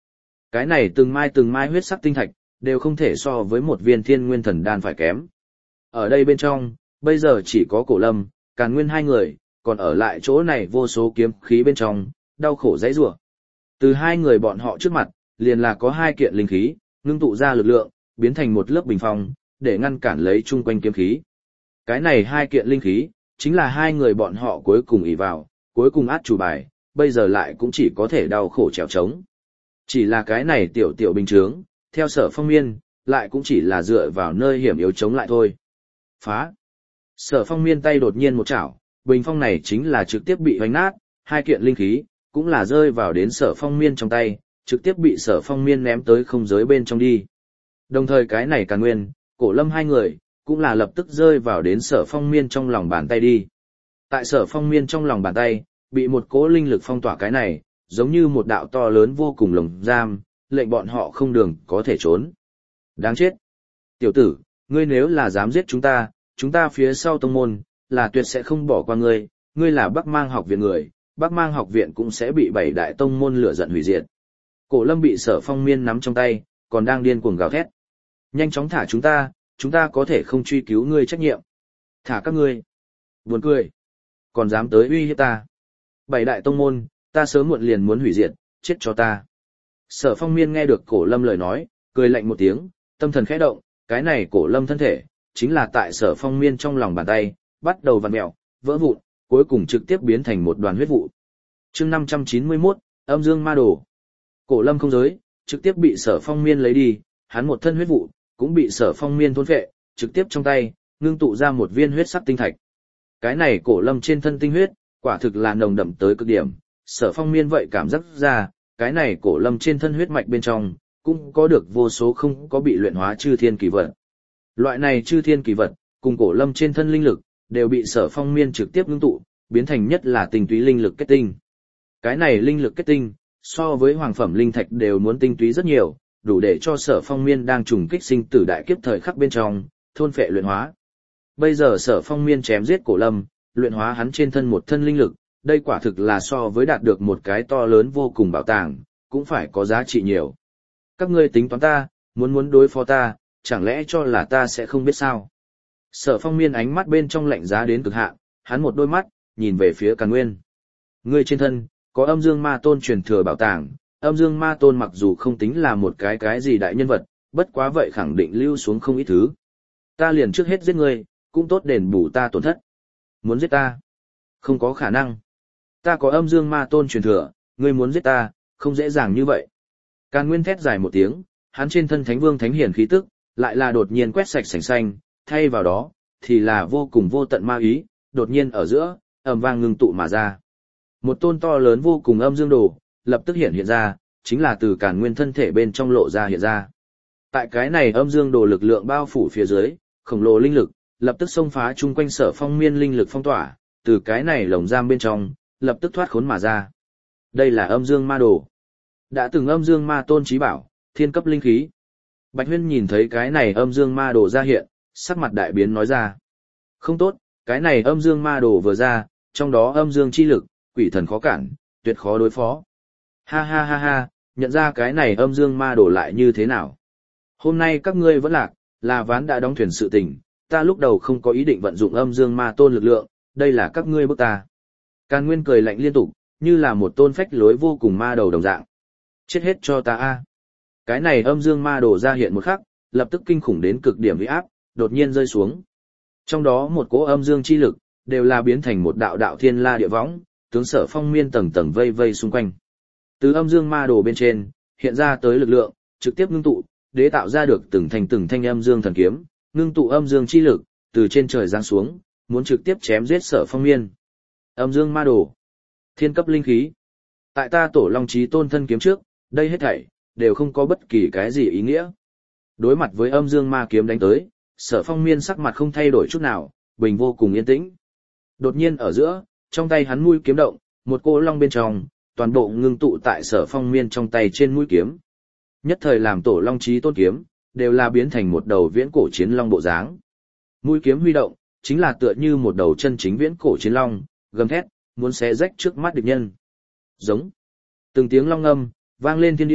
Cái này từng mai từng mai huyết sắc tinh thạch, đều không thể so với một viên thiên nguyên thần đan phải kém. Ở đây bên trong, bây giờ chỉ có Cổ Lâm, Càn Nguyên hai người, còn ở lại chỗ này vô số kiếm khí bên trong, đau khổ dãy rủa. Từ hai người bọn họ trước mặt, liền là có hai kiện linh khí, ngưng tụ ra lực lượng, biến thành một lớp bình phong, để ngăn cản lấy chung quanh kiếm khí. Cái này hai kiện linh khí, chính là hai người bọn họ cuối cùng ỷ vào, cuối cùng át chủ bài, bây giờ lại cũng chỉ có thể đau khổ trèo trống. Chỉ là cái này tiểu tiểu bình chướng, theo Sở Phong Miên, lại cũng chỉ là dựa vào nơi hiểm yếu chống lại thôi. Phá! Sở Phong Miên tay đột nhiên một chảo, bình phong này chính là trực tiếp bị hoành nát, hai kiện linh khí, cũng là rơi vào đến Sở Phong Miên trong tay, trực tiếp bị Sở Phong Miên ném tới không giới bên trong đi. Đồng thời cái này Càn Nguyên, Cổ Lâm hai người, cũng là lập tức rơi vào đến Sở Phong Miên trong lòng bàn tay đi. Tại Sở Phong Miên trong lòng bàn tay, bị một cỗ linh lực phong tỏa cái này, giống như một đạo to lớn vô cùng lồng giam, lệnh bọn họ không đường có thể trốn. Đáng chết! Tiểu tử, ngươi nếu là dám giết chúng ta, chúng ta phía sau tông môn, là tuyệt sẽ không bỏ qua ngươi, ngươi là Bắc Mang học viện người, Bắc Mang học viện cũng sẽ bị bảy đại tông môn lửa giận hủy diệt. Cổ Lâm bị Sở Phong Miên nắm trong tay, còn đang điên cuồng gào thét. Nhanh chóng thả chúng ta, chúng ta có thể không truy cứu ngươi trách nhiệm. Thả các ngươi. Buồn cười. Còn dám tới uy hiếp ta. Bảy đại tông môn, ta sớm muộn liền muốn hủy diệt, chết cho ta. Sở Phong Miên nghe được Cổ Lâm lời nói, cười lạnh một tiếng, tâm thần khẽ động, cái này Cổ Lâm thân thể, chính là tại Sở Phong Miên trong lòng bàn tay, bắt đầu vặn mèo, vỡ vụn, cuối cùng trực tiếp biến thành một đoàn huyết vụ. Chương năm trăm chín mươi mốt, Âm Dương Ma Đồ. Cổ Lâm không giới, trực tiếp bị Sở Phong Miên lấy đi, hắn một thân huyết vụ, cũng bị Sở Phong Miên thôn phệ, trực tiếp trong tay, ngưng tụ ra một viên huyết sắc tinh thạch. Cái này Cổ Lâm trên thân tinh huyết, quả thực là nồng đậm tới cực điểm, Sở Phong Miên vậy cảm giác ra, cái này Cổ Lâm trên thân huyết mạch bên trong, cũng có được vô số không có bị luyện hóa chư thiên kỳ vật. Loại này chư thiên kỳ vật, cùng Cổ Lâm trên thân linh lực, đều bị Sở Phong Miên trực tiếp ngưng tụ, biến thành nhất là tinh túy linh lực kết tinh. Cái này linh lực kết tinh, so với hoàng phẩm linh thạch đều muốn tinh túy rất nhiều, đủ để cho Sở Phong Miên đang trùng kích sinh tử đại kiếp thời khắc bên trong, thôn phệ luyện hóa. Bây giờ Sở Phong Miên chém giết Cổ Lâm, luyện hóa hắn trên thân một thân linh lực, đây quả thực là so với đạt được một cái to lớn vô cùng bảo tàng, cũng phải có giá trị nhiều. Các ngươi tính toán ta, muốn muốn đối phó ta, chẳng lẽ cho là ta sẽ không biết sao? Sở Phong Miên ánh mắt bên trong lạnh giá đến cực hạn, hắn một đôi mắt, nhìn về phía Càn Nguyên. Ngươi trên thân, có Âm Dương Ma Tôn truyền thừa bảo tàng, Âm Dương Ma Tôn mặc dù không tính là một cái cái gì đại nhân vật, bất quá vậy khẳng định lưu xuống không ít thứ. Ta liền trước hết giết ngươi, cũng tốt đền bù ta tổn thất. Muốn giết ta? Không có khả năng. Ta có Âm Dương Ma Tôn truyền thừa, ngươi muốn giết ta, không dễ dàng như vậy. Càn Nguyên thét dài một tiếng, hắn trên thân Thánh Vương Thánh Hiển khí tức, lại là đột nhiên quét sạch sành xanh, thay vào đó, thì là vô cùng vô tận ma ý, đột nhiên ở giữa, ầm vang ngưng tụ mà ra. Một tôn to lớn vô cùng âm dương đồ, lập tức hiện hiện ra, chính là từ Càn Nguyên thân thể bên trong lộ ra hiện ra. Tại cái này âm dương đồ lực lượng bao phủ phía dưới, khổng lồ linh lực, lập tức xông phá chung quanh Sở Phong Miên linh lực phong tỏa, từ cái này lồng giam bên trong, lập tức thoát khốn mà ra. Đây là âm dương ma đồ. Đã từng âm dương ma tôn trí bảo, thiên cấp linh khí. Bạch Huyên nhìn thấy cái này âm dương ma đồ ra hiện, sắc mặt đại biến nói ra. Không tốt, cái này âm dương ma đồ vừa ra, trong đó âm dương chi lực, quỷ thần khó cản, tuyệt khó đối phó. Ha ha ha ha, nhận ra cái này âm dương ma đồ lại như thế nào? Hôm nay các ngươi vẫn lạc, là ván đã đóng thuyền sự tình, ta lúc đầu không có ý định vận dụng âm dương ma tôn lực lượng, đây là các ngươi bức ta. Càn Nguyên cười lạnh liên tục, như là một tôn phách lối vô cùng ma đầu đồng dạng. Chết hết cho ta a! Cái này âm dương ma đồ ra hiện một khắc, lập tức kinh khủng đến cực điểm uy áp, đột nhiên rơi xuống. Trong đó một cỗ âm dương chi lực, đều là biến thành một đạo đạo thiên la địa võng, tướng Sở Phong Miên tầng tầng vây vây xung quanh. Từ âm dương ma đồ bên trên, hiện ra tới lực lượng, trực tiếp ngưng tụ, để tạo ra được từng thành từng thanh âm dương thần kiếm, ngưng tụ âm dương chi lực, từ trên trời giáng xuống, muốn trực tiếp chém giết Sở Phong Miên. Âm dương ma đồ, thiên cấp linh khí. Tại ta Tổ Long Chí Tôn thân kiếm trước, đây hết thảy đều không có bất kỳ cái gì ý nghĩa. Đối mặt với âm dương ma kiếm đánh tới, Sở Phong Miên sắc mặt không thay đổi chút nào, bình vô cùng yên tĩnh. Đột nhiên ở giữa, trong tay hắn mũi kiếm động, một cỗ long bên trong, toàn bộ ngưng tụ tại Sở Phong Miên trong tay trên mũi kiếm. Nhất thời làm Tổ Long Chí Tôn kiếm, đều là biến thành một đầu viễn cổ chiến long bộ dáng. Mũi kiếm huy động, chính là tựa như một đầu chân chính viễn cổ chiến long, gầm thét, muốn xé rách trước mắt địch nhân. Giống. Từng tiếng long ngâm vang lên thiên địa,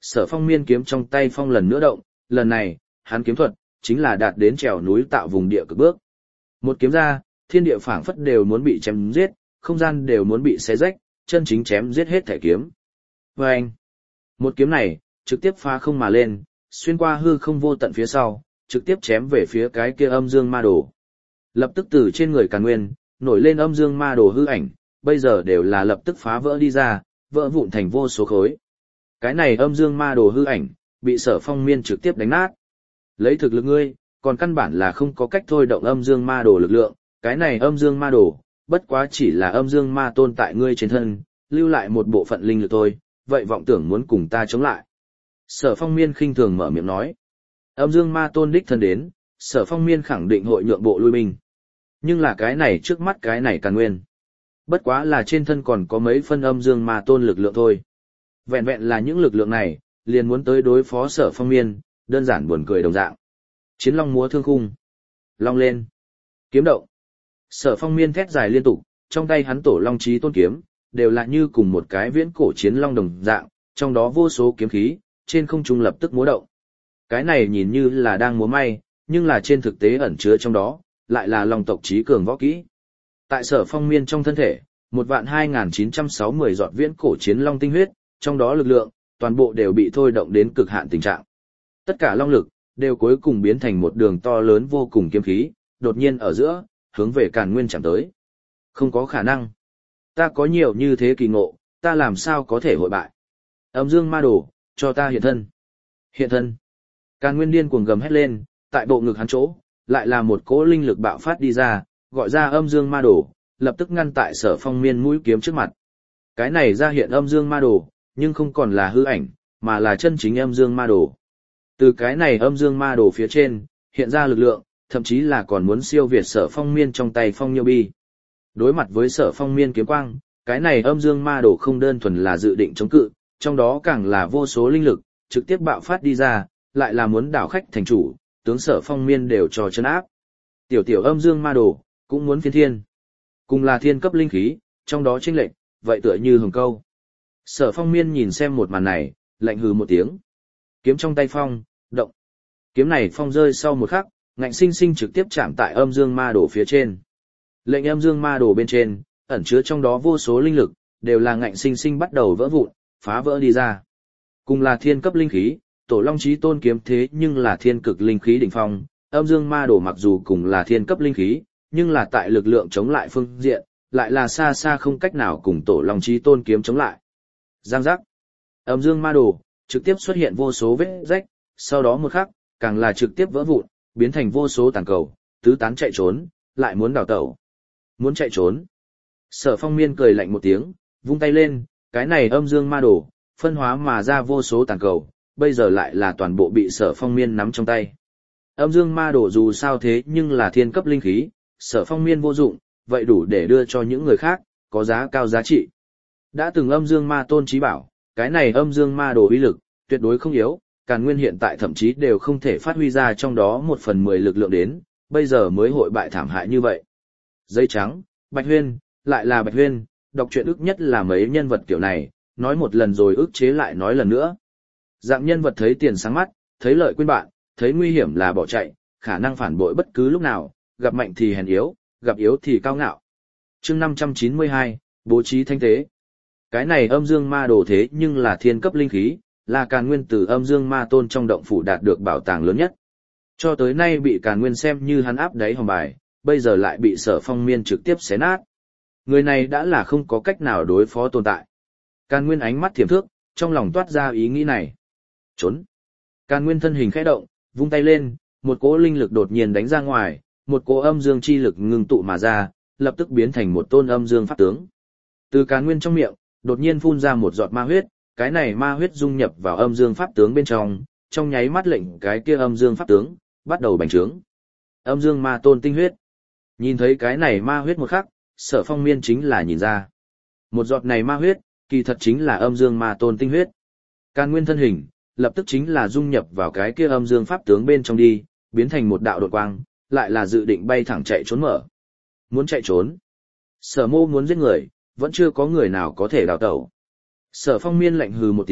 Sở Phong Miên kiếm trong tay phong lần nữa động, lần này, hắn kiếm thuật chính là đạt đến trèo núi tạo vùng địa cực bước. Một kiếm ra, thiên địa phảng phất đều muốn bị chém giết, không gian đều muốn bị xé rách, chân chính chém giết hết thể kiếm. Và anh, một kiếm này, trực tiếp phá không mà lên, xuyên qua hư không vô tận phía sau, trực tiếp chém về phía cái kia âm dương ma đồ. Lập tức từ trên người Càn Nguyên, nổi lên âm dương ma đồ hư ảnh, bây giờ đều là lập tức phá vỡ đi ra, vỡ vụn thành vô số khối. Cái này âm dương ma đồ hư ảnh, bị Sở Phong Miên trực tiếp đánh nát. Lấy thực lực ngươi, còn căn bản là không có cách thôi động âm dương ma đồ lực lượng, cái này âm dương ma đồ, bất quá chỉ là âm dương ma tôn tại ngươi trên thân, lưu lại một bộ phận linh lực thôi, vậy vọng tưởng muốn cùng ta chống lại. Sở Phong Miên khinh thường mở miệng nói. Âm dương ma tôn đích thân đến, Sở Phong Miên khẳng định hội nhượng bộ lui binh. Nhưng là cái này trước mắt cái này Càn Nguyên. Bất quá là trên thân còn có mấy phân âm dương ma tôn lực lượng thôi. Vẹn vẹn là những lực lượng này, liền muốn tới đối phó Sở Phong Miên, đơn giản buồn cười đồng dạng. Chiến long múa thương khung. Long lên. Kiếm động. Sở Phong Miên thét dài liên tục, trong tay hắn tổ long chí tôn kiếm, đều là như cùng một cái viễn cổ chiến long đồng dạng, trong đó vô số kiếm khí, trên không trung lập tức múa động. Cái này nhìn như là đang múa may, nhưng là trên thực tế ẩn chứa trong đó, lại là long tộc trí cường võ kỹ. Tại Sở Phong Miên trong thân thể, một vạn hai nghìn chín trăm sáu mươi giọt viễn cổ chiến long tinh huyết, trong đó lực lượng, toàn bộ đều bị thôi động đến cực hạn tình trạng. Tất cả long lực, đều cuối cùng biến thành một đường to lớn vô cùng kiếm khí, đột nhiên ở giữa, hướng về Càn Nguyên chạm tới. Không có khả năng. Ta có nhiều như thế kỳ ngộ, ta làm sao có thể hội bại. Âm dương ma đồ, cho ta hiện thân. Hiện thân. Càn Nguyên điên cuồng gầm hét lên, tại bộ ngực hắn chỗ, lại là một cỗ linh lực bạo phát đi ra, gọi ra âm dương ma đồ, lập tức ngăn tại Sở Phong Miên mũi kiếm trước mặt. Cái này ra hiện âm dương ma đồ, nhưng không còn là hư ảnh, mà là chân chính âm dương ma đồ. Từ cái này âm dương ma đồ phía trên, hiện ra lực lượng, thậm chí là còn muốn siêu việt Sở Phong Miên trong tay phong nhiêu bi. Đối mặt với Sở Phong Miên kiếm quang, cái này âm dương ma đồ không đơn thuần là dự định chống cự, trong đó càng là vô số linh lực, trực tiếp bạo phát đi ra, lại là muốn đảo khách thành chủ, tướng Sở Phong Miên đều cho chân áp. Tiểu tiểu âm dương ma đồ, cũng muốn phiên thiên. Cùng là thiên cấp linh khí, trong đó chênh lệch, vậy tựa như hồng câu. Sở Phong Miên nhìn xem một màn này, lạnh hừ một tiếng. Kiếm trong tay phong, động. Kiếm này phong rơi sau một khắc, ngạnh sinh sinh trực tiếp chạm tại âm dương ma đồ phía trên. Lệnh âm dương ma đồ bên trên, ẩn chứa trong đó vô số linh lực, đều là ngạnh sinh sinh bắt đầu vỡ vụn, phá vỡ đi ra. Cùng là thiên cấp linh khí, tổ long chí tôn kiếm thế nhưng là thiên cực linh khí đỉnh phong, âm dương ma đồ mặc dù cùng là thiên cấp linh khí, nhưng là tại lực lượng chống lại phương diện, lại là xa xa không cách nào cùng tổ long chí tôn kiếm chống lại. Giang giác. Âm dương ma đồ, trực tiếp xuất hiện vô số vết rách, sau đó một khắc, càng là trực tiếp vỡ vụn, biến thành vô số tàn cầu, tứ tán chạy trốn, lại muốn đào tẩu. Muốn chạy trốn. Sở Phong Miên cười lạnh một tiếng, vung tay lên, cái này âm dương ma đồ, phân hóa mà ra vô số tàn cầu, bây giờ lại là toàn bộ bị Sở Phong Miên nắm trong tay. Âm dương ma đồ dù sao thế nhưng là thiên cấp linh khí, Sở Phong Miên vô dụng, vậy đủ để đưa cho những người khác, có giá cao giá trị. Đã từng âm dương ma tôn trí bảo, cái này âm dương ma đồ uy lực, tuyệt đối không yếu, Càn Nguyên hiện tại thậm chí đều không thể phát huy ra trong đó một phần mười lực lượng đến, bây giờ mới hội bại thảm hại như vậy. Giấy trắng, Bạch Huyên, lại là Bạch Huyên, đọc truyện ức nhất là mấy nhân vật kiểu này, nói một lần rồi ức chế lại nói lần nữa. Dạng nhân vật thấy tiền sáng mắt, thấy lợi quên bạn, thấy nguy hiểm là bỏ chạy, khả năng phản bội bất cứ lúc nào, gặp mạnh thì hèn yếu, gặp yếu thì cao ngạo. Chương năm trăm chín mươi hai, bố trí thanh tế. Cái này âm dương ma đồ thế nhưng là thiên cấp linh khí, là Càn Nguyên từ âm dương ma tôn trong động phủ đạt được bảo tàng lớn nhất. Cho tới nay bị Càn Nguyên xem như hắn áp đáy hòm bài, bây giờ lại bị Sở Phong Miên trực tiếp xé nát. Người này đã là không có cách nào đối phó tồn tại. Càn Nguyên ánh mắt thiểm thước, trong lòng toát ra ý nghĩ này. Trốn. Càn Nguyên thân hình khẽ động, vung tay lên, một cỗ linh lực đột nhiên đánh ra ngoài, một cỗ âm dương chi lực ngưng tụ mà ra, lập tức biến thành một tôn âm dương pháp tướng. Từ Càn Nguyên trong miệng, đột nhiên phun ra một giọt ma huyết, cái này ma huyết dung nhập vào âm dương pháp tướng bên trong, trong nháy mắt lệnh cái kia âm dương pháp tướng bắt đầu bành trướng. Âm dương ma tôn tinh huyết. Nhìn thấy cái này ma huyết một khắc, Sở Phong Miên chính là nhìn ra. Một giọt này ma huyết, kỳ thật chính là âm dương ma tôn tinh huyết. Càn Nguyên thân hình, lập tức chính là dung nhập vào cái kia âm dương pháp tướng bên trong đi, biến thành một đạo đột quang, lại là dự định bay thẳng chạy trốn mở. Muốn chạy trốn. Sở Mô muốn giết người, vẫn chưa có người nào có thể đào tẩu. Sở Phong Miên lạnh hừ một tiếng,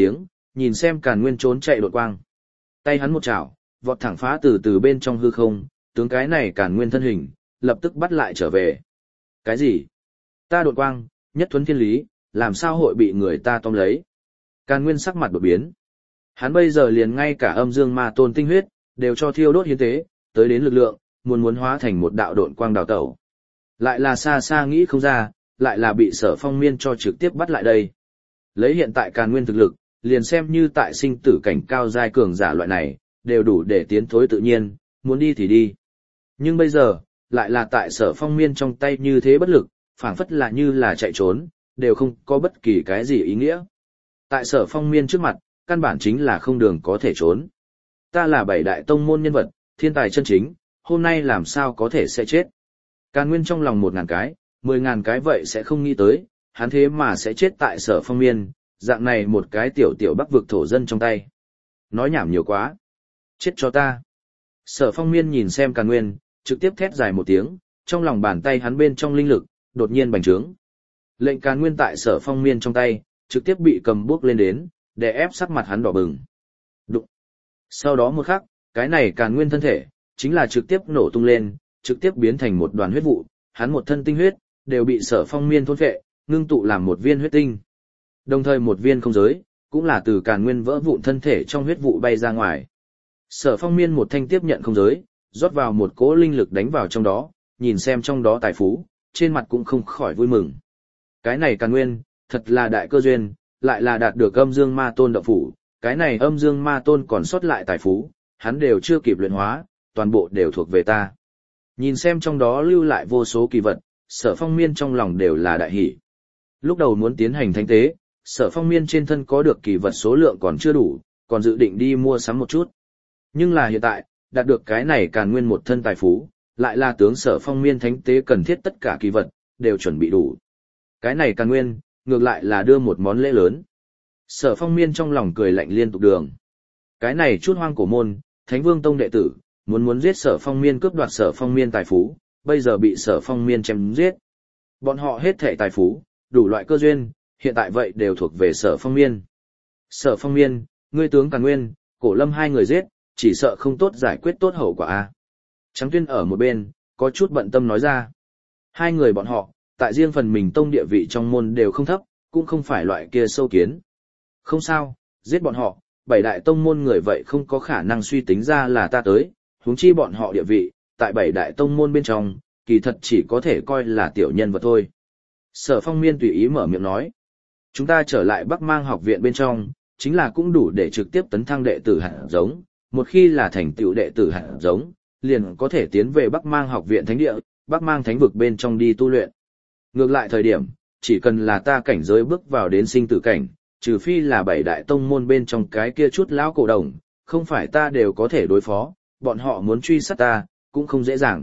nhìn xem Càn Nguyên trốn chạy đột quang. Tay hắn một chảo, vọt thẳng phá từ từ bên trong hư không, tướng cái này Càn Nguyên thân hình, lập tức bắt lại trở về. Cái gì? Ta đột quang, nhất thuấn thiên lý, làm sao hội bị người ta tóm lấy? Càn Nguyên sắc mặt đột biến. Hắn bây giờ liền ngay cả âm dương ma tôn tinh huyết, đều cho thiêu đốt hiến tế, tới đến lực lượng, muốn muốn hóa thành một đạo độn quang đào tẩu. Lại là xa xa nghĩ không ra, lại là bị Sở Phong Miên cho trực tiếp bắt lại đây. Lấy hiện tại Càn Nguyên thực lực, liền xem như tại sinh tử cảnh cao giai cường giả loại này, đều đủ để tiến thối tự nhiên, muốn đi thì đi. Nhưng bây giờ, lại là tại Sở Phong Miên trong tay như thế bất lực, phảng phất là như là chạy trốn, đều không có bất kỳ cái gì ý nghĩa. Tại Sở Phong Miên trước mặt, căn bản chính là không đường có thể trốn. Ta là bảy đại tông môn nhân vật, thiên tài chân chính, hôm nay làm sao có thể sẽ chết. Càn Nguyên trong lòng một ngàn cái, mười ngàn cái vậy sẽ không nghĩ tới, hắn thế mà sẽ chết tại Sở Phong Miên, dạng này một cái tiểu tiểu bắc vực thổ dân trong tay. Nói nhảm nhiều quá. Chết cho ta. Sở Phong Miên nhìn xem Càn Nguyên, trực tiếp thét dài một tiếng, trong lòng bàn tay hắn bên trong linh lực, đột nhiên bành trướng. Lệnh Càn Nguyên tại Sở Phong Miên trong tay, trực tiếp bị cầm bước lên đến, để ép sắc mặt hắn đỏ bừng. Đụng. Sau đó một khắc, cái này Càn Nguyên thân thể, chính là trực tiếp nổ tung lên, trực tiếp biến thành một đoàn huyết vụ, hắn một thân tinh huyết, đều bị Sở Phong Miên thôn phệ, ngưng tụ làm một viên huyết tinh. Đồng thời một viên không giới, cũng là từ Càn Nguyên vỡ vụn thân thể trong huyết vụ bay ra ngoài. Sở Phong Miên một thanh tiếp nhận không giới, rót vào một cỗ linh lực đánh vào trong đó, nhìn xem trong đó tài phú, trên mặt cũng không khỏi vui mừng. Cái này Càn Nguyên, thật là đại cơ duyên, lại là đạt được âm dương ma tôn động phủ, cái này âm dương ma tôn còn sót lại tài phú, hắn đều chưa kịp luyện hóa, toàn bộ đều thuộc về ta. Nhìn xem trong đó lưu lại vô số kỳ vật, Sở Phong Miên trong lòng đều là đại hỷ. Lúc đầu muốn tiến hành thánh tế, Sở Phong Miên trên thân có được kỳ vật số lượng còn chưa đủ, còn dự định đi mua sắm một chút. Nhưng là hiện tại, đạt được cái này Càn Nguyên một thân tài phú, lại là tướng Sở Phong Miên thánh tế cần thiết tất cả kỳ vật, đều chuẩn bị đủ. Cái này Càn Nguyên, ngược lại là đưa một món lễ lớn. Sở Phong Miên trong lòng cười lạnh liên tục đường. Cái này chút hoang cổ môn, Thánh Vương Tông đệ tử, muốn muốn giết Sở Phong Miên cướp đoạt Sở Phong Miên tài phú, bây giờ bị Sở Phong Miên chém giết. Bọn họ hết thảy tài phú, đủ loại cơ duyên, hiện tại vậy đều thuộc về Sở Phong Miên. Sở Phong Miên, ngươi tướng Càn Nguyên, Cổ Lâm hai người giết, chỉ sợ không tốt giải quyết tốt hậu quả a. Trắng Tuyên ở một bên, có chút bận tâm nói ra. Hai người bọn họ, tại riêng phần mình tông địa vị trong môn đều không thấp, cũng không phải loại kia sâu kiến. Không sao, giết bọn họ, bảy đại tông môn người vậy không có khả năng suy tính ra là ta tới, huống chi bọn họ địa vị, tại bảy đại tông môn bên trong, kỳ thật chỉ có thể coi là tiểu nhân vật thôi. Sở Phong Miên tùy ý mở miệng nói. Chúng ta trở lại Bắc Mang học viện bên trong, chính là cũng đủ để trực tiếp tấn thăng đệ tử hạt giống, một khi là thành tựu đệ tử hạt giống, liền có thể tiến về Bắc Mang học viện thánh địa, Bắc Mang thánh vực bên trong đi tu luyện. Ngược lại thời điểm, chỉ cần là ta cảnh giới bước vào đến sinh tử cảnh, trừ phi là bảy đại tông môn bên trong cái kia chút lão cổ đồng, không phải ta đều có thể đối phó, bọn họ muốn truy sát ta, cũng không dễ dàng.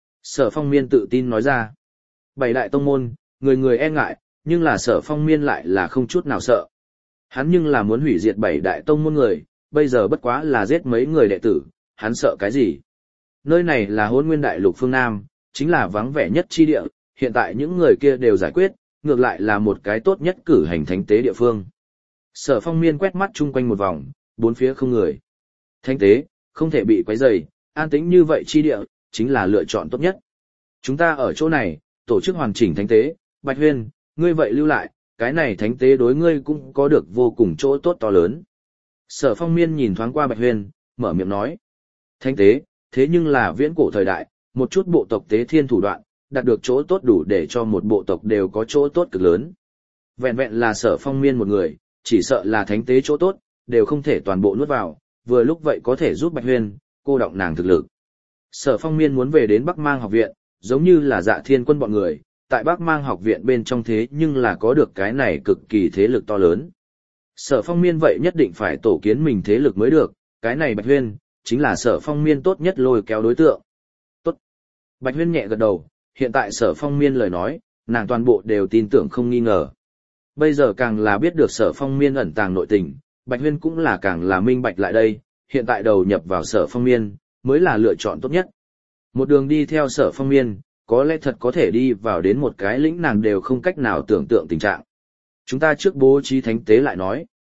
Sở Phong Miên tự tin nói ra. Bảy đại tông môn, người người e ngại, nhưng là Sở Phong Miên lại là không chút nào sợ. Hắn nhưng là muốn hủy diệt bảy đại tông môn người, bây giờ bất quá là giết mấy người đệ tử, hắn sợ cái gì? Nơi này là Hỗn Nguyên Đại Lục phương Nam, chính là vắng vẻ nhất chi địa, hiện tại những người kia đều giải quyết, ngược lại là một cái tốt nhất cử hành thánh tế địa phương. Sở Phong Miên quét mắt chung quanh một vòng, bốn phía không người. Thánh tế, không thể bị quấy rầy, an tĩnh như vậy chi địa, chính là lựa chọn tốt nhất. Chúng ta ở chỗ này, tổ chức hoàn chỉnh thánh tế, Bạch Huyên, ngươi vậy lưu lại, cái này thánh tế đối ngươi cũng có được vô cùng chỗ tốt to lớn. Sở Phong Miên nhìn thoáng qua Bạch Huyên, mở miệng nói. Thánh tế, thế nhưng là viễn cổ thời đại, một chút bộ tộc tế thiên thủ đoạn, đạt được chỗ tốt đủ để cho một bộ tộc đều có chỗ tốt cực lớn. Vẹn vẹn là Sở Phong Miên một người, chỉ sợ là thánh tế chỗ tốt, đều không thể toàn bộ nuốt vào, vừa lúc vậy có thể giúp Bạch Huyên, cô động nàng thực lực. Sở Phong Miên muốn về đến Bắc Mang học viện, giống như là Dạ Thiên Quân bọn người, tại Bắc Mang học viện bên trong thế nhưng là có được cái này cực kỳ thế lực to lớn. Sở Phong Miên vậy nhất định phải tổ kiến mình thế lực mới được, cái này Bạch Huyên, chính là Sở Phong Miên tốt nhất lôi kéo đối tượng. Tốt. Bạch Huyên nhẹ gật đầu, hiện tại Sở Phong Miên lời nói, nàng toàn bộ đều tin tưởng không nghi ngờ. Bây giờ càng là biết được Sở Phong Miên ẩn tàng nội tình, Bạch Huyên cũng là càng là minh bạch lại đây, hiện tại đầu nhập vào Sở Phong Miên, mới là lựa chọn tốt nhất. Một đường đi theo Sở Phong Miên, có lẽ thật có thể đi vào đến một cái lĩnh nàng đều không cách nào tưởng tượng tình trạng. Chúng ta trước bố trí thánh tế lại nói.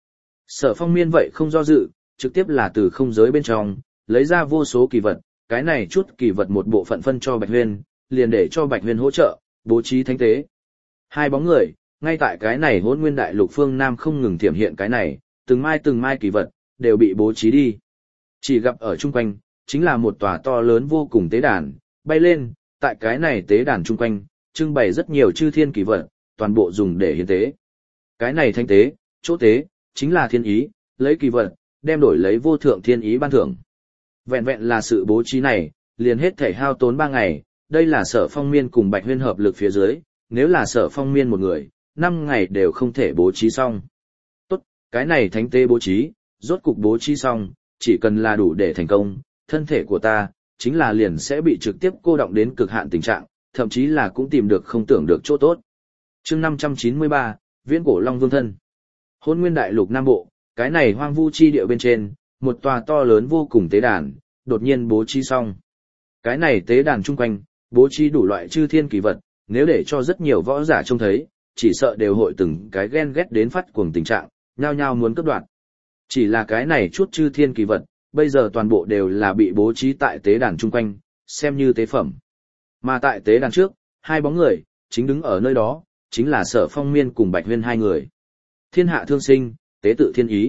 Sở Phong Miên vậy không do dự, trực tiếp là từ không giới bên trong, lấy ra vô số kỳ vật, cái này chút kỳ vật một bộ phận phân cho Bạch Huyên, liền để cho Bạch Huyên hỗ trợ, bố trí thánh tế. Hai bóng người, ngay tại cái này Hỗn Nguyên Đại Lục phương Nam không ngừng tiềm hiện cái này, từng mai từng mai kỳ vật, đều bị bố trí đi. Chỉ gặp ở chung quanh, chính là một tòa to lớn vô cùng tế đàn, bay lên, tại cái này tế đàn chung quanh, trưng bày rất nhiều chư thiên kỳ vật, toàn bộ dùng để hiến tế. Cái này thánh tế, chỗ tế, chính là thiên ý, lấy kỳ vật, đem đổi lấy vô thượng thiên ý ban thưởng. Vẹn vẹn là sự bố trí này, liền hết thể hao tốn ba ngày, đây là Sở Phong Miên cùng Bạch Huyên hợp lực phía dưới, nếu là Sở Phong Miên một người, năm ngày đều không thể bố trí xong. Tốt, cái này thánh tế bố trí, rốt cục bố trí xong, chỉ cần là đủ để thành công, thân thể của ta, chính là liền sẽ bị trực tiếp cô động đến cực hạn tình trạng, thậm chí là cũng tìm được không tưởng được chỗ tốt. Chương năm trăm chín mươi ba, Viễn cổ Long Vương thân. Hỗn Nguyên Đại Lục Nam Bộ, cái này hoang vu chi địa bên trên, một tòa to lớn vô cùng tế đàn, đột nhiên bố trí xong. Cái này tế đàn chung quanh, bố trí đủ loại chư thiên kỳ vật, nếu để cho rất nhiều võ giả trông thấy, chỉ sợ đều hội từng cái ghen ghét đến phát cuồng tình trạng, nhao nhao muốn cướp đoạt. Chỉ là cái này chút chư thiên kỳ vật, bây giờ toàn bộ đều là bị bố trí tại tế đàn chung quanh, xem như tế phẩm. Mà tại tế đàn trước, hai bóng người, chính đứng ở nơi đó, chính là Sở Phong Miên cùng Bạch Huyên hai người. Thiên hạ thương sinh, tế tự thiên ý.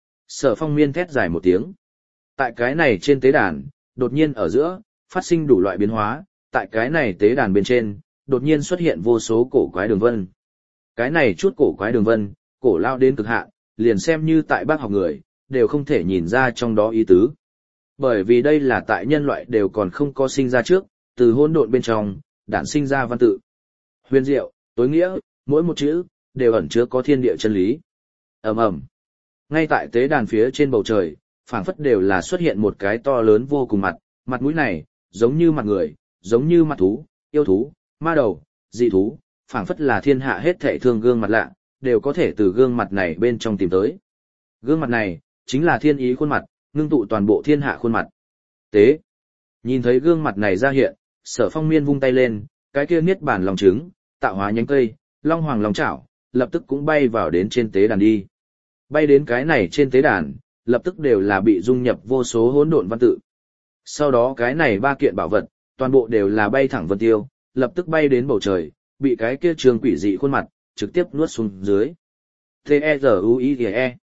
Sở Phong Miên thét dài một tiếng. Tại cái này trên tế đàn, đột nhiên ở giữa, phát sinh đủ loại biến hóa, tại cái này tế đàn bên trên, đột nhiên xuất hiện vô số cổ quái đường vân. Cái này chút cổ quái đường vân, cổ lao đến cực hạn, liền xem như tại bác học người, đều không thể nhìn ra trong đó ý tứ. Bởi vì đây là tại nhân loại đều còn không có sinh ra trước, từ hỗn độn bên trong, đản sinh ra văn tự. Huyền diệu, tối nghĩa, mỗi một chữ, đều ẩn chứa có thiên địa chân lý. Ầm ầm. Ngay tại tế đàn phía trên bầu trời, phảng phất đều là xuất hiện một cái to lớn vô cùng mặt, mặt mũi này, giống như mặt người, giống như mặt thú, yêu thú, ma đầu, dị thú, phảng phất là thiên hạ hết thảy thương gương mặt lạ, đều có thể từ gương mặt này bên trong tìm tới. Gương mặt này, chính là thiên ý khuôn mặt, ngưng tụ toàn bộ thiên hạ khuôn mặt. Tế. Nhìn thấy gương mặt này ra hiện, Sở Phong Miên vung tay lên, cái kia niết bản lòng trứng, tạo hóa nhánh cây, long hoàng long chảo, lập tức cũng bay vào đến trên tế đàn đi. Bay đến cái này trên tế đàn, lập tức đều là bị dung nhập vô số hỗn độn văn tự. Sau đó cái này ba kiện bảo vật, toàn bộ đều là bay thẳng vân tiêu, lập tức bay đến bầu trời, bị cái kia trường quỷ dị khuôn mặt, trực tiếp nuốt xuống dưới. T-E-Z-U-I-E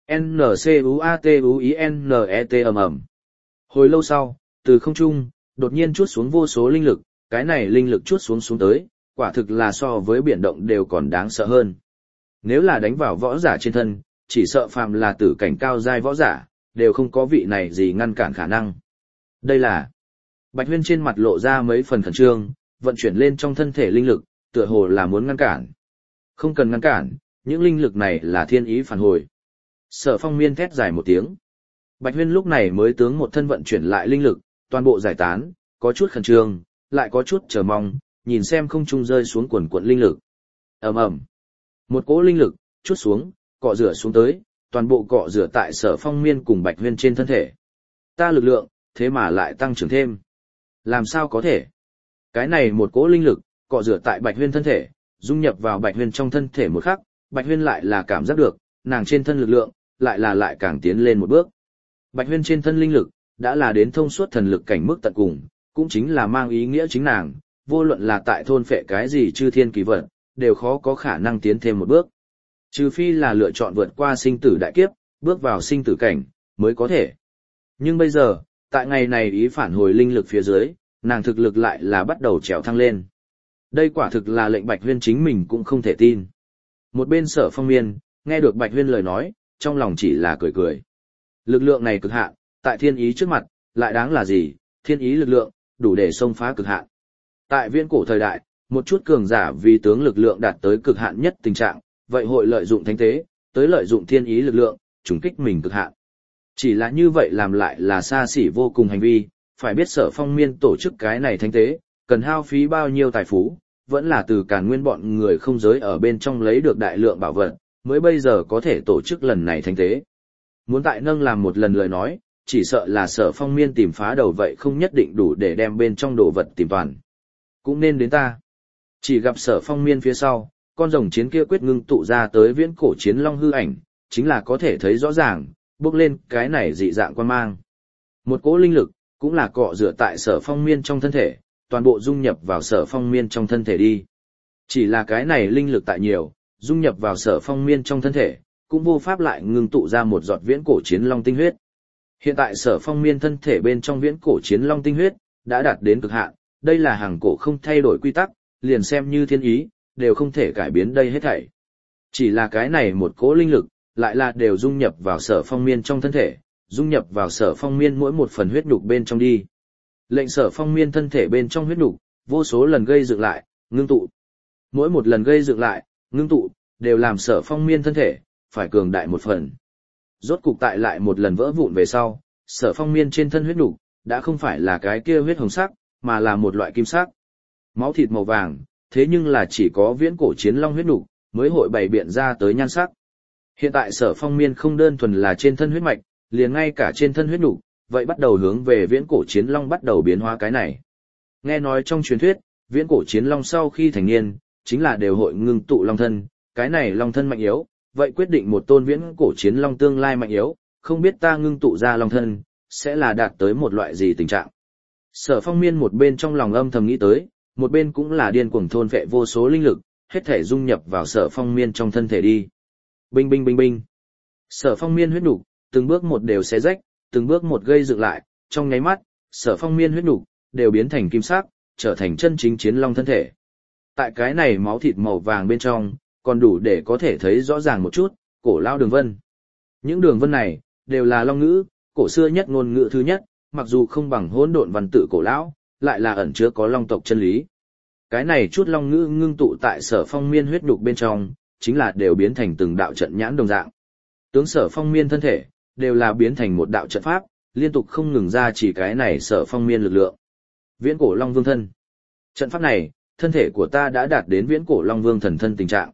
N-C-U-A-T-U-I-N-E-T ầm ầm. Hồi lâu sau, từ không trung, đột nhiên chuốt xuống vô số linh lực, cái này linh lực chuốt xuống xuống tới, quả thực là so với biển động đều còn đáng sợ hơn. Nếu là đánh vào võ giả trên thân, chỉ sợ phàm là tử cảnh cao giai võ giả, đều không có vị này gì ngăn cản khả năng. Đây là Bạch Huyên trên mặt lộ ra mấy phần khẩn trương, vận chuyển lên trong thân thể linh lực, tựa hồ là muốn ngăn cản. Không cần ngăn cản, những linh lực này là thiên ý phản hồi. Sở Phong Miên thét dài một tiếng. Bạch Huyên lúc này mới tướng một thân vận chuyển lại linh lực, toàn bộ giải tán, có chút khẩn trương, lại có chút chờ mong, nhìn xem không trung rơi xuống quần quần linh lực. Ầm ầm. Một cỗ linh lực chút xuống, cọ rửa xuống tới, toàn bộ cọ rửa tại Sở Phong Miên cùng Bạch Huyên trên thân thể. Ta lực lượng, thế mà lại tăng trưởng thêm. Làm sao có thể? Cái này một cỗ linh lực, cọ rửa tại Bạch Huyên thân thể, dung nhập vào Bạch Huyên trong thân thể một khắc, Bạch Huyên lại là cảm giác được, nàng trên thân lực lượng, lại là lại càng tiến lên một bước. Bạch Huyên trên thân linh lực, đã là đến thông suốt thần lực cảnh mức tận cùng, cũng chính là mang ý nghĩa chính nàng, vô luận là tại thôn phệ cái gì chư thiên kỳ vật, đều khó có khả năng tiến thêm một bước. Trừ phi là lựa chọn vượt qua sinh tử đại kiếp, bước vào sinh tử cảnh, mới có thể. Nhưng bây giờ, tại ngày này ý phản hồi linh lực phía dưới, nàng thực lực lại là bắt đầu trèo thăng lên. Đây quả thực là lệnh Bạch Huyên chính mình cũng không thể tin. Một bên Sở Phong Miên, nghe được Bạch Huyên lời nói, trong lòng chỉ là cười cười. Lực lượng này cực hạn, tại thiên ý trước mặt, lại đáng là gì, thiên ý lực lượng, đủ để xông phá cực hạn. Tại viễn cổ thời đại, một chút cường giả vì tướng lực lượng đạt tới cực hạn nhất tình trạng, vậy hội lợi dụng thánh tế, tới lợi dụng thiên ý lực lượng, trùng kích mình cực hạn. Chỉ là như vậy làm lại là xa xỉ vô cùng hành vi, phải biết Sở Phong Miên tổ chức cái này thánh tế, cần hao phí bao nhiêu tài phú, vẫn là từ Càn Nguyên bọn người không giới ở bên trong lấy được đại lượng bảo vật, mới bây giờ có thể tổ chức lần này thánh tế. Muốn tại nâng làm một lần lời nói, chỉ sợ là Sở Phong Miên tìm phá đầu vậy không nhất định đủ để đem bên trong đồ vật tìm toàn. Cũng nên đến ta. Chỉ gặp Sở Phong Miên phía sau, con rồng chiến kia quyết ngưng tụ ra tới viễn cổ chiến long hư ảnh, chính là có thể thấy rõ ràng, bước lên cái này dị dạng quan mang. Một cỗ linh lực, cũng là cọ rửa tại Sở Phong Miên trong thân thể, toàn bộ dung nhập vào Sở Phong Miên trong thân thể đi. Chỉ là cái này linh lực tại nhiều, dung nhập vào Sở Phong Miên trong thân thể, cũng vô pháp lại ngưng tụ ra một giọt viễn cổ chiến long tinh huyết. Hiện tại Sở Phong Miên thân thể bên trong viễn cổ chiến long tinh huyết đã đạt đến cực hạn, đây là hàng cổ không thay đổi quy tắc, liền xem như thiên ý, đều không thể cải biến đây hết thảy. Chỉ là cái này một cỗ linh lực, lại là đều dung nhập vào Sở Phong Miên trong thân thể, dung nhập vào Sở Phong Miên mỗi một phần huyết nhục bên trong đi. Lệnh Sở Phong Miên thân thể bên trong huyết nhục, vô số lần gây dựng lại, ngưng tụ. Mỗi một lần gây dựng lại, ngưng tụ, đều làm Sở Phong Miên thân thể phải cường đại một phần. Rốt cục tại lại một lần vỡ vụn về sau, Sở Phong Miên trên thân huyết nhục đã không phải là cái kia huyết hồng sắc, mà là một loại kim sắc. Máu thịt màu vàng, thế nhưng là chỉ có viễn cổ chiến long huyết nhục mới hội bày biện ra tới nhan sắc. Hiện tại Sở Phong Miên không đơn thuần là trên thân huyết mạch, liền ngay cả trên thân huyết nhục, vậy bắt đầu hướng về viễn cổ chiến long bắt đầu biến hóa cái này. Nghe nói trong truyền thuyết, viễn cổ chiến long sau khi thành niên, chính là đều hội ngưng tụ long thân, cái này long thân mạnh yếu, vậy quyết định một tôn viễn cổ chiến long tương lai mạnh yếu, không biết ta ngưng tụ ra long thân, sẽ là đạt tới một loại gì tình trạng. Sở Phong Miên một bên trong lòng âm thầm nghĩ tới, một bên cũng là điên cuồng thôn vệ vô số linh lực, hết thể dung nhập vào Sở Phong Miên trong thân thể đi. Binh binh binh binh. Sở Phong Miên huyết nục, từng bước một đều xé rách, từng bước một gây dựng lại, trong nháy mắt, Sở Phong Miên huyết nục đều biến thành kim sắc, trở thành chân chính chiến long thân thể. Tại cái này máu thịt màu vàng bên trong, còn đủ để có thể thấy rõ ràng một chút, cổ lao đường vân. Những đường vân này, đều là long ngữ, cổ xưa nhất ngôn ngữ thứ nhất, mặc dù không bằng hỗn độn văn tự cổ lão, lại là ẩn chứa có long tộc chân lý. Cái này chút long ngữ ngưng tụ tại Sở Phong Miên huyết nhục bên trong, chính là đều biến thành từng đạo trận nhãn đồng dạng. Tướng Sở Phong Miên thân thể, đều là biến thành một đạo trận pháp, liên tục không ngừng ra chỉ cái này Sở Phong Miên lực lượng. Viễn cổ long vương thân. Trận pháp này, thân thể của ta đã đạt đến viễn cổ long vương thần thân tình trạng.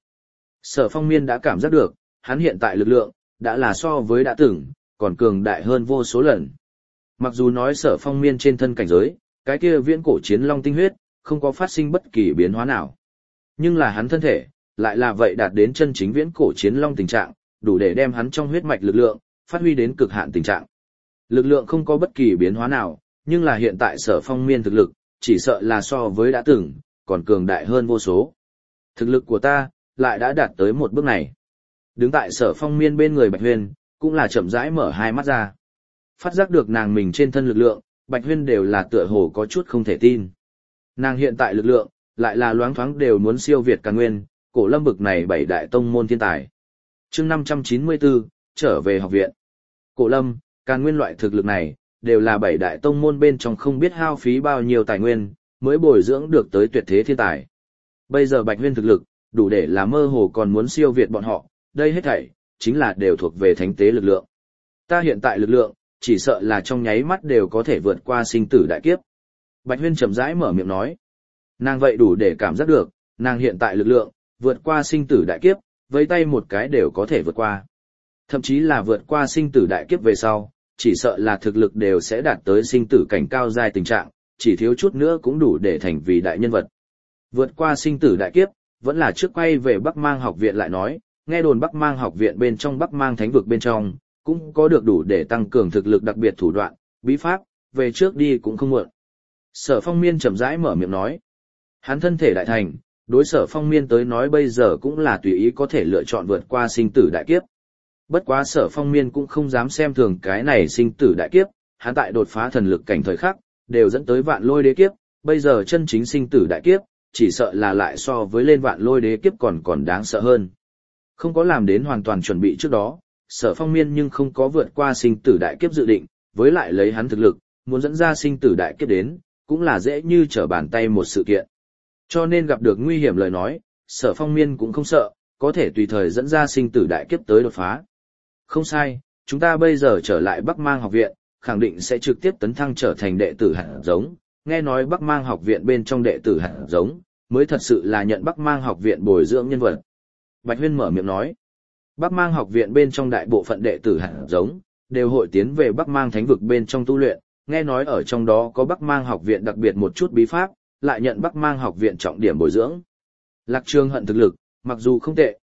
Sở Phong Miên đã cảm giác được, hắn hiện tại lực lượng, đã là so với đã từng, còn cường đại hơn vô số lần. Mặc dù nói Sở Phong Miên trên thân cảnh giới, cái kia viễn cổ chiến long tinh huyết, không có phát sinh bất kỳ biến hóa nào. Nhưng là hắn thân thể, lại là vậy đạt đến chân chính viễn cổ chiến long tình trạng, đủ để đem hắn trong huyết mạch lực lượng, phát huy đến cực hạn tình trạng. Lực lượng không có bất kỳ biến hóa nào, nhưng là hiện tại Sở Phong Miên thực lực, chỉ sợ là so với đã từng, còn cường đại hơn vô số. Thực lực của ta, lại đã đạt tới một bước này. Đứng tại Sở Phong Miên bên người Bạch Huyên, cũng là chậm rãi mở hai mắt ra. Phát giác được nàng mình trên thân lực lượng, Bạch Huyên đều là tựa hồ có chút không thể tin. Nàng hiện tại lực lượng, lại là loáng thoáng đều muốn siêu việt Càn Nguyên, Cổ Lâm bực này bảy đại tông môn thiên tài. Chương năm trăm chín mươi tư, trở về học viện. Cổ Lâm, Càn Nguyên loại thực lực này, đều là bảy đại tông môn bên trong không biết hao phí bao nhiêu tài nguyên, mới bồi dưỡng được tới tuyệt thế thiên tài. Bây giờ Bạch Huyên thực lực, đủ để là mơ hồ còn muốn siêu việt bọn họ, đây hết thảy, chính là đều thuộc về thánh tế lực lượng. Ta hiện tại lực lượng, chỉ sợ là trong nháy mắt đều có thể vượt qua sinh tử đại kiếp. Bạch Huyên chậm rãi mở miệng nói. Nàng vậy đủ để cảm giác được, nàng hiện tại lực lượng, vượt qua sinh tử đại kiếp, với tay một cái đều có thể vượt qua. Thậm chí là vượt qua sinh tử đại kiếp về sau, chỉ sợ là thực lực đều sẽ đạt tới sinh tử cảnh cao giai tình trạng, chỉ thiếu chút nữa cũng đủ để thành vì đại nhân vật. Vượt qua sinh tử đại kiếp, vẫn là trước quay về Bắc Mang học viện lại nói, nghe đồn Bắc Mang học viện bên trong Bắc Mang thánh vực bên trong, cũng có được đủ để tăng cường thực lực đặc biệt thủ đoạn, bí pháp, về trước đi cũng không muộn. Sở Phong Miên chậm rãi mở miệng nói. Hắn thân thể đại thành, đối Sở Phong Miên tới nói bây giờ cũng là tùy ý có thể lựa chọn vượt qua sinh tử đại kiếp. Bất quá Sở Phong Miên cũng không dám xem thường cái này sinh tử đại kiếp, hắn tại đột phá thần lực cảnh thời khắc, đều dẫn tới vạn lôi đế kiếp, bây giờ chân chính sinh tử đại kiếp, chỉ sợ là lại so với lên vạn lôi đế kiếp còn còn đáng sợ hơn. Không có làm đến hoàn toàn chuẩn bị trước đó, Sở Phong Miên nhưng không có vượt qua sinh tử đại kiếp dự định, với lại lấy hắn thực lực, muốn dẫn ra sinh tử đại kiếp đến, cũng là dễ như trở bàn tay một sự kiện. Cho nên gặp được nguy hiểm lời nói, Sở Phong Miên cũng không sợ, có thể tùy thời dẫn ra sinh tử đại kiếp tới đột phá. Không sai, chúng ta bây giờ trở lại Bắc Mang học viện, khẳng định sẽ trực tiếp tấn thăng trở thành đệ tử hạt giống, nghe nói Bắc Mang học viện bên trong đệ tử hạt giống, mới thật sự là nhận Bắc Mang học viện bồi dưỡng nhân vật. Bạch Huyên mở miệng nói, Bắc Mang học viện bên trong đại bộ phận đệ tử hạt giống, đều hội tiến về Bắc Mang thánh vực bên trong tu luyện, nghe nói ở trong đó có Bắc Mang học viện đặc biệt một chút bí pháp, lại nhận Bắc Mang học viện trọng điểm bồi dưỡng. Lạc Trường Hận thực lực, mặc dù không tệ,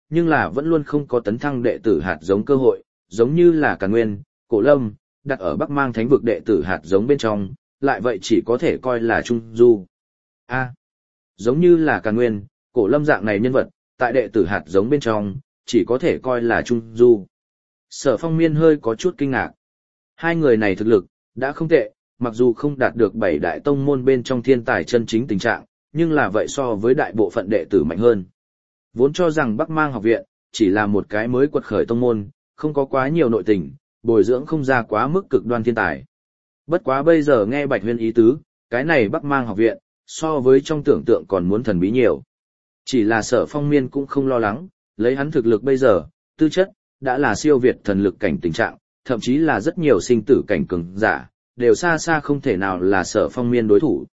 nhưng là vẫn luôn không có tấn thăng đệ tử hạt giống cơ hội, giống như là Càn Nguyên, Cổ Lâm, đặt ở Bắc Mang Thánh vực đệ tử hạt giống bên trong, lại vậy chỉ có thể coi là trung du. A, giống như là Càn Nguyên, Cổ Lâm dạng này nhân vật, tại đệ tử hạt giống bên trong, chỉ có thể coi là trung du. Sở Phong Miên hơi có chút kinh ngạc. Hai người này thực lực, đã không tệ, mặc dù không đạt được bảy đại tông môn bên trong thiên tài chân chính tình trạng, nhưng là vậy so với đại bộ phận đệ tử mạnh hơn. Vốn cho rằng Bắc Mang học viện, chỉ là một cái mới quật khởi tông môn, không có quá nhiều nội tình, bồi dưỡng không ra quá mức cực đoan thiên tài. Bất quá bây giờ nghe Bạch Huyên ý tứ, cái này Bắc Mang học viện, so với trong tưởng tượng còn muốn thần bí nhiều. Chỉ là Sở Phong Miên cũng không lo lắng, lấy hắn thực lực bây giờ, tư chất, đã là siêu việt thần lực cảnh tình trạng, thậm chí là rất nhiều sinh tử cảnh cường giả, đều xa xa không thể nào là Sở Phong Miên đối thủ.